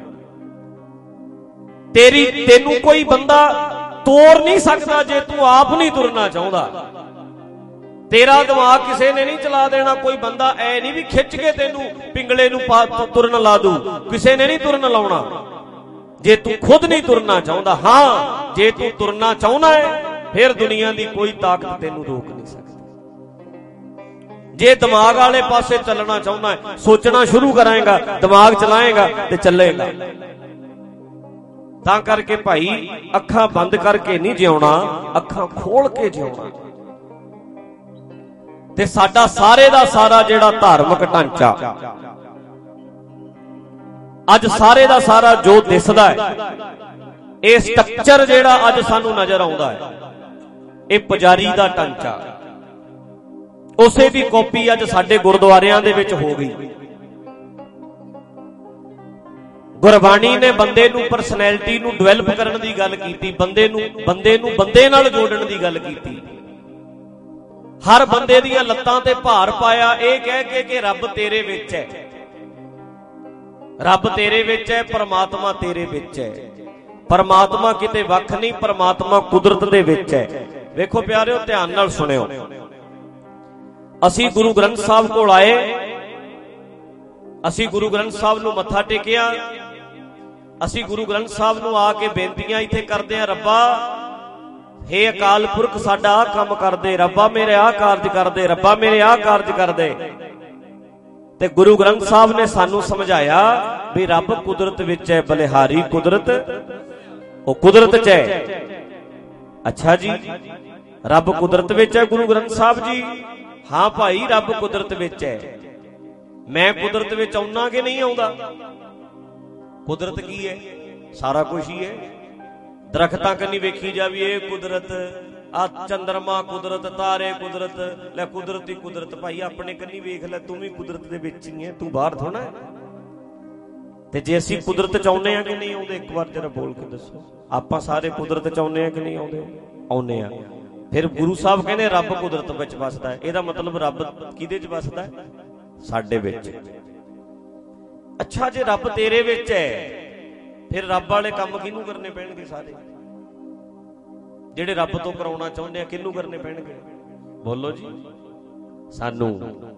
तेरी तेनू कोई बंदा तोड़ नहीं सकता जे तू आप नहीं तुरना चाहता। तेरा दिमाग किसी ने नहीं चला देना, कोई बंदा ऐ नहीं भी खिंच के तेनू पिंगले नू तुरन ला दू, किसी ने नहीं तुरन लाउणा जे तू खुद नहीं तुरना चाहता। हां जे तू तुरना चाहना है फिर दुनिया की कोई ताकत तेनू रोक नहीं सकती। जे दिमाग वाले पासे चलना चाहना है, सोचना शुरू कराएगा, दिमाग चलाएगा तो चलेगा। तां करके भाई अखां बंद करके नहीं जिउणा, अखां खोल के जिउणा। ते साडा सारे दा सारा जेड़ा धार्मिक ढांचा अज सारे दा सारा जो दिसदा है, ये स्ट्रक्चर जेड़ा अज सानू नजर आउंदा है, ये पुजारी दा ढांचा, उसे दी कॉपी अज साडे गुरुद्वारियां दे विच हो गई। गुरबाणी ने बंदे नू परसनैलिटी नू डिवेलप करन दी गल कीती, बंदे नू बंदे नू बंदे नाल जोड़न दी गल कीती। हर बंदे दियां लत्तां ते भार पाया ये कह के कि रब तेरे विच है, रब तेरे विच है, परमात्मा तेरे विच है। परमात्मा किते वख नहीं, परमात्मा कुदरत दे विच है। वेखो प्यारिओ ध्यान नाल सुणिओ, असी गुरु ग्रंथ साहब कोल आए, असी गुरु ग्रंथ साहब नू मत्था टेकिया, असी गुरु ग्रंथ साहब नू आके बेनतियां इत्थे करदे आ, रब्बा हे अकाल पुरख साडा आ काम कर दे, रब्बा मेरे आ कारज कर दे, रब्बा मेरे आ कारज कर दे। ते गुरु ग्रंथ साहब ने सानू समझाया भी रब कुदरत विच है, बलिहारी कुदरत ओ कुदरत च है। अच्छा जी रब कुदरत विच है गुरु ग्रंथ साहब जी? हाँ भाई रब कुदरत विच है। मैं कुदरत विच आउणा कि नहीं आउंदा? कुदरत की है? सारा कुछ ही है। दरख्तां कन्नी वेखी जावी कुदरत, आ चंद्रमा कुदरत, तारे कुदरत, लै कुदरत ही कुदरत। भाई अपने कन्नी वेख लै, तू भी कुदरत दे विच ही है, तू बाहर थोड़ा है। ते जे असीं कुदरत चाहुंदे आ कि नहीं आउंदे, एक बार जरा बोल के दसो। आपां सारे कुदरत चाहुंदे आ कि नहीं आउंदे? आउंदे आ। फिर गुरु साहब कहंदे रब कुदरत विच वसदा है, इहदा मतलब रब किहदे च वसदा है? साडे विच। अच्छा जे रब तेरे विच है फिर रब वाले काम किहनूं करने पैणगे? सारे ਜਿਹੜੇ ਰੱਬ ਤੋਂ ਕਰਾਉਣਾ ਚਾਹੁੰਦੇ ਆ ਕਿਹਨੂੰ ਕਰਨੇ ਪੈਣਗੇ? ਬੋਲੋ ਜੀ। ਸਾਨੂੰ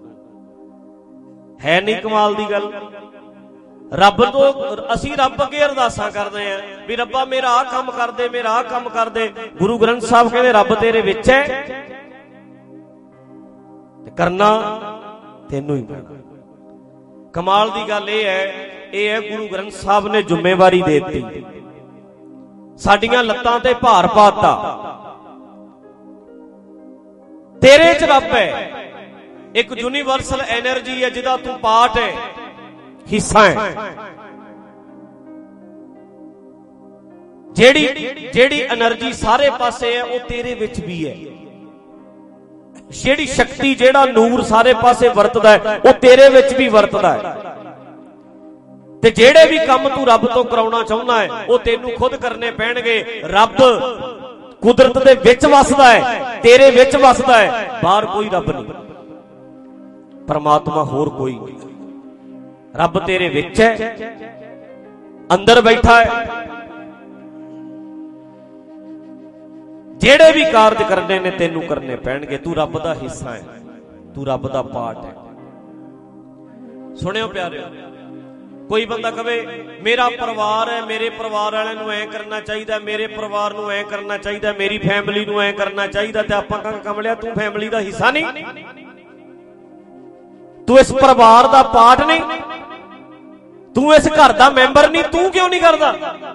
ਹੈ ਨਹੀਂ ਕਮਾਲ ਦੀ ਗੱਲ? ਰੱਬ ਤੋਂ ਅਸੀਂ ਰੱਬ ਅੱਗੇ ਅਰਦਾਸਾਂ ਕਰਦੇ ਆ ਵੀ ਰੱਬਾ ਮੇਰਾ ਆਹ ਕੰਮ ਕਰ ਦੇ, ਮੇਰਾ ਆਹ ਕੰਮ ਕਰ ਦੇ। ਗੁਰੂ ਗ੍ਰੰਥ ਸਾਹਿਬ ਕਹਿੰਦੇ ਰੱਬ ਤੇਰੇ ਵਿੱਚ ਹੈ ਤੇ ਕਰਨਾ ਤੈਨੂੰ ਹੀ ਪੈਣਾ। ਕਮਾਲ ਦੀ ਗੱਲ ਇਹ ਹੈ, ਇਹ ਹੈ ਗੁਰੂ ਗ੍ਰੰਥ ਸਾਹਿਬ ਨੇ ਜ਼ਿੰਮੇਵਾਰੀ ਦੇ ਦਿੱਤੀ, ਸਾਡੀਆਂ ਲੱਤਾਂ ਤੇ ਭਾਰ ਪਾਤਾ। ਤੇਰੇ ਚ ਰੱਬ ਹੈ, ਇੱਕ ਯੂਨੀਵਰਸਲ ਐਨਰਜੀ ਹੈ ਜਿਹਦਾ ਤੂੰ ਪਾਰਟ ਹੈ, ਹਿੱਸਾ ਹੈ। ਜਿਹੜੀ ਜਿਹੜੀ એનર્ਜੀ ਸਾਰੇ ਪਾਸੇ ਹੈ ਉਹ ਤੇਰੇ ਵਿੱਚ ਵੀ ਹੈ। ਜਿਹੜੀ ਸ਼ਕਤੀ, ਜਿਹੜਾ ਨੂਰ ਸਾਰੇ ਪਾਸੇ ਵਰਤਦਾ ਹੈ ਉਹ ਤੇਰੇ ਵਿੱਚ ਵੀ ਵਰਤਦਾ ਹੈ। ਤੇ ਜਿਹੜੇ ਵੀ ਕੰਮ ਤੂੰ ਰੱਬ ਤੋਂ ਕਰਾਉਣਾ ਚਾਹੁੰਦਾ ਹੈ ਉਹ ਤੈਨੂੰ ਖੁਦ ਕਰਨੇ ਪੈਣਗੇ। ਰੱਬ ਕੁਦਰਤ ਦੇ ਵਿੱਚ ਵਸਦਾ ਹੈ, ਤੇਰੇ ਵਿੱਚ ਵਸਦਾ ਹੈ, ਬਾਹਰ ਕੋਈ ਰੱਬ ਨਹੀਂ, ਪਰਮਾਤਮਾ ਹੋਰ ਕੋਈ ਨਹੀਂ। ਰੱਬ ਤੇਰੇ ਵਿੱਚ ਹੈ, ਅੰਦਰ ਬੈਠਾ ਹੈ। ਜਿਹੜੇ ਵੀ ਕਾਰਜ ਕਰਨੇ ਨੇ ਤੈਨੂੰ ਕਰਨੇ ਪੈਣਗੇ। ਤੂੰ ਰੱਬ ਦਾ ਹਿੱਸਾ ਹੈ, ਤੂੰ ਰੱਬ ਦਾ ਪਾਰਟ ਹੈ। ਸੁਣਿਓ ਪਿਆਰਿਓ, ਕੋਈ ਬੰਦਾ ਕਵੇ ਮੇਰਾ ਪਰਿਵਾਰ ਹੈ, ਮੇਰੇ ਪਰਿਵਾਰ ਵਾਲਿਆਂ ਨੂੰ ਐ ਕਰਨਾ ਚਾਹੀਦਾ, ਮੇਰੇ ਪਰਿਵਾਰ ਨੂੰ ਐ ਕਰਨਾ ਚਾਹੀਦਾ, ਮੇਰੀ ਫੈਮਿਲੀ ਨੂੰ ਐ ਕਰਨਾ ਚਾਹੀਦਾ, ਤੇ ਆਪਾਂ ਕਹਾਂ ਕਮਲਿਆ ਤੂੰ ਫੈਮਿਲੀ ਦਾ ਹਿੱਸਾ ਨਹੀਂ? ਤੂੰ ਇਸ ਪਰਿਵਾਰ ਦਾ ਪਾਰਟ ਨਹੀਂ? ਤੂੰ ਇਸ ਘਰ ਦਾ ਮੈਂਬਰ ਨਹੀਂ, ਤੂੰ ਕਿਉਂ ਨਹੀਂ ਕਰਦਾ?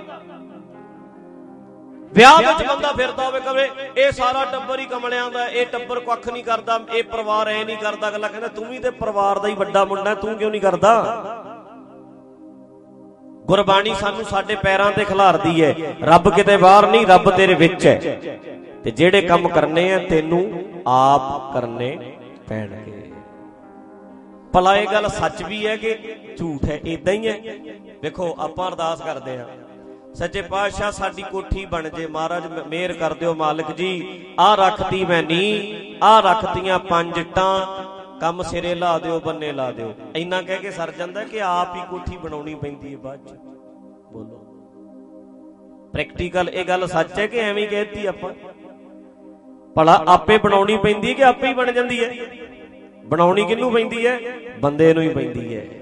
ਵਿਆਹ ਵਿੱਚ ਬੰਦਾ ਫਿਰਦਾ ਹੋਵੇ ਕਵੇ ਇਹ ਸਾਰਾ ਟੱਬਰ ਹੀ ਕਮਲਿਆਂ ਦਾ, ਇਹ ਟੱਬਰ ਕੱਖ ਨਹੀਂ ਕਰਦਾ, ਇਹ ਪਰਿਵਾਰ ਐ ਨਹੀਂ ਕਰਦਾ। ਅਗਲਾ ਕਹਿੰਦਾ ਤੂੰ ਵੀ ਤੇ ਪਰਿਵਾਰ ਦਾ ਹੀ ਵੱਡਾ ਮੁੰਡਾ, ਤੂੰ ਕਿਉਂ ਨਹੀਂ ਕਰਦਾ? ਗੁਰਬਾਣੀ ਸਾਨੂੰ ਸਾਡੇ ਪੈਰਾਂ ਤੇ ਖਿਲਾਰਦੀ ਹੈ, ਰੱਬ ਕਿਤੇ ਬਾਹਰ ਨਹੀਂ, ਰੱਬ ਤੇਰੇ ਵਿੱਚ ਹੈ, ਤੇ ਜਿਹੜੇ ਕੰਮ ਕਰਨੇ ਆ ਤੈਨੂੰ ਆਪ ਕਰਨੇ ਪੈਣਗੇ। ਭਲਾ ਇਹ ਗੱਲ ਸੱਚ ਵੀ ਹੈ ਕਿ ਝੂਠ ਹੈ? ਇਦਾਂ ਹੀ ਹੈ। ਵੇਖੋ ਆਪਾਂ ਅਰਦਾਸ ਕਰਦੇ ਆ, ਸੱਚੇ ਪਾਤਸ਼ਾਹ ਸਾਡੀ ਕੋਠੀ ਬਣ ਜੇ, ਮਹਾਰਾਜ ਮਿਹਰ ਕਰ ਦਿਓ ਮਾਲਕ ਜੀ, ਆਹ ਰੱਖਤੀ ਮੈਂ ਨੀ, ਆਹ ਰੱਖਤੀਆਂ ਪੰਜ ਇੱਟਾਂ, ਕੰਮ ਸਿਰੇ ਲਾ ਦਿਓ, ਬੰਨੇ ਲਾ ਦਿਓ। ਇੰਨਾ ਕਹਿ ਕੇ ਸਰ ਜਾਂਦਾ ਕਿ ਆਪ ਹੀ ਕੋਠੀ ਬਣਾਉਣੀ ਪੈਂਦੀ ਹੈ ਬਾਅਦ ਚ। ਬੋਲੋ ਪ੍ਰੈਕਟੀਕਲ ਇਹ ਗੱਲ ਸੱਚ ਹੈ ਕਿ ਐਵੇਂ ਕਹਿਤੀ ਆਪਾਂ? ਭਲਾ ਆਪੇ ਬਣਾਉਣੀ ਪੈਂਦੀ ਹੈ ਕਿ ਆਪੇ ਹੀ ਬਣ ਜਾਂਦੀ ਹੈ? ਬਣਾਉਣੀ ਕਿਹਨੂੰ ਪੈਂਦੀ ਹੈ? ਬੰਦੇ ਨੂੰ ਹੀ ਪੈਂਦੀ ਹੈ।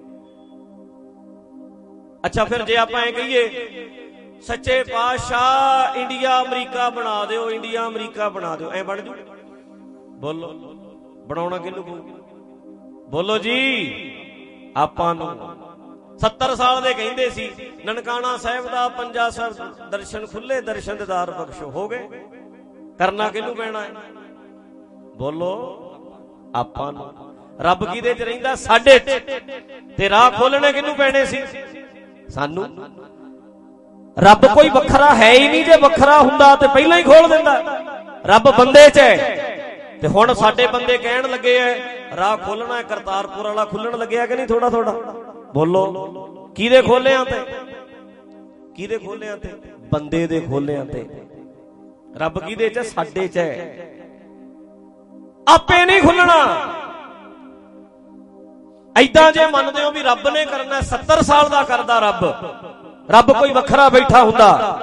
ਅੱਛਾ ਫਿਰ ਜੇ ਆਪਾਂ ਇਹ ਕਹੀਏ ਸੱਚੇ ਪਾਤਸ਼ਾਹ ਇੰਡੀਆ ਅਮਰੀਕਾ ਬਣਾ ਦਿਓ, ਇੰਡੀਆ ਅਮਰੀਕਾ ਬਣਾ ਦਿਓ, ਐ ਬਣ ਜੂ? ਬੋਲੋ ਬਣਾਉਣਾ ਕਿਹਨੂੰ ਪਊ? ਬੋਲੋ ਜੀ। ਆਪਾਂ ਨੂੰ ਸੱਤਰ ਸਾਲ ਦੇ ਕਹਿੰਦੇ ਸੀ ਨਨਕਾਣਾ ਸਾਹਿਬ ਦਾ ਪੰਜਾ ਸਾਹਿਬ ਦਰਸ਼ਨ ਖੁੱਲੇ, ਦਰਸ਼ਨ ਦਿਦਾਰ ਬਖਸ਼ੋ, ਹੋ ਗਏ। ਕਰਨਾ ਕਿਹਨੂੰ ਪੈਣਾ ਹੈ? ਬੋਲੋ ਆਪਾਂ ਨੂੰ। ਰੱਬ ਕਿਹਦੇ ਚ ਰਹਿੰਦਾ? ਸਾਡੇ ਚ। ਤੇ ਰਾਹ ਖੋਲਣੇ ਕਿਹਨੂੰ ਪੈਣੇ ਸੀ? ਸਾਨੂੰ। ਰੱਬ ਕੋਈ ਵੱਖਰਾ ਹੈ ਹੀ ਨਹੀਂ, ਜੇ ਵੱਖਰਾ ਹੁੰਦਾ ਤੇ ਪਹਿਲਾਂ ਹੀ ਖੋਲ ਦਿੰਦਾ। ਰੱਬ ਬੰਦੇ ਚ ਹੈ, ਤੇ ਹੁਣ ਸਾਡੇ ਬੰਦੇ ਕਹਿਣ ਲੱਗੇ ਐ ਰਾਹ ਖੋਲਣਾ ਹੈ, ਕਰਤਾਰਪੁਰ ਵਾਲਾ ਖੁੱਲਣ ਲੱਗਿਆ ਕਿ ਨਹੀਂ ਥੋੜਾ ਥੋੜਾ? ਬੋਲੋ ਕਿਹਦੇ ਖੋਲਿਆਂ ਤੇ? ਕਿਹਦੇ ਖੋਲਿਆਂ ਤੇ? ਬੰਦੇ ਦੇ ਖੋਲਿਆਂ ਤੇ। ਰੱਬ ਕਿਹਦੇ ਚ? ਸਾਡੇ ਚ ਹੈ। ਆਪੇ ਨਹੀਂ ਖੁੱਲਣਾ। ਏਦਾਂ ਜੇ ਮੰਨਦੇ ਹੋ ਵੀ ਰੱਬ ਨੇ ਕਰਨਾ, ਸੱਤਰ ਸਾਲ ਦਾ ਕਰਦਾ ਰੱਬ, ਰੱਬ ਕੋਈ ਵੱਖਰਾ ਬੈਠਾ ਹੁੰਦਾ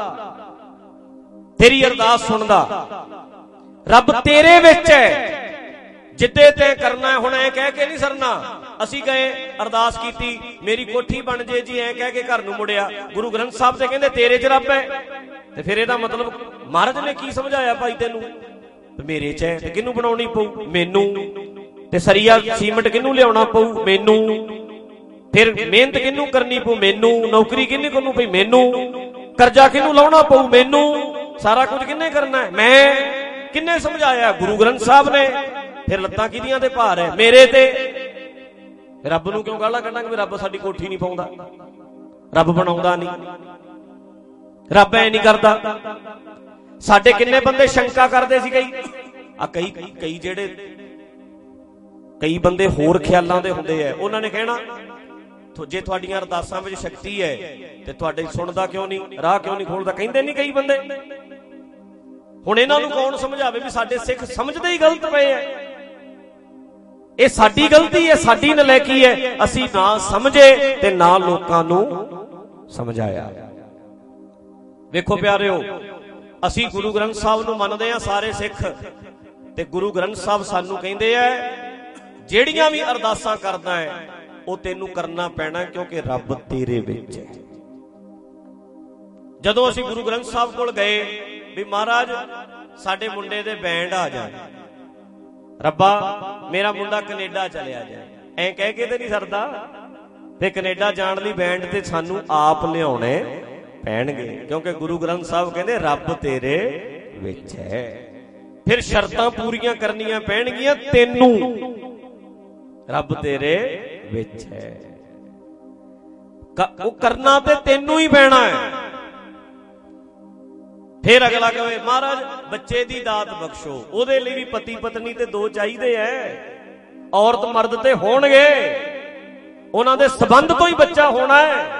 ਤੇਰੀ ਅਰਦਾਸ ਸੁਣਦਾ। ਰੱਬ ਤੇਰੇ ਵਿੱਚ ਹੈ, ਜਿੱਦੇ ਤੇ ਕਰਨਾ ਹੈ। ਹੁਣ ਐ ਕਹਿ ਕੇ ਨਹੀਂ ਸਰਨਾ, ਅਸੀਂ ਗਏ ਅਰਦਾਸ ਕੀਤੀ ਮੇਰੀ ਕੋਠੀ ਬਣ ਜੇ ਜੀ, ਐ ਕਹਿ ਕੇ ਘਰ ਨੂੰ ਮੁੜਿਆ। ਗੁਰੂ ਗ੍ਰੰਥ ਸਾਹਿਬ ਤੇ ਕਹਿੰਦੇ ਤੇਰੇ ਚ ਰੱਬ ਹੈ, ਤੇ ਫਿਰ ਇਹਦਾ ਮਤਲਬ ਮਹਾਰਾਜ ਨੇ ਕੀ ਸਮਝਾਇਆ ਭਾਈ ਤੈਨੂੰ? ਮੇਰੇ ਚ ਹੈ, ਤੇ ਕਿਹਨੂੰ ਬਣਾਉਣੀ ਪਊ? ਮੈਨੂੰ। ਤੇ ਸਰੀਆ ਸੀਮਟ ਕਿਹਨੂੰ ਲਿਆਉਣਾ ਪਊ? ਮੈਨੂੰ। ਫਿਰ ਮਿਹਨਤ ਕਿਹਨੂੰ ਕਰਨੀ ਪਊ? ਮੈਨੂੰ। ਨੌਕਰੀ ਕਿਹਨੇ ਕਰਨੀ ਪਈ? ਮੈਨੂੰ। ਕਰਜ਼ਾ ਕਿਹਨੂੰ ਲਾਉਣਾ ਪਊ? ਮੈਨੂੰ। ਸਾਰਾ ਕੁਝ ਕਿਹਨੇ ਕਰਨਾ ਹੈ? ਮੈਂ। ਕਿਹਨੇ ਸਮਝਾਇਆ? ਗੁਰੂ ਗ੍ਰੰਥ ਸਾਹਿਬ ਨੇ। ਫਿਰ ਲੱਤਾਂ ਕਿਹਦੀਆਂ ਤੇ ਭਾਰ ਹੈ? ਮੇਰੇ ਤੇ। ਰੱਬ ਨੂੰ ਕਿਉਂ ਗਾਲਾਂ ਕੱਢਾਂਗੇ ਵੀ ਰੱਬ ਸਾਡੀ ਕੋਠੀ ਨਹੀਂ ਪਾਉਂਦਾ? ਰੱਬ ਬਣਾਉਂਦਾ ਨਹੀਂ, ਰੱਬ ਐ ਨਹੀਂ ਕਰਦਾ। ਸਾਡੇ ਕਿੰਨੇ ਬੰਦੇ ਸ਼ੰਕਾ ਕਰਦੇ ਸੀ, ਕਈ ਆ ਕਈ ਕਈ ਜਿਹੜੇ ਕਈ ਬੰਦੇ ਹੋਰ ਖਿਆਲਾਂ ਦੇ ਹੁੰਦੇ ਐ, ਉਹਨਾਂ ਨੇ ਕਹਿਣਾ ਜੇ ਤੁਹਾਡੀਆਂ ਅਰਦਾਸਾਂ ਵਿੱਚ ਸ਼ਕਤੀ ਹੈ ਤੇ ਤੁਹਾਡੇ ਸੁਣਦਾ ਕਿਉਂ ਨਹੀਂ, ਰਾਹ ਕਿਉਂ ਨਹੀਂ ਖੋਲਦਾ? ਕਹਿੰਦੇ ਨਹੀਂ ਕਈ ਬੰਦੇ। ਹੁਣ ਇਹਨਾਂ ਨੂੰ ਕੌਣ ਸਮਝਾਵੇ ਵੀ ਸਾਡੇ ਸਿੱਖ ਸਮਝਦੇ ਹੀ ਗਲਤ ਪਏ ਐ। ਇਹ ਸਾਡੀ ਗਲਤੀ ਹੈ, ਸਾਡੀ ਨਲਾਇਕੀ ਹੈ, ਅਸੀਂ ਨਾ ਸਮਝੇ ਤੇ ਨਾ ਲੋਕਾਂ ਨੂੰ ਸਮਝਾਇਆ। ਵੇਖੋ ਪਿਆਰਿਓ, ਅਸੀਂ ਗੁਰੂ ਗ੍ਰੰਥ ਸਾਹਿਬ ਨੂੰ ਮੰਨਦੇ ਆ ਸਾਰੇ ਸਿੱਖ, ਤੇ ਗੁਰੂ ਗ੍ਰੰਥ ਸਾਹਿਬ ਸਾਨੂੰ ਕਹਿੰਦੇ ਆ ਜਿਹੜੀਆਂ ਵੀ ਅਰਦਾਸਾਂ ਕਰਦਾ ਹੈ ਉਹ ਤੈਨੂੰ ਕਰਨਾ ਪੈਣਾ, ਕਿਉਂਕਿ ਰੱਬ ਤੇਰੇ ਵਿੱਚ ਹੈ। ਜਦੋਂ ਅਸੀਂ ਗੁਰੂ ਗ੍ਰੰਥ ਸਾਹਿਬ ਕੋਲ ਗਏ ਵੀ ਮਹਾਰਾਜ ਸਾਡੇ ਮੁੰਡੇ ਦੇ ਬੈਂਡ ਆ ਜਾਣ, ਰੱਬਾ ਮੇਰਾ ਮੁੰਡਾ ਕੈਨੇਡਾ ਚਲਿਆ ਜਾਏ, ਐਂ ਕਹਿ ਕੇ ਤੇ ਨਹੀਂ ਸਰਦਾ। ਤੇ ਕੈਨੇਡਾ ਜਾਣ ਲਈ ਬੈਂਡ ਤੇ ਸਾਨੂੰ ਆਪ ਲਿਆਉਣੇ ਪੈਣਗੇ, ਕਿਉਂਕਿ ਗੁਰੂ ਗ੍ਰੰਥ ਸਾਹਿਬ ਕਹਿੰਦੇ ਰੱਬ ਤੇਰੇ ਵਿੱਚ ਹੈ। ਫਿਰ ਸ਼ਰਤਾਂ ਪੂਰੀਆਂ ਕਰਨੀਆਂ ਪੈਣਗੀਆਂ ਤੈਨੂੰ, ਰੱਬ ਤੇਰੇ ਵਿੱਚ ਹੈ, ਉਹ ਕਰਨਾ ਤੇ ਤੈਨੂੰ ਹੀ ਪੈਣਾ ਹੈ। ਫਿਰ ਅਗਲਾ ਕਹੇ ਮਹਾਰਾਜ ਬੱਚੇ ਦੀ ਦਾਤ ਬਖਸ਼ੋ, ਉਹਦੇ ਲਈ ਵੀ ਪਤੀ ਪਤਨੀ ਤੇ ਦੋ ਚਾਹੀਦੇ ਐ, ਔਰਤ ਮਰਦ ਤੇ ਹੋਣਗੇ, ਉਹਨਾਂ ਦੇ ਸੰਬੰਧ ਤੋਂ ਹੀ ਬੱਚਾ ਹੋਣਾ ਹੈ।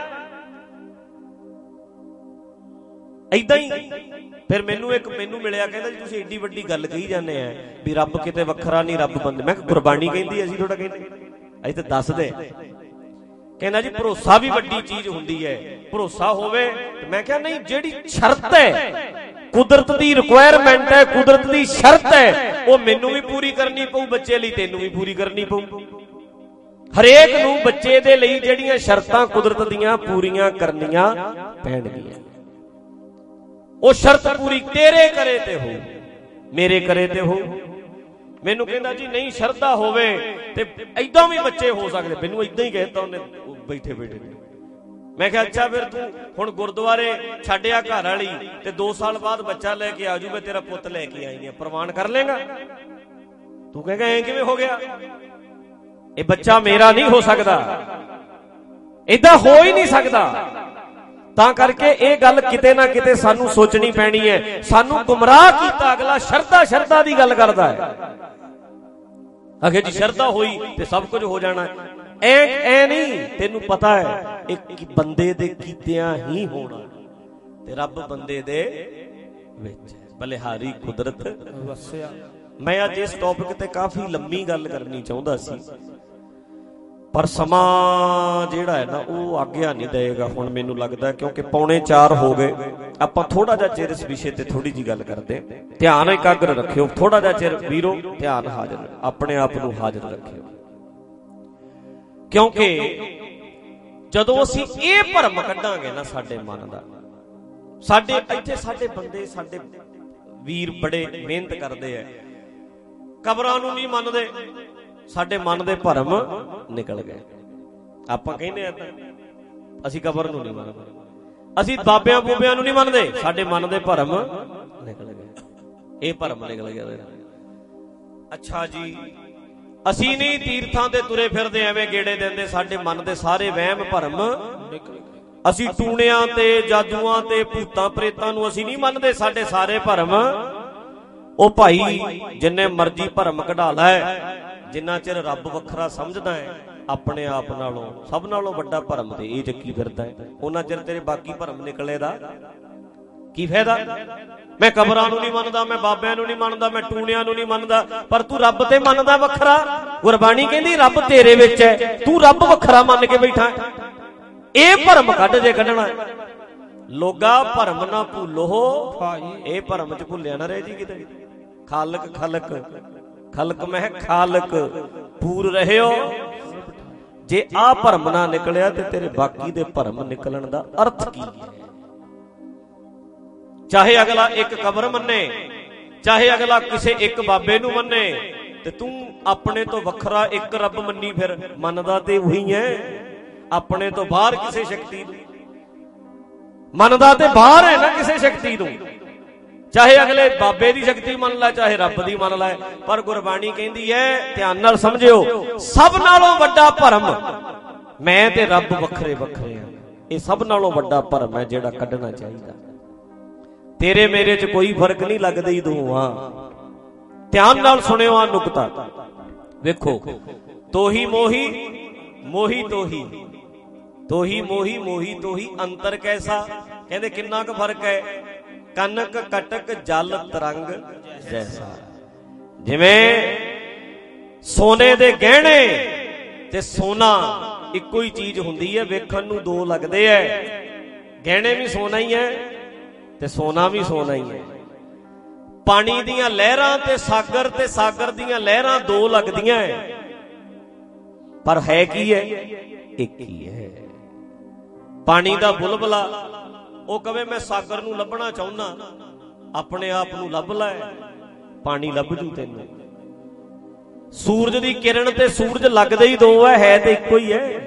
ਏਦਾਂ ਹੀ ਫਿਰ ਮੈਨੂੰ ਇੱਕ ਮੈਨੂੰ ਮਿਲਿਆ, ਕਹਿੰਦਾ ਜੀ ਤੁਸੀਂ ਏਡੀ ਵੱਡੀ ਗੱਲ ਕਹੀ ਜਾਂਦੇ ਆ ਵੀ ਰੱਬ ਕਿਤੇ ਵੱਖਰਾ ਨਹੀਂ, ਰੱਬ ਬੰਦੇ। ਮੈਂ ਕਿਹਾ ਗੁਰਬਾਣੀ ਕਹਿੰਦੀ, ਅਸੀਂ ਥੋੜਾ ਕਹਿੰਦੇ, ਅਸੀਂ ਤਾਂ ਦੱਸਦੇ। ਕਹਿੰਦਾ ਜੀ ਭਰੋਸਾ ਵੀ ਵੱਡੀ ਚੀਜ਼ ਹੁੰਦੀ ਹੈ, ਭਰੋਸਾ ਹੋਵੇ। ਮੈਂ ਕਿਹਾ ਨਹੀਂ, ਜਿਹੜੀ ਸ਼ਰਤ ਹੈ, ਕੁਦਰਤ ਦੀ ਰਿਕੁਆਇਰਮੈਂਟ ਹੈ, ਕੁਦਰਤ ਦੀ ਸ਼ਰਤ ਹੈ, ਉਹ ਮੈਨੂੰ ਵੀ ਪੂਰੀ ਕਰਨੀ ਪਊ, ਬੱਚੇ ਲਈ ਤੈਨੂੰ ਵੀ ਪੂਰੀ ਕਰਨੀ ਪਊ। ਹਰੇਕ ਨੂੰ ਬੱਚੇ ਦੇ ਲਈ ਜਿਹੜੀਆਂ ਸ਼ਰਤਾਂ ਕੁਦਰਤ ਦੀਆਂ ਪੂਰੀਆਂ ਕਰਨੀਆਂ ਪੈਣਗੀਆਂ। ਉਹ ਸ਼ਰਤ ਪੂਰੀ ਤੇਰੇ ਕਰੇ ਤੇ ਹੋ, ਮੇਰੇ ਕਰੇ ਤੇ ਹੋ। ਮੈਨੂੰ ਕਹਿੰਦਾ ਜੀ ਨਹੀਂ ਸ਼ਰਧਾ ਹੋਵੇ ਤੇ ਏਦਾਂ ਵੀ ਬੱਚੇ ਹੋ ਸਕਦੇ। ਮੈਨੂੰ ਏਦਾਂ ਹੀ ਕਹਿਤਾ ਉਹਨੇ ਬੈਠੇ ਬੈਠੇ। ਮੈਂ ਕਿਹਾ ਅੱਛਾ ਫਿਰ ਤੂੰ ਹੁਣ ਗੁਰਦੁਆਰੇ ਛੱਡਿਆ ਘਰ ਵਾਲੀ ਤੇ ਦੋ ਸਾਲ ਬਾਅਦ ਬੱਚਾ ਲੈ ਕੇ ਆਜੂ, ਮੈਂ ਤੇਰਾ ਪੁੱਤ ਲੈ ਕੇ ਆਈ ਆ, ਪ੍ਰਵਾਨ ਕਰ ਲੇਗਾ? ਤੂੰ ਕਹੇਗਾ ਐ ਕਿਵੇਂ ਹੋ ਗਿਆ, ਇਹ ਬੱਚਾ ਮੇਰਾ ਨਹੀਂ ਹੋ ਸਕਦਾ, ਏਦਾਂ ਹੋ ਹੀ ਨਹੀਂ ਸਕਦਾ। ਤਾਂ ਕਰਕੇ ਇਹ ਗੱਲ ਕਿਤੇ ਨਾ ਕਿਤੇ ਸਾਨੂੰ ਸੋਚਣੀ ਪੈਣੀ ਹੈ। ਸਾਨੂੰ ਗੁੰਮਰਾਹ ਕੀਤਾ ਅਗਲਾ, ਸ਼ਰਧਾ ਸ਼ਰਧਾ ਦੀ ਗੱਲ ਕਰਦਾ ਹੈ। ਅਗੇ ਜੀ ਸ਼ਰਧਾ ਹੋਈ ਤੇ ਸਭ ਕੁਝ ਹੋ ਜਾਣਾ, ਐ ਐ ਨਹੀਂ। ਤੈਨੂੰ ਪਤਾ ਹੈ ਇੱਕ ਬੰਦੇ ਦੇ ਕੀਤਿਆਂ ਹੀ ਹੋਣਾ ਤੇ ਰੱਬ ਬੰਦੇ ਦੇ ਵਿੱਚ, ਬਲਿਹਾਰੀ ਕੁਦਰਤ ਵਸਿਆ। ਮੈਂ ਅੱਜ ਇਸ ਟੌਪਿਕ ਤੇ ਕਾਫੀ ਲੰਮੀ ਗੱਲ ਕਰਨੀ ਚਾਹੁੰਦਾ ਸੀ, ਪਰ ਸਮਾਂ ਜਿਹੜਾ ਹੈ ਨਾ ਉਹ ਆਗਿਆ ਨਹੀਂ ਦੇਗਾ ਹੁਣ ਮੈਨੂੰ ਲੱਗਦਾ, ਕਿਉਂਕਿ ਪੌਣੇ ਚਾਰ ਹੋ ਗਏ। ਆਪਾਂ ਥੋੜਾ ਜਿਹਾ ਚਿਰ ਇਸ ਵਿਸ਼ੇ ਤੇ ਥੋੜੀ ਜੀ ਗੱਲ ਕਰਦੇ, ਧਿਆਨ ਇਕਾਗਰ ਰੱਖਿਓ ਥੋੜਾ ਜਿਹਾ ਚਿਰ ਵੀਰੋ, ਧਿਆਨ ਹਾਜ਼ਰ, ਆਪਣੇ ਆਪ ਨੂੰ ਹਾਜ਼ਰ ਰੱਖਿਓ। ਕਿਉਂਕਿ ਜਦੋਂ ਅਸੀਂ ਇਹ ਭਰਮ ਕੱਢਾਂਗੇ ਨਾ ਸਾਡੇ ਮਨ ਦਾ, ਸਾਡੇ ਇੱਥੇ ਸਾਡੇ ਬੰਦੇ, ਸਾਡੇ ਵੀਰ ਬੜੇ ਮਿਹਨਤ ਕਰਦੇ ਆ, ਕਬਰਾਂ ਨੂੰ ਨਹੀਂ ਮੰਨਦੇ, ਸਾਡੇ ਮਨ ਦੇ ਭਰਮ ਨਿਕਲ ਗਏ। ਆਪਾਂ ਕਹਿੰਦੇ ਆ ਤਾਂ ਅਸੀਂ ਕਬਰ ਨੂੰ ਨਹੀਂ ਮੰਨਦੇ, ਅਸੀਂ ਬਾਬਿਆਂ ਬੂਬਿਆਂ ਨੂੰ ਨਹੀਂ ਮੰਨਦੇ, ਸਾਡੇ ਮਨ ਦੇ ਭਰਮ ਨਿਕਲ ਗਏ। ਇਹ ਭਰਮ ਨਿਕਲ ਗਿਆ। ਅੱਛਾ ਜੀ ਅਸੀਂ ਨਹੀਂ ਤੀਰਥਾਂ ਤੇ ਤੁਰੇ ਫਿਰਦੇ ਐਵੇਂ ਗੇੜੇ ਦਿੰਦੇ, ਸਾਡੇ ਮਨ ਦੇ ਸਾਰੇ ਵਹਿਮ ਭਰਮ ਨਿਕਲ ਗਏ। ਅਸੀਂ ਟੂਣਿਆਂ ਤੇ ਜਾਦੂਆਂ ਤੇ ਭੂਤਾਂ ਪ੍ਰੇਤਾਂ ਨੂੰ ਅਸੀਂ ਨਹੀਂ ਮੰਨਦੇ, ਸਾਡੇ ਸਾਰੇ ਭਰਮ। ਉਹ ਭਾਈ ਜਿੰਨੇ ਮਰਜ਼ੀ ਭਰਮ ਕਢਾ ਲੈ, ਜਿੰਨਾ ਚਿਰ ਰੱਬ ਵੱਖਰਾ ਸਮਝਦਾ ਹੈ ਆਪਣੇ ਆਪ ਨਾਲੋਂ, ਸਭ ਨਾਲੋਂ ਵੱਡਾ ਭਰਮ ਤੇ ਇਹ ਚੱਕੀ ਫਿਰਦਾ ਹੈ, ਉਹਨਾਂ ਚਿਰ ਤੇਰੇ ਬਾਕੀ ਭਰਮ ਨਿਕਲੇ ਦਾ ਕੀ ਫਾਇਦਾ। ਮੈਂ ਕਬਰਾਂ ਨੂੰ ਨਹੀਂ ਮੰਨਦਾ, ਮੈਂ ਬਾਬਿਆਂ ਨੂੰ ਨਹੀਂ ਮੰਨਦਾ, ਮੈਂ ਟੂਣਿਆਂ ਨੂੰ ਨਹੀਂ ਮੰਨਦਾ, ਪਰ ਤੂੰ ਰੱਬ ਤੇ ਮੰਨਦਾ ਵੱਖਰਾ। ਗੁਰਬਾਣੀ ਕਹਿੰਦੀ ਰੱਬ ਤੇਰੇ ਵਿੱਚ ਹੈ, ਤੂੰ ਰੱਬ ਵੱਖਰਾ ਮੰਨ ਕੇ ਬੈਠਾ। ਇਹ ਭਰਮ ਕੱਢ ਜੇ ਕੱਢਣਾ। ਲੋਗਾ ਭਰਮ ਨਾ ਭੁੱਲੋ, ਇਹ ਭਰਮ ਚ ਭੁੱਲਿਆ ਨਾ ਰਹਿ ਜੀ ਕਿਤੇ। ਖਾਲਕ ਖਲਕ ਖਲਕ ਮਹਿ ਖਾਲਕ ਪੂਰ ਰਹਿਓ। ਜੇ ਆਹ ਭਰਮ ਨਾ ਨਿਕਲਿਆ ਤੇ ਤੇਰੇ ਬਾਕੀ ਦੇ ਭਰਮ ਨਿਕਲਣ ਦਾ ਅਰਥ ਕੀ ਹੈ। ਚਾਹੇ ਅਗਲਾ ਇੱਕ ਕਬਰ ਮੰਨੇ, ਚਾਹੇ ਅਗਲਾ ਕਿਸੇ ਇੱਕ ਬਾਬੇ ਨੂੰ ਮੰਨੇ, ਤੇ ਤੂੰ ਆਪਣੇ ਤੋਂ ਵੱਖਰਾ ਇੱਕ ਰੱਬ ਮੰਨੀ ਫਿਰ, ਮੰਨਦਾ ਤੇ ਉਹੀ ਹੈ, ਆਪਣੇ ਤੋਂ ਬਾਹਰ ਕਿਸੇ ਸ਼ਕਤੀ ਨੂੰ ਮੰਨਦਾ ਤੇ ਬਾਹਰ ਹੈ ਨਾ ਕਿਸੇ ਸ਼ਕਤੀ ਨੂੰ। ਚਾਹੇ ਅਗਲੇ ਬਾਬੇ ਦੀ ਸ਼ਕਤੀ ਮੰਨ ਲੈ, ਚਾਹੇ ਰੱਬ ਦੀ ਮੰਨ ਲੈ, ਪਰ ਗੁਰਬਾਣੀ ਕਹਿੰਦੀ ਹੈ, ਧਿਆਨ ਨਾਲ ਸਮਝਿਓ, ਸਭ ਨਾਲੋਂ ਵੱਡਾ ਭਰਮ ਮੈਂ ਤੇ ਰੱਬ ਵੱਖਰੇ ਵੱਖਰੇ ਆ। ਇਹ ਸਭ ਨਾਲੋਂ ਵੱਡਾ ਭਰਮ ਹੈ ਜਿਹੜਾ ਕੱਢਣਾ ਚਾਹੀਦਾ। ਤੇਰੇ ਮੇਰੇ ਚ ਕੋਈ ਫਰਕ ਨਹੀਂ ਲੱਗਦਾ ਹੀ ਦੋਵਾਂ। ਧਿਆਨ ਨਾਲ ਸੁਣਿਓ ਆ ਨੁਕਤਾ, ਵੇਖੋ। ਤੋਹੀ ਮੋਹੀ ਮੋਹੀ ਤੋਹੀ, ਤੋਹੀ ਮੋਹੀ ਮੋਹੀ ਤੋਹੀ, ਅੰਤਰ ਕੈਸਾ। ਕਹਿੰਦੇ ਕਿੰਨਾ ਕੁ ਫਰਕ ਹੈ। ਕਨਕ ਕਟਕ ਜਲ ਤਰੰਗ ਜੈਸਾ। ਜਿਵੇਂ ਸੋਨੇ ਦੇ ਗਹਿਣੇ ਤੇ ਸੋਨਾ ਇੱਕੋ ਹੀ ਚੀਜ਼ ਹੁੰਦੀ ਹੈ, ਵੇਖਣ ਨੂੰ ਦੋ ਲੱਗਦੇ ਐ। ਗਹਿਣੇ ਵੀ ਸੋਨਾ ਹੀ ਹੈ ਤੇ ਸੋਨਾ ਵੀ ਸੋਨਾ ਹੀ ਹੈ। ਪਾਣੀ ਦੀਆਂ ਲਹਿਰਾਂ ਤੇ ਸਾਗਰ ਤੇ ਸਾਗਰ ਦੀਆਂ ਲਹਿਰਾਂ ਦੋ ਲੱਗਦੀਆਂ ਐ, ਪਰ ਹੈ ਕੀ ਹੈ, ਇੱਕ ਹੀ ਹੈ। ਪਾਣੀ ਦਾ ਬੁਲਬੁਲਾ ਉਹ ਕਵੇ ਮੈਂ ਸਾਗਰ ਨੂੰ ਲੱਭਣਾ ਚਾਹੁੰਦਾ, ਆਪਣੇ ਆਪ ਨੂੰ ਲੱਭ ਲੈ, ਪਾਣੀ ਲੱਭ ਜੂ ਤੈਨੂੰ। ਸੂਰਜ ਦੀ ਕਿਰਨ ਤੇ ਸੂਰਜ ਲੱਗਦੇ ਹੀ ਦੋ ਹੈ, ਹੈ ਤੇ ਇੱਕੋ ਹੀ ਹੈ।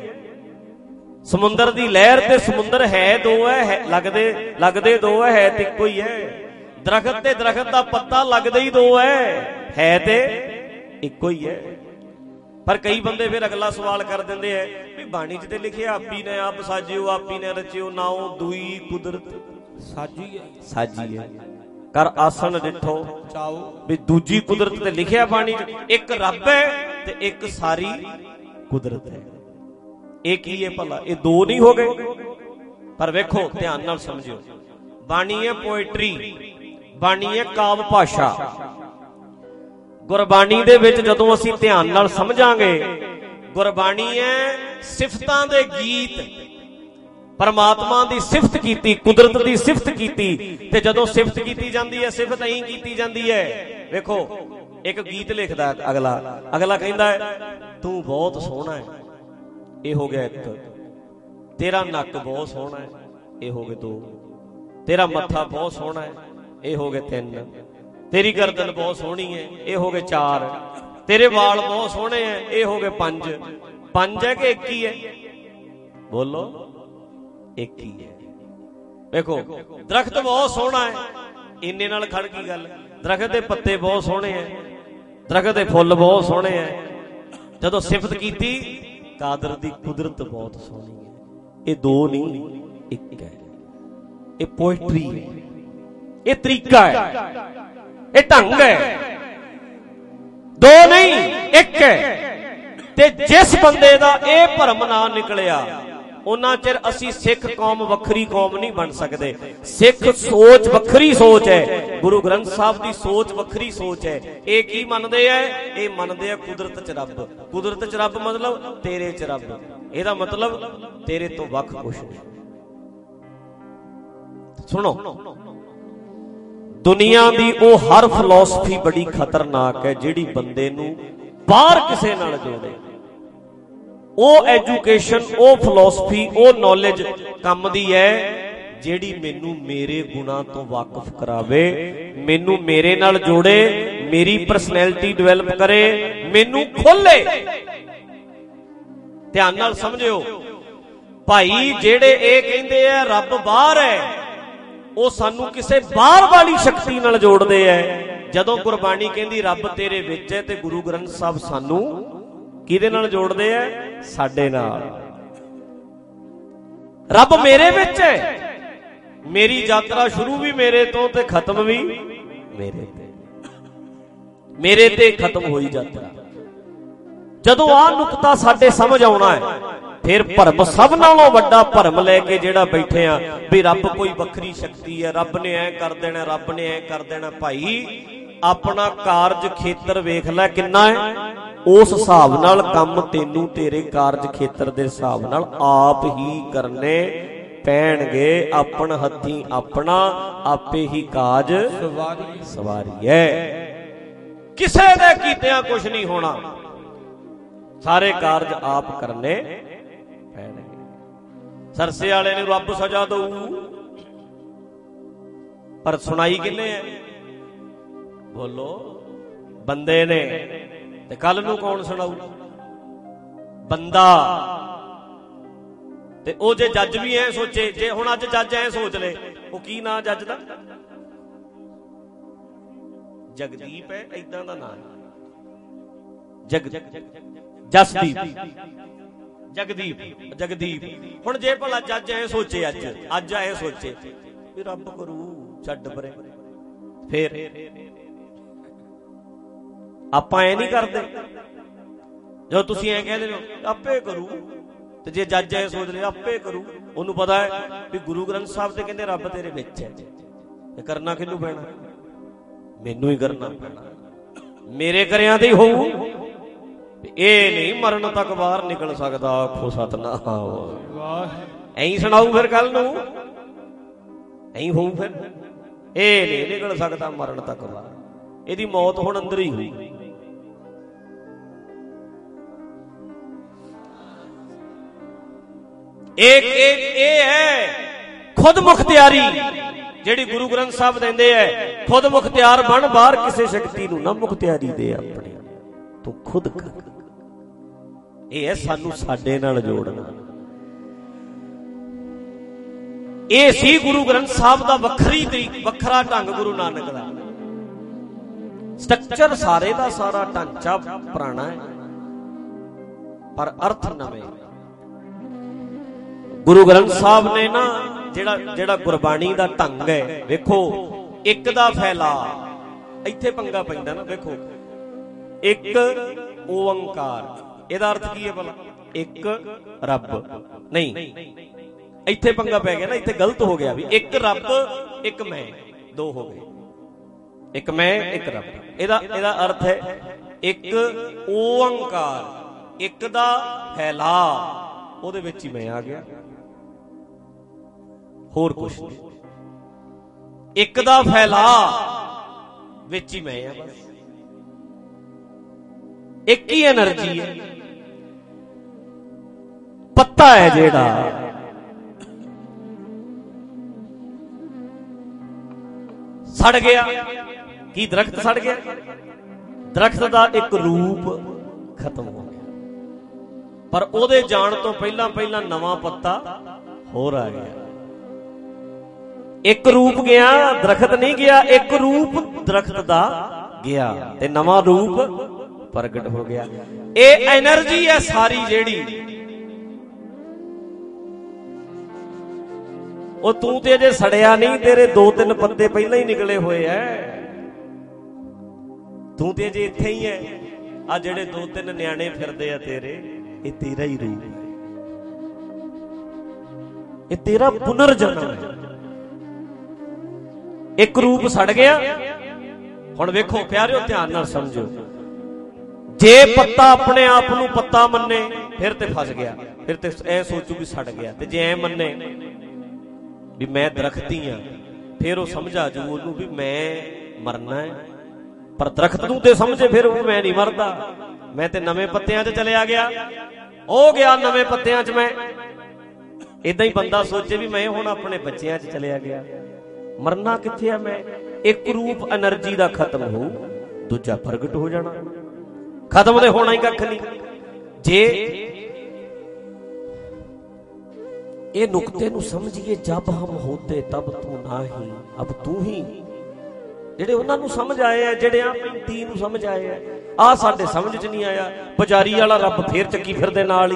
ਸਮੁੰਦਰ ਦੀ ਲਹਿਰ ਤੇ ਸਮੁੰਦਰ ਹੈ ਦੋ ਹੈ, ਲੱਗਦੇ ਲੱਗਦੇ ਦੋ ਹੈ, ਹੈ ਤੇ ਇੱਕੋ ਹੀ ਹੈ। ਦਰਖਤ ਤੇ ਦਰਖਤ ਦਾ ਪੱਤਾ ਲੱਗਦੇ ਹੀ ਦੋ ਹੈ, ਹੈ ਤੇ ਇੱਕੋ ਹੀ ਹੈ। ਪਰ ਕਈ ਬੰਦੇ ਫਿਰ ਅਗਲਾ ਸਵਾਲ ਕਰ ਦਿੰਦੇ ਐ ਵੀ ਬਾਣੀ 'ਚ ਤੇ ਲਿਖਿਆ ਆਪੀ ਨੇ ਆਪ ਸਾਜਿਓ, ਆਪੀ ਨੇ ਰਚਿਓ, ਨਾਉ ਦੂਈ ਕੁਦਰਤ ਸਾਜੀ ਹੈ, ਸਾਜੀ ਹੈ। ਕਰ ਆਸਣ ਡਿਠੋ ਚਾਓ, ਵੀ ਦੂਜੀ ਕੁਦਰਤ ਤੇ ਲਿਖਿਆ ਬਾਣੀ 'ਚ, ਇੱਕ ਰੱਬ ਹੈ ਤੇ ਇੱਕ ਸਾਰੀ ਕੁਦਰਤ ਹੈ। ਇਹ ਕੀ ਹੈ ਭਲਾ? ਇਹ ਦੋ ਨਹੀਂ ਹੋ ਗਏ? ਪਰ ਵੇਖੋ ਧਿਆਨ ਨਾਲ ਸਮਝਿਓ, ਬਾਣੀ ਹੈ ਪੋਇਟਰੀ, ਬਾਣੀ ਹੈ ਕਾਵ ਭਾਸ਼ਾ। ਗੁਰਬਾਣੀ ਦੇ ਵਿੱਚ ਜਦੋਂ ਅਸੀਂ ਧਿਆਨ ਨਾਲ ਸਮਝਾਂਗੇ, ਗੁਰਬਾਣੀ ਹੈ ਸਿਫਤਾਂ ਦੇ ਗੀਤ। ਪਰਮਾਤਮਾ ਦੀ ਸਿਫਤ ਕੀਤੀ, ਕੁਦਰਤ ਦੀ ਸਿਫਤ ਕੀਤੀ, ਤੇ ਜਦੋਂ ਸਿਫਤ ਕੀਤੀ ਜਾਂਦੀ ਹੈ, ਸਿਫਤ ਐਂ ਕੀਤੀ ਜਾਂਦੀ ਹੈ। ਵੇਖੋ ਇੱਕ ਗੀਤ ਲਿਖਦਾ ਅਗਲਾ, ਅਗਲਾ ਕਹਿੰਦਾ ਤੂੰ ਬਹੁਤ ਸੋਹਣਾ ਹੈ, ਇਹ ਹੋ ਗਿਆ ਇੱਕ। ਤੇਰਾ ਨੱਕ ਬਹੁਤ ਸੋਹਣਾ ਹੈ, ਇਹ ਹੋ ਗਏ ਦੋ। ਤੇਰਾ ਮੱਥਾ ਬਹੁਤ ਸੋਹਣਾ ਹੈ, ਇਹ ਹੋ ਗਏ ਤਿੰਨ। तेरी गर्दन बहुत सोहनी है, ये हो गए चार। तेरे वाल बहुत सोहने हैं, ये हो गए पंज। पंज है कि एक ही है? बोलो, एक ही है। देखो दरख्त बहुत सोहना है, इन्ने नाल खड़ की गल। दरख्त के पत्ते बहुत सोहने हैं, दरख्त के फुल बहुत सोहने हैं। जदों सिफत कीती कादर दी कुदरत बहुत सोहनी है। ये दो नहीं, एक है। ये पोइट्री है, ये तरीका है, ये ढंग है। दो नहीं, एक है। ते जिस बंदे दा ये भरम ना निकलिया, उन्ना चिर असी सिख कौम वखरी कौम नहीं बन सकते। सिख सोच वखरी सोच है, गुरु ग्रंथ साहब की सोच वखरी सोच है। ये की मनदे है? ये मनदे है कुदरत च रब। कुदरत च रब मतलब तेरे च रब। एदा मतलब तेरे तो वख कुछ नहीं। सुनो, दुनिया दी ओ हर फिलोसफी बड़ी खतरनाक है जिहड़ी बंदे नूं बाहर किसे नाल जोड़े। ओ एजुकेशन, ओ फिलोसफी, ओ नॉलेज कम दी है जिहड़ी मैनू मेरे गुणां तो वाकिफ करावे, मैनू मेरे नाल जोड़े, मेरी परसनैलिटी डिवेलप करे, मैनू खोले। ध्यान नाल समझियो भाई, जेड़े ए कहंदे आ रब बाहर है, ਉਹ ਸਾਨੂੰ ਕਿਸੇ ਬਾਹਰ ਵਾਲੀ ਸ਼ਕਤੀ ਨਾਲ ਜੋੜਦੇ ਐ। ਜਦੋਂ ਗੁਰਬਾਣੀ ਕਹਿੰਦੀ ਰੱਬ ਤੇਰੇ ਵਿੱਚ ਹੈ, ਤੇ ਗੁਰੂ ਗ੍ਰੰਥ ਸਾਹਿਬ ਸਾਨੂੰ ਕਿਹਦੇ ਨਾਲ ਜੋੜਦੇ ਐ? ਸਾਡੇ ਨਾਲ। ਰੱਬ ਮੇਰੇ ਵਿੱਚ ਹੈ, ਮੇਰੀ ਯਾਤਰਾ ਸ਼ੁਰੂ ਵੀ ਮੇਰੇ ਤੋਂ ਤੇ ਖਤਮ ਵੀ ਮੇਰੇ ਤੇ। ਮੇਰੇ ਤੇ ਖਤਮ ਹੋਈ ਯਾਤਰਾ। ਜਦੋਂ ਆਹ ਨੁਕਤਾ ਸਾਡੇ ਸਮਝ ਆਉਣਾ ਹੈ, फिर भरम सब नालों वड्डा भरम लैके जेड़ा बैठे आ भी रब कोई वखरी शक्ति है, रब ने ऐ कर देना, रब ने ऐ कर देना। भाई अपना कारज खेतर वेख लै किन्ना है, उस हिसाब नाल काम तेनू तेरे कारज खेतर दे हिसाब नाल आप ही करने पैणगे। अपन हथी अपना आपे ही काज सवारी है। किसे दे कीतियां कुछ नहीं होना, सारे कारज आप करने। सरसे वाले ने रब सजा दू, पर सुनाई किन्ने है? बोलो, बंदे ने। ते कल नू कौन सुनाऊ? बंदा। ते ओ जे जज भी ऐ सोचे, जे हुण अज जज ऐ सोच ले, ओ की नां जज दा? जगदीप है, इदां दा नां जग जसदीप जगदीप जगदीप। हुण जे भला जज ऐ सोचे, अज अज ऐ सोचे भी रब करू छड्ड परे, फिर आपां ऐ नहीं करदे। जो तुसीं ऐ कहदे हो आपे करू, ते जे जज ऐ सोच ले आपे करू, ओनू पता है भी गुरु ग्रंथ साहब ते कहंदे रब तेरे विच है, ते करना किनू पैना? मैनू ही करना पैना। मेरे करियां ते ही होऊ, ये नहीं मरण तक बाहर निकल सकता। आखो सतनाम। ऐ सुनाऊ फिर कल नू, ऐ होऊ फिर। ये नहीं निकल सकता मरण तक बाहर, इहदी मौत हुण अंदर ही हुई। एक एक ये है खुद मुख्तियारी जिहड़ी गुरु ग्रंथ साहब देंदे है। खुद मुख्तियार बन, बाहर किसी शक्ति नू ना मुख्तियारी दे, अपने तू खुद कर। ये है सानू साडे नाल जोड़ना। ये सी गुरु ग्रंथ साहब दा वखरी तरीका, वखरा ढंग गुरु नानक दा। स्ट्रक्चर सारे दा सारा ढांचा पुराना है, पर अर्थ नवे। गुरु ग्रंथ साहब ने ना जेड़ा जेड़ा गुरबाणी दा ढंग है, वेखो एक दा फैला, इत्थे पंगा पैंदा ना। वेखो एक ओंकार, ਇਹਦਾ अर्थ की है भला? एक रब नहीं, इत्थे पंगा पै गया ना, इत्थे गलत हो गया भी। एक रब एक मैं, दो हो गए। एक मैं एक रब। ਇਹਦਾ ਇਹਦਾ अर्थ है एक ओंकार, एक दा फैला, ਉਹਦੇ ਵਿੱਚ ਹੀ मैं आ गया, होर कुछ नहीं। एक दा फैला ਵਿੱਚ ਹੀ मैं आ, बस एक ही एनर्जी है। पत्ता है जेड़ा सड़ गया, ਕੀ ਦਰਖਤ ਸੜ ਗਿਆ? ਦਰਖਤ ਦਾ ਇੱਕ ਰੂਪ ਖਤਮ ਹੋ ਗਿਆ, ਪਰ ਉਹਦੇ ਜਾਣ ਤੋਂ ਪਹਿਲਾਂ ਪਹਿਲਾਂ ਨਵਾਂ ਪੱਤਾ ਹੋਰ ਆ ਗਿਆ। ਇੱਕ ਰੂਪ ਗਿਆ, ਦਰਖਤ ਨਹੀਂ ਗਿਆ, ਇੱਕ ਰੂਪ ਦਰਖਤ ਦਾ ਗਿਆ ਤੇ ਨਵਾਂ ਰੂਪ ਪ੍ਰਗਟ ਹੋ ਗਿਆ। ਇਹ એનર્ਜੀ ਹੈ ਸਾਰੀ ਜਿਹੜੀ, ਉਹ ਤੂੰ ਤੇ ਅਜੇ ਸੜਿਆ ਨਹੀਂ, ਤੇਰੇ ਦੋ ਤਿੰਨ ਪੱਤੇ ਪਹਿਲਾਂ ਹੀ ਨਿਕਲੇ ਹੋਏ ਐ, ਤੂੰ ਤੇ ਅਜੇ ਇੱਥੇ ਹੀ ਐ। ਆ ਜਿਹੜੇ ਦੋ ਤਿੰਨ ਨਿਆਣੇ ਫਿਰਦੇ ਆ ਤੇਰੇ, ਇਹ ਤੇਰਾ ਹੀ ਰੂਪ ਹੈ, ਇਹ ਤੇਰਾ ਪੁਨਰ ਜਨਮ ਹੈ। ਇੱਕ ਰੂਪ ਸੜ ਗਿਆ। ਹੁਣ ਵੇਖੋ ਪਿਆਰਿਓ, ਧਿਆਨ ਨਾਲ ਸਮਝੋ, ਜੇ ਪੱਤਾ ਆਪਣੇ ਆਪ ਨੂੰ ਪੱਤਾ ਮੰਨੇ ਫਿਰ ਤੇ ਫਸ ਗਿਆ, ਫਿਰ ਤੇ ਐ ਸੋਚੂ ਵੀ ਸੜ ਗਿਆ। ਤੇ ਜੇ ਐ ਮੰਨੇ ਵੀ ਮੈਂ ਦਰਖਤ ਹੀ ਆ, ਫਿਰ ਉਹ ਸਮਝ ਆ ਜੂ ਉਹਨੂੰ ਵੀ ਮੈਂ ਮਰਨਾ ਹੈ। ਪਰ ਦਰਖਤ ਨੂੰ ਤੇ ਸਮਝੇ ਫਿਰ ਉਹ ਮੈਂ ਨਹੀਂ ਮਰਦਾ, ਮੈਂ ਤੇ ਨਵੇਂ ਪੱਤਿਆਂ 'ਚ ਚਲਿਆ ਗਿਆ, ਹੋ ਗਿਆ ਨਵੇਂ ਪੱਤਿਆਂ 'ਚ ਮੈਂ। ਏਦਾਂ ਹੀ ਬੰਦਾ ਸੋਚੇ ਵੀ ਮੈਂ ਹੁਣ ਆਪਣੇ ਬੱਚਿਆਂ 'ਚ ਚਲਿਆ ਗਿਆ, ਮਰਨਾ ਕਿੱਥੇ ਆ ਮੈਂ। ਇੱਕ ਰੂਪ એનર્ਜੀ ਦਾ ਖਤਮ ਹੋ, ਦੂਜਾ ਪ੍ਰਗਟ ਹੋ ਜਾਣਾ, ਖਤਮ ਤੇ ਹੋਣਾ ਹੀ ਕੱਖ ਨਹੀਂ। ਜੇ ਇਹ ਨੁਕਤੇ ਨੂੰ ਸਮਝੀਏ, ਜਬ ਹਮ ਹੋਤੇ ਤਬ ਤੂੰ ਨਹੀਂ ਅਬ ਤੂੰ ਹੀ, ਜਿਹੜੇ ਉਹਨਾਂ ਨੂੰ ਸਮਝ ਆਏ ਆ, ਜਿਹੜੇ ਆ ਪੈਂਤੀ ਨੂੰ ਸਮਝ ਆਏ ਆ, ਆਹ ਸਾਡੇ ਸਮਝ 'ਚ ਨਹੀਂ ਆਇਆ। ਪੁਜਾਰੀ ਵਾਲਾ ਰੱਬ ਫੇਰ ਚੱਕੀ ਫਿਰਦੇ ਨਾਲ ਹੀ,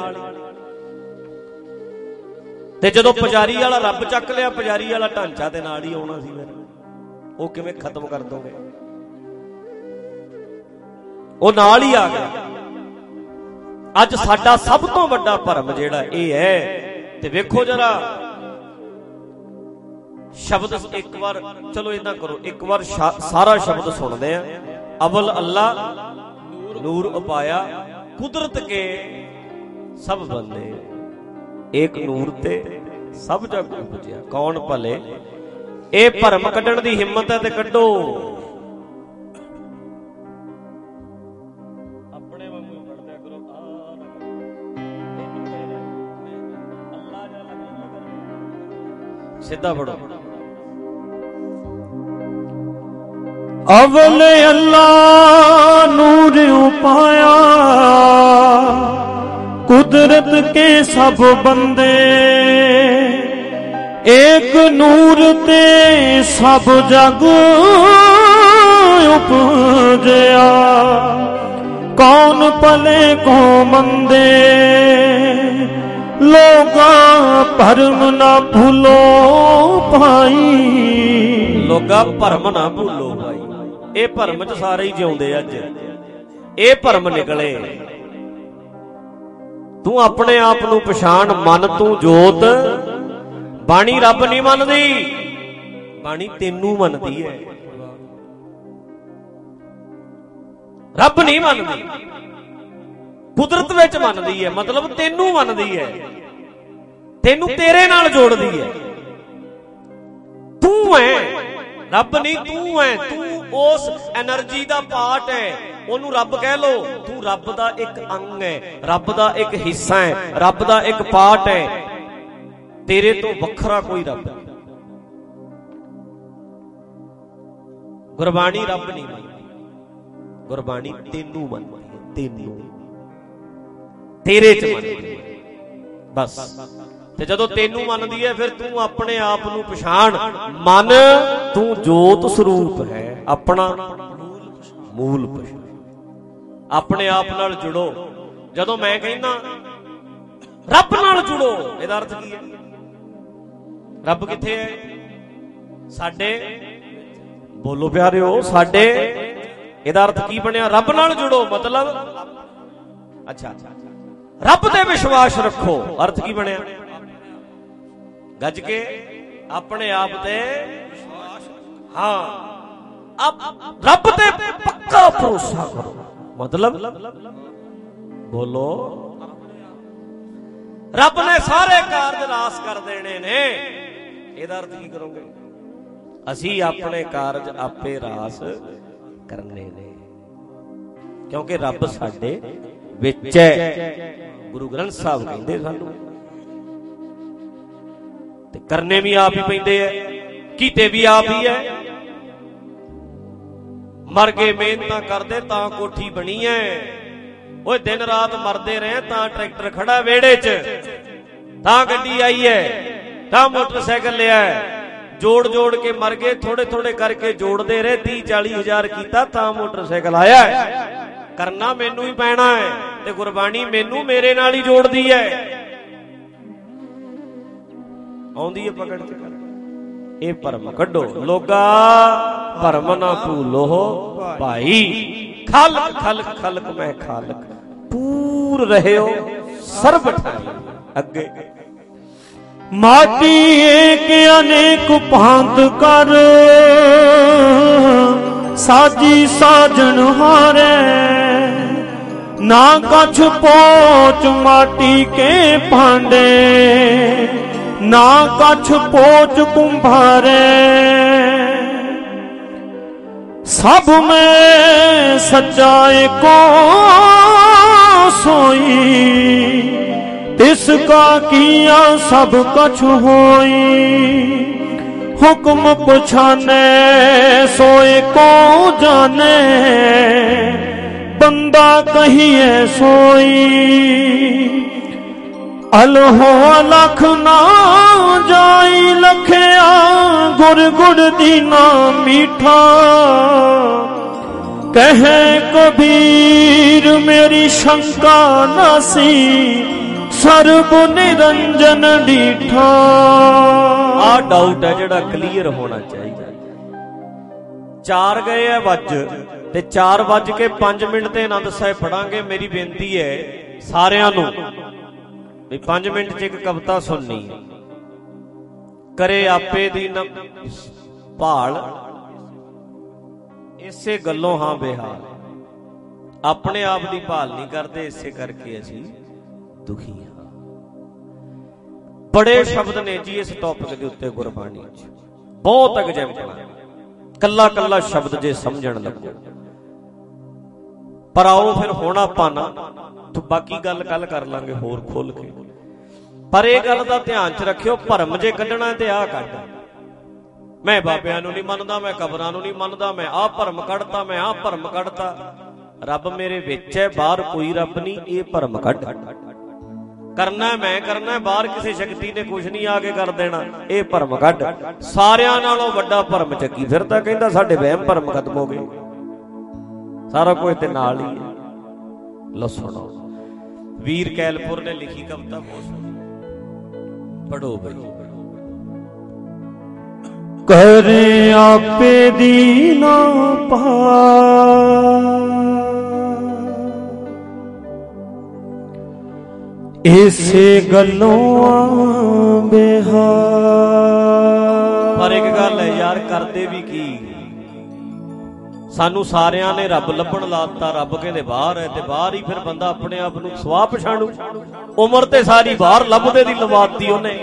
ਤੇ ਜਦੋਂ ਪੁਜਾਰੀ ਵਾਲਾ ਰੱਬ ਚੱਕ ਲਿਆ, ਪੁਜਾਰੀ ਵਾਲਾ ਢਾਂਚਾ ਦੇ ਨਾਲ ਹੀ ਆਉਣਾ ਸੀ, ਫਿਰ ਉਹ ਕਿਵੇਂ ਖਤਮ ਕਰ ਦੋਗੇ? ਉਹ ਨਾਲ ਹੀ ਆ ਗਿਆ। ਅੱਜ ਸਾਡਾ ਸਭ ਤੋਂ ਵੱਡਾ ਭਰਮ ਜਿਹੜਾ ਇਹ ਹੈ, ਤੇ ਵੇਖੋ ਜਰਾ ਸ਼ਬਦ ਇੱਕ ਵਾਰ, ਚਲੋ ਏਦਾਂ ਕਰੋ, ਇੱਕ ਵਾਰ ਸਾਰਾ ਸ਼ਬਦ ਸੁਣਦੇ ਆ। ਅਵਲ ਅੱਲਾ ਨੂਰ ਉਪਾਇਆ ਕੁਦਰਤ ਕੇ ਸਭ ਬੰਦੇ, ਇੱਕ ਨੂਰ ਤੇ ਸਭ ਜਗ ਉਪਜਿਆ ਕੌਣ ਭਲੇ। ਇਹ ਭਰਮ ਕੱਢਣ ਦੀ ਹਿੰਮਤ ਹੈ ਤੇ ਕੱਢੋ। ਆਪਣੇ ਵਾਂਗੂ ਪੜਦਿਆ ਕਰੋ, ਆ ਅੱਲਾ ਜਾ ਸਿੱਧਾ ਪੜੋ। अवल अल्लाह नूर उपाया कुदरत के सब बंदे, एक नूर ते सब जग उपजया कौन भले को मंदे, लोगा भरम ना भूलो भाई, लोगा भरम ना भूलो भाई। ਇਹ ਭਰਮ 'ਚ ਸਾਰੇ ਹੀ ਜਿਉਂਦੇ ਅੱਜ, ਇਹ ਭਰਮ ਨਿਕਲੇ। ਤੂੰ ਆਪਣੇ ਆਪ ਨੂੰ ਪਛਾਣ, ਮਨ ਤੂੰ ਜੋਤ। ਬਾਣੀ ਰੱਬ ਨਹੀਂ ਮੰਨਦੀ, ਬਾਣੀ ਤੈਨੂੰ ਮੰਨਦੀ ਹੈ। ਰੱਬ ਨਹੀਂ ਮੰਨਦੀ, ਕੁਦਰਤ ਵਿੱਚ ਮੰਨਦੀ ਹੈ, ਮਤਲਬ ਤੈਨੂੰ ਮੰਨਦੀ ਹੈ, ਤੈਨੂੰ ਤੇਰੇ ਨਾਲ ਜੋੜਦੀ ਹੈ। ਤੂੰ ਹੈ, ਰੱਬ ਨਹੀਂ ਤੂੰ ਹੈ। ਤੂੰ ਉਸ એનર્ਜੀ ਦਾ ਪਾਰਟ ਹੈ, ਉਹਨੂੰ ਰੱਬ ਕਹਿ ਲੋ। ਤੂੰ ਰੱਬ ਦਾ ਇੱਕ ਅੰਗ ਹੈ, ਰੱਬ ਦਾ ਇੱਕ ਹਿੱਸਾ ਹੈ, ਰੱਬ ਦਾ ਇੱਕ ਪਾਰਟ ਹੈ। ਤੇਰੇ ਤੋਂ ਵੱਖਰਾ ਕੋਈ ਰੱਬ ਨਹੀਂ। ਗੁਰਬਾਣੀ ਰੱਬ ਨਹੀਂ ਮੰਨਦੀ, ਗੁਰਬਾਣੀ ਤੈਨੂੰ ਮੰਨਦੀ ਹੈ, ਤੈਨੂੰ, ਤੇਰੇ 'ਚ ਮੰਨਦੀ ਹੈ ਬਸ। ਤੇ ਜਦੋਂ ਤੈਨੂੰ ਮੰਨਦੀ ਹੈ, ਫਿਰ ਤੂੰ ਆਪਣੇ ਆਪ ਨੂੰ ਪਛਾਣ, ਮਨ ਤੂੰ ਜੋਤ ਸਰੂਪ ਹੈ, ਆਪਣਾ ਮੂਲ ਪਛਾਣ, ਆਪਣੇ ਆਪ ਨਾਲ ਜੁੜੋ। ਜਦੋਂ ਮੈਂ ਕਹਿੰਦਾ ਰੱਬ ਨਾਲ ਜੁੜੋ, ਇਹਦਾ ਅਰਥ ਕੀ ਹੈ? ਰੱਬ ਕਿੱਥੇ ਹੈ? ਸਾਡੇ, ਬੋਲੋ ਪਿਆਰਿਓ, ਸਾਡੇ। ਇਹਦਾ ਅਰਥ ਕੀ ਬਣਿਆ? ਰੱਬ ਨਾਲ ਜੁੜੋ ਮਤਲਬ, ਅੱਛਾ ਰੱਬ ਤੇ ਵਿਸ਼ਵਾਸ ਰੱਖੋ। ਅਰਥ ਕੀ ਬਣਿਆ? ਗੱਜ ਕੇ ਆਪਣੇ ਆਪ ਤੇ ਵਿਸ਼ਵਾਸ, ਹਾਂ ਰੱਬ ਤੇ ਪੱਕਾ ਭਰੋਸਾ ਕਰੋ। ਮਤਲਬ ਬੋਲੋ, ਰੱਬ ਨੇ ਸਾਰੇ ਕਾਰਜ ਰਾਸ ਕਰ ਦੇਣੇ ਨੇ। ਇਹਦਾ ਅਰਥ ਕੀ ਕਰੋਗੇ? ਅਸੀਂ ਆਪਣੇ ਕਾਰਜ ਆਪੇ ਰਾਸ ਕਰਨੇ ਨੇ, ਕਿਉਂਕਿ ਰੱਬ ਸਾਡੇ ਵਿੱਚ ਹੈ। ਗੁਰੂ ਗ੍ਰੰਥ ਸਾਹਿਬ ਕਹਿੰਦੇ ਸਾਨੂੰ, ਤੇ ਕਰਨੇ ਵੀ ਆਪ ਹੀ ਪੈਂਦੇ ਐ, ਕੀਤੇ ਵੀ ਆਪ ਹੀ ਐ। मर गए मेहनत करते तां कोठी बनी है। ओए दिन रात मरदे रहे तां ट्रैक्टर खड़ा वेड़े च, तां गड्डी आई है, तां मोटरसाइकिल लिया है। जोड़ जोड़ के मर गए, थोड़े थोड़े करके जोड़ते रहे, तीह चाली हजार किया तां मोटरसाइकिल आया है। करना मैनू ही पैना है ते गुरबाणी मैनू मेरे नाल ही जोड़दी है। आउंदी है पकड़ के कर ए भरम कड्डो लोगा, भरम ना भूलो भाई। खालक खालक खालक मैं खालक, पूर रहे हो सर्ब ठाई। अगे माटी एक अनेक भांत कर, साजी साजन हारे। ना कछ पोच माटी के भांडे, ना कछ पोच कुंभारे। सब में सच्चाई को सोई, तिसका किया सब कछ होई। हुक्म पुछाने सोए को जाने, बंदा कहिए सोई। अलहो लख ना जाई लखया, गुर गुर दीना मीठा। कहे कबीर मेरी शंका नासी, सर्ब निरंजन डीठा। आ डाउट है जिहड़ा क्लीयर होना चाहिए। चार गए है वज ते चार वज के पांच मिनट ते आनंद साहिब पढ़ांगे। मेरी बेनती है सारियां नूं भी पांच मिनट च एक कविता सुननी है। करे आपे दी न भाल, इसे गल्लों हां बेहाल। अपने आप दी भाल नहीं करते, इसे करके असीं दुखी हां। बड़े शब्द ने जी इस टॉपिक के उत्ते गुरबाणी च, बहुत एग्जाम्पल, कला कला शब्द जे समझण लगो। पर आओ फिर हुण आपां ना तो बाकी गल कल कर लांगे होर खोल के। पर यह गल दा ध्यान च रखियो, भरम जे कढना ते आ कढ। मैं बाबियां नूं नहीं मनदा, मैं कबरां नूं नहीं मनदा, मैं आ भरम कढता, मैं आ भरम कढता। रब मेरे विच है, बाहर कोई रब नहीं। ये भरम कढ करना मैं करना, बाहर किसी शक्ति ने कुछ नहीं आके कर देना। ये भरम कढ। सारियां नालों वड्डा भरम चक्की फिरदा, कहंदा साडे वहम भरम खत्म हो गए, सारा कुछ ते नाल ही है। लो सुनो, वीर कैलपुर ने लिखी कविता, बहुत पढ़ो भाई। करे आपे दीना पार, इसे गलों बेहार। पर एक गल है यार, करदे भी की सानू सारियां ने रब लभण लाता। रब कहंदे बाहर है, ते बाहर ही फिर बंदा अपने आप नूं सवाह पछाणू। उमर ते सारी बाहर लभदे दी लवाती ओने।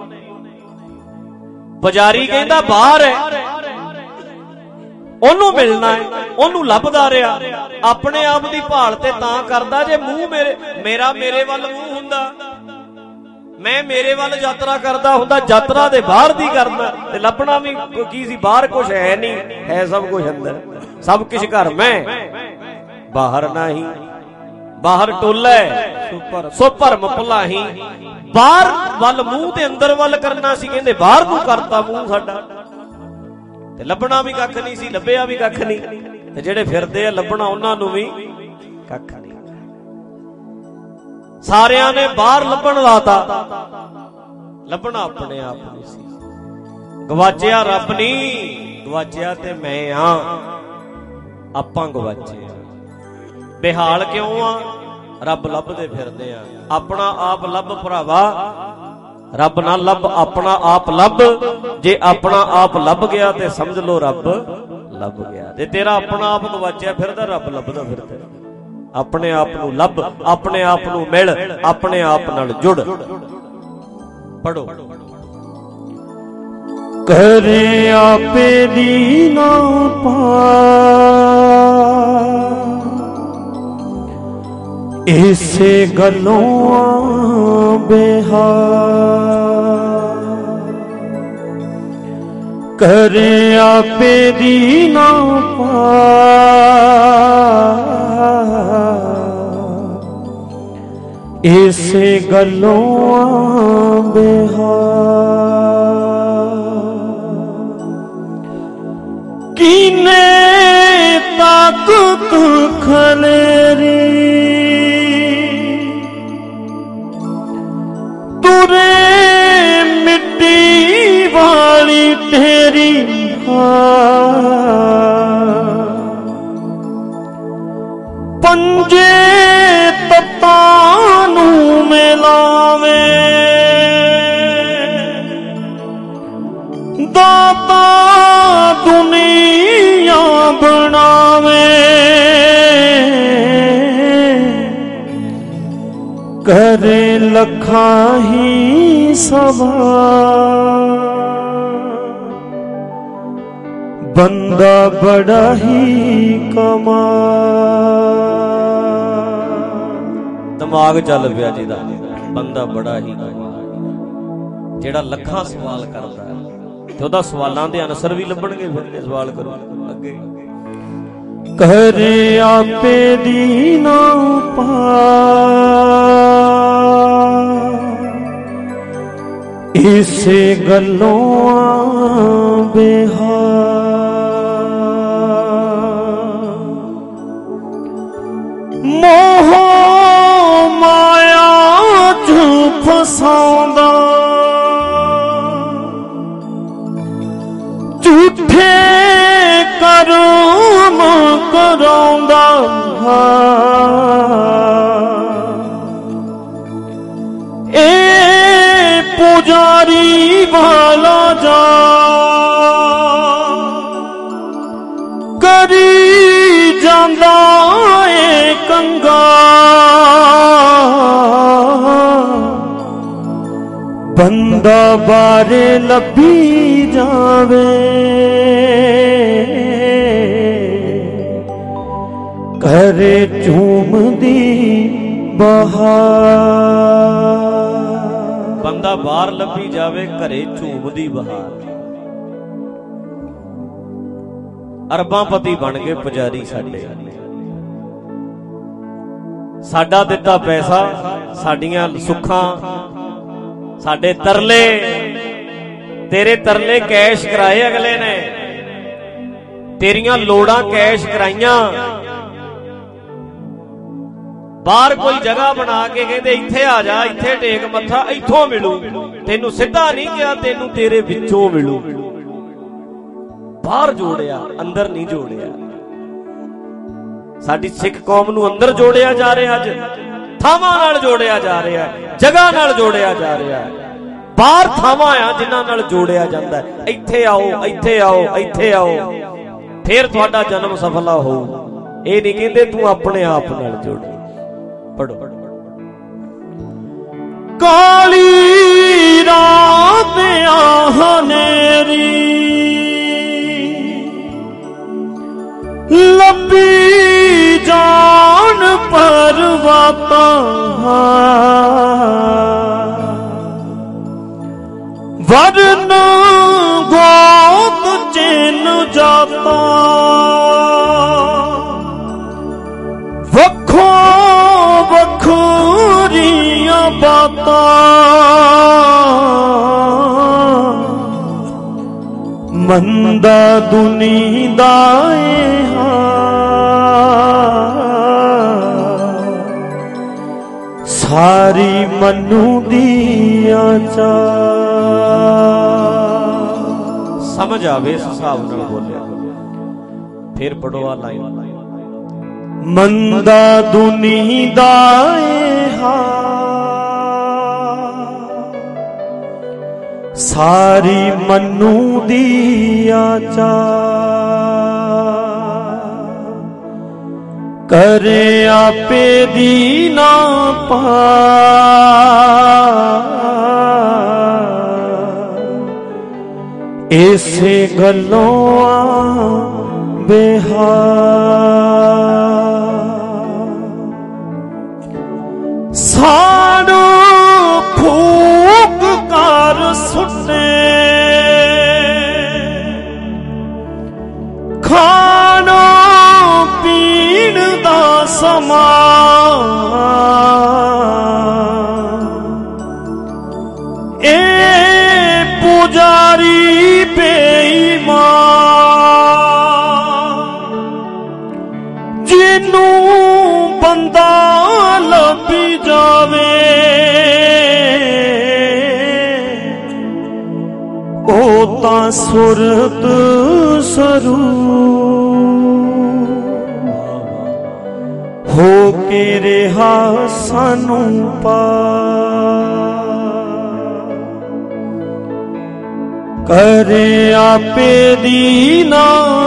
पुजारी कहंदा बाहर है, ओनू मिलना है, ओनू लभदा रहा। अपने आप दी भाल ते तां करदा जे मूंह मेरे मेरा मेरे वल मूंह हुंदा, मैं मेरे वल यात्रा करदा हुंदा, यात्रा दे बाहर दी करदा ते लभना भी की सी। बाहर कुछ है नहीं, है सब कुछ अंदर। सब कुछ घर में, बाहर नहीं। बाहर टोला सो भरम भुलाही। बाहर वल मूंह ते अंदर वल करना सी, कहंदे बाहर नूं करता मूंह साडा, ते लभना भी कख नहीं सी, लभ्या भी कख नहीं। ते जेड़े फिरदे आ लभना उन्हां नूं भी कख नहीं। सारियां ने बाहर लभण लाता, लभना अपने आप नहीं सी। गवाचिया रब नहीं, गवाचिया ते मैं हां। आपां गवाचे बेहाल क्यों आ? रब लभदे फिरदे आ। अपना आप लभ भरावा, रब ना लभ, अपना आप लभ। जे अपना आप लभ गया ते समझ लो रब लभ गया। जे तेरा अपना आप गवाचिया फिरदा, रब लभदा फिरदा। अपने आप नूं लभ, अपने आप नूं मिल, अपने आप नाल जुड़। पढ़ो। करे आपे दीना पार, इसे गलों बेहार। करे आपे दी ना पा इसे गलों बेहार कीने ताकत खलेरी तुरे मिट्टी वाली तेरी पंजे तत्तानू मिलावे दाता दुनिया बनावे करे लखा ही सभा बंदा बड़ा ही कमा दिमाग चल पिया जी दा बंदा बड़ा ही कमा जेड़ा लखां सवाल करदा है ते ओदा सवालां दे आंसर भी लभणगे फिर जे सवाल करो अगे करे आपे दीना पा इसे गलों बेहार मोह माया च फसांदा झूठे करम करांदा ए पुजारी वाला जा करी जांदा ए कंगा बंदा बारे लभी जावे करे झूमदी बहार बंदा बाहर लभी जावे घरे झूमदी बहार अरबांपति बन गए पुजारी साडे साडा दिता पैसा साडियां सुखां साडे तरले तेरे तरले कैश कराए अगले ने तेरियां लोड़ां कैश कराइयां बाहर कोई जगह बना के कहते इत्थे आ जा इत्थे टेक मत्था इत्थों मिलू तेनू सीधा नहीं गया तेनू तेरे विचों मिलू बाहर जोड़िया अंदर नहीं जोड़िया साडी सिख कौम नू अंदर जोड़िया जा रहा अज थावां नाल जोड़िया जा रहा है जगह नाल जोड़िया जा रहा है बाहर थावां आ जिन्हां नाल जोड़िया जांदा है इत्थे आओ इत्थे आओ इत्थे आओ फिर तुहाडा जन्म सफला हो ये नहीं कहते तू अपने आप नाल जोड़ पढ़ो काली रात हनेरी लंबी जान पर वाता वरन गोद चैन जाता वखो वखोरियां बातां मंदा दुनी दाए सारी मनु दिया चा समझ आवे इस हिसाब नाल बोलिया फिर पढ़ो आ लाइन मंदा दुनी दाए हा सारी मनु दिया चा करे आपे दीना पा ऐसे गलों बेहार साड़ो फूक कर सुटे ਜਾਵੇ ਉਹ ਤਾਂ ਸੁਰਤ ਸਰੂਪ ਹੋ ਕੇ ਰਿਹਾ ਸਾਨੂੰ ਪਾਰ ਕਰੇ ਆਪੇ ਦੀ ਨਾ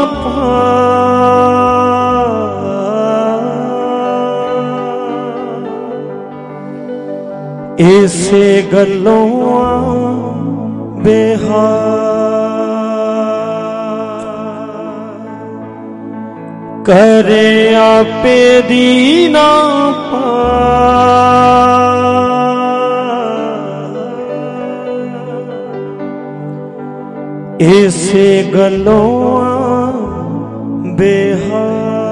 ਇਸੇ ਗੱਲੋਂ ਬਿਹਾਰ ਕਰੇ ਆਪੇ ਦੀ ਨਾ ਇਸੇ ਗੱਲੋਂ ਬਿਹਾਰ।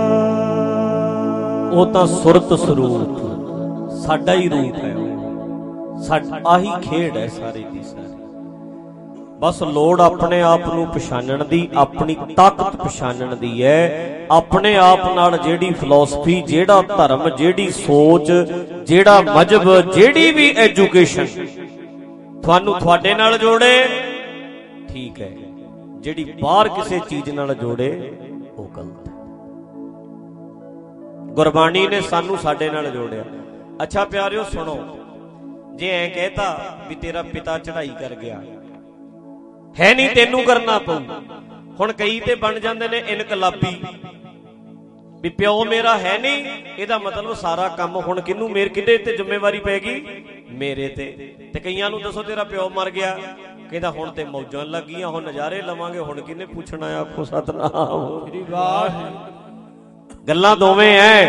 ਉਹ ਤਾਂ ਸੁਰਤ ਸਰੂਪ ਸਾਡਾ ਹੀ ਰੂਪ ਹੈ, ਸਾਡਾ ਆਹੀ ਖੇਡ ਹੈ ਸਾਰੇ ਦੀ ਸਾਰੀ। ਬਸ ਲੋੜ ਆਪਣੇ ਆਪ ਨੂੰ ਪਛਾਣਨ ਦੀ, ਆਪਣੀ ਤਾਕਤ ਪਛਾਣਨ ਦੀ ਹੈ। ਆਪਣੇ ਆਪ ਨਾਲ ਜਿਹੜੀ ਫਿਲਾਸਫੀ, ਜਿਹੜਾ ਧਰਮ, ਜਿਹੜੀ ਸੋਚ, ਜਿਹੜਾ ਮਜ਼ਹਬ, ਜਿਹੜੀ ਵੀ ਐਜੂਕੇਸ਼ਨ ਤੁਹਾਨੂੰ ਤੁਹਾਡੇ ਨਾਲ ਜੋੜੇ ਠੀਕ ਹੈ, ਜਿਹੜੀ ਬਾਹਰ ਕਿਸੇ ਚੀਜ਼ ਨਾਲ ਜੋੜੇ ਉਹ ਗਲਤ ਹੈ। ਗੁਰਬਾਣੀ ਨੇ ਸਾਨੂੰ ਸਾਡੇ ਨਾਲ ਜੋੜਿਆ। ਅੱਛਾ ਪਿਆਰਿਓ ਸੁਣੋ, ਜੇ ਐ ਕਹਿਤਾ ਵੀ ਤੇਰਾ ਪਿਤਾ ਚੜ੍ਹਾਈ ਕਰ ਗਿਆ ਹੈ ਨਹੀਂ, ਤੈਨੂੰ ਕਰਨਾ ਪਊ। ਹੁਣ ਕਈ ਤੇ ਬਣ ਜਾਂਦੇ ਨੇ ਇਨਕਲਾਬੀ ਵੀ ਪਿਓ ਮੇਰਾ ਹੈ ਨਹੀਂ, ਇਹਦਾ ਮਤਲਬ ਸਾਰਾ ਕੰਮ ਹੁਣ ਕਿਹਨੂੰ, ਮੇਰੇ ਕਿਹਦੇ ਤੇ ਜ਼ਿੰਮੇਵਾਰੀ ਪੈ ਗਈ, ਮੇਰੇ ਤੇ। ਤੇ ਕਈਆਂ ਨੂੰ ਦੱਸੋ ਤੇਰਾ ਪਿਓ ਮਰ ਗਿਆ, ਕਹਿੰਦਾ ਹੁਣ ਤੇ ਮੌਜਾਂ ਲੱਗੀਆਂ, ਹੁਣ ਨਜ਼ਾਰੇ ਲਵਾਂਗੇ, ਹੁਣ ਕਿਹਨੇ ਪੁੱਛਣਾ। ਆਖੋ ਸਤਨਾਮ ਸ੍ਰੀ ਵਾਹਿਗੁਰੂ। ਗੱਲਾਂ ਦੋਵੇਂ ਐ।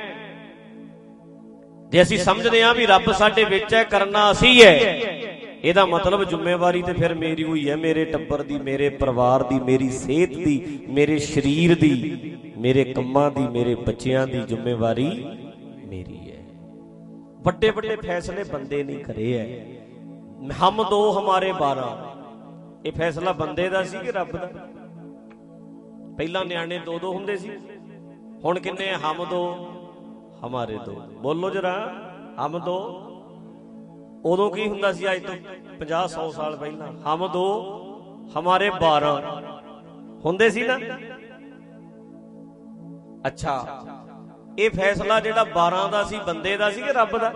ਜੇ ਅਸੀਂ ਸਮਝਦੇ ਹਾਂ ਵੀ ਰੱਬ ਸਾਡੇ ਵਿੱਚ ਹੈ, ਕਰਨਾ ਅਸੀਂ ਹੈ, ਇਹਦਾ ਮਤਲਬ ਜ਼ਿੰਮੇਵਾਰੀ ਤੇ ਫਿਰ ਮੇਰੀ ਹੋਈ ਹੈ, ਮੇਰੇ ਟੱਬਰ ਦੀ, ਮੇਰੇ ਪਰਿਵਾਰ ਦੀ, ਮੇਰੀ ਸਿਹਤ ਦੀ, ਮੇਰੇ ਸਰੀਰ ਦੀ, ਮੇਰੇ ਕੰਮਾਂ ਦੀ, ਮੇਰੇ ਬੱਚਿਆਂ ਦੀ ਜ਼ਿੰਮੇਵਾਰੀ ਮੇਰੀ ਹੈ। ਵੱਡੇ ਵੱਡੇ ਫੈਸਲੇ ਬੰਦੇ ਨਹੀਂ ਕਰੇ ਐ। ਹਮ ਦੋ ਹਮਾਰੇ ਬਾਰਾਂ, ਇਹ ਫੈਸਲਾ ਬੰਦੇ ਦਾ ਸੀ ਕਿ ਰੱਬ ਦਾ? ਪਹਿਲਾਂ ਨਿਆਣੇ ਦੋ ਦੋ ਹੁੰਦੇ ਸੀ, ਹੁਣ ਕਿੰਨੇ? ਹਮ ਦੋ ਹਮਾਰੇ ਦੋ। ਬੋਲੋ ਜਰਾ, ਹਮ ਦੋ। ਉਦੋਂ ਕੀ ਹੁੰਦਾ ਸੀ? ਅੱਜ ਤੋਂ ਪੰਜਾਹ ਸੌ ਸਾਲ ਪਹਿਲਾਂ ਹਮ ਦੋ ਹਮਾਰੇ ਬਾਰਾਂ ਹੁੰਦੇ ਸੀ ਨਾ। ਅੱਛਾ, ਇਹ ਫੈਸਲਾ ਜਿਹੜਾ ਬਾਰਾਂ ਦਾ ਸੀ ਬੰਦੇ ਦਾ ਸੀ ਕਿ ਰੱਬ ਦਾ?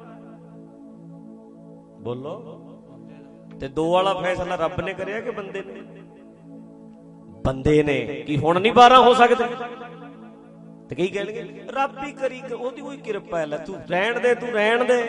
ਬੋਲੋ। ਤੇ ਦੋ ਵਾਲਾ ਫੈਸਲਾ ਰੱਬ ਨੇ ਕਰਿਆ ਕਿ ਬੰਦੇ ਨੇ? ਬੰਦੇ ਨੇ। ਕੀ ਹੁਣ ਨਹੀਂ ਬਾਰਾਂ ਹੋ ਸਕਦੇ? ਤੇ ਕੀ ਕਹਿਣਗੇ ਰੱਬ ਹੀ ਕਰੀ, ਉਹਦੀ ਕੋਈ ਕਿਰਪਾ ਹੈ, ਲੈ ਤੂੰ ਰਹਿਣ ਦੇ, ਤੂੰ ਰਹਿਣ ਦੇ।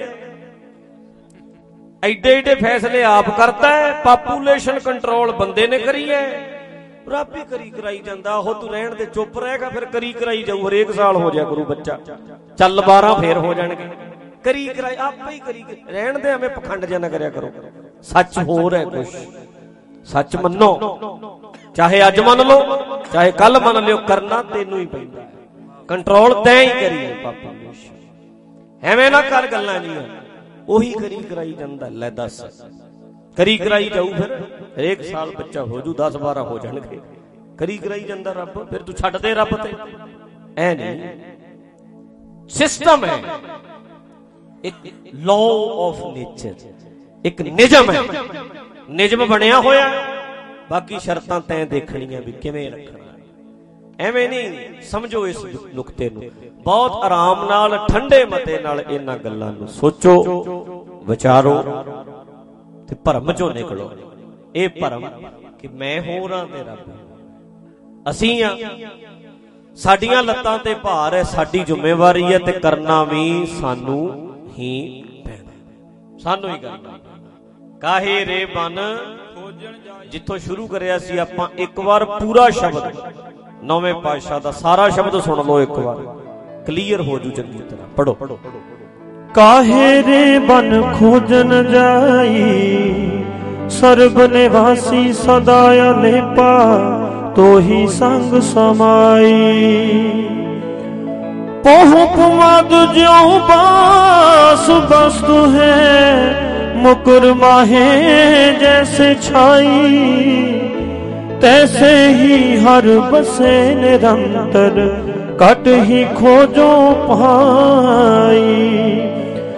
ਐਡੇ ਐਡੇ ਫੈਸਲੇ ਆਪ ਕਰਤਾ ਹੈ, ਪਾਪੂਲੇਸ਼ਨ ਕੰਟਰੋਲ ਬੰਦੇ ਨੇ ਕਰੀ ਹੈ, ਰੱਬ ਹੀ ਕਰੀ ਕਰਾਈ ਜਾਂਦਾ। ਉਹ ਤੂੰ ਰਹਿਣ ਦੇ, ਚੁੱਪ ਰਹੇਗਾ, ਫਿਰ ਕਰੀ ਕਰਾਈ ਜਾਊ। ਹਰੇਕ ਸਾਲ ਹੋ ਜਾਇਆ ਕਰੂ ਬੱਚਾ, ਚੱਲ ਬਾਰਾਂ ਫੇਰ ਹੋ ਜਾਣਗੇ, ਕਰੀ ਕਰਾਈ ਆਪੇ ਹੀ ਕਰੀ ਰਹਿਣ ਦੇ। ਐਵੇਂ ਪਖੰਡ ਜਿਹਾ ਨਾ ਕਰਿਆ ਕਰੋ। ਸੱਚ ਹੋਰ ਹੈ ਕੁਛ, ਸੱਚ ਮੰਨੋ, ਚਾਹੇ ਅੱਜ ਮੰਨ ਲਓ ਚਾਹੇ ਕੱਲ ਮੰਨ ਲਿਓ, ਕਰਨਾ ਤੈਨੂੰ ਹੀ ਪੈਂਦਾ, ਕੰਟਰੋਲ ਤੈਂ ਹੀ ਕਰੀ ਹੈ ਪਾਪੂਲੇਸ਼ਨ। ਐਵੇਂ ਨਾ ਕਰ ਗੱਲਾਂ ਜੀਆਂ, ਉਹੀ ਕਰੀ ਕਰਾਈ ਜਾਂਦਾ। ਲੈ ਦੱਸ, ਕਰੀ ਕਰਾਈ ਜਾਊ, ਫਿਰ ਹਰੇਕ ਸਾਲ ਬੱਚਾ ਹੋ ਜੂ, ਦਸ ਬਾਰਾਂ ਹੋ ਜਾਣਗੇ, ਕਰੀ ਕਰਾਈ ਜਾਂਦਾ ਰੱਬ। ਫਿਰ ਤੂੰ ਛੱਡ ਦੇ ਰੱਬ ਤੇ, ਐ ਨਹੀਂ। ਸਿਸਟਮ ਹੈ, ਇੱਕ ਲਾਅ ਆਫ ਨੇਚਰ, ਇੱਕ ਨਿਯਮ ਹੈ, ਨਿਯਮ ਬਣਿਆ ਹੋਇਆ, ਬਾਕੀ ਸ਼ਰਤਾਂ ਤੈਂ ਦੇਖਣੀਆਂ ਵੀ ਕਿਵੇਂ ਰੱਖਣਾ। ਐਵੇਂ ਨਹੀਂ ਸਮਝੋ ਇਸ ਨੁਕਤੇ ਨੂੰ। ਬਹੁਤ ਆਰਾਮ ਨਾਲ, ਠੰਡੇ ਮਤੇ ਨਾਲ ਇਹਨਾਂ ਗੱਲਾਂ ਨੂੰ ਸੋਚੋ, ਵਿਚਾਰੋ ਤੇ ਭਰਮ ਚੋਂ ਨਿਕਲੋ। ਇਹ ਭਰਮ ਕਿ ਮੈਂ ਹੋਰ ਹਾਂ ਤੇ ਰੱਬ ਅਸੀਂ ਆ, ਸਾਡੀਆਂ ਲੱਤਾਂ ਤੇ ਭਾਰ ਹੈ, ਸਾਡੀ ਜ਼ਿੰਮੇਵਾਰੀ ਹੈ, ਤੇ ਕਰਨਾ ਵੀ ਸਾਨੂੰ ਹੀ ਪੈਣਾ, ਸਾਨੂੰ ਹੀ ਕਰਨਾ। ਕਾਹੇ ਰੇ ਬਨ ਜਿੱਥੋਂ ਸ਼ੁਰੂ ਕਰਿਆ ਸੀ ਆਪਾਂ, ਇੱਕ ਵਾਰ ਪੂਰਾ ਸ਼ਬਦ ਨੌਵੇਂ ਪਾਤਸ਼ਾਹ ਦਾ ਸਾਰਾ ਸ਼ਬਦ ਸੁਣ ਲਓ, ਇੱਕ ਵਾਰ ਕਲੀਅਰ ਹੋ ਜੂ ਚੰਗੀ ਤਰ੍ਹਾਂ। ਪੜੋ। ਕਾਹੇ ਰੇ ਬਨ ਖੋਜਨ ਜਾਈ, ਸਰਬ ਨਿਵਾਸੀ ਸਦਾ ਅਲੇਪਾ, ਤੋਹੀ ਸੰਗ ਸਮਾਈ। ਪਹੁ ਪੁਮਦ ਜਿਉ ਬਾਸ ਬਸਤु है, मुकुर माहे जैसे छाई, तैसे ही हर बसे निरंतर, कट ही खोजो पाई।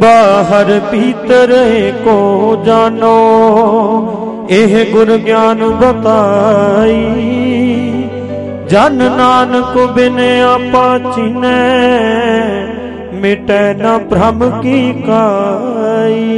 बाहर भीतर को जानो, एह गुर ज्ञान बताई। जन नानक बिन आपा चिन्है, मिटै न भ्रम की काई।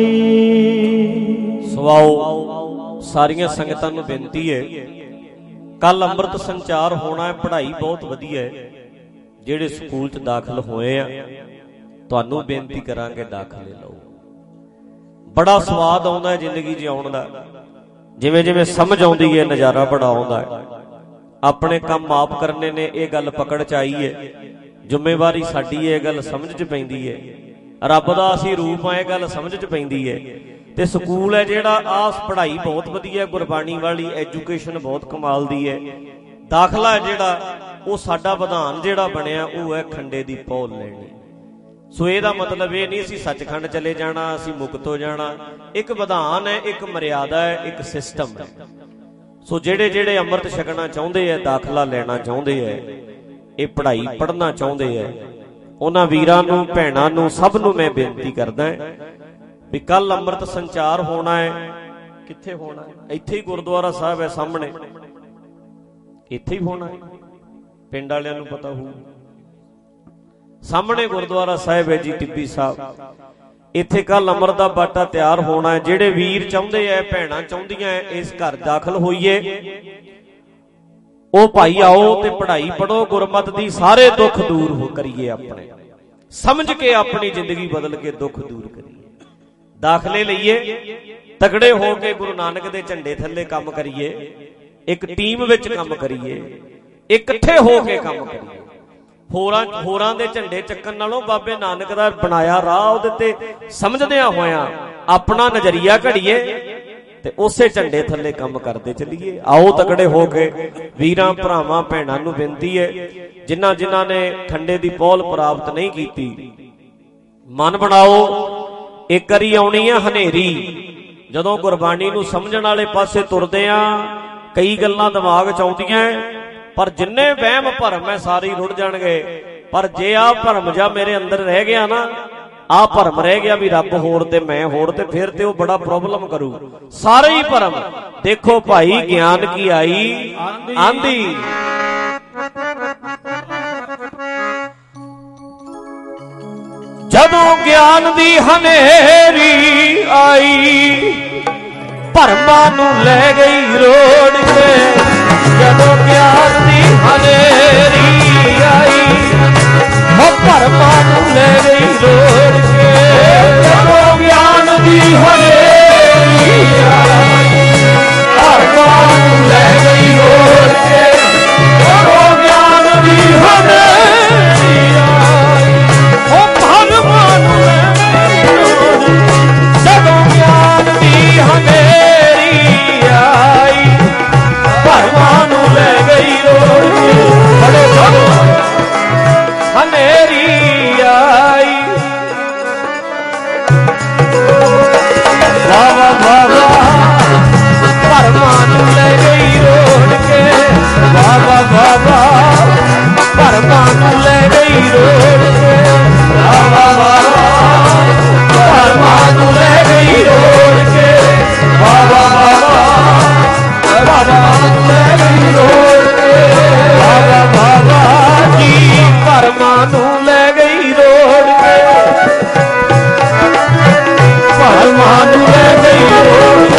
ਸਵਾਓ ਸਾਰੀਆਂ ਸੰਗਤਾਂ ਨੂੰ ਬੇਨਤੀ ਹੈ, ਕੱਲ ਅੰਮ੍ਰਿਤ ਸੰਚਾਰ ਹੋਣਾ ਹੈ। ਪੜ੍ਹਾਈ ਬਹੁਤ ਵਧੀਆ ਹੈ। ਜਿਹੜੇ ਸਕੂਲ 'ਚ ਦਾਖਲ ਹੋਏ ਆ ਤੁਹਾਨੂੰ ਬੇਨਤੀ ਕਰਾਂਗੇ ਦਾਖਲੇ ਲਓ। ਬੜਾ ਸਵਾਦ ਆਉਂਦਾ ਹੈ ਜ਼ਿੰਦਗੀ ਜਿਉਣ ਦਾ। ਜਿਵੇਂ ਜਿਵੇਂ ਸਮਝ ਆਉਂਦੀ ਹੈ ਨਜ਼ਾਰਾ ਬੜਾ ਆਉਂਦਾ ਹੈ। ਆਪਣੇ ਕੰਮ ਆਪ ਕਰਨੇ ਨੇ, ਇਹ ਗੱਲ ਪਕੜ 'ਚ ਆਈ ਹੈ। ਜ਼ਿੰਮੇਵਾਰੀ ਸਾਡੀ ਹੈ, ਇਹ ਗੱਲ ਸਮਝ 'ਚ ਪੈਂਦੀ ਹੈ। ਰੱਬ ਦਾ ਅਸੀਂ ਰੂਪ ਆ, ਇਹ ਗੱਲ ਸਮਝ 'ਚ ਪੈਂਦੀ ਹੈ। ਤੇ ਸਕੂਲ ਹੈ ਜਿਹੜਾ, ਆਹ ਪੜ੍ਹਾਈ ਬਹੁਤ ਵਧੀਆ, ਗੁਰਬਾਣੀ ਵਾਲੀ ਐਜੂਕੇਸ਼ਨ ਬਹੁਤ ਕਮਾਲ ਦੀ ਹੈ। ਦਾਖਲਾ ਹੈ ਜਿਹੜਾ, ਉਹ ਸਾਡਾ ਵਿਧਾਨ ਜਿਹੜਾ ਬਣਿਆ ਉਹ ਹੈ ਖੰਡੇ ਦੀ ਪੌਲ ਲੈਣੀ। ਸੋ ਇਹਦਾ ਮਤਲਬ ਇਹ ਨਹੀਂ ਅਸੀਂ ਸੱਚਖੰਡ ਚਲੇ ਜਾਣਾ, ਅਸੀਂ ਮੁਕਤ ਹੋ ਜਾਣਾ। ਇੱਕ ਵਿਧਾਨ ਹੈ, ਇੱਕ ਮਰਿਆਦਾ ਹੈ, ਇੱਕ ਸਿਸਟਮ ਹੈ। ਸੋ ਜਿਹੜੇ ਜਿਹੜੇ ਅੰਮ੍ਰਿਤ ਛਕਣਾ ਚਾਹੁੰਦੇ ਹੈ, ਦਾਖਲਾ ਲੈਣਾ ਚਾਹੁੰਦੇ ਹੈ, ਇਹ ਪੜ੍ਹਾਈ ਪੜ੍ਹਨਾ ਚਾਹੁੰਦੇ ਹੈ, ਉਹਨਾਂ ਵੀਰਾਂ ਨੂੰ, ਭੈਣਾਂ ਨੂੰ, ਸਭ ਨੂੰ ਮੈਂ ਬੇਨਤੀ ਕਰਦਾ ਵੀ ਕੱਲ ਅੰਮ੍ਰਿਤ ਸੰਚਾਰ ਹੋਣਾ ਹੈ। ਕਿੱਥੇ ਹੋਣਾ ਹੈ? ਇੱਥੇ ਹੀ ਗੁਰਦੁਆਰਾ ਸਾਹਿਬ ਹੈ ਸਾਹਮਣੇ, ਇੱਥੇ ਹੀ ਹੋਣਾ ਹੈ। ਪਿੰਡ ਵਾਲਿਆਂ ਨੂੰ ਪਤਾ ਹੋਊ, ਸਾਹਮਣੇ ਗੁਰਦੁਆਰਾ ਸਾਹਿਬ ਹੈ ਜੀ ਟਿੱਬੀ ਸਾਹਿਬ। ਇੱਥੇ ਕੱਲ ਅੰਮ੍ਰਿਤ ਦਾ ਬਾਟਾ ਤਿਆਰ ਹੋਣਾ ਹੈ। ਜਿਹੜੇ ਵੀਰ ਚਾਹੁੰਦੇ ਐ, ਭੈਣਾਂ ਚਾਹੁੰਦੀਆਂ ਐ ਇਸ ਘਰ ਦਾਖਲ ਹੋਈਏ, ਉਹ ਭਾਈ ਆਓ ਤੇ ਪੜ੍ਹਾਈ ਪੜ੍ਹੋ ਗੁਰਮਤ ਦੀ। ਸਾਰੇ ਦੁੱਖ ਦੂਰ ਹੋ ਕਰੀਏ, ਆਪਣੇ ਸਮਝ ਕੇ ਆਪਣੀ ਜ਼ਿੰਦਗੀ ਬਦਲ ਕੇ ਦੁੱਖ ਦੂਰ ਕਰੀਏ। ਦਾਖਲੇ ਲਈਏ, ਤਗੜੇ ਹੋ ਕੇ ਗੁਰੂ ਨਾਨਕ ਦੇ ਝੰਡੇ ਥੱਲੇ ਕੰਮ ਕਰੀਏ, ਇੱਕ ਟੀਮ ਵਿੱਚ ਕੰਮ ਕਰੀਏ, ਇਕੱਠੇ ਹੋ ਕੇ ਕੰਮ ਕਰੀਏ। ਹੋਰਾਂ ਹੋਰਾਂ ਦੇ ਝੰਡੇ ਚੱਕਣ ਨਾਲੋਂ ਬਾਬੇ ਨਾਨਕ ਦਾ ਬਣਾਇਆ ਰਾਹ, ਉਹਦੇ ਤੇ ਸਮਝਦਿਆਂ ਹੋਇਆਂ ਆਪਣਾ ਨਜ਼ਰੀਆ ਘੜੀਏ ਤੇ ਉਸੇ ਝੰਡੇ ਥੱਲੇ ਕੰਮ ਕਰਦੇ ਚੱਲੀਏ। ਆਓ ਤਗੜੇ ਹੋ ਕੇ। ਵੀਰਾਂ ਭਰਾਵਾਂ ਭੈਣਾਂ ਨੂੰ ਬੇਨਤੀ ਹੈ, ਜਿਨ੍ਹਾਂ ਜਿਨ੍ਹਾਂ ਨੇ ਖੰਡੇ ਦੀ ਪੌਲ ਪ੍ਰਾਪਤ ਨਹੀਂ ਕੀਤੀ, ਮਨ ਬਣਾਓ। ਇੱਕ ਵਾਰੀ ਆਉਣੀ ਆ ਹਨੇਰੀ, ਜਦੋਂ ਗੁਰਬਾਣੀ ਨੂੰ ਸਮਝਣ ਵਾਲੇ ਪਾਸੇ ਤੁਰਦੇ ਆ, ਕਈ ਗੱਲਾਂ ਦਿਮਾਗ 'ਚ ਆਉਂਦੀਆਂ, ਪਰ ਜਿੰਨੇ ਵਹਿਮ ਭਰਮ ਹੈ ਸਾਰੇ ਰੁੜ ਜਾਣਗੇ। ਪਰ ਜੇ ਆਹ ਭਰਮ ਜਾਂ ਮੇਰੇ ਅੰਦਰ ਰਹਿ ਗਿਆ ਨਾ, ਆਹ ਭਰਮ ਰਹਿ ਗਿਆ ਵੀ ਰੱਬ ਹੋਰ ਤੇ ਮੈਂ ਹੋਰ, ਤੇ ਫਿਰ ਤੇ ਉਹ ਬੜਾ ਪ੍ਰੋਬਲਮ ਕਰੂ। ਸਾਰੇ ਹੀ ਭਰਮ। ਦੇਖੋ ਭਾਈ, ਗਿਆਨ ਕੀ ਆਈ ਆਂਦੀ, ਜਦੋਂ ਗਿਆਨ ਦੀ ਹਨੇਰੀ ਆਈ, ਭਰਮਾਂ ਨੂੰ ਲੈ ਗਈ ਰੋੜ ਕੇ। ਜਦੋਂ ਗਿਆਨ ਦੀ ਹਨੇਰੀ ਆਈ, ਉਹ ਭਰਮਾਂ ਨੂੰ ਲੈ ਗਈ ਰੋੜ ਕੇ। ਜਦੋਂ ਗਿਆਨ ਦੀ ਹਨੇਰੀ ਆਈ, ਭਰਮਾਂ ਨੂੰ ਲੈ ਗਈ ਰੋੜ ਕੇ। ਜਦੋਂ ਗਿਆਨ ਦੀ ਹਨੇਰੀ ਆਈ, ਉਹ ਭਰਮਾਂ ਨੂੰ ਲੈ ਗਈ ਰੋੜ ਕੇ। ਜਦੋਂ ਗਿਆਨ ਦੀ ਹਨੇਰੀ ਆਈ, ਭਰਮਾਂ ਨੂੰ ਲੈ ਗਈ ਰੋੜ ਕੇ। ਹਨੇਰੀ ਆਈ, ਵਾਵਾ ਵਾਵਾ, ਭਰਮਾਂ ਨੂੰ ਲੈ ਗਈ ਰੋੜ ਕੇ। ਵਾਵਾ ਵਾਵਾ, ਭਰਮਾਂ ਨੂੰ ਲੈ ਗਈ ਰੋੜ ਕੇ। ਵਾਵਾ ਵਾਵਾ, ਭਰਮਾਂ ਨੂੰ ਲੈ ਗਈ ਰੋੜ ਕੇ। ਵਾਵਾ ਵਾਵਾ, ਭਰਮਾਂ ਨੂੰ ਲੈ ਗਈ ਰੋੜ ਕੇ। ਵਾਵਾ ਵਾਵਾ ਜੀ, ਭਰਮਾਂ ਨੂੰ ਲੈ ਗਈ ਰੋੜ ਕੇ। ਭਰਮਾਂ ਨੂੰ ਲੈ ਗਈ ਰੋੜ ਕੇ।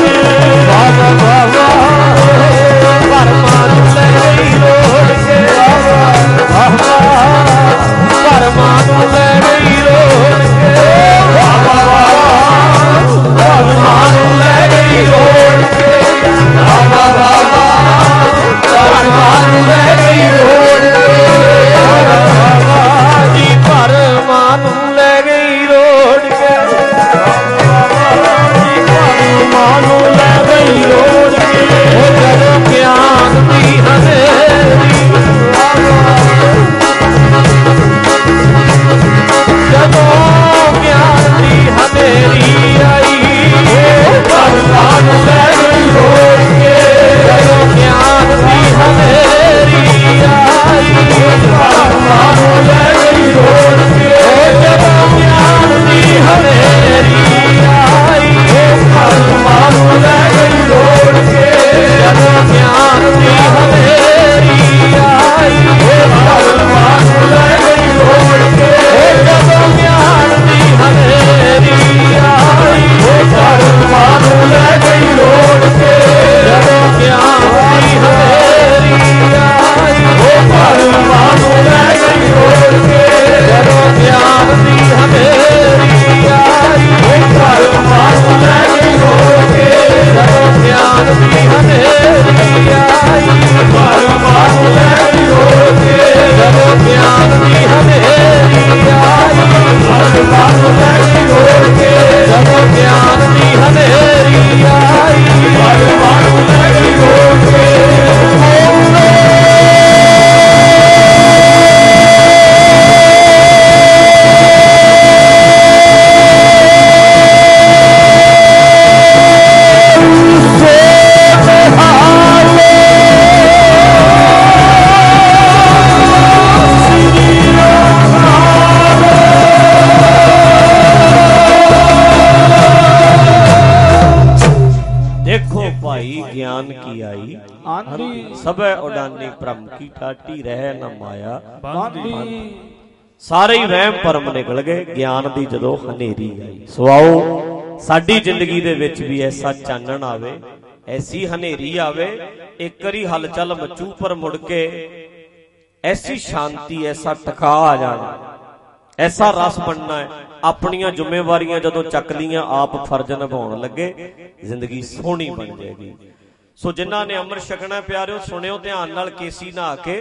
ज्ञान की आई आंधी सबे उडानी भ्रम की टाटी रह न माया बांधी सारे ही वहम भरम निकल गए ज्ञान की जदों हनेरी आई। सो आओ साडी जिंदगी दे विच भी ऐसा चानण आवे ऐसी हनेरी आवे एक करी हलचल मचू पर मुड़ के ऐसी शांति ऐसा टका आ जाना ऐसा रस बनना है अपनियां जिम्मेवारियां जदों चक लियां आप फर्ज निभाउण लगे जिंदगी सोहनी बन जाएगी। सो जिन्हां ने अमृत छकना प्यारिओ सुनियो ध्यान नाल केसी नहा के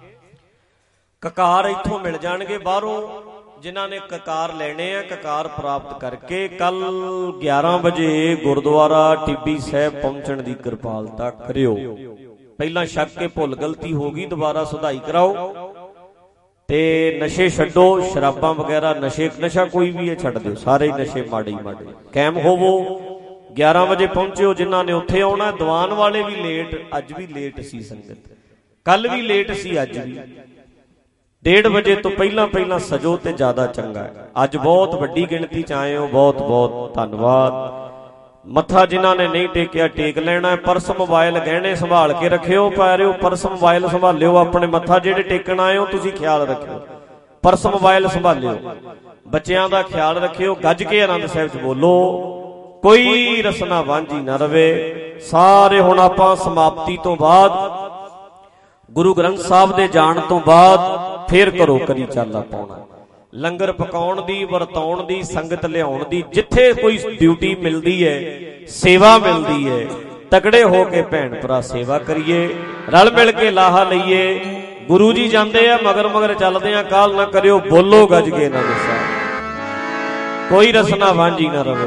ककार इत्थों मिल जाणगे बाहरों जिन्हां ने ककार लेने आ ककार प्राप्त करके कल ग्यारह बजे गुरुद्वारा टिब्बी साहब पहुंचण दी किरपालता करियो। पहला शक के भुल गलती हो गई दोबारा सुधाई कराओ ते नशे छड्डो शराबां वगैरह नशे नशा कोई भी है छड्ड दिओ सारे नशे माड़े ही माड़े कायम होवो। ग्यारह बजे पहुंचो जिन्हां ने उत्थे आउणा दीवान वाले भी लेट अज भी लेट सी संगत कल भी लेट सी अज भी डेढ़ बजे तो पहला पहला सजो ते ज्यादा चंगा है। अज बहुत वड्डी गिणती च आए हो बहुत बहुत धन्नवाद। मत्था जिन्हां ने नहीं टेकिया टेक लेना है। पर्स मोबाइल गहने संभाल के रखियो पारिओ पर्स मोबाइल संभालिओ अपने मत्था जेडे टेकण आए हो तुसीं ख्याल रखियो पर्स मोबाइल संभालिओ बच्चियां दा ख्याल रखियो गज के आनंद साहिब च बोलो कोई रसना वांझी ना रवे। सारे हुण आपां समाप्ति तो बाद गुरु ग्रंथ साहब दे जाण तो बाद फिर करो करी चाला पाउणा लंगर पकाउण दी वरताउण दी संगत लियाउण दी जिथे कोई ड्यूटी मिलदी है सेवा मिलदी है तगड़े हो के भैन भरा सेवा करिए रल मिल के लाहा लईए। गुरु जी जांदे आ मगर मगर चलदे आ काल ना करियो बोलो गज के ना दसा कोई रसना वांझी ना रवे।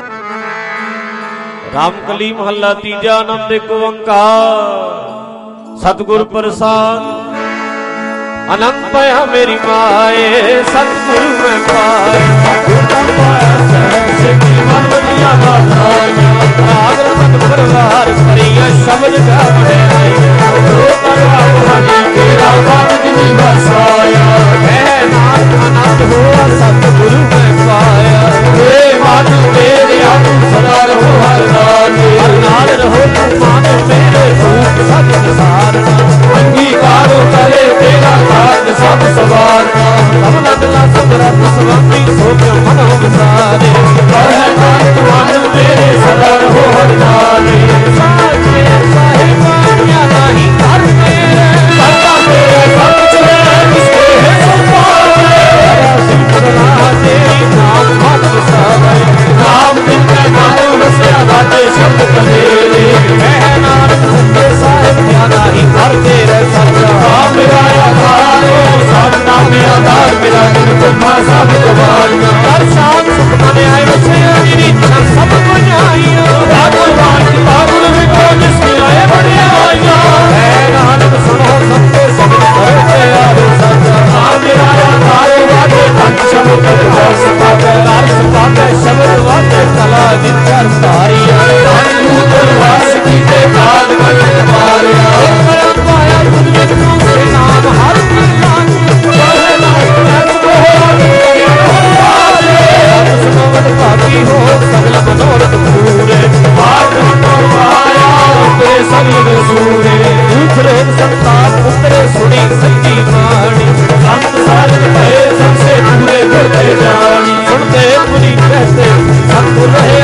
रामकली महला तीजा आनंद एक ओंकार सतगुर प्रसाद अनंत पाया मेरी माए सतगुरु में पाए परिवार करिया शब्द का बढ़ाई आनंद हुआ सतगुरु में पाया सदा रहो हर नाल रहो मान मेरे रूप सत सारना अंगीकारो करे तेरा काज सब सवारना सब लगला सब रत स्वामी सोच मन विसारे मान मेरे सदा रहो हर नाल साचे साहिबानिया नहीं कर मेरे सदा मेरे सब चले किसके है सुपारे सिमरना तेरी नाम मत विसारे नाम जिनका नाम रसिया बातें शब्द कहेले है नानक सत्य साहिब ज्ञाना ही करते रह सच्चा नाम मेरा आधार सब नाम मेरा आधार मेरा दिन ब्रह्मा सब गवानिया हर शाम सुख मने आए वसे मेरी सब को जाइयो रागुल वाण बाबुल विको जिसके आए बड़े आइया है नानक सुनो सत्य सब करते आवे सच्चा नाम मेरा आधार वादे पंच शब्द कर सपाते लाल सपाते शब्द वादे कला विचार सारिया नानक वास की ते काल गण मारिया पाया दुनिया से नाम हर नाम भागी हो सगल मनोरथ पूरे सगल सूरे दूसरे संताप पुत्रे सुनी सच्ची वाणी संत सारे भय सबसे पूरे करते जानी सुनते मुनि कहते सतगुर रहे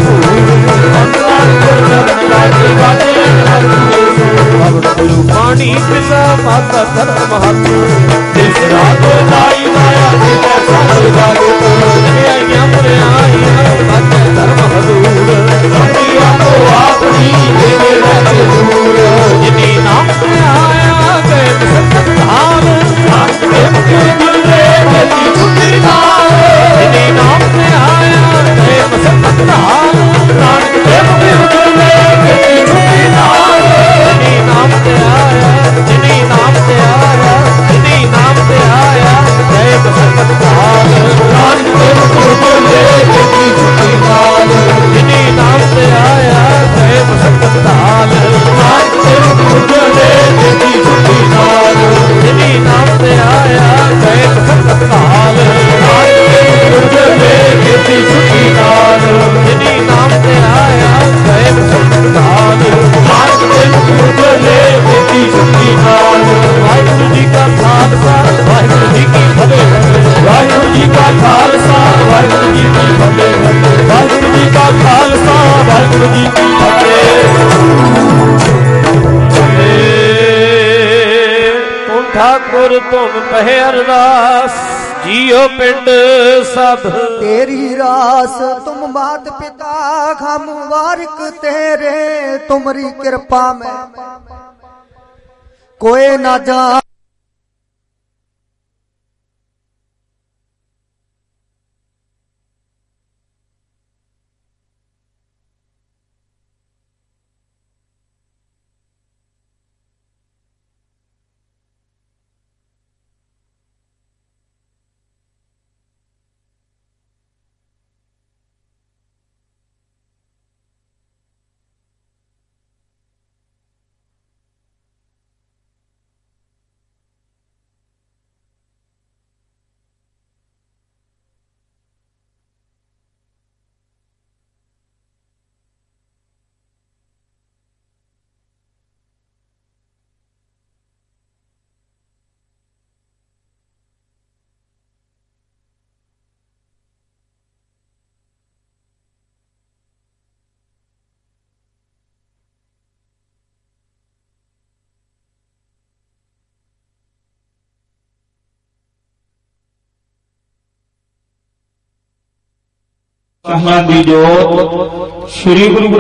गुरु पानी पिता माता धर्म महत्व तीसरा तो दाई माया तेरा सारे जागे आइया मुरे आइया बात धर्म हजूर रतिया तो आपनी तेरे रहते दूर जिनी नाम से आया गए सत्संग धाम नाम के मुझे मिल रहे तेरी छुट्टी नाम जिनी नाम से आया गए सत्संग धाम नाम के मुझे मिल रहे तेरी छुट्टी नाम जिनी नाम से आया जिनी नाम से आया ਧੁਮ ਪਹਿ ਅਰਦਾਸ ਜੀਓ ਪਿੰਡ ਸਭ तेरी रास तुम मात पिता हम वारिक तेरे तुमरी कृपा में कोई ना जा ਕਹਾਂ ਦੀ ਜੋਤ ਸ੍ਰੀ ਗੁਰੂ